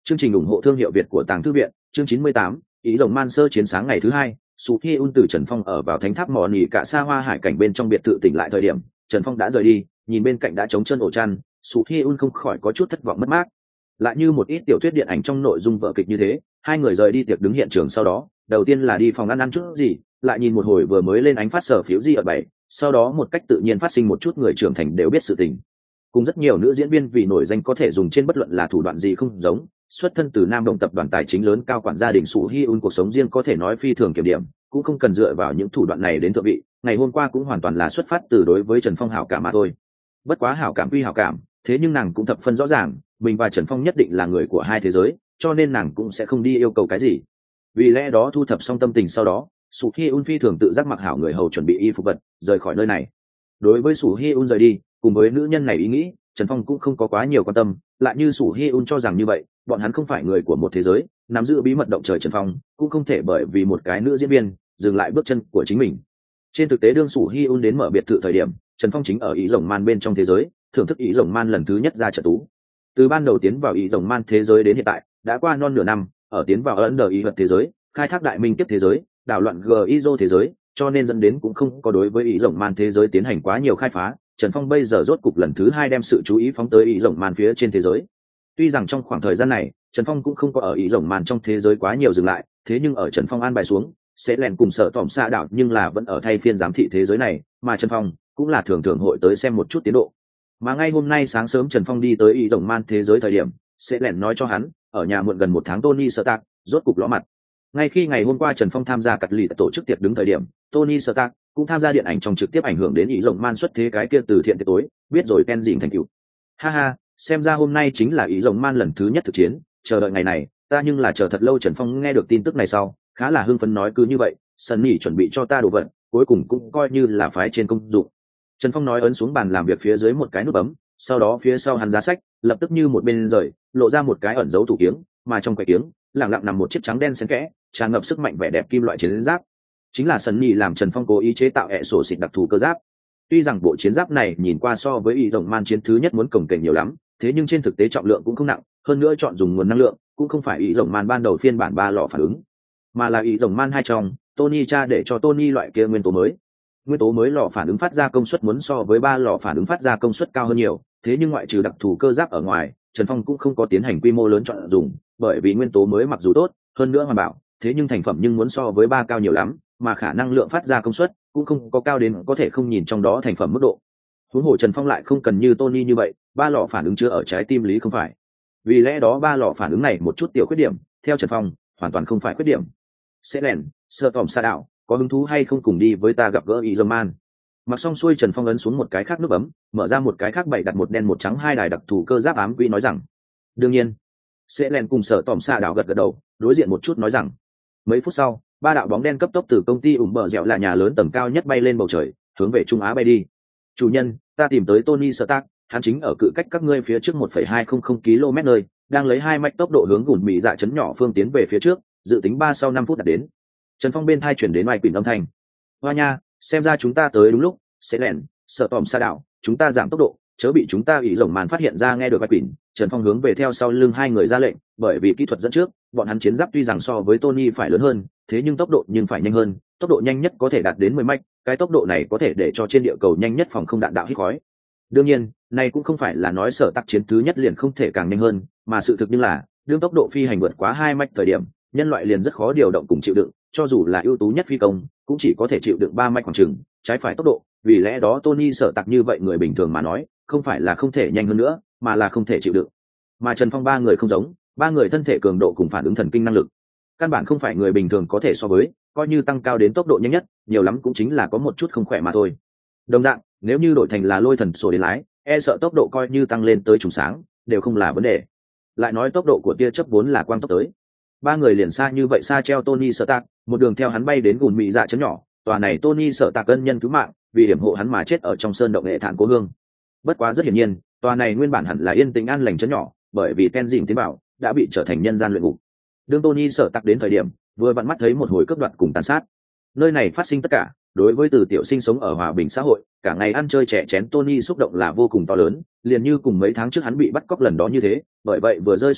Chương trình ủng hộ thương hiệu Việt của Tàng Thư viện, chương chín mươi tám, ý rồng man sơ chiến sáng ngày thứ hai, Sủ Hi Un từ Trần Phong ở vào thánh tháp mò nỉ cả xa hoa hải cảnh bên trong biệt thự tỉnh lại thời điểm, Trần Phong đã rời đi, nhìn bên cạnh đã trống chân ổ chăn, Sủ Hi Un không khỏi có chút thất vọng mất mát. Lại như một ít tiểu thuyết điện ảnh trong nội dung vở kịch như thế, hai người rời đi tiệc đứng hiện trường sau đó, đầu tiên là đi phòng ăn ăn chút gì, lại nhìn một hồi vừa mới lên ánh phát sở phiếu di ở bảy, sau đó một cách tự nhiên phát sinh một chút người trưởng thành đều biết sự tình. Cùng rất nhiều nữ diễn viên vì nổi danh có thể dùng trên bất luận là thủ đoạn gì không giống, xuất thân từ Nam Động tập đoàn tài chính lớn cao quản gia đình Sủ Hi Un cuộc sống riêng có thể nói phi thường kiểm điểm, cũng không cần dựa vào những thủ đoạn này đến thượng vị, ngày hôm qua cũng hoàn toàn là xuất phát từ đối với Trần Phong hảo cảm mà thôi. Bất quá hảo cảm quy hảo cảm, thế nhưng nàng cũng thập phân rõ ràng, mình và Trần Phong nhất định là người của hai thế giới, cho nên nàng cũng sẽ không đi yêu cầu cái gì. Vì lẽ đó thu thập xong tâm tình sau đó, Sủ Hi Un phi thường tự giác mặc hảo người hầu chuẩn bị y phục vật, rời khỏi nơi này. Đối với Sủ Hi Un rời đi, cùng với nữ nhân này ý nghĩ, Trần Phong cũng không có quá nhiều quan tâm, lại như Sủ Hi Un cho rằng như vậy, bọn hắn không phải người của một thế giới, nắm giữ bí mật động trời Trần Phong, cũng không thể bởi vì một cái nữ diễn viên dừng lại bước chân của chính mình. Trên thực tế đương Sủ Hi Un đến mở biệt thự thời điểm, Trần Phong chính ở ý rồng man bên trong thế giới, thưởng thức ý rồng man lần thứ nhất ra trận tú. Từ ban đầu tiến vào ý rồng man thế giới đến hiện tại, đã qua non nửa năm, ở tiến vào ấn đờ ý vật thế giới, khai thác đại minh tiếp thế giới, đảo loạn gizo thế giới, cho nên dẫn đến cũng không có đối với ý rồng man thế giới tiến hành quá nhiều khai phá. Trần Phong bây giờ rốt cục lần thứ hai đem sự chú ý phóng tới ý rồng man phía trên thế giới. Tuy rằng trong khoảng thời gian này, Trần Phong cũng không có ở ý rồng man trong thế giới quá nhiều dừng lại, thế nhưng ở Trần Phong an bài xuống, sẽ lèn cùng sở tỏm xa đảo nhưng là vẫn ở thay phiên giám thị thế giới này, mà Trần Phong cũng là thường thường hội tới xem một chút tiến độ. Mà ngay hôm nay sáng sớm Trần Phong đi tới ý rồng man thế giới thời điểm, sẽ lèn nói cho hắn, ở nhà muộn gần một tháng Tony Stark rốt cục ló mặt. Ngay khi ngày hôm qua Trần Phong tham gia cật lì tổ chức tiệc đứng thời điểm, Tony Stark cũng tham gia điện ảnh trong trực tiếp ảnh hưởng đến ý rồng man xuất thế cái kia từ thiện tiệc tối, biết rồi Ken dịnh thành cựu. Ha ha, xem ra hôm nay chính là ý rồng man lần thứ nhất thực chiến, chờ đợi ngày này, ta nhưng là chờ thật lâu. Trần Phong nghe được tin tức này sau, khá là hưng phấn nói cứ như vậy, Sunny chuẩn bị cho ta đồ vật, cuối cùng cũng coi như là phái trên công dụng. Trần Phong nói ấn xuống bàn làm việc phía dưới một cái nút bấm, sau đó phía sau hắn giá sách, lập tức như một bên rời, lộ ra một cái ẩn dấu tủ kiếng, mà trong cái kiếng, lặng lặng nằm một chiếc trắng đen xen kẽ, tràn ngập sức mạnh vẻ đẹp kim loại chiến giáp. Chính là Sunny làm Trần Phong cố ý chế tạo hệ sổ xịt đặc thù cơ giáp. Tuy rằng bộ chiến giáp này nhìn qua so với ý rồng man chiến thứ nhất muốn cồng kềnh nhiều lắm, thế nhưng trên thực tế trọng lượng cũng không nặng, hơn nữa chọn dùng nguồn năng lượng cũng không phải ý rồng man ban đầu phiên bản ba lò phản ứng, mà là ý rồng man hai trong Tony cha để cho Tony loại kia nguyên tố mới. Nguyên tố mới lò phản ứng phát ra công suất muốn so với ba lò phản ứng phát ra công suất cao hơn nhiều, thế nhưng ngoại trừ đặc thù cơ giáp ở ngoài, Trần Phong cũng không có tiến hành quy mô lớn chọn dùng, bởi vì nguyên tố mới mặc dù tốt, hơn nữa hoàn bảo, thế nhưng thành phẩm nhưng muốn so với ba cao nhiều lắm, mà khả năng lượng phát ra công suất cũng không có cao đến có thể không nhìn trong đó thành phẩm mức độ. Huống hồ Trần Phong lại không cần như Tony như vậy, ba lò phản ứng chưa ở trái tim lý không phải. Vì lẽ đó ba lò phản ứng này một chút tiểu khuyết điểm, theo Trần Phong, hoàn toàn không phải khuyết điểm. Sẽ lẻn, sơ tòm xa đạo, có hứng thú hay không cùng đi với ta gặp gỡ ý rồng man? Mặc xong xuôi Trần Phong ấn xuống một cái khác nút bấm, mở ra một cái khác bảy đặt một đen một trắng hai đài đặc thù cơ giáp ám quỹ nói rằng. Đương nhiên. Sẽ lẻn cùng sở tòm xa đạo gật gật đầu, đối diện một chút nói rằng. Mấy phút sau, ba đạo bóng đen cấp tốc từ công ty ủng bờ dẻo là nhà lớn tầng cao nhất bay lên bầu trời, hướng về Trung Á bay đi. Chủ nhân, ta tìm tới Tony Stark, hắn chính ở cự cách các ngươi phía trước một phẩy hai không không ki lô mét nơi, đang lấy hai mạch tốc độ hướng gùn mì dạ chấn nhỏ phương tiến về phía trước, dự tính ba sau năm phút đạt đến. Trần Phong bên thai chuyển đến ngoài quỷ âm thanh. Hoa nha, xem ra chúng ta tới đúng lúc, sẽ lẻn, sợ tòm xa đảo, chúng ta giảm tốc độ, chớ bị chúng ta ý rồng màn phát hiện ra. Nghe được ngoài quỷ, Trần Phong hướng về theo sau lưng hai người ra lệnh, bởi vì kỹ thuật dẫn trước, bọn hắn chiến giáp tuy rằng so với Tony phải lớn hơn, thế nhưng tốc độ nhưng phải nhanh hơn, tốc độ nhanh nhất có thể đạt đến mười mạch, cái tốc độ này có thể để cho trên địa cầu nhanh nhất phòng không đạn đạo hít khói. Đương nhiên, này cũng không phải là nói sở tác chiến thứ nhất liền không thể càng nhanh hơn, mà sự thực như là, đương tốc độ phi hành vượt quá hai mạch thời điểm, nhân loại liền rất khó điều động cùng chịu đựng, cho dù là ưu tú nhất phi công, cũng chỉ có thể chịu đựng ba mạch khoảng chừng, trái phải tốc độ, vì lẽ đó Tony sở tạc như vậy người bình thường mà nói, không phải là không thể nhanh hơn nữa, mà là không thể chịu đựng. Mà Trần Phong ba người không giống, ba người thân thể cường độ cùng phản ứng thần kinh năng lực, căn bản không phải người bình thường có thể so với, coi như tăng cao đến tốc độ nhanh nhất, nhiều lắm cũng chính là có một chút không khỏe mà thôi. Đồng dạng, nếu như đổi thành là lôi thần sổ đến lái, e sợ tốc độ coi như tăng lên tới trùng sáng, đều không là vấn đề. Lại nói tốc độ của tia chớp vốn là quang tốc tới. Ba người liền xa như vậy xa treo Tony Stark, một đường theo hắn bay đến gùn mị dạ chấn nhỏ, tòa này Tony Stark ân nhân cứu mạng, vì hiểm hộ hắn mà chết ở trong sơn động nghệ thản cố hương. Bất quá rất hiển nhiên, tòa này nguyên bản hẳn là yên tĩnh an lành chấn nhỏ, bởi vì Ken dìm tiến bảo đã bị trở thành nhân gian luyện ngục. Đương Tony Stark đến thời điểm, vừa vặn mắt thấy một hồi cướp đoạt cùng tàn sát. Nơi này phát sinh tất cả, đối với từ tiểu sinh sống ở hòa bình xã hội, cả ngày ăn chơi trẻ chén Tony xúc động là vô cùng to lớn, liền như cùng mấy tháng trước hắn bị bắt cóc lần đó như thế, bởi vậy vừa rơi xuống đất,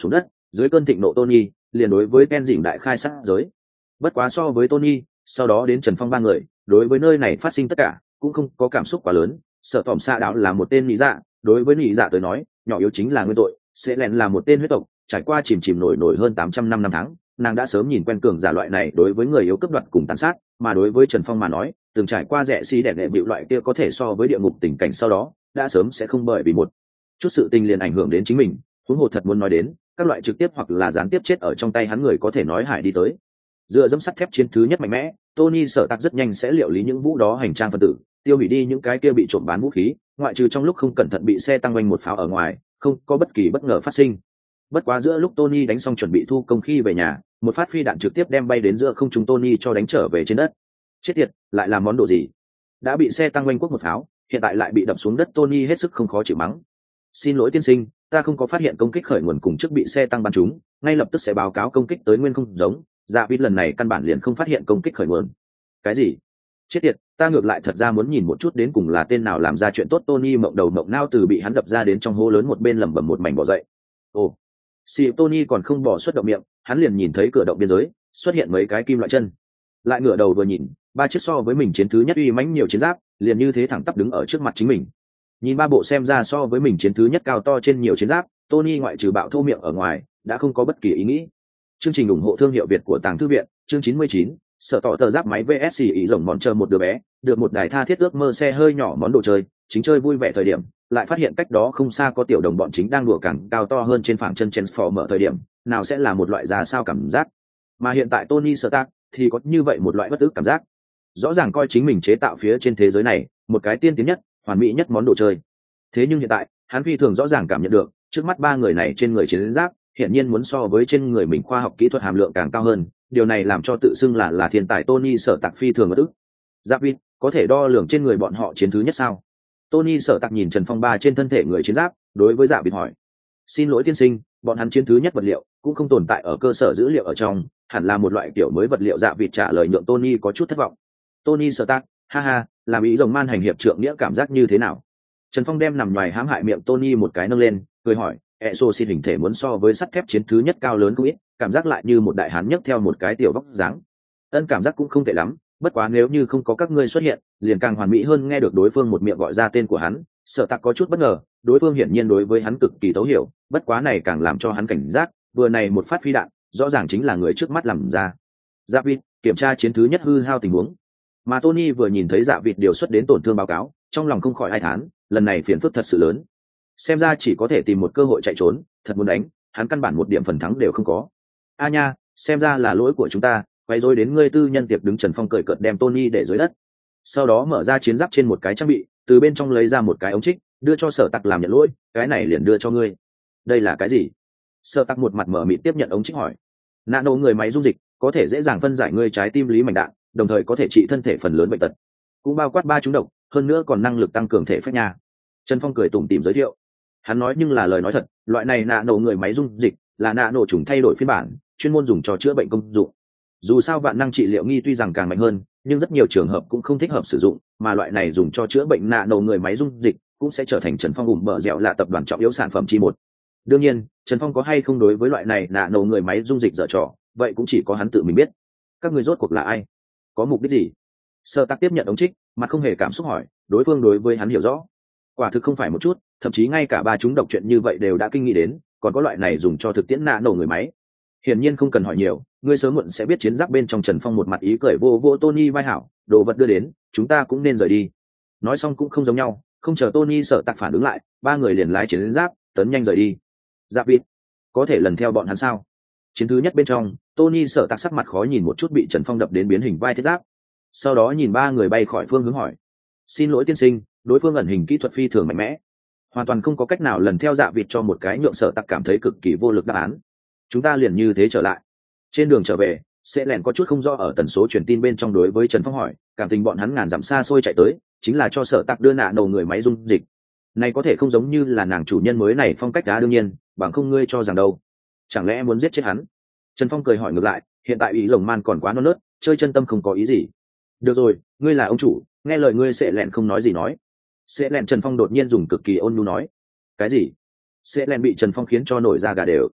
dưới cơn thịnh nộ Tony liền đối với Ken dịnh đại khai sát giới. Bất quá so với Tony, sau đó đến Trần Phong ba người, đối với nơi này phát sinh tất cả cũng không có cảm xúc quá lớn. Sở tỏm xạ đạo là một tên nhị dạ, đối với nhị dạ tới nói nhỏ yếu chính là nguyên tội. Sẽ lẹn là một tên huyết tộc, trải qua chìm chìm nổi nổi hơn tám trăm năm năm tháng, nàng đã sớm nhìn quen cường giả loại này đối với người yếu cấp đoạt cùng tàn sát, mà đối với Trần Phong mà nói, từng trải qua rẻ xi si đẹp đệ bịu loại kia có thể so với địa ngục tình cảnh sau đó, đã sớm sẽ không bởi vì một chút sự tình liền ảnh hưởng đến chính mình. Huống hồ thật muốn nói đến, các loại trực tiếp hoặc là gián tiếp chết ở trong tay hắn người có thể nói hải đi tới. Dựa dẫm sắt thép chiến thứ nhất mạnh mẽ, Tony Sở Tạc rất nhanh sẽ liệu lý những vũ đó hành trang phân tử, tiêu hủy đi những cái kia bị trộm bán vũ khí, ngoại trừ trong lúc không cẩn thận bị xe tăng quanh một pháo ở ngoài, không có bất kỳ bất ngờ phát sinh. Bất quá giữa lúc Tony đánh xong chuẩn bị thu công khi về nhà, một phát phi đạn trực tiếp đem bay đến giữa không trung Tony cho đánh trở về trên đất. Chết tiệt, lại là món đồ gì? Đã bị xe tăng quanh quốc một pháo, hiện tại lại bị đập xuống đất, Tony hết sức không khó chịu mắng. Xin lỗi tiên sinh, ta không có phát hiện công kích khởi nguồn cùng trước bị xe tăng bắn trúng, ngay lập tức sẽ báo cáo công kích tới nguyên không giống. Dạ vít lần này căn bản liền không phát hiện công kích khởi nguồn. Cái gì? Chết tiệt, ta ngược lại thật ra muốn nhìn một chút đến cùng là tên nào làm ra chuyện tốt. Tony mộng đầu mộng nao từ bị hắn đập ra đến trong hố lớn một bên lẩm bẩm một mảnh bỏ dậy. Ồ, xì Tony còn không bỏ xuất động miệng, hắn liền nhìn thấy cửa động biên giới xuất hiện mấy cái kim loại chân, lại ngửa đầu vừa nhìn, ba chiếc so với mình chiến thứ nhất uy mãnh nhiều chiến giáp liền như thế thẳng tắp đứng ở trước mặt chính mình. Nhìn ba bộ xem ra so với mình chiến thứ nhất cao to trên nhiều chiến giáp, Tony ngoại trừ bạo thô miệng ở ngoài đã không có bất kỳ ý nghĩ. Chương trình ủng hộ thương hiệu Việt của Tàng Thư Viện, chương chín mươi chín, sở tỏ tờ giáp máy vê ét ý rồng mòn chờ một đứa bé, được một đài tha thiết ước mơ xe hơi nhỏ món đồ chơi, chính chơi vui vẻ thời điểm, lại phát hiện cách đó không xa có tiểu đồng bọn chính đang đùa càng cao to hơn trên phẳng chân Transformer thời điểm, nào sẽ là một loại ra sao cảm giác. Mà hiện tại Tony Stark thì có như vậy một loại bất ức cảm giác. Rõ ràng coi chính mình chế tạo phía trên thế giới này, một cái tiên tiến nhất, hoàn mỹ nhất món đồ chơi. Thế nhưng hiện tại, hắn phi thường rõ ràng cảm nhận được, trước mắt ba người này trên người chiến giáp, hiển nhiên muốn so với trên người mình khoa học kỹ thuật hàm lượng càng cao hơn, điều này làm cho tự xưng là là thiên tài Tony Sở Tạc phi thường bất ức. Giáp vít, có thể đo lường trên người bọn họ chiến thứ nhất sao? Tony Sở Tạc nhìn Trần Phong ba trên thân thể người chiến giáp, đối với Dạ Vịt hỏi. Xin lỗi tiên sinh, bọn hắn chiến thứ nhất vật liệu cũng không tồn tại ở cơ sở dữ liệu ở trong, hẳn là một loại kiểu mới vật liệu. Dạ Vịt trả lời nhượng Tony có chút thất vọng. Tony Sở Tạc, ha ha, làm ý rồng man hành hiệp trượng nghĩa cảm giác như thế nào? Trần Phong đem nằm ngoài hãm hại miệng Tony một cái nâng lên, cười hỏi. Exo xin hình thể muốn so với sắt thép chiến thứ nhất cao lớn không ít, cảm giác lại như một đại hán nhấc theo một cái tiểu vóc dáng. Ân, cảm giác cũng không tệ lắm, bất quá nếu như không có các ngươi xuất hiện, liền càng hoàn mỹ hơn. Nghe được đối phương một miệng gọi ra tên của hắn, Sở Tạc có chút bất ngờ, đối phương hiển nhiên đối với hắn cực kỳ thấu hiểu, bất quá này càng làm cho hắn cảnh giác, vừa này một phát phi đạn, rõ ràng chính là người trước mắt làm ra. Dạ Vịt, kiểm tra chiến thứ nhất hư hao tình huống. Mà Tony vừa nhìn thấy Dạ Vịt điều xuất đến tổn thương báo cáo, trong lòng không khỏi ai thán, lần này phiền phức thật sự lớn. Xem ra chỉ có thể tìm một cơ hội chạy trốn, thật muốn đánh, hắn căn bản một điểm phần thắng đều không có. A nha, xem ra là lỗi của chúng ta, quay rối đến ngươi tư nhân tiệc. Đứng Trần Phong cười cợt đem Tony để dưới đất, sau đó mở ra chiến giáp trên một cái trang bị, từ bên trong lấy ra một cái ống trích, đưa cho Sở Tạc làm nhận lỗi. Cái này liền đưa cho ngươi. Đây là cái gì? Sở Tạc một mặt mở mịt tiếp nhận ống trích hỏi. Nano người máy dung dịch, có thể dễ dàng phân giải ngươi trái tim lý mảnh đạn, đồng thời có thể trị thân thể phần lớn bệnh tật, cũng bao quát ba trúng độc, hơn nữa còn năng lực tăng cường thể phách nha. Trần Phong cười tủm tỉm giới thiệu. Hắn nói nhưng là lời nói thật, loại này nano người máy dung dịch là nano trùng thay đổi phiên bản, chuyên môn dùng cho chữa bệnh công dụng. Dù sao vạn năng trị liệu nghi tuy rằng càng mạnh hơn, nhưng rất nhiều trường hợp cũng không thích hợp sử dụng, mà loại này dùng cho chữa bệnh nano người máy dung dịch cũng sẽ trở thành Trần Phong ủng bờ dẻo là tập đoàn trọng yếu sản phẩm chi một. Đương nhiên, Trần Phong có hay không đối với loại này nano người máy dung dịch dở trò, vậy cũng chỉ có hắn tự mình biết. Các người rốt cuộc là ai? Có mục đích gì? Sở Tạc tiếp nhận ống trích, mà không hề cảm xúc hỏi, đối phương đối với hắn hiểu rõ. Quả thực không phải một chút, thậm chí ngay cả ba chúng độc chuyện như vậy đều đã kinh nghĩ đến, còn có loại này dùng cho thực tiễn nạ nổ người máy. Hiển nhiên không cần hỏi nhiều, ngươi sớm muộn sẽ biết chiến giáp. Bên trong Trần Phong một mặt ý cười vô vô Tony vai hảo, đồ vật đưa đến, chúng ta cũng nên rời đi. Nói xong cũng không giống nhau, không chờ Tony Sở Tạc phản ứng lại, ba người liền lái chiến giáp tấn nhanh rời đi. Giáp vịt, có thể lần theo bọn hắn sao? Chiến thứ nhất bên trong, Tony Sở Tạc sắc mặt khó nhìn một chút bị Trần Phong đập đến biến hình vai thiết giáp, sau đó nhìn ba người bay khỏi phương hướng hỏi. Xin lỗi tiên sinh, đối phương ẩn hình kỹ thuật phi thường mạnh mẽ, hoàn toàn không có cách nào lần theo Dạ Vịt cho một cái nhượng Sở Tạc cảm thấy cực kỳ vô lực đáp án. Chúng ta liền như thế trở lại. Trên đường trở về, sẽ lẻn có chút không rõ ở tần số truyền tin bên trong đối với Trần Phong hỏi, cảm tình bọn hắn ngàn dặm xa xôi chạy tới, chính là cho Sở Tạc đưa nạ đầu người máy dung dịch. Này có thể không giống như là nàng chủ nhân mới này phong cách đá đương nhiên, bằng không ngươi cho rằng đâu. Chẳng lẽ muốn giết chết hắn? Trần Phong cười hỏi ngược lại, hiện tại ý rồng man còn quá non nớt, chơi chân tâm không có ý gì. Được rồi, ngươi là ông chủ, nghe lời ngươi. Sẽ lẹn không nói gì nói. Sẽ lẹn Trần Phong đột nhiên dùng cực kỳ ôn nhu nói. Cái gì? Sẽ lẹn bị Trần Phong khiến cho nổi da gà đều.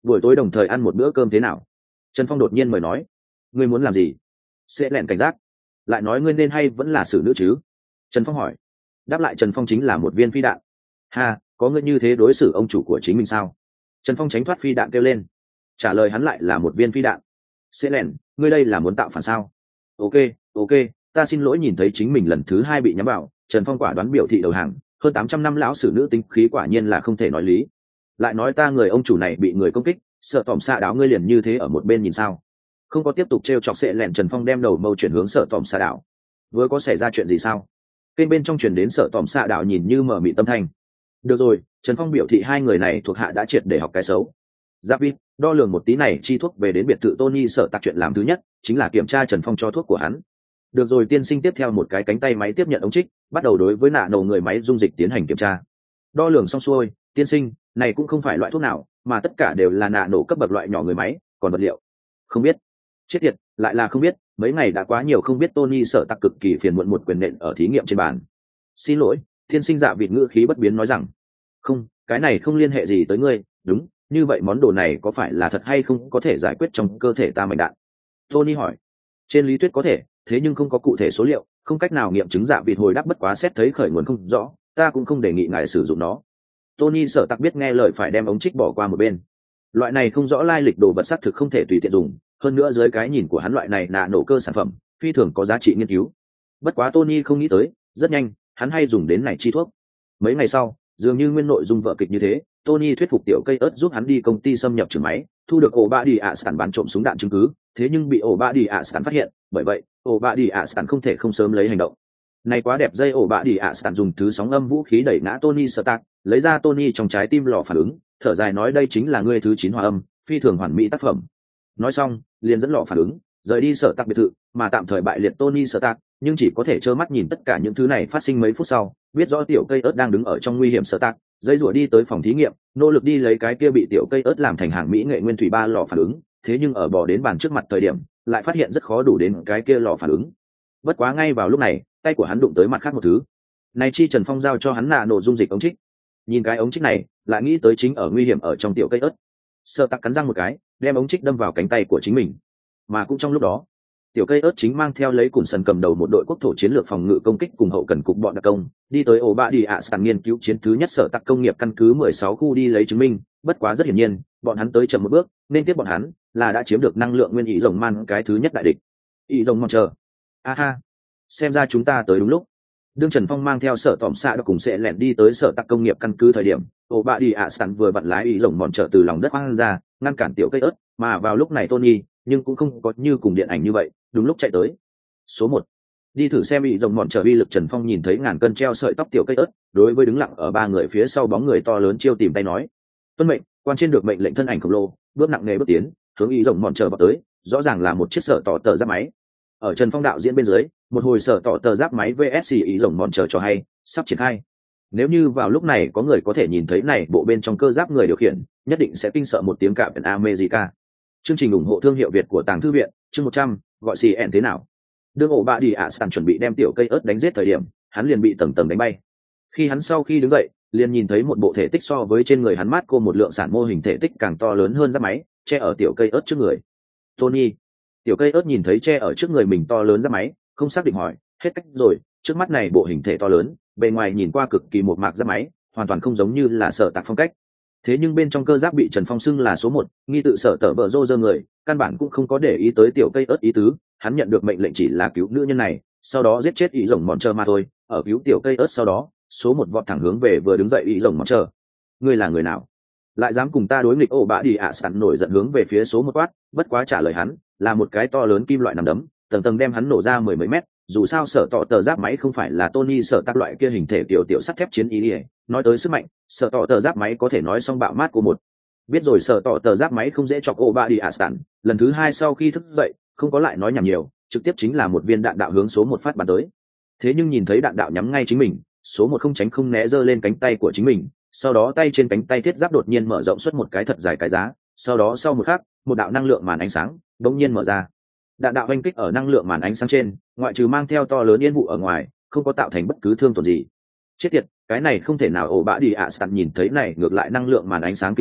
buổi tối đồng thời ăn một bữa cơm thế nào? Trần Phong đột nhiên mời nói. Ngươi muốn làm gì? Sẽ lẹn cảnh giác. Lại nói ngươi nên hay vẫn là xử nữ chứ? Trần Phong hỏi. Đáp lại Trần Phong chính là một viên phi đạn. Ha, có ngươi như thế đối xử ông chủ của chính mình sao? Trần Phong tránh thoát phi đạn kêu lên. Trả lời hắn lại là một viên phi đạn. Sẽ lẹn, ngươi đây là muốn tạo phản sao? Ok, ok, ta xin lỗi, nhìn thấy chính mình lần thứ hai bị nhắm vào, Trần Phong quả đoán biểu thị đầu hàng. Hơn tám trăm năm lão sử nữ tính khí quả nhiên là không thể nói lý. Lại nói ta người ông chủ này bị người công kích, sợ tòm xạ đảo ngươi liền như thế ở một bên nhìn sao? Không có tiếp tục trêu chọc Sẽ lẹn, Trần Phong đem đầu mâu chuyển hướng sợ tòm xạ đảo. Vừa có xảy ra chuyện gì sao? Kênh bên trong truyền đến sợ tòm xạ đảo nhìn như mở mịt tâm thanh. Được rồi, Trần Phong biểu thị hai người này thuộc hạ đã triệt để học cái xấu. Giáp vít đo lường một tí này chi thuốc về đến biệt thự Tony sợ tạc, chuyện làm thứ nhất chính là kiểm tra Trần Phong cho thuốc của hắn. Được rồi, tiên sinh tiếp theo một cái cánh tay máy tiếp nhận ống trích, bắt đầu đối với nạ nổ người máy dung dịch tiến hành kiểm tra. Đo lường xong xuôi, tiên sinh, này cũng không phải loại thuốc nào, mà tất cả đều là nạ nổ cấp bậc loại nhỏ người máy, còn vật liệu không biết. Chết tiệt, lại là không biết, mấy ngày đã quá nhiều không biết. Tony sợ tạc cực kỳ phiền muộn một quyền nện ở thí nghiệm trên bàn. Xin lỗi, tiên sinh. Dạ vịt ngữ khí bất biến nói rằng, không, cái này không liên hệ gì tới ngươi. Đúng, như vậy món đồ này có phải là thật hay không có thể giải quyết trong cơ thể ta mảnh đạn? Tony hỏi. Trên lý thuyết có thể, thế nhưng không có cụ thể số liệu, không cách nào nghiệm chứng. Dạ vịt hồi đáp, bất quá xét thấy khởi nguồn không rõ, ta cũng không đề nghị ngài sử dụng nó. Tony sợ tặc biết nghe lời phải đem ống trích bỏ qua một bên. Loại này không rõ lai lịch đồ vật xác thực không thể tùy tiện dùng, hơn nữa dưới cái nhìn của hắn loại này nạ nổ cơ sản phẩm phi thường có giá trị nghiên cứu. Bất quá Tony không nghĩ tới, rất nhanh hắn hay dùng đến này chi thuốc. Mấy ngày sau, dường như nguyên nội dung vở kịch như thế, Tony thuyết phục tiểu cây ớt giúp hắn đi công ty xâm nhập trường máy, thu được ổ bạ đi ạ sẵn bán trộm súng đạn chứng cứ, thế nhưng bị ổ bạ đi ạ sẵn phát hiện, bởi vậy ổ bạ đi ạ sẵn không thể không sớm lấy hành động. Này quá đẹp, dây ổ bạ đi ạ sẵn dùng thứ sóng âm vũ khí đẩy ngã Tony Stark, lấy ra Tony trong trái tim lò phản ứng, thở dài nói đây chính là ngươi thứ chín hòa âm, phi thường hoàn mỹ tác phẩm. Nói xong, liền dẫn lò phản ứng, rời đi sở tạc biệt thự, mà tạm thời bại liệt Tony Stark, nhưng chỉ có thể trơ mắt nhìn tất cả những thứ này phát sinh. Mấy phút sau, biết rõ tiểu cây ớt đang đứng ở trong nguy hiểm sở tạc, dây rủa đi tới phòng thí nghiệm, nỗ lực đi lấy cái kia bị tiểu cây ớt làm thành hàng mỹ nghệ nguyên thủy ba lò phản ứng, thế nhưng ở bỏ đến bàn trước mặt thời điểm, lại phát hiện rất khó đủ đến cái kia lò phản ứng. Bất quá ngay vào lúc này, tay của hắn đụng tới mặt khác một thứ. Này chi Trần Phong giao cho hắn nạ nổ dung dịch ống trích. Nhìn cái ống trích này, lại nghĩ tới chính ở nguy hiểm ở trong tiểu cây ớt. Sợ tặc cắn răng một cái, đem ống trích đâm vào cánh tay của chính mình. Mà cũng trong lúc đó, tiểu cây ớt chính mang theo lấy cùng sần cầm đầu một đội quốc thổ chiến lược phòng ngự công kích cùng hậu cần cục bọn đặc công, đi tới ổ bạ đi ạ sàn nghiên cứu chiến thứ nhất sở tặc công nghiệp căn cứ mười sáu khu đi lấy chứng minh. Bất quá rất hiển nhiên, bọn hắn tới chậm một bước, nên tiếp bọn hắn là đã chiếm được năng lượng nguyên ý rồng man cái thứ nhất đại địch. Ý rồng man chờ. Aha, xem ra chúng ta tới đúng lúc. Đương Trần Phong mang theo sở tỏm xạ đã cùng sẽ lẹn đi tới sở tặc công nghiệp căn cứ thời điểm, ổ bạ đi ạ sàn vừa vặn lái ý rồng mòn trở từ lòng đất hoang ra, ngăn cản tiểu cây ớt. Mà vào lúc này Tony, nhưng cũng không có như cùng điện ảnh như vậy, đúng lúc chạy tới. Số một, đi thử xem ý rồng mòn trở uy lực. Trần Phong nhìn thấy ngàn cân treo sợi tóc tiểu cây ớt, đối với đứng lặng ở ba người phía sau bóng người to lớn chiêu tìm tay nói: tuân mệnh. Quan trên được mệnh lệnh thân ảnh khổng lồ, bước nặng nề bước tiến, hướng ý rồng mòn trở vào tới, rõ ràng là một chiếc sở tỏ tờ giáp máy. Ở Trần Phong đạo diễn bên dưới, một hồi sở tỏ tờ giáp máy vs ý rồng mòn trở cho hay sắp triển khai. Nếu như vào lúc này có người có thể nhìn thấy này bộ bên trong cơ giáp người điều khiển, nhất định sẽ kinh sợ một tiếng cả biển America. Chương trình ủng hộ thương hiệu Việt của Tàng Thư viện, chương một trăm, gọi xì ẹn thế nào. Đương ổ bạ đi ạ sàn chuẩn bị đem tiểu cây ớt đánh giết thời điểm, hắn liền bị tầng tầng đánh bay. Khi hắn sau khi đứng dậy, liền nhìn thấy một bộ thể tích so với trên người hắn mát cô một lượng sản mô hình thể tích càng to lớn hơn giáp máy, che ở tiểu cây ớt trước người. Tony, tiểu cây ớt nhìn thấy che ở trước người mình to lớn giáp máy, không xác định hỏi: hết cách rồi, trước mắt này bộ hình thể to lớn, bề ngoài nhìn qua cực kỳ một mạc giáp máy, hoàn toàn không giống như là sở tạc phong cách. Thế nhưng bên trong cơ giáp bị Trần Phong xưng là số một, nghi tự sở tở bờ rô rơ người, căn bản cũng không có để ý tới tiểu cây ớt ý tứ. Hắn nhận được mệnh lệnh chỉ là cứu nữ nhân này, sau đó giết chết ý rồng mòn trơ mà thôi. Ở cứu tiểu cây ớt sau đó, số một vọt thẳng hướng về vừa đứng dậy ý rồng mòn trơ. Ngươi là người nào, lại dám cùng ta đối nghịch? Ổ bạ đi ạ sẵn nổi giận hướng về phía số một quát. Bất quá trả lời hắn là một cái to lớn kim loại nằm đấm, tầng tầng đem hắn nổ ra mười mấy mét. Dù sao sở tỏ tờ giáp máy không phải là Tony sở tác loại kia hình thể tiểu tiểu sắt thép chiến ý ỉa. Nói tới sức mạnh, sở tỏ tờ giáp máy có thể nói xong bạo mát của một. Biết rồi, sở tỏ tờ giáp máy không dễ chọc ổ bạ đi ạ sẵn. Lần thứ hai sau khi thức dậy, không có lại nói nhảm nhiều, trực tiếp chính là một viên đạn đạo hướng số một phát bắn tới. Thế nhưng nhìn thấy đạn đạo nhắm ngay chính mình, số một không tránh không né giơ lên cánh tay của chính mình, sau đó tay trên cánh tay thiết giáp đột nhiên mở rộng xuất một cái thật dài cái giá, sau đó sau một khắc, một đạo năng lượng màn ánh sáng đột nhiên mở ra. Đạn đạo oanh kích ở năng lượng màn ánh sáng trên, ngoại trừ mang theo to lớn yên vụ ở ngoài, không có tạo thành bất cứ thương tổn gì. Chết tiệt, cái này không thể nào. Ổ bạ đi ạ sẵn nhìn thấy này ngược lại năng lượng màn ánh sáng kinh hô,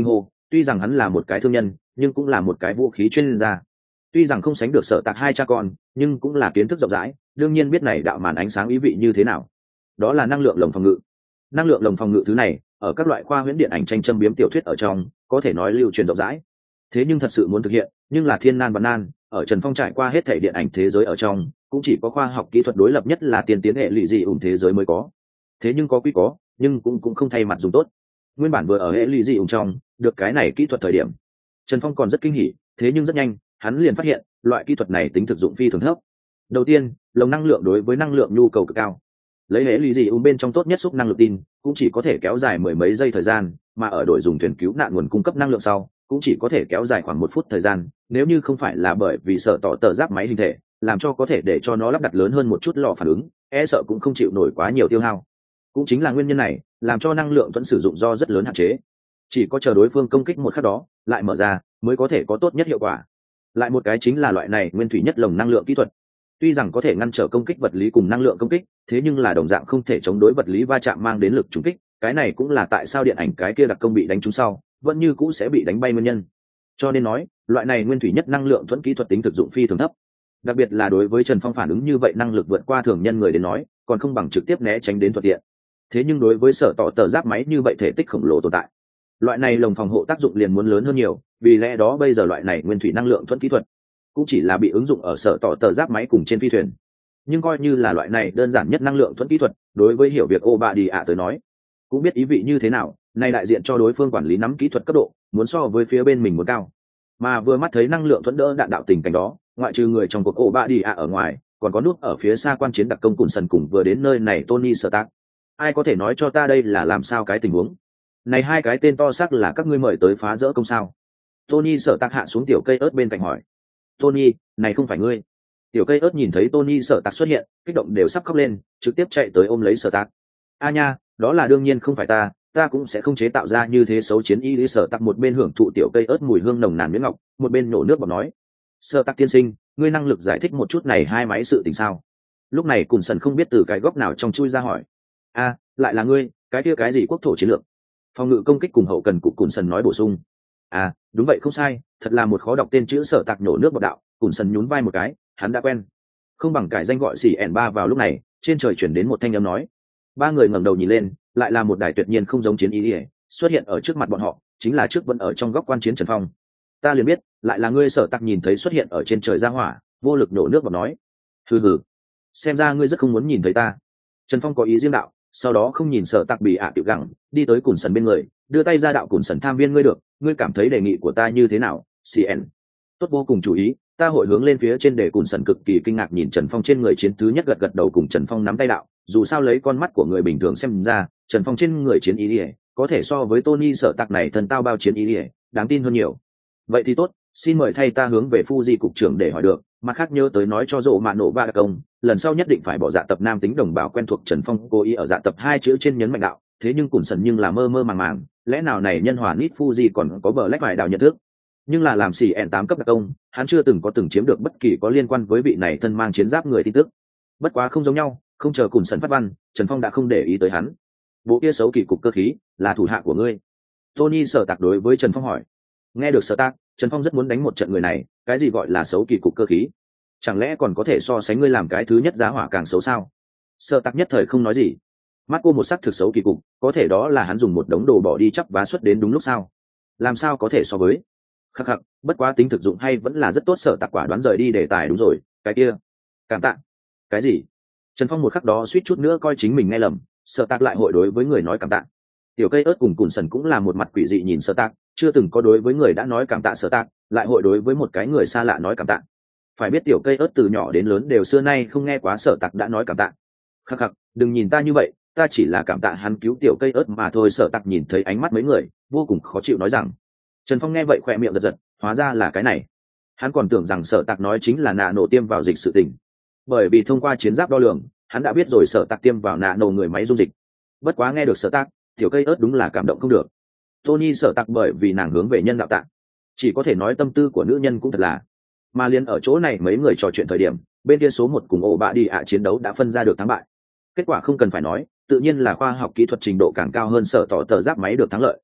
tuy rằng hắn là một cái thương nhân nhưng cũng là một cái vũ khí chuyên gia. Tuy rằng không sánh được Sở Tạc hai cha con nhưng cũng là kiến thức rộng rãi, đương nhiên biết này đạo màn ánh sáng ý vị như thế nào. Đó là năng lượng lồng phòng ngự. Năng lượng lồng phòng ngự thứ này ở các loại khoa huyễn điện ảnh tranh châm biếm tiểu thuyết ở trong có thể nói lưu truyền rộng rãi, thế nhưng thật sự muốn thực hiện nhưng là thiên nan và nan. Ở Trần Phong trải qua hết thể điện ảnh thế giới ở trong cũng chỉ có khoa học kỹ thuật đối lập nhất là tiên tiến hệ lụy dị ủng thế giới mới có. Thế nhưng có quy có nhưng cũng cũng không thay mặt dùng tốt. Nguyên bản vừa ở hệ lụy dị ủng trong được cái này kỹ thuật thời điểm, Trần Phong còn rất kinh hỉ, thế nhưng rất nhanh hắn liền phát hiện loại kỹ thuật này tính thực dụng phi thường thấp. Đầu tiên, lồng năng lượng đối với năng lượng nhu cầu cực cao. Lấy hệ lụy dị ủng bên trong tốt nhất xúc năng lượng tin cũng chỉ có thể kéo dài mười mấy giây thời gian, mà ở đội dùng thuyền cứu nạn nguồn cung cấp năng lượng sau cũng chỉ có thể kéo dài khoảng một phút thời gian. Nếu như không phải là bởi vì sợ tỏ tờ giáp máy hình thể làm cho có thể để cho nó lắp đặt lớn hơn một chút lò phản ứng, e sợ cũng không chịu nổi quá nhiều tiêu hao. Cũng chính là nguyên nhân này làm cho năng lượng vẫn sử dụng do rất lớn hạn chế, chỉ có chờ đối phương công kích một khắc đó lại mở ra mới có thể có tốt nhất hiệu quả. Lại một cái chính là loại này nguyên thủy nhất lồng năng lượng kỹ thuật, tuy rằng có thể ngăn trở công kích vật lý cùng năng lượng công kích, thế nhưng là đồng dạng không thể chống đối vật lý va chạm mang đến lực trùng kích. Cái này cũng là tại sao điện ảnh cái kia đặc công bị đánh trúng sau vẫn như cũ sẽ bị đánh bay nguyên nhân. Cho nên nói loại này nguyên thủy nhất năng lượng thuẫn kỹ thuật tính thực dụng phi thường thấp, đặc biệt là đối với Trần Phong phản ứng như vậy năng lực vượt qua thường nhân người đến nói còn không bằng trực tiếp né tránh đến thuận tiện. Thế nhưng đối với sở tỏ tờ giáp máy như vậy thể tích khổng lồ tồn tại, loại này lồng phòng hộ tác dụng liền muốn lớn hơn nhiều. Vì lẽ đó bây giờ loại này nguyên thủy năng lượng thuẫn kỹ thuật cũng chỉ là bị ứng dụng ở sở tỏ tờ giáp máy cùng trên phi thuyền. Nhưng coi như là loại này đơn giản nhất năng lượng thuẫn kỹ thuật, đối với hiểu việc ô bà đi ạ tới nói cũng biết ý vị như thế nào. Này đại diện cho đối phương quản lý nắm kỹ thuật cấp độ muốn so với phía bên mình muốn cao. Mà vừa mắt thấy năng lượng thuẫn đỡ đạn đạo tình cảnh đó, ngoại trừ người trong cuộc ô bà đi ạ ở ngoài còn có nút ở phía xa quan chiến đặc công cùn sần cùng vừa đến nơi này Tony Stark. Ai có thể nói cho ta đây là làm sao cái tình huống này? Hai cái tên to xác là các ngươi mời tới phá rỡ công sao? Tony Stark hạ xuống tiểu cây ớt bên cạnh hỏi. Tony, này không phải ngươi? Tiểu cây ớt nhìn thấy Tony Stark xuất hiện kích động đều sắp khóc lên, trực tiếp chạy tới ôm lấy Stark. A nha, đó là đương nhiên không phải ta, ta cũng sẽ không chế tạo ra như thế xấu chiến y. Lý Stark một bên hưởng thụ tiểu cây ớt mùi hương nồng nàn miếng ngọc, một bên nổ nước bọt nói. Stark tiên sinh, ngươi năng lực giải thích một chút này hai máy sự tình sao? Lúc này Cùn Sần không biết từ cái góc nào trong chui ra hỏi. A, lại là ngươi, cái kia cái gì quốc thổ chiến lược? Phòng ngự công kích cùng hậu cần cục Cùn Sần nói bổ sung. À, đúng vậy không sai, thật là một khó đọc tên chữ Sở Tạc nhổ nước bọt đạo. Cùn Sần nhún vai một cái, hắn đã quen. Không bằng cải danh gọi xỉ ẻn ba. Vào lúc này trên trời chuyển đến một thanh âm nói. Ba người ngẩng đầu nhìn lên, lại là một đài tuyệt nhiên không giống chiến ý ỉa xuất hiện ở trước mặt bọn họ, chính là trước vẫn ở trong góc quan chiến Trần Phong. Ta liền biết lại là ngươi. Sở Tạc nhìn thấy xuất hiện ở trên trời ra hỏa, vô lực nổ nước bọt nói. Hừ hừ, xem ra ngươi rất không muốn nhìn thấy ta. Trần Phong có ý riêng đạo, sau đó không nhìn Sở Tạc bị ạ tiểu gẳng đi tới Cùn Sần bên người, đưa tay ra đạo. Cùn Sần tham viên ngươi được, ngươi cảm thấy đề nghị của ta như thế nào? cn Tốt vô cùng chủ ý, ta hội hướng lên phía trên. Để Cùn Sần cực kỳ kinh ngạc nhìn Trần Phong trên người chiến thứ nhất, gật gật đầu cùng Trần Phong nắm tay đạo. Dù sao lấy con mắt của người bình thường xem ra, Trần Phong trên người chiến ý ỉa có thể so với Tony Sở Tạc này thần tao bao chiến ý ỉa đáng tin hơn nhiều. Vậy thì tốt, xin mời thay ta hướng về Fuji cục trưởng để hỏi được. Mặt khác nhớ tới nói cho rộ mạ nổ ba công, lần sau nhất định phải bỏ dạ tập nam tính đồng bào quen thuộc. Trần Phong cố ý ở dạ tập hai chữ trên nhấn mạnh đạo. Thế nhưng Cùn Sần nhưng là mơ mơ màng màng, lẽ nào này nhân hòa nít Fuji còn có bờ lách vài đào nhận thức. Nhưng là làm xì ẹn tám cấp đặc công, hắn chưa từng có từng chiếm được bất kỳ có liên quan với vị này thân mang chiến giáp người tin tức. Bất quá không giống nhau, không chờ Cùn Sần phát văn, Trần Phong đã không để ý tới hắn. Bộ kia xấu kỳ cục cơ khí là thủ hạ của ngươi? Tony Sở Tạc đối với Trần Phong hỏi. Nghe được Sở Tạc, Trần Phong rất muốn đánh một trận người này. Cái gì gọi là xấu kỳ cục cơ khí? Chẳng lẽ còn có thể so sánh ngươi làm cái thứ nhất giá hỏa càng xấu sao? Sở Tạc nhất thời không nói gì. Mắt cô một sắc thực xấu kỳ cục, có thể đó là hắn dùng một đống đồ bỏ đi chắp vá xuất đến đúng lúc sao? Làm sao có thể so với? Khắc khắc, bất quá tính thực dụng hay vẫn là rất tốt. Sở Tạc quả đoán rời đi đề tài. Đúng rồi, cái kia cảm tạ. Cái gì? Trần Phong một khắc đó suýt chút nữa coi chính mình nghe lầm. Sở Tạc lại hội đối với người nói cảm tạ? Tiểu cây ớt cùng Cùn Sần cũng là một mặt quỷ dị nhìn Sở Tạc, chưa từng có đối với người đã nói cảm tạ Sở Tạc lại hội đối với một cái người xa lạ nói cảm tạ. Phải biết tiểu cây ớt từ nhỏ đến lớn đều xưa nay không nghe quá Sở Tạc đã nói cảm tạ. Khắc khắc, đừng nhìn ta như vậy, ta chỉ là cảm tạ hắn cứu tiểu cây ớt mà thôi. Sở Tạc nhìn thấy ánh mắt mấy người vô cùng khó chịu nói rằng. Trần Phong nghe vậy khỏe miệng giật giật, hóa ra là cái này. Hắn còn tưởng rằng Sở Tạc nói chính là nạ nổ tiêm vào dịch sự tình, bởi vì thông qua chiến giáp đo lường hắn đã biết rồi Sở Tạc tiêm vào nạ nổ người máy dung dịch. Bất quá nghe được Sở Tạc, tiểu cây ớt đúng là cảm động không được. Tony Sở Tạc bởi vì nàng hướng về nhân đạo tạng, chỉ có thể nói tâm tư của nữ nhân cũng thật là. Mà liền ở chỗ này mấy người trò chuyện thời điểm, bên kia số một cùng ổ bạ đi ạ chiến đấu đã phân ra được thắng bại. Kết quả không cần phải nói, tự nhiên là khoa học kỹ thuật trình độ càng cao hơn Sở tỏ tờ giáp máy được thắng lợi.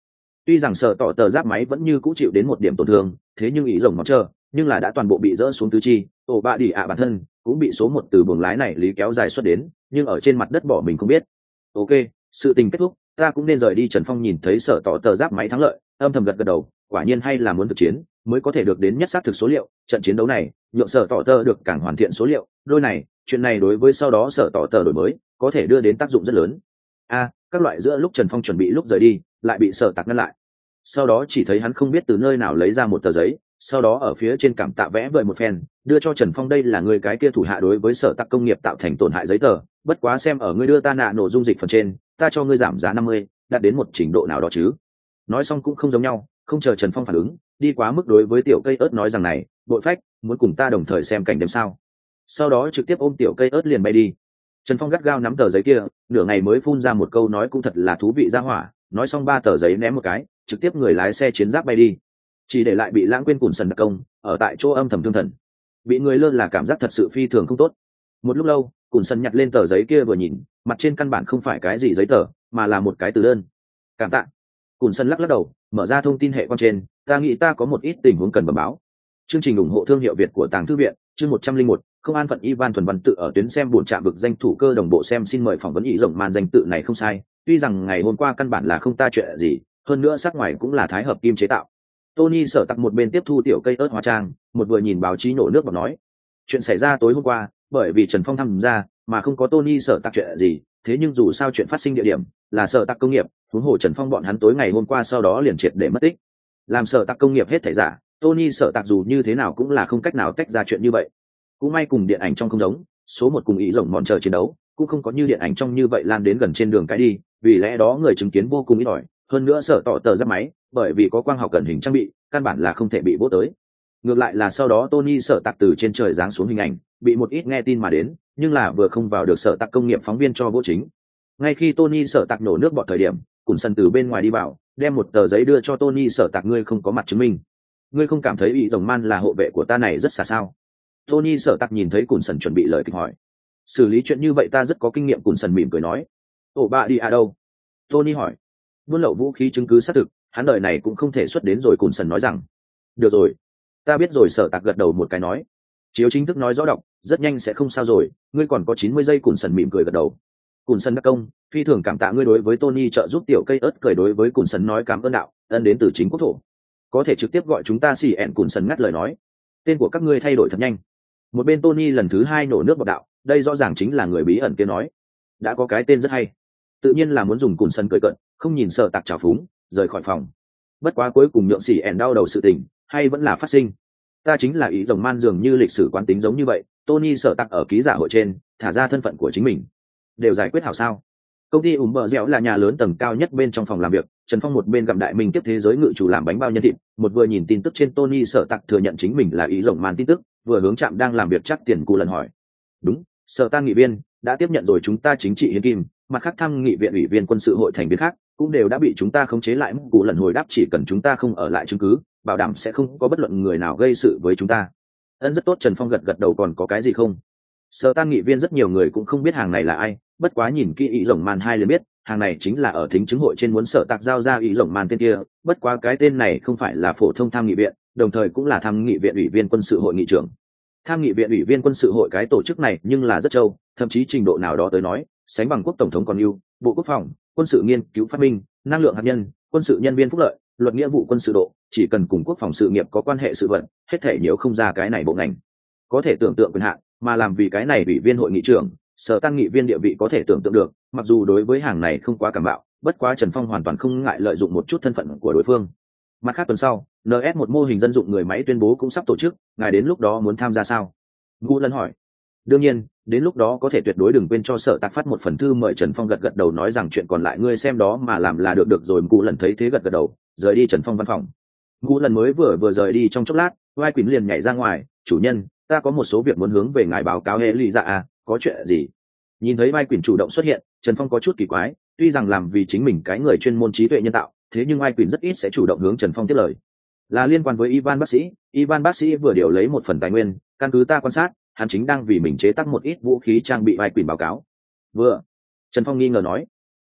Tuy rằng sở tỏ tờ giáp máy vẫn như cũ chịu đến một điểm tổn thương, thế nhưng ý rồng mọc chờ, nhưng là đã toàn bộ bị rỡ xuống tứ chi, ổ bạ đi ạ bản thân cũng bị số một từ buồng lái này lý kéo dài xuất đến, nhưng ở trên mặt đất bỏ mình không biết. Ok, sự tình kết thúc, ta cũng nên rời đi. Trần Phong nhìn thấy sở tỏ tờ giáp máy thắng lợi, âm thầm gật gật đầu, quả nhiên hay là muốn thực chiến mới có thể được đến nhất xác thực số liệu. Trận chiến đấu này nhượng sở tỏ tờ được càng hoàn thiện số liệu, đôi này chuyện này đối với sau đó sở tỏ tờ đổi mới có thể đưa đến tác dụng rất lớn. A, các loại giữa lúc Trần Phong chuẩn bị lúc rời đi, lại bị sở tạc ngăn lại. Sau đó chỉ thấy hắn không biết từ nơi nào lấy ra một tờ giấy, sau đó ở phía trên cảm tạ vẽ vời một phen, đưa cho Trần Phong. Đây là người cái kia thủ hạ đối với sở tạc công nghiệp tạo thành tổn hại giấy tờ, bất quá xem ở ngươi đưa ta nạ nổ dung dịch phần trên, ta cho ngươi giảm giá năm mươi, đạt đến một trình độ nào đó chứ. Nói xong cũng không giống nhau, không chờ Trần Phong phản ứng, đi quá mức đối với tiểu cây ớt nói rằng này, bội phách, muốn cùng ta đồng thời xem cảnh đêm sao. Sau đó trực tiếp ôm tiểu cây ớt liền bay đi. Trần Phong gắt gao nắm tờ giấy kia, nửa ngày mới phun ra một câu nói cũng thật là thú vị ra hỏa, nói xong ba tờ giấy ném một cái, trực tiếp người lái xe chiến giáp bay đi, chỉ để lại bị lãng quên Cùn Sần đặc công ở tại chỗ âm thầm thương thần. Bị người lơ là cảm giác thật sự phi thường không tốt. Một lúc lâu, Cùn Sần nhặt lên tờ giấy kia vừa nhìn, mặt trên căn bản không phải cái gì giấy tờ, mà là một cái từ đơn. Cảm tạ. Cùn Sần lắc lắc đầu, mở ra thông tin hệ quan trên, ta nghĩ ta có một ít tình huống cần bẩm báo. Chương trình ủng hộ thương hiệu Việt của Tàng Thư viện, chương một trăm linh một, không an phận. Ivan thuần văn tự ở tuyến xem buồn trạm vực danh thủ cơ đồng bộ xem xin mời phỏng vấn ý rộng màn danh tự này không sai, tuy rằng ngày hôm qua căn bản là không ta chuyện gì, hơn nữa sắc ngoài cũng là thái hợp kim chế tạo. Tony sở tặc một bên tiếp thu tiểu cây ớt hóa trang, một vừa nhìn báo chí nổ nước bọt nói, chuyện xảy ra tối hôm qua, bởi vì Trần Phong tham gia, mà không có Tony sở tặc chuyện gì, thế nhưng dù sao chuyện phát sinh địa điểm là sở tặc công nghiệp, huống hồ Trần Phong bọn hắn tối ngày hôm qua sau đó liền triệt để mất tích. Làm sở tặc công nghiệp hết thảy giả, Tony sở tặc dù như thế nào cũng là không cách nào tách ra chuyện như vậy. Cũng may cùng điện ảnh trong không giống, số một cùng ý rộng mòn chờ chiến đấu, cũng không có như điện ảnh trong như vậy lan đến gần trên đường cái đi, vì lẽ đó người chứng kiến vô cùng ít ỏi. Hơn nữa sở tỏ tờ giáp máy, bởi vì có quang học cận hình trang bị, căn bản là không thể bị vỗ tới. Ngược lại là sau đó Tony sở tạc từ trên trời giáng xuống hình ảnh, bị một ít nghe tin mà đến, nhưng là vừa không vào được sở tạc công nghiệp phóng viên cho vỗ chính. Ngay khi Tony sở tạc nổ nước bọt thời điểm, Cùn Sần từ bên ngoài đi vào, đem một tờ giấy đưa cho Tony sở tạc, ngươi không có mặt chứng minh, ngươi không cảm thấy ý rồng man là hộ vệ của ta này rất xa sao? Tony sở tạc nhìn thấy Cùn Sần chuẩn bị lời kịch hỏi, xử lý chuyện như vậy ta rất có kinh nghiệm. Cùn Sần mỉm cười nói, ổ bạ đi à đâu? Tony hỏi. Buôn lậu vũ khí chứng cứ xác thực, hắn đời này cũng không thể xuất đến rồi. Cùn Sần nói rằng, được rồi, ta biết rồi. Sở tạc gật đầu một cái nói, chiếu chính thức nói rõ đọc, rất nhanh sẽ không sao rồi, ngươi còn có chín mươi giây. Cùn Sần mỉm cười gật đầu. Cùn Sần đắc công, phi thường cảm tạ ngươi đối với Tony trợ giúp. Tiểu cây ớt cười đối với Cùn Sần nói, cảm ơn đạo, ân đến từ chính quốc thổ, có thể trực tiếp gọi chúng ta xì ẹn. Cùn Sần ngắt lời nói, tên của các ngươi thay đổi thật nhanh. Một bên Tony lần thứ hai nổ nước bọt đạo, đây rõ ràng chính là người bí ẩn kia nói, đã có cái tên rất hay, tự nhiên là muốn dùng. Cùn Sần cười cận, không nhìn sợ tạc trào phúng, rời khỏi phòng. Bất quá cuối cùng nhượng xỉ ẻn đau đầu sự tình hay vẫn là phát sinh. Ta chính là ý rồng man, dường như lịch sử quán tính giống như vậy. Tony sợ tạc ở ký giả hội trên thả ra thân phận của chính mình, đều giải quyết hảo sao? Công ty ủng bờ dẻo là nhà lớn tầng cao nhất bên trong phòng làm việc. Trần Phong một bên gặp đại minh tiếp thế giới ngự chủ làm bánh bao nhân thịt, một vừa nhìn tin tức trên Tony sợ tạc thừa nhận chính mình là ý rồng man tin tức, vừa hướng trạm đang làm việc chắc tiền cụ lần hỏi, đúng, sở tăng nghị viên đã tiếp nhận rồi chúng ta chính trị hiến kim, mặt khác thăm nghị viện ủy viên quân sự hội thành viên khác cũng đều đã bị chúng ta khống chế lại. Cụ lần hồi đáp, chỉ cần chúng ta không ở lại chứng cứ, bảo đảm sẽ không có bất luận người nào gây sự với chúng ta. Ân, rất tốt. Trần Phong gật gật đầu, còn có cái gì không? Sở tăng nghị viên rất nhiều người cũng không biết hàng này là ai, bất quá nhìn kỹ ý rồng man hai liền biết, hàng này chính là ở thính chứng hội trên muốn sở tạc giao ra ý rồng man tên kia. Bất quá cái tên này không phải là phổ thông tham nghị viện, đồng thời cũng là tham nghị viện ủy viên quân sự hội nghị trưởng. Tham nghị viện ủy viên quân sự hội cái tổ chức này nhưng là rất trâu, thậm chí trình độ nào đó tới nói sánh bằng quốc tổng thống còn yêu, bộ quốc phòng, quân sự nghiên cứu phát minh, năng lượng hạt nhân, quân sự nhân viên phúc lợi, luật nghĩa vụ quân sự độ, chỉ cần cùng quốc phòng sự nghiệp có quan hệ sự vận, hết thể nếu không ra cái này bộ ngành có thể tưởng tượng quyền hạn, mà làm vì cái này ủy viên hội nghị trưởng, sở tăng nghị viên địa vị có thể tưởng tượng được. Mặc dù đối với hàng này không quá cảm bạo, bất quá Trần Phong hoàn toàn không ngại lợi dụng một chút thân phận của đối phương. Mặt khác tuần sau, en ét một mô hình dân dụng người máy tuyên bố cũng sắp tổ chức, ngài đến lúc đó muốn tham gia sao? Gu lần hỏi. Đương nhiên, đến lúc đó có thể tuyệt đối đừng quên cho sở tạc phát một phần thư mời. Trần Phong gật gật đầu nói rằng chuyện còn lại ngươi xem đó mà làm là được được rồi. Gu lần thấy thế gật gật đầu, rời đi Trần Phong văn phòng. Gu lần mới vừa vừa rời đi trong chốc lát, Vai Quỳnh liền nhảy ra ngoài, chủ nhân, ta có một số việc muốn hướng về ngài báo cáo. Hệ lụy dạ à, có chuyện gì? Nhìn thấy Vai Quỳnh chủ động xuất hiện, Trần Phong có chút kỳ quái, tuy rằng làm vì chính mình cái người chuyên môn trí tuệ nhân tạo, thế nhưng Vai Quỳnh rất ít sẽ chủ động hướng Trần Phong tiếp lời. Là liên quan với Ivan bác sĩ. Ivan bác sĩ vừa điều lấy một phần tài nguyên, căn cứ ta quan sát, hắn chính đang vì mình chế tác một ít vũ khí trang bị. Vai Quỳnh báo cáo. Vừa. Trần Phong nghi ngờ nói. Đúng,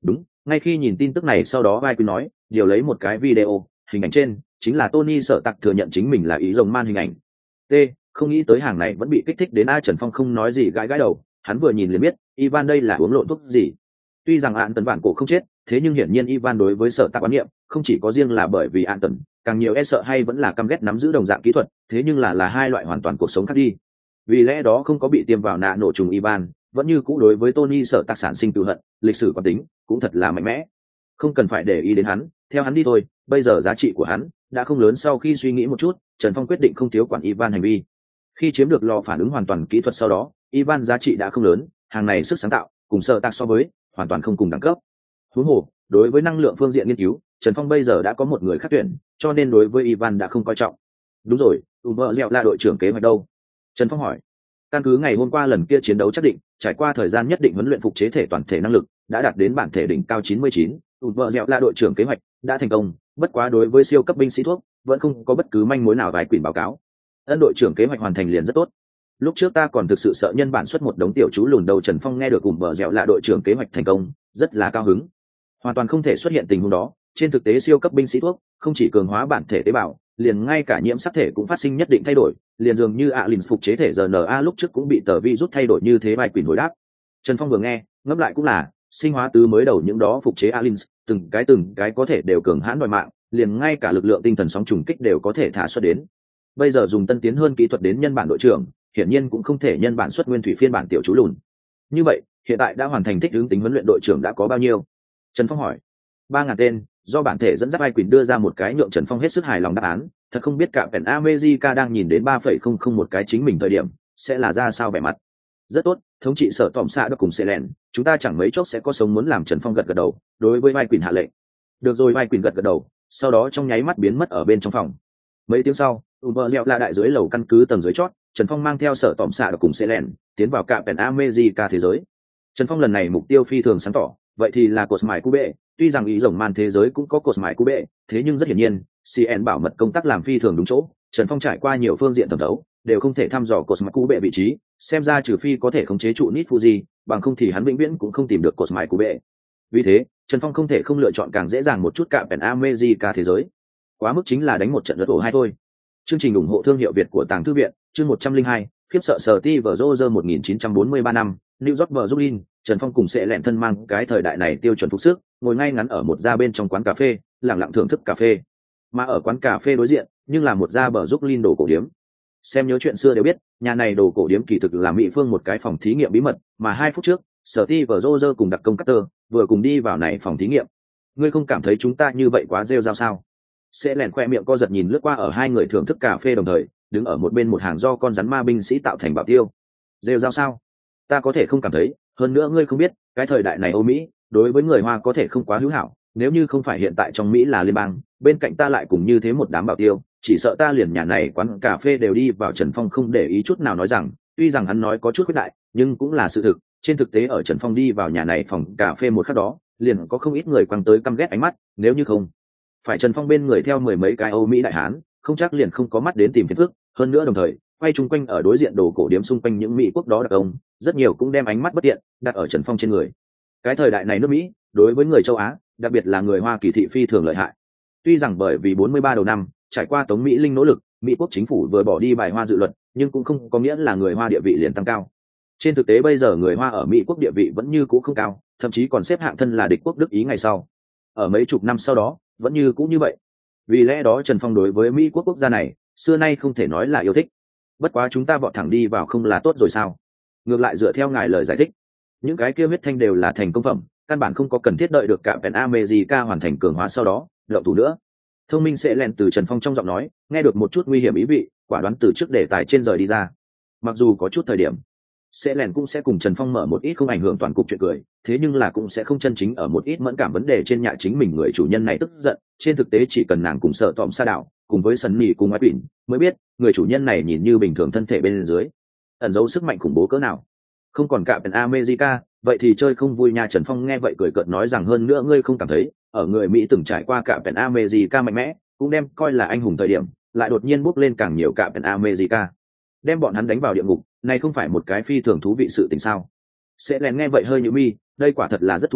Ngay khi nhìn tin tức này sau đó vai quý nói điều lấy một cái video hình ảnh trên chính là Tony Sở Tạc thừa nhận chính mình là ý rồng man hình ảnh. T không nghĩ tới hàng này vẫn bị kích thích đến a. Trần Phong không nói gì gãi gãi đầu, hắn vừa nhìn liền biết Ivan đây là uống lộn thuốc gì. Tuy rằng Ạn Tần bản cổ không chết, thế nhưng hiển nhiên Ivan đối với Sở Tạc quan niệm không chỉ có riêng là bởi vì Ạn Tần, càng nhiều e sợ hay vẫn là căm ghét nắm giữ đồng dạng kỹ thuật, thế nhưng là là hai loại hoàn toàn cuộc sống khác đi. Vì lẽ đó không có bị tiêm vào nạ nổ trùng Ivan, vẫn như cũ đối với Tony Sở Tạc sản sinh cừu hận, lịch sử quán tính cũng thật là mạnh mẽ. Không cần phải để ý đến hắn, theo hắn đi thôi, bây giờ giá trị của hắn đã không lớn. Sau khi suy nghĩ một chút, Trần Phong quyết định không thiếu quản Ivan hành vi. Khi chiếm được lò phản ứng hoàn toàn kỹ thuật sau đó, Ivan giá trị đã không lớn, hàng này sức sáng tạo cùng Sở Tạc so với hoàn toàn không cùng đẳng cấp. Huống hồ, đối với năng lượng phương diện nghiên cứu, Trần Phong bây giờ đã có một người khác tuyển, cho nên đối với Ivan đã không coi trọng. Đúng rồi, Uber Dẻo là đội trưởng kế hoạch đâu? Trần Phong hỏi. Căn cứ ngày hôm qua lần kia chiến đấu chắc định, trải qua thời gian nhất định huấn luyện phục chế thể toàn thể năng lực, đã đạt đến bản thể đỉnh cao chín mươi chín, Uber Dẻo là đội trưởng kế hoạch đã thành công, bất quá đối với siêu cấp binh sĩ thuốc, vẫn không có bất cứ manh mối nào vài quyền báo cáo. Ân đội trưởng kế hoạch hoàn thành liền rất tốt. Lúc trước ta còn thực sự sợ nhân bản xuất một đống tiểu chú lùn đầu. Trần Phong nghe được cùng bờ dẻo là đội trưởng kế hoạch thành công, rất là cao hứng. Hoàn toàn không thể xuất hiện tình huống đó, trên thực tế siêu cấp binh sĩ thuốc không chỉ cường hóa bản thể tế bào, liền ngay cả nhiễm sắc thể cũng phát sinh nhất định thay đổi, liền dường như Alin phục chế thể rờ en a lúc trước cũng bị tờ virus thay đổi như thế. Bài quyền hồi đáp. Trần Phong vừa nghe, ngẫm lại cũng là, sinh hóa tứ mới đầu những đó phục chế Alin, từng cái từng cái có thể đều cường hãn đòi mạng, liền ngay cả lực lượng tinh thần sóng trùng kích đều có thể thả xuất đến. Bây giờ dùng tân tiến hơn kỹ thuật đến nhân bản đội trưởng, hiển nhiên cũng không thể nhân bản xuất nguyên thủy phiên bản tiểu chú lùn. Như vậy, hiện tại đã hoàn thành thích ứng tính huấn luyện đội trưởng đã có bao nhiêu? Trần Phong hỏi. Ba ngàn tên, do bản thể dẫn dắt ai quyền đưa ra một cái nhượng Trần Phong hết sức hài lòng đáp án. Thật không biết cả Pen America đang nhìn đến ba phẩy không không một cái chính mình thời điểm, sẽ là ra sao vẻ mặt. Rất tốt, thống trị sở tòm xạ đã cùng sẽ lẹn, chúng ta chẳng mấy chốc sẽ có sống muốn làm. Trần Phong gật gật đầu, đối với vai quyền hạ lệnh. Được rồi, vai quyền gật gật đầu, sau đó trong nháy mắt biến mất ở bên trong phòng. Mấy tiếng sau, Uber leo là đại dưới lầu căn cứ tầng dưới chót, Trần Phong mang theo sở tòm xạ đã cùng sẽ lẹn, tiến vào cả Pen America thế giới. Trần Phong lần này mục tiêu phi thường sáng tỏ, vậy thì là cột mài Cube. Tuy rằng ý rồng man thế giới cũng có cột mài Cube, thế nhưng rất hiển nhiên, xê en bảo mật công tác làm phi thường đúng chỗ. Trần Phong trải qua nhiều phương diện thẩm thấu, đều không thể thăm dò cột mài Cube vị trí, xem ra trừ phi có thể khống chế trụ Nit Fuji, bằng không thì hắn vĩnh viễn cũng không tìm được cột mài Cube. Vì thế, Trần Phong không thể không lựa chọn càng dễ dàng một chút cả Pen America thế giới. Quá mức chính là đánh một trận lật ổ hai thôi. Chương trình ủng hộ thương hiệu Việt của Tàng Thư viện, chương một trăm linh hai, khiếp sợ sở ti vở Roger một nghìn chín trăm bốn mươi ba năm, New York vở Brooklyn. Trần Phong cùng sẽ lẹn thân mang cái thời đại này tiêu chuẩn phục sức, ngồi ngay ngắn ở một gia bên trong quán cà phê, lặng lặng thưởng thức cà phê. Mà ở quán cà phê đối diện, nhưng là một gia bờ Brooklyn đồ cổ điếm. Xem nhớ chuyện xưa đều biết, nhà này đồ cổ điếm kỳ thực là Mỹ Phương một cái phòng thí nghiệm bí mật, mà hai phút trước, Sở Ti và Roger cùng đặc công Carter vừa cùng đi vào này phòng thí nghiệm. Ngươi không cảm thấy chúng ta như vậy quá rêu rao sao? Sẽ lẹn khoe miệng co giật nhìn lướt qua ở hai người thưởng thức cà phê đồng thời, đứng ở một bên một hàng do con rắn ma binh sĩ tạo thành bảo tiêu. Rêu rao sao? Ta có thể không cảm thấy, hơn nữa ngươi không biết, cái thời đại này Âu Mỹ, đối với người Hoa có thể không quá hữu hảo, nếu như không phải hiện tại trong Mỹ là liên bang, bên cạnh ta lại cùng như thế một đám bảo tiêu, chỉ sợ ta liền nhà này quán cà phê đều đi vào. Trần Phong không để ý chút nào nói rằng, tuy rằng hắn nói có chút khuyết đại, nhưng cũng là sự thực, trên thực tế ở Trần Phong đi vào nhà này phòng cà phê một khắc đó, liền có không ít người quăng tới căm ghét ánh mắt, nếu như không phải Trần Phong bên người theo mười mấy cái Âu Mỹ đại hán, không chắc liền không có mắt đến tìm phiền phức. Hơn nữa đồng thời, quay chung quanh ở đối diện đồ cổ điếm xung quanh những Mỹ quốc đó đặc công, rất nhiều cũng đem ánh mắt bất tiện đặt ở Trần Phong trên người. Cái thời đại này nước Mỹ, đối với người châu Á, đặc biệt là người Hoa kỳ thị phi thường lợi hại. Tuy rằng bởi vì bốn mươi ba đầu năm, trải qua Tống Mỹ Linh nỗ lực, Mỹ quốc chính phủ vừa bỏ đi bài Hoa dự luật, nhưng cũng không có nghĩa là người Hoa địa vị liền tăng cao. Trên thực tế bây giờ người Hoa ở Mỹ quốc địa vị vẫn như cũ không cao, thậm chí còn xếp hạng thân là địch quốc Đức Ý ngày sau. Ở mấy chục năm sau đó, vẫn như cũ như vậy. Vì lẽ đó Trần Phong đối với Mỹ quốc quốc gia này, xưa nay không thể nói là yêu thích. Bất quá chúng ta vọt thẳng đi vào không là tốt rồi sao? Ngược lại dựa theo ngài lời giải thích, những cái kia huyết thanh đều là thành công phẩm, căn bản không có cần thiết đợi được cả Pen America hoàn thành cường hóa sau đó, động thủ nữa. Thông minh sẽ lẹn từ Trần Phong trong giọng nói, nghe được một chút nguy hiểm ý vị, quả đoán từ trước đề tài trên rời đi ra. Mặc dù có chút thời điểm, sẽ lẹn cũng sẽ cùng Trần Phong mở một ít không ảnh hưởng toàn cục chuyện cười, thế nhưng là cũng sẽ không chân chính ở một ít mẫn cảm vấn đề trên nhà chính mình người chủ nhân này tức giận. Trên thực tế chỉ cần nàng cùng sợ tòm sa đảo, cùng với sần nỉ cùng ngoại bỉn, mới biết người chủ nhân này nhìn như bình thường thân thể bên dưới, ẩn giấu sức mạnh khủng bố cỡ nào. Không còn cả Pen America, vậy thì chơi không vui nha. Trần Phong nghe vậy cười cợt nói rằng, hơn nữa ngươi không cảm thấy, ở người Mỹ từng trải qua cả Pen America mạnh mẽ, cũng đem coi là anh hùng thời điểm, lại đột nhiên bốc lên càng nhiều cả Pen America, đem bọn hắn đánh vào địa ngục, này không phải một cái phi thường thú vị sự tình sao? Sẽ lén nghe vậy hơi nhíu mi, đây quả thật là rất thú vị,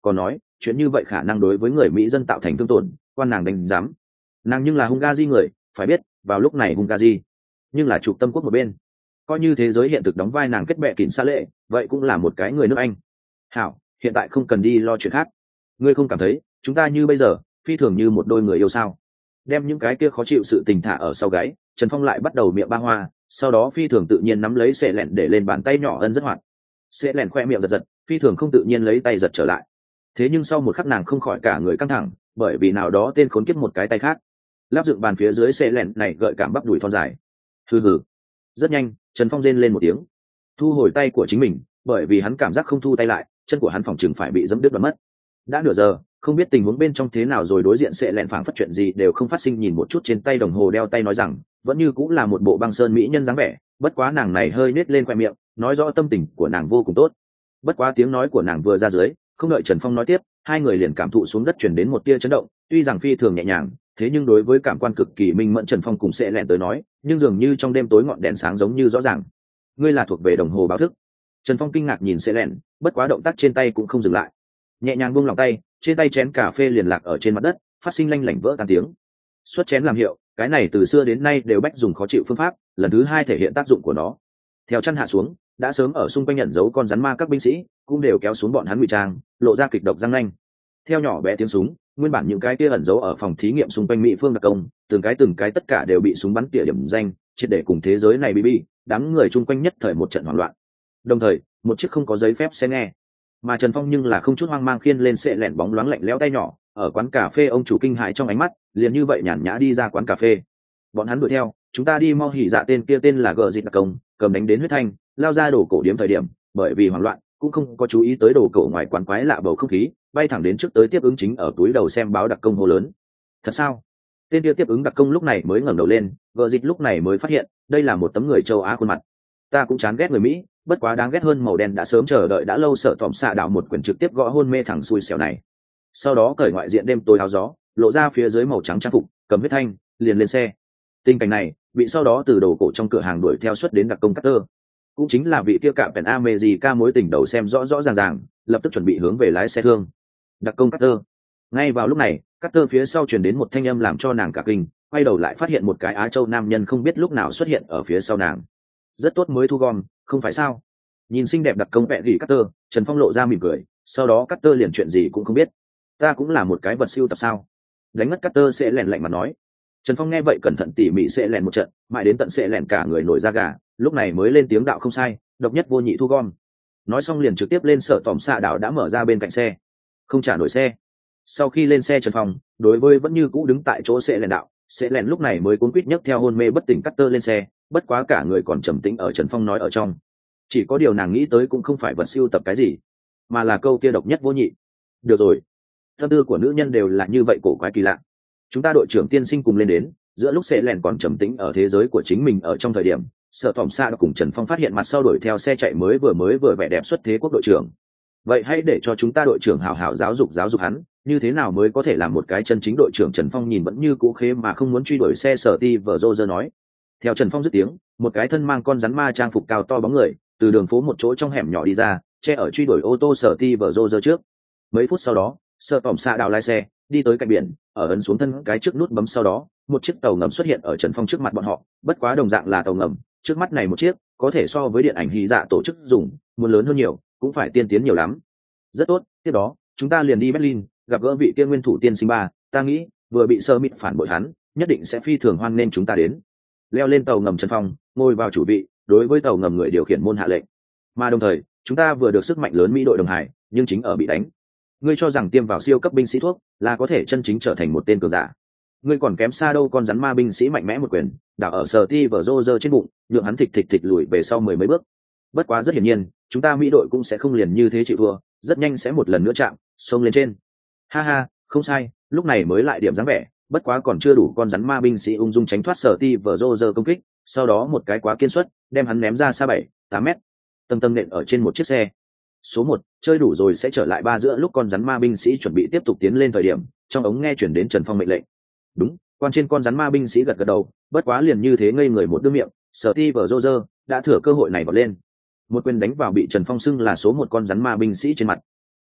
còn nói chuyện như vậy khả năng đối với người Mỹ dân tạo thành thương tổn, quan nàng đánh giám. Nàng nhưng là Hungary người, phải biết vào lúc này Hungary nhưng là trục tâm quốc một bên, coi như thế giới hiện thực đóng vai nàng kết bè kín xa lệ, vậy cũng là một cái người nước Anh. Hảo, hiện tại không cần đi lo chuyện khác. Ngươi không cảm thấy chúng ta như bây giờ phi thường như một đôi người yêu sao? Đem những cái kia khó chịu sự tình thả ở sau gáy, Trần Phong lại bắt đầu miệng ba hoa, sau đó phi thường tự nhiên nắm lấy sệ lẹn để lên bàn tay nhỏ ân rất hoạt. Sệ lẹn khoe miệng giật giật, phi thường không tự nhiên lấy tay giật trở lại. Thế nhưng sau một khắc nàng không khỏi cả người căng thẳng, bởi vì nào đó tên khốn kiếp một cái tay khác lắp dựng bàn phía dưới sệ lẹn này gợi cảm bắp đùi thon dài. Hừ hừ. Rất nhanh, Trần Phong rên lên một tiếng, thu hồi tay của chính mình, bởi vì hắn cảm giác không thu tay lại, chân của hắn phòng chừng phải bị dẫm đứt và mất. Đã nửa giờ, không biết tình huống bên trong thế nào rồi, đối diện sệ lẹn phảng phất chuyện gì đều không phát sinh, nhìn một chút trên tay đồng hồ đeo tay nói rằng vẫn như cũng là một bộ băng sơn mỹ nhân dáng vẻ, bất quá nàng này hơi nết lên khoe miệng, nói rõ tâm tình của nàng vô cùng tốt. Bất quá tiếng nói của nàng vừa ra dưới, không đợi Trần Phong nói tiếp, hai người liền cảm thụ xuống đất truyền đến một tia chấn động, tuy rằng phi thường nhẹ nhàng, thế nhưng đối với cảm quan cực kỳ minh mẫn Trần Phong cùng sệ lẹn tới nói, nhưng dường như trong đêm tối ngọn đèn sáng giống như rõ ràng. Ngươi là thuộc về đồng hồ báo thức? Trần Phong kinh ngạc nhìn sệ lẹn, bất quá động tác trên tay cũng không dừng lại, nhẹ nhàng buông lòng tay, trên tay chén cà phê liền lạc ở trên mặt đất, phát sinh lanh lảnh vỡ tan tiếng. Xuất chén làm hiệu, cái này từ xưa đến nay đều bách dùng khó chịu phương pháp, lần thứ hai thể hiện tác dụng của nó. Theo chân hạ xuống, đã sớm ở xung quanh nhận dấu con rắn ma các binh sĩ cũng đều kéo xuống bọn hắn ngụy trang, lộ ra kịch độc răng nanh. Theo nhỏ bé tiếng súng, nguyên bản những cái kia ẩn giấu ở phòng thí nghiệm xung quanh Mỹ phương đặc công, từng cái từng cái tất cả đều bị súng bắn tỉa điểm danh, triệt để cùng thế giới này bị bi, đám người chung quanh nhất thời một trận hoảng loạn. Đồng thời, một chiếc không có giấy phép xe nghe, mà Trần Phong nhưng là không chút hoang mang khiên lên sệ lẹn bóng loáng lạnh lẽo tay nhỏ, ở quán cà phê ông chủ kinh hãi trong ánh mắt, liền như vậy nhàn nhã đi ra quán cà phê. Bọn hắn đuổi theo, chúng ta đi mau hỉ dạ tên kia tên là gờ dịch đặc công, cầm đánh đến huyết thanh, lao ra đổ cổ điếm thời điểm, bởi vì hoảng loạn, cũng không có chú ý tới đồ cổ ngoài quán quái lạ bầu không khí, bay thẳng đến trước tới tiếp ứng chính ở túi đầu xem báo đặc công hô lớn. Thật sao? Tên kia tiếp ứng đặc công lúc này mới ngẩng đầu lên, gờ dịch lúc này mới phát hiện, đây là một tấm người châu Á khuôn mặt. Ta cũng chán ghét người Mỹ, bất quá đáng ghét hơn màu đen đã sớm chờ đợi đã lâu sợ tòm xạ đạo một quyển trực tiếp gõ hôn mê thẳng xui xẻo này. Sau đó cởi ngoại diện đêm tối áo gió, lộ ra phía dưới màu trắng trang phục, cầm huyết thanh, liền lên xe. Tình cảnh này bị sau đó từ đồ cổ trong cửa hàng đuổi theo xuất đến đặc công Carter, cũng chính là vị kia cạm pèn America mối tình đầu xem rõ rõ ràng ràng, lập tức chuẩn bị hướng về lái xe thương. Đặc công Carter. Ngay vào lúc này, Carter phía sau truyền đến một thanh âm làm cho nàng cả kinh, quay đầu lại phát hiện một cái Á Châu nam nhân không biết lúc nào xuất hiện ở phía sau nàng. Rất tốt mới thu gom, không phải sao? Nhìn xinh đẹp đặc công vẽ gỉ Carter, Trần Phong lộ ra mỉm cười, sau đó Carter liền chuyện gì cũng không biết. Ta cũng là một cái vật siêu tập sao? Đánh mất Carter sẽ lèn lạnh mà nói. Trần Phong nghe vậy cẩn thận tỉ mỉ sẽ lèn một trận, mãi đến tận sẽ lèn cả người nổi da gà, lúc này mới lên tiếng đạo không sai, độc nhất vô nhị thu gom. Nói xong liền trực tiếp lên sở tòm xạ đạo đã mở ra bên cạnh xe, không trả nổi xe. Sau khi lên xe Trần Phong, đối với vẫn như cũ đứng tại chỗ sẽ lèn đạo, sẽ lèn lúc này mới cuốn quýt nhấc theo hôn mê bất tỉnh Carter lên xe, bất quá cả người còn trầm tĩnh ở Trần Phong nói ở trong. Chỉ có điều nàng nghĩ tới cũng không phải vật siêu tập cái gì, mà là câu kia độc nhất vô nhị. Được rồi, tâm tư của nữ nhân đều là như vậy cổ quái kỳ lạ. Chúng ta đội trưởng tiên sinh cùng lên đến, giữa lúc sẽ lèn còn trầm tĩnh ở thế giới của chính mình ở trong thời điểm, sợ tòm xa đã cùng Trần Phong phát hiện mặt sau đuổi theo xe chạy mới vừa mới vừa vẻ đẹp xuất thế quốc đội trưởng. Vậy hãy để cho chúng ta đội trưởng hảo hảo giáo dục giáo dục hắn, như thế nào mới có thể làm một cái chân chính đội trưởng. Trần Phong nhìn vẫn như cũ khế mà không muốn truy đuổi xe sở ti vờ rô rơ nói. Theo Trần Phong dứt tiếng, một cái thân mang con rắn ma trang phục cao to bóng người từ đường phố một chỗ trong hẻm nhỏ đi ra, che ở truy đuổi ô tô sở ti vờ rô rơ trước. Mấy phút sau đó, sợ tòm xạ đào lái xe đi tới cạnh biển, ở ấn xuống thân cái trước nút bấm, sau đó một chiếc tàu ngầm xuất hiện ở Trần Phong trước mặt bọn họ, bất quá đồng dạng là tàu ngầm, trước mắt này một chiếc có thể so với điện ảnh hy dạ tổ chức dùng, muốn lớn hơn nhiều, cũng phải tiên tiến nhiều lắm. Rất tốt, tiếp đó chúng ta liền đi Berlin gặp gỡ vị kia nguyên thủ tiên sinh ba, ta nghĩ vừa bị sơ mịt phản bội hắn nhất định sẽ phi thường hoan nên chúng ta đến. Leo lên tàu ngầm Trần Phong ngồi vào chủ vị, đối với tàu ngầm người điều khiển môn hạ lệnh, mà đồng thời chúng ta vừa được sức mạnh lớn Mỹ đội đồng hải, nhưng chính ở bị đánh. Ngươi cho rằng tiêm vào siêu cấp binh sĩ thuốc là có thể chân chính trở thành một tên cường giả? Ngươi còn kém xa đâu. Con rắn ma binh sĩ mạnh mẽ một quyền đảo ở sờ ti vờ rô rơ trên bụng, nhượng hắn thịch thịch thịch lùi về sau mười mấy bước. Bất quá rất hiển nhiên, chúng ta Mỹ đội cũng sẽ không liền như thế chịu thua, rất nhanh sẽ một lần nữa chạm xông lên trên. Ha ha, không sai, lúc này mới lại điểm dáng vẻ, bất quá còn chưa đủ. Con rắn ma binh sĩ ung dung tránh thoát sờ ti vờ rô rơ công kích, sau đó một cái quá kiên suất đem hắn ném ra xa bảy tám mét, tầng tầng nện ở trên một chiếc xe. Số một, chơi đủ rồi sẽ trở lại ba. Giữa lúc con rắn ma binh sĩ chuẩn bị tiếp tục tiến lên thời điểm, trong ống nghe chuyển đến Trần Phong mệnh lệnh. Đúng, quan trên con rắn ma binh sĩ gật gật đầu, bất quá liền như thế ngây người một đương miệng, sở ti vờ rô rơ đã thừa cơ hội này bật lên, một quyền đánh vào bị Trần Phong xưng là số một con rắn ma binh sĩ trên mặt.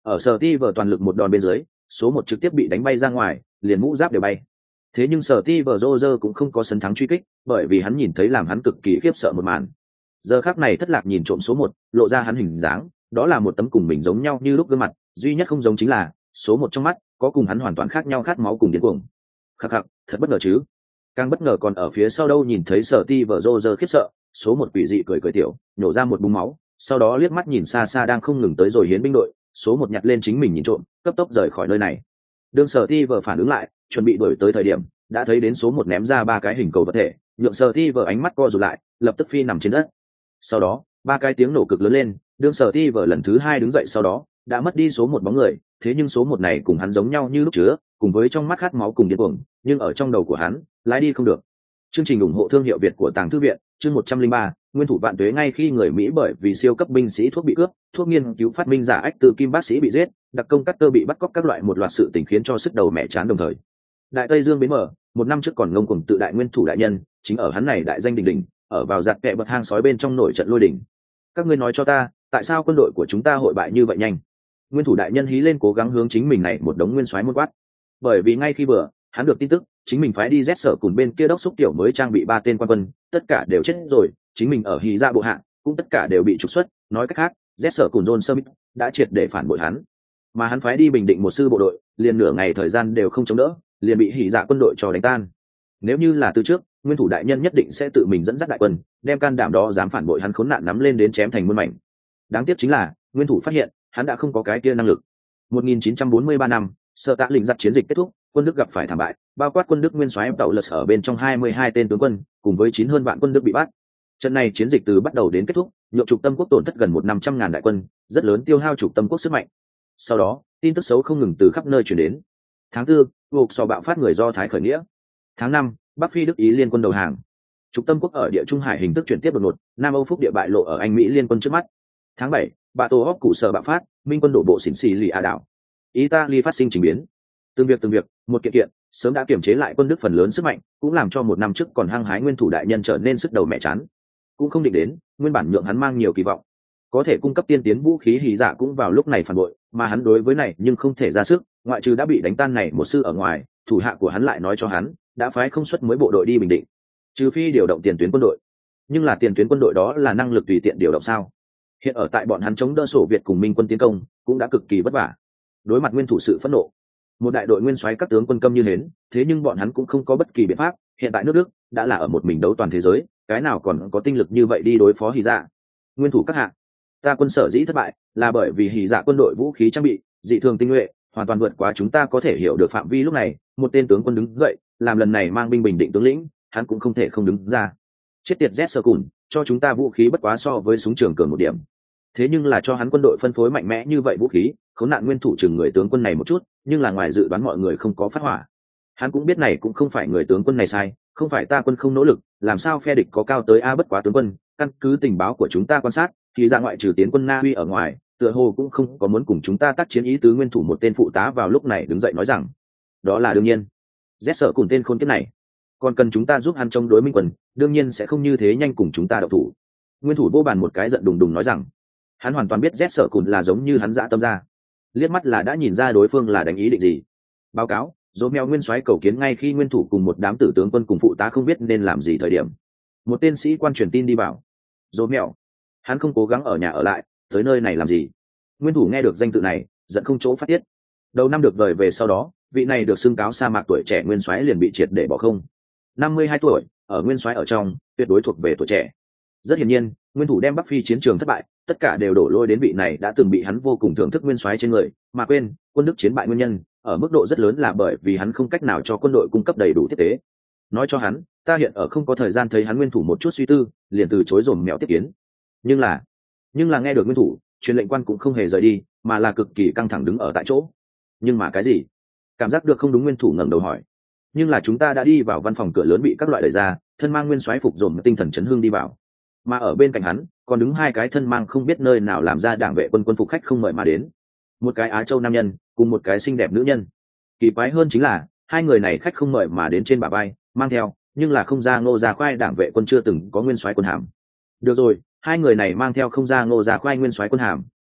Ở sở ti vờ toàn lực một đòn bên dưới, số một trực tiếp bị đánh bay ra ngoài, liền mũ giáp đều bay. Thế nhưng sở ti vờ Roger cũng không có sấn thắng truy kích, bởi vì hắn nhìn thấy làm hắn cực kỳ khiếp sợ một màn. Giờ khắc này thất lạc nhìn trộm số một, lộ ra hắn hình dáng, đó là một tấm cùng mình giống nhau như lúc gương mặt, duy nhất không giống chính là số một trong mắt có cùng hắn hoàn toàn khác nhau khát máu cùng điên cuồng. Khắc khắc, thật bất ngờ chứ. Càng bất ngờ còn ở phía sau đâu, nhìn thấy sở ti vờ Roger khiếp sợ, số một quỷ dị cười cười tiểu, nhổ ra một búng máu, sau đó liếc mắt nhìn xa xa đang không ngừng tới rồi hiến binh đội, số một nhặt lên chính mình nhìn trộm, cấp tốc rời khỏi nơi này. Đương sở ti vờ phản ứng lại, chuẩn bị đuổi tới thời điểm, đã thấy đến số một ném ra ba cái hình cầu vật thể, nhượng sở ti vờ ánh mắt co rụt lại, lập tức phi nằm trên đất. Sau đó ba cái tiếng nổ cực lớn lên, đương sở ti vờ lần thứ hai đứng dậy sau đó đã mất đi số một bóng người. Thế nhưng số một này cùng hắn giống nhau như lúc chứa, cùng với trong mắt khát máu cùng điên cuồng, nhưng ở trong đầu của hắn lái đi không được. Chương trình ủng hộ thương hiệu Việt của Tàng Thư Viện, chương một trăm linh ba, nguyên thủ vạn tuế. Ngay khi người Mỹ bởi vì siêu cấp binh sĩ thuốc bị cướp, thuốc nghiên cứu phát minh giả ách từ kim bác sĩ bị giết, đặc công Carter bị bắt cóc, các loại một loạt sự tình khiến cho sức đầu mẹ chán đồng thời. Đại Tây Dương bến mở, một năm trước còn ngông cuồng tự đại nguyên thủ đại nhân, chính ở hắn này đại danh đỉnh đỉnh, ở vào giặt kẹ bậc hang sói bên trong nổi trận lôi đỉnh. Các ngươi nói cho ta, tại sao quân đội của chúng ta hội bại như vậy nhanh? Nguyên thủ đại nhân hí lên cố gắng hướng chính mình này một đống nguyên soái muôn quát. Bởi vì ngay khi vừa hắn được tin tức chính mình phái đi rét sở cùng bên kia đốc xúc tiểu mới trang bị ba tên quan quân, tất cả đều chết rồi, chính mình ở hí ra bộ hạ cũng tất cả đều bị trục xuất. Nói cách khác, rét sở cùng John Smith đã triệt để phản bội hắn, mà hắn phái đi bình định một sư bộ đội, liền nửa ngày thời gian đều không chống đỡ, liền bị hỉ dạ quân đội cho đánh tan. Nếu như là từ trước, nguyên thủ đại nhân nhất định sẽ tự mình dẫn dắt đại quân, đem can đảm đó dám phản bội hắn khốn nạn nắm lên đến chém thành muôn mảnh. Đáng tiếc chính là nguyên thủ phát hiện hắn đã không có cái kia năng lực. một nghìn chín trăm bốn mươi ba năm, Sở Tạ Lĩnh giật chiến dịch kết thúc, quân Đức gặp phải thảm bại, bao quát quân Đức nguyên soái Tàu Lật ở bên trong hai mươi hai tên tướng quân, cùng với chín hơn vạn quân Đức bị bắt. Trận này chiến dịch từ bắt đầu đến kết thúc, nhượng trục Tâm quốc tổn thất gần một năm trăm ngàn đại quân, rất lớn tiêu hao trục Tâm quốc sức mạnh. Sau đó, tin tức xấu không ngừng từ khắp nơi truyền đến. Tháng tư, cuộc sò bạo phát người Do Thái khởi nghĩa. Tháng năm, Bắc Phi Đức Ý liên quân đầu hàng. Trục Tâm quốc ở địa Trung Hải hình thức chuyển tiếp đột ngột, Nam Âu phúc địa bại lộ ở Anh Mỹ liên quân trước mắt. Tháng bảy, bạ tổ hóc cụ sở bạo phát, minh quân đổ bộ xỉn xì lì à đảo. Italy phát sinh trình biến. Từng việc từng việc, một kiện kiện, sớm đã kiểm chế lại quân Đức phần lớn sức mạnh, cũng làm cho một năm trước còn hăng hái nguyên thủ đại nhân trở nên sức đầu mẹ chán. Cũng không định đến, nguyên bản nhượng hắn mang nhiều kỳ vọng, có thể cung cấp tiên tiến vũ khí hí dạ cũng vào lúc này phản bội, mà hắn đối với này nhưng không thể ra sức, ngoại trừ đã bị đánh tan này một sư ở ngoài, thủ hạ của hắn lại nói cho hắn, đã phái không xuất mới bộ đội đi bình định, trừ phi điều động tiền tuyến quân đội. Nhưng là tiền tuyến quân đội đó là năng lực tùy tiện điều động sao? Hiện ở tại bọn hắn chống đỡ sổ Việt cùng minh quân tiến công, cũng đã cực kỳ vất vả. Đối mặt nguyên thủ sự phẫn nộ, một đại đội nguyên soái các tướng quân câm như hến, thế nhưng bọn hắn cũng không có bất kỳ biện pháp. Hiện tại nước Đức đã là ở một mình đấu toàn thế giới, cái nào còn có tinh lực như vậy đi đối phó hí dạ? Nguyên thủ các hạ, ta quân sở dĩ thất bại là bởi vì hí dạ quân đội vũ khí trang bị dị thường tinh nhuệ, hoàn toàn vượt quá chúng ta có thể hiểu được phạm vi. Lúc này một tên tướng quân đứng dậy, làm lần này mang binh bình định tướng lĩnh, hắn cũng không thể không đứng ra. Chết tiệt Z sơ cùn, cho chúng ta vũ khí bất quá so với súng trường cường một điểm, thế nhưng là cho hắn quân đội phân phối mạnh mẽ như vậy vũ khí. Khốn nạn nguyên thủ chừng người tướng quân này một chút, nhưng là ngoài dự đoán mọi người không có phát hỏa. Hắn cũng biết này cũng không phải người tướng quân này sai, không phải ta quân không nỗ lực, làm sao phe địch có cao tới a bất quá tướng quân, căn cứ tình báo của chúng ta quan sát, thì ra ngoại trừ tiến quân Na Uy ở ngoài, tựa hồ cũng không có muốn cùng chúng ta tác chiến ý tứ. Nguyên thủ một tên phụ tá vào lúc này đứng dậy nói rằng, đó là đương nhiên, rét sợ cùng tên khôn kiếp này, còn cần chúng ta giúp hắn chống đối minh quân, đương nhiên sẽ không như thế nhanh cùng chúng ta đậu thủ. Nguyên thủ vô bàn một cái giận đùng đùng nói rằng, hắn hoàn toàn biết rét sợ cùn là giống như hắn dã tâm ra, liếc mắt là đã nhìn ra đối phương là đánh ý định gì. Báo cáo, dỗ mèo nguyên soái cầu kiến. Ngay khi nguyên thủ cùng một đám tử tướng quân cùng phụ tá không biết nên làm gì thời điểm, một tên sĩ quan truyền tin đi vào. Dỗ mèo, hắn không cố gắng ở nhà ở lại, tới nơi này làm gì? Nguyên thủ nghe được danh tự này, giận không chỗ phát tiết. Đầu năm được vời về sau đó, vị này được xưng cáo sa mạc tuổi trẻ nguyên soái liền bị triệt để bỏ không. năm mươi hai tuổi, ở nguyên soái ở trong, tuyệt đối thuộc về tuổi trẻ. Rất hiển nhiên, nguyên thủ đem Bắc Phi chiến trường thất bại, tất cả đều đổ lỗi đến vị này đã từng bị hắn vô cùng thưởng thức nguyên soái trên người, mà quên, quân Đức chiến bại nguyên nhân, ở mức độ rất lớn là bởi vì hắn không cách nào cho quân đội cung cấp đầy đủ tiếp tế. Nói cho hắn, ta hiện ở không có thời gian thấy hắn. Nguyên thủ một chút suy tư, liền từ chối dồn mèo tiếp kiến. Nhưng là, nhưng là nghe được nguyên thủ, truyền lệnh quan cũng không hề rời đi, mà là cực kỳ căng thẳng đứng ở tại chỗ. Nhưng mà cái gì? Cảm giác được không đúng, nguyên thủ ngẩng đầu hỏi. Nhưng là chúng ta đã đi vào văn phòng, cửa lớn bị các loại đẩy ra, thân mang nguyên soái phục dồn tinh thần chấn hương đi vào, mà ở bên cạnh hắn còn đứng hai cái thân mang không biết nơi nào làm ra đảng vệ quân quân phục khách không mời mà đến, một cái Á Châu nam nhân cùng một cái xinh đẹp nữ nhân. Kỳ quái hơn chính là hai người này khách không mời mà đến trên bả vai mang theo, nhưng là không ra ngô ra khoai đảng vệ quân chưa từng có nguyên soái quân hàm. Được rồi, hai người này mang theo không ra ngô ra khoai nguyên soái quân hàm,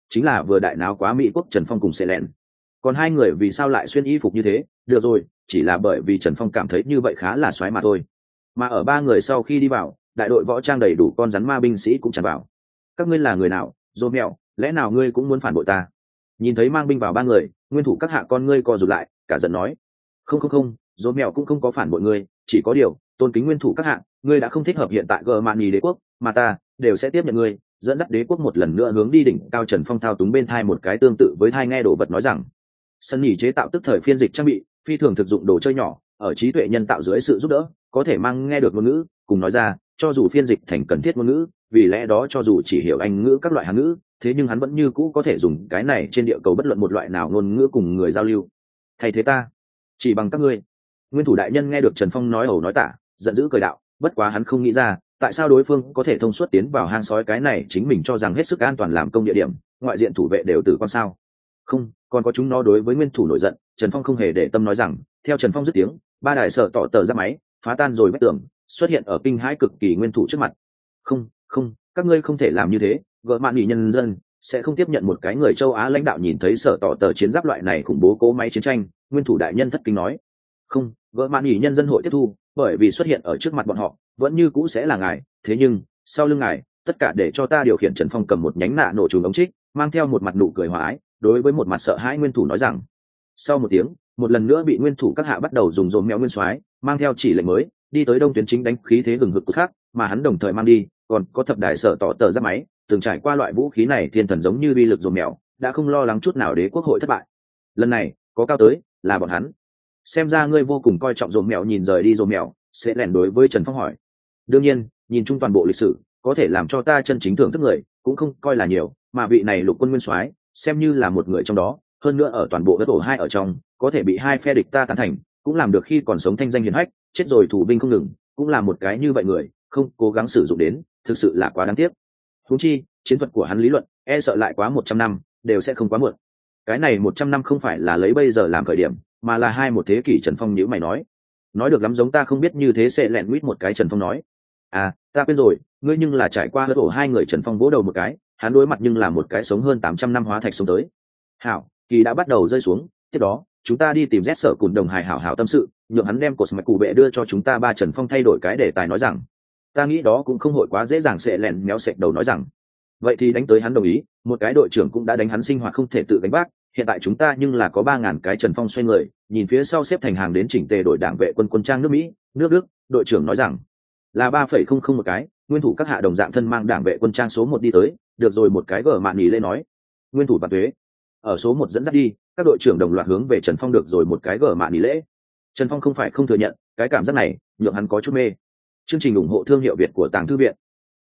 chính là vừa đại náo quá mỹ quốc Trần Phong cùng Sệ Lẹn. Còn hai người vì sao lại xuyên y phục như thế? Được rồi, chỉ là bởi vì Trần Phong cảm thấy như vậy khá là xoáy mà thôi. Mà ở ba người sau khi đi vào, đại đội võ trang đầy đủ con rắn ma binh sĩ cũng tràn vào. Các ngươi là người nào? Dô mèo, lẽ nào ngươi cũng muốn phản bội ta? Nhìn thấy mang binh vào ba người, nguyên thủ các hạ con ngươi co rụt lại, cả giận nói: không không không, Dô mèo cũng không có phản bội ngươi, chỉ có điều tôn kính nguyên thủ các hạ, ngươi đã không thích hợp hiện tại gờ mạn nhì đế quốc, mà ta đều sẽ tiếp nhận ngươi, dẫn dắt đế quốc một lần nữa hướng đi đỉnh cao. Trần Phong thao túng bên thai một cái tương tự với thai nghe đồ vật nói rằng: sân nhì chế tạo tức thời phiên dịch trang bị, phi thường thực dụng đồ chơi nhỏ, ở trí tuệ nhân tạo dưới sự giúp đỡ, có thể mang nghe được ngôn ngữ, cùng nói ra, cho dù phiên dịch thành cần thiết ngôn ngữ, vì lẽ đó cho dù chỉ hiểu Anh ngữ các loại Hán ngữ, thế nhưng hắn vẫn như cũ có thể dùng cái này trên địa cầu bất luận một loại nào ngôn ngữ cùng người giao lưu. Thay thế ta, chỉ bằng các ngươi. Nguyên thủ đại nhân nghe được Trần Phong nói ẩu nói tả, giận dữ cười đạo, bất quá hắn không nghĩ ra, tại sao đối phương có thể thông suốt tiến vào hang sói cái này chính mình cho rằng hết sức an toàn làm công địa điểm, ngoại diện thủ vệ đều tử quan sao? Không, còn có chúng nó. Đối với nguyên thủ nổi giận, Trần Phong không hề để tâm nói rằng, theo Trần Phong dứt tiếng, ba đài sợ tỏ tờ ra máy, phá tan rồi vách tường, xuất hiện ở kinh hãi cực kỳ nguyên thủ trước mặt. Không, không, các ngươi không thể làm như thế, gỡ mạn nghỉ nhân dân sẽ không tiếp nhận một cái người châu Á lãnh đạo nhìn thấy sợ tỏ tờ chiến giáp loại này khủng bố cố máy chiến tranh. Nguyên thủ đại nhân thất kinh nói: không, gỡ mạn nghỉ nhân dân hội tiếp thu, bởi vì xuất hiện ở trước mặt bọn họ vẫn như cũ sẽ là ngài, thế nhưng sau lưng ngài tất cả để cho ta điều khiển. Trần Phong cầm một nhánh nạ nổ trùm ống trích, mang theo một mặt nụ cười hòa ái, đối với một mặt sợ hãi nguyên thủ nói rằng. Sau một tiếng, một lần nữa bị nguyên thủ các hạ bắt đầu dùng dồn mèo nguyên soái mang theo chỉ lệnh mới đi tới đông tuyến chính đánh khí thế hừng hực của khác, mà hắn đồng thời mang đi còn có thập đại sở tỏ tờ giáp máy. Từng trải qua loại vũ khí này thiên thần giống như uy lực dồn mèo, đã không lo lắng chút nào đế quốc hội thất bại. Lần này có cao tới là bọn hắn. Xem ra ngươi vô cùng coi trọng dồn mèo. Nhìn rời đi dồn mèo, sẽ lẻn đối với Trần Phong hỏi: đương nhiên, nhìn chung toàn bộ lịch sử, có thể làm cho ta chân chính thưởng thức người cũng không coi là nhiều, mà vị này lục quân nguyên soái xem như là một người trong đó. Hơn nữa ở toàn bộ đất ổ hai ở trong, có thể bị hai phe địch ta tán thành, cũng làm được khi còn sống thanh danh hiển hách, chết rồi thủ binh không ngừng, cũng là một cái như vậy người, không cố gắng sử dụng đến, thực sự là quá đáng tiếc. Huống chi, chiến thuật của hắn lý luận, e sợ lại quá một trăm năm, đều sẽ không quá muộn. Cái này một trăm năm không phải là lấy bây giờ làm khởi điểm, mà là hai một thế kỷ. Trần Phong nhíu mày nói: nói được lắm, giống ta không biết như thế. Sẽ lẹn quýt một cái. Trần Phong nói: à, ta quên rồi, ngươi nhưng là trải qua đất ổ hai người. Trần Phong vỗ đầu một cái, hắn đối mặt nhưng là một cái sống hơn tám trăm năm hóa thạch sống tới. Hảo, kỳ đã bắt đầu rơi xuống, tiếp đó chúng ta đi tìm Z Sở cùng đồng hài hảo hảo tâm sự, nhượng hắn đem cột mạch cụ bệ đưa cho chúng ta ba. Trần Phong thay đổi cái đề tài nói rằng: ta nghĩ đó cũng không hội quá dễ dàng. Sẽ lẹn méo sệt đầu nói rằng: vậy thì đánh tới. Hắn đồng ý, một cái đội trưởng cũng đã đánh hắn sinh hoạt không thể tự gánh vác, hiện tại chúng ta nhưng là có ba ngàn cái. Trần Phong xoay người nhìn phía sau xếp thành hàng đến chỉnh tề đội đảng vệ quân quân trang nước Mỹ, nước Đức. Đội trưởng nói rằng: là ba phẩy không không một cái. Nguyên thủ các hạ đồng dạng thân mang đảng vệ quân trang số một đi tới. Được rồi, một cái gở mạn nghỉ lên nói: nguyên thủ và thuế ở số một dẫn dắt đi. Các đội trưởng đồng loạt hướng về Trần Phong. Được rồi, một cái gở mạn nghỉ lễ. Trần Phong không phải không thừa nhận, cái cảm giác này nhượng hắn có chút mê. Chương trình ủng hộ thương hiệu Việt của Tàng Thư Viện.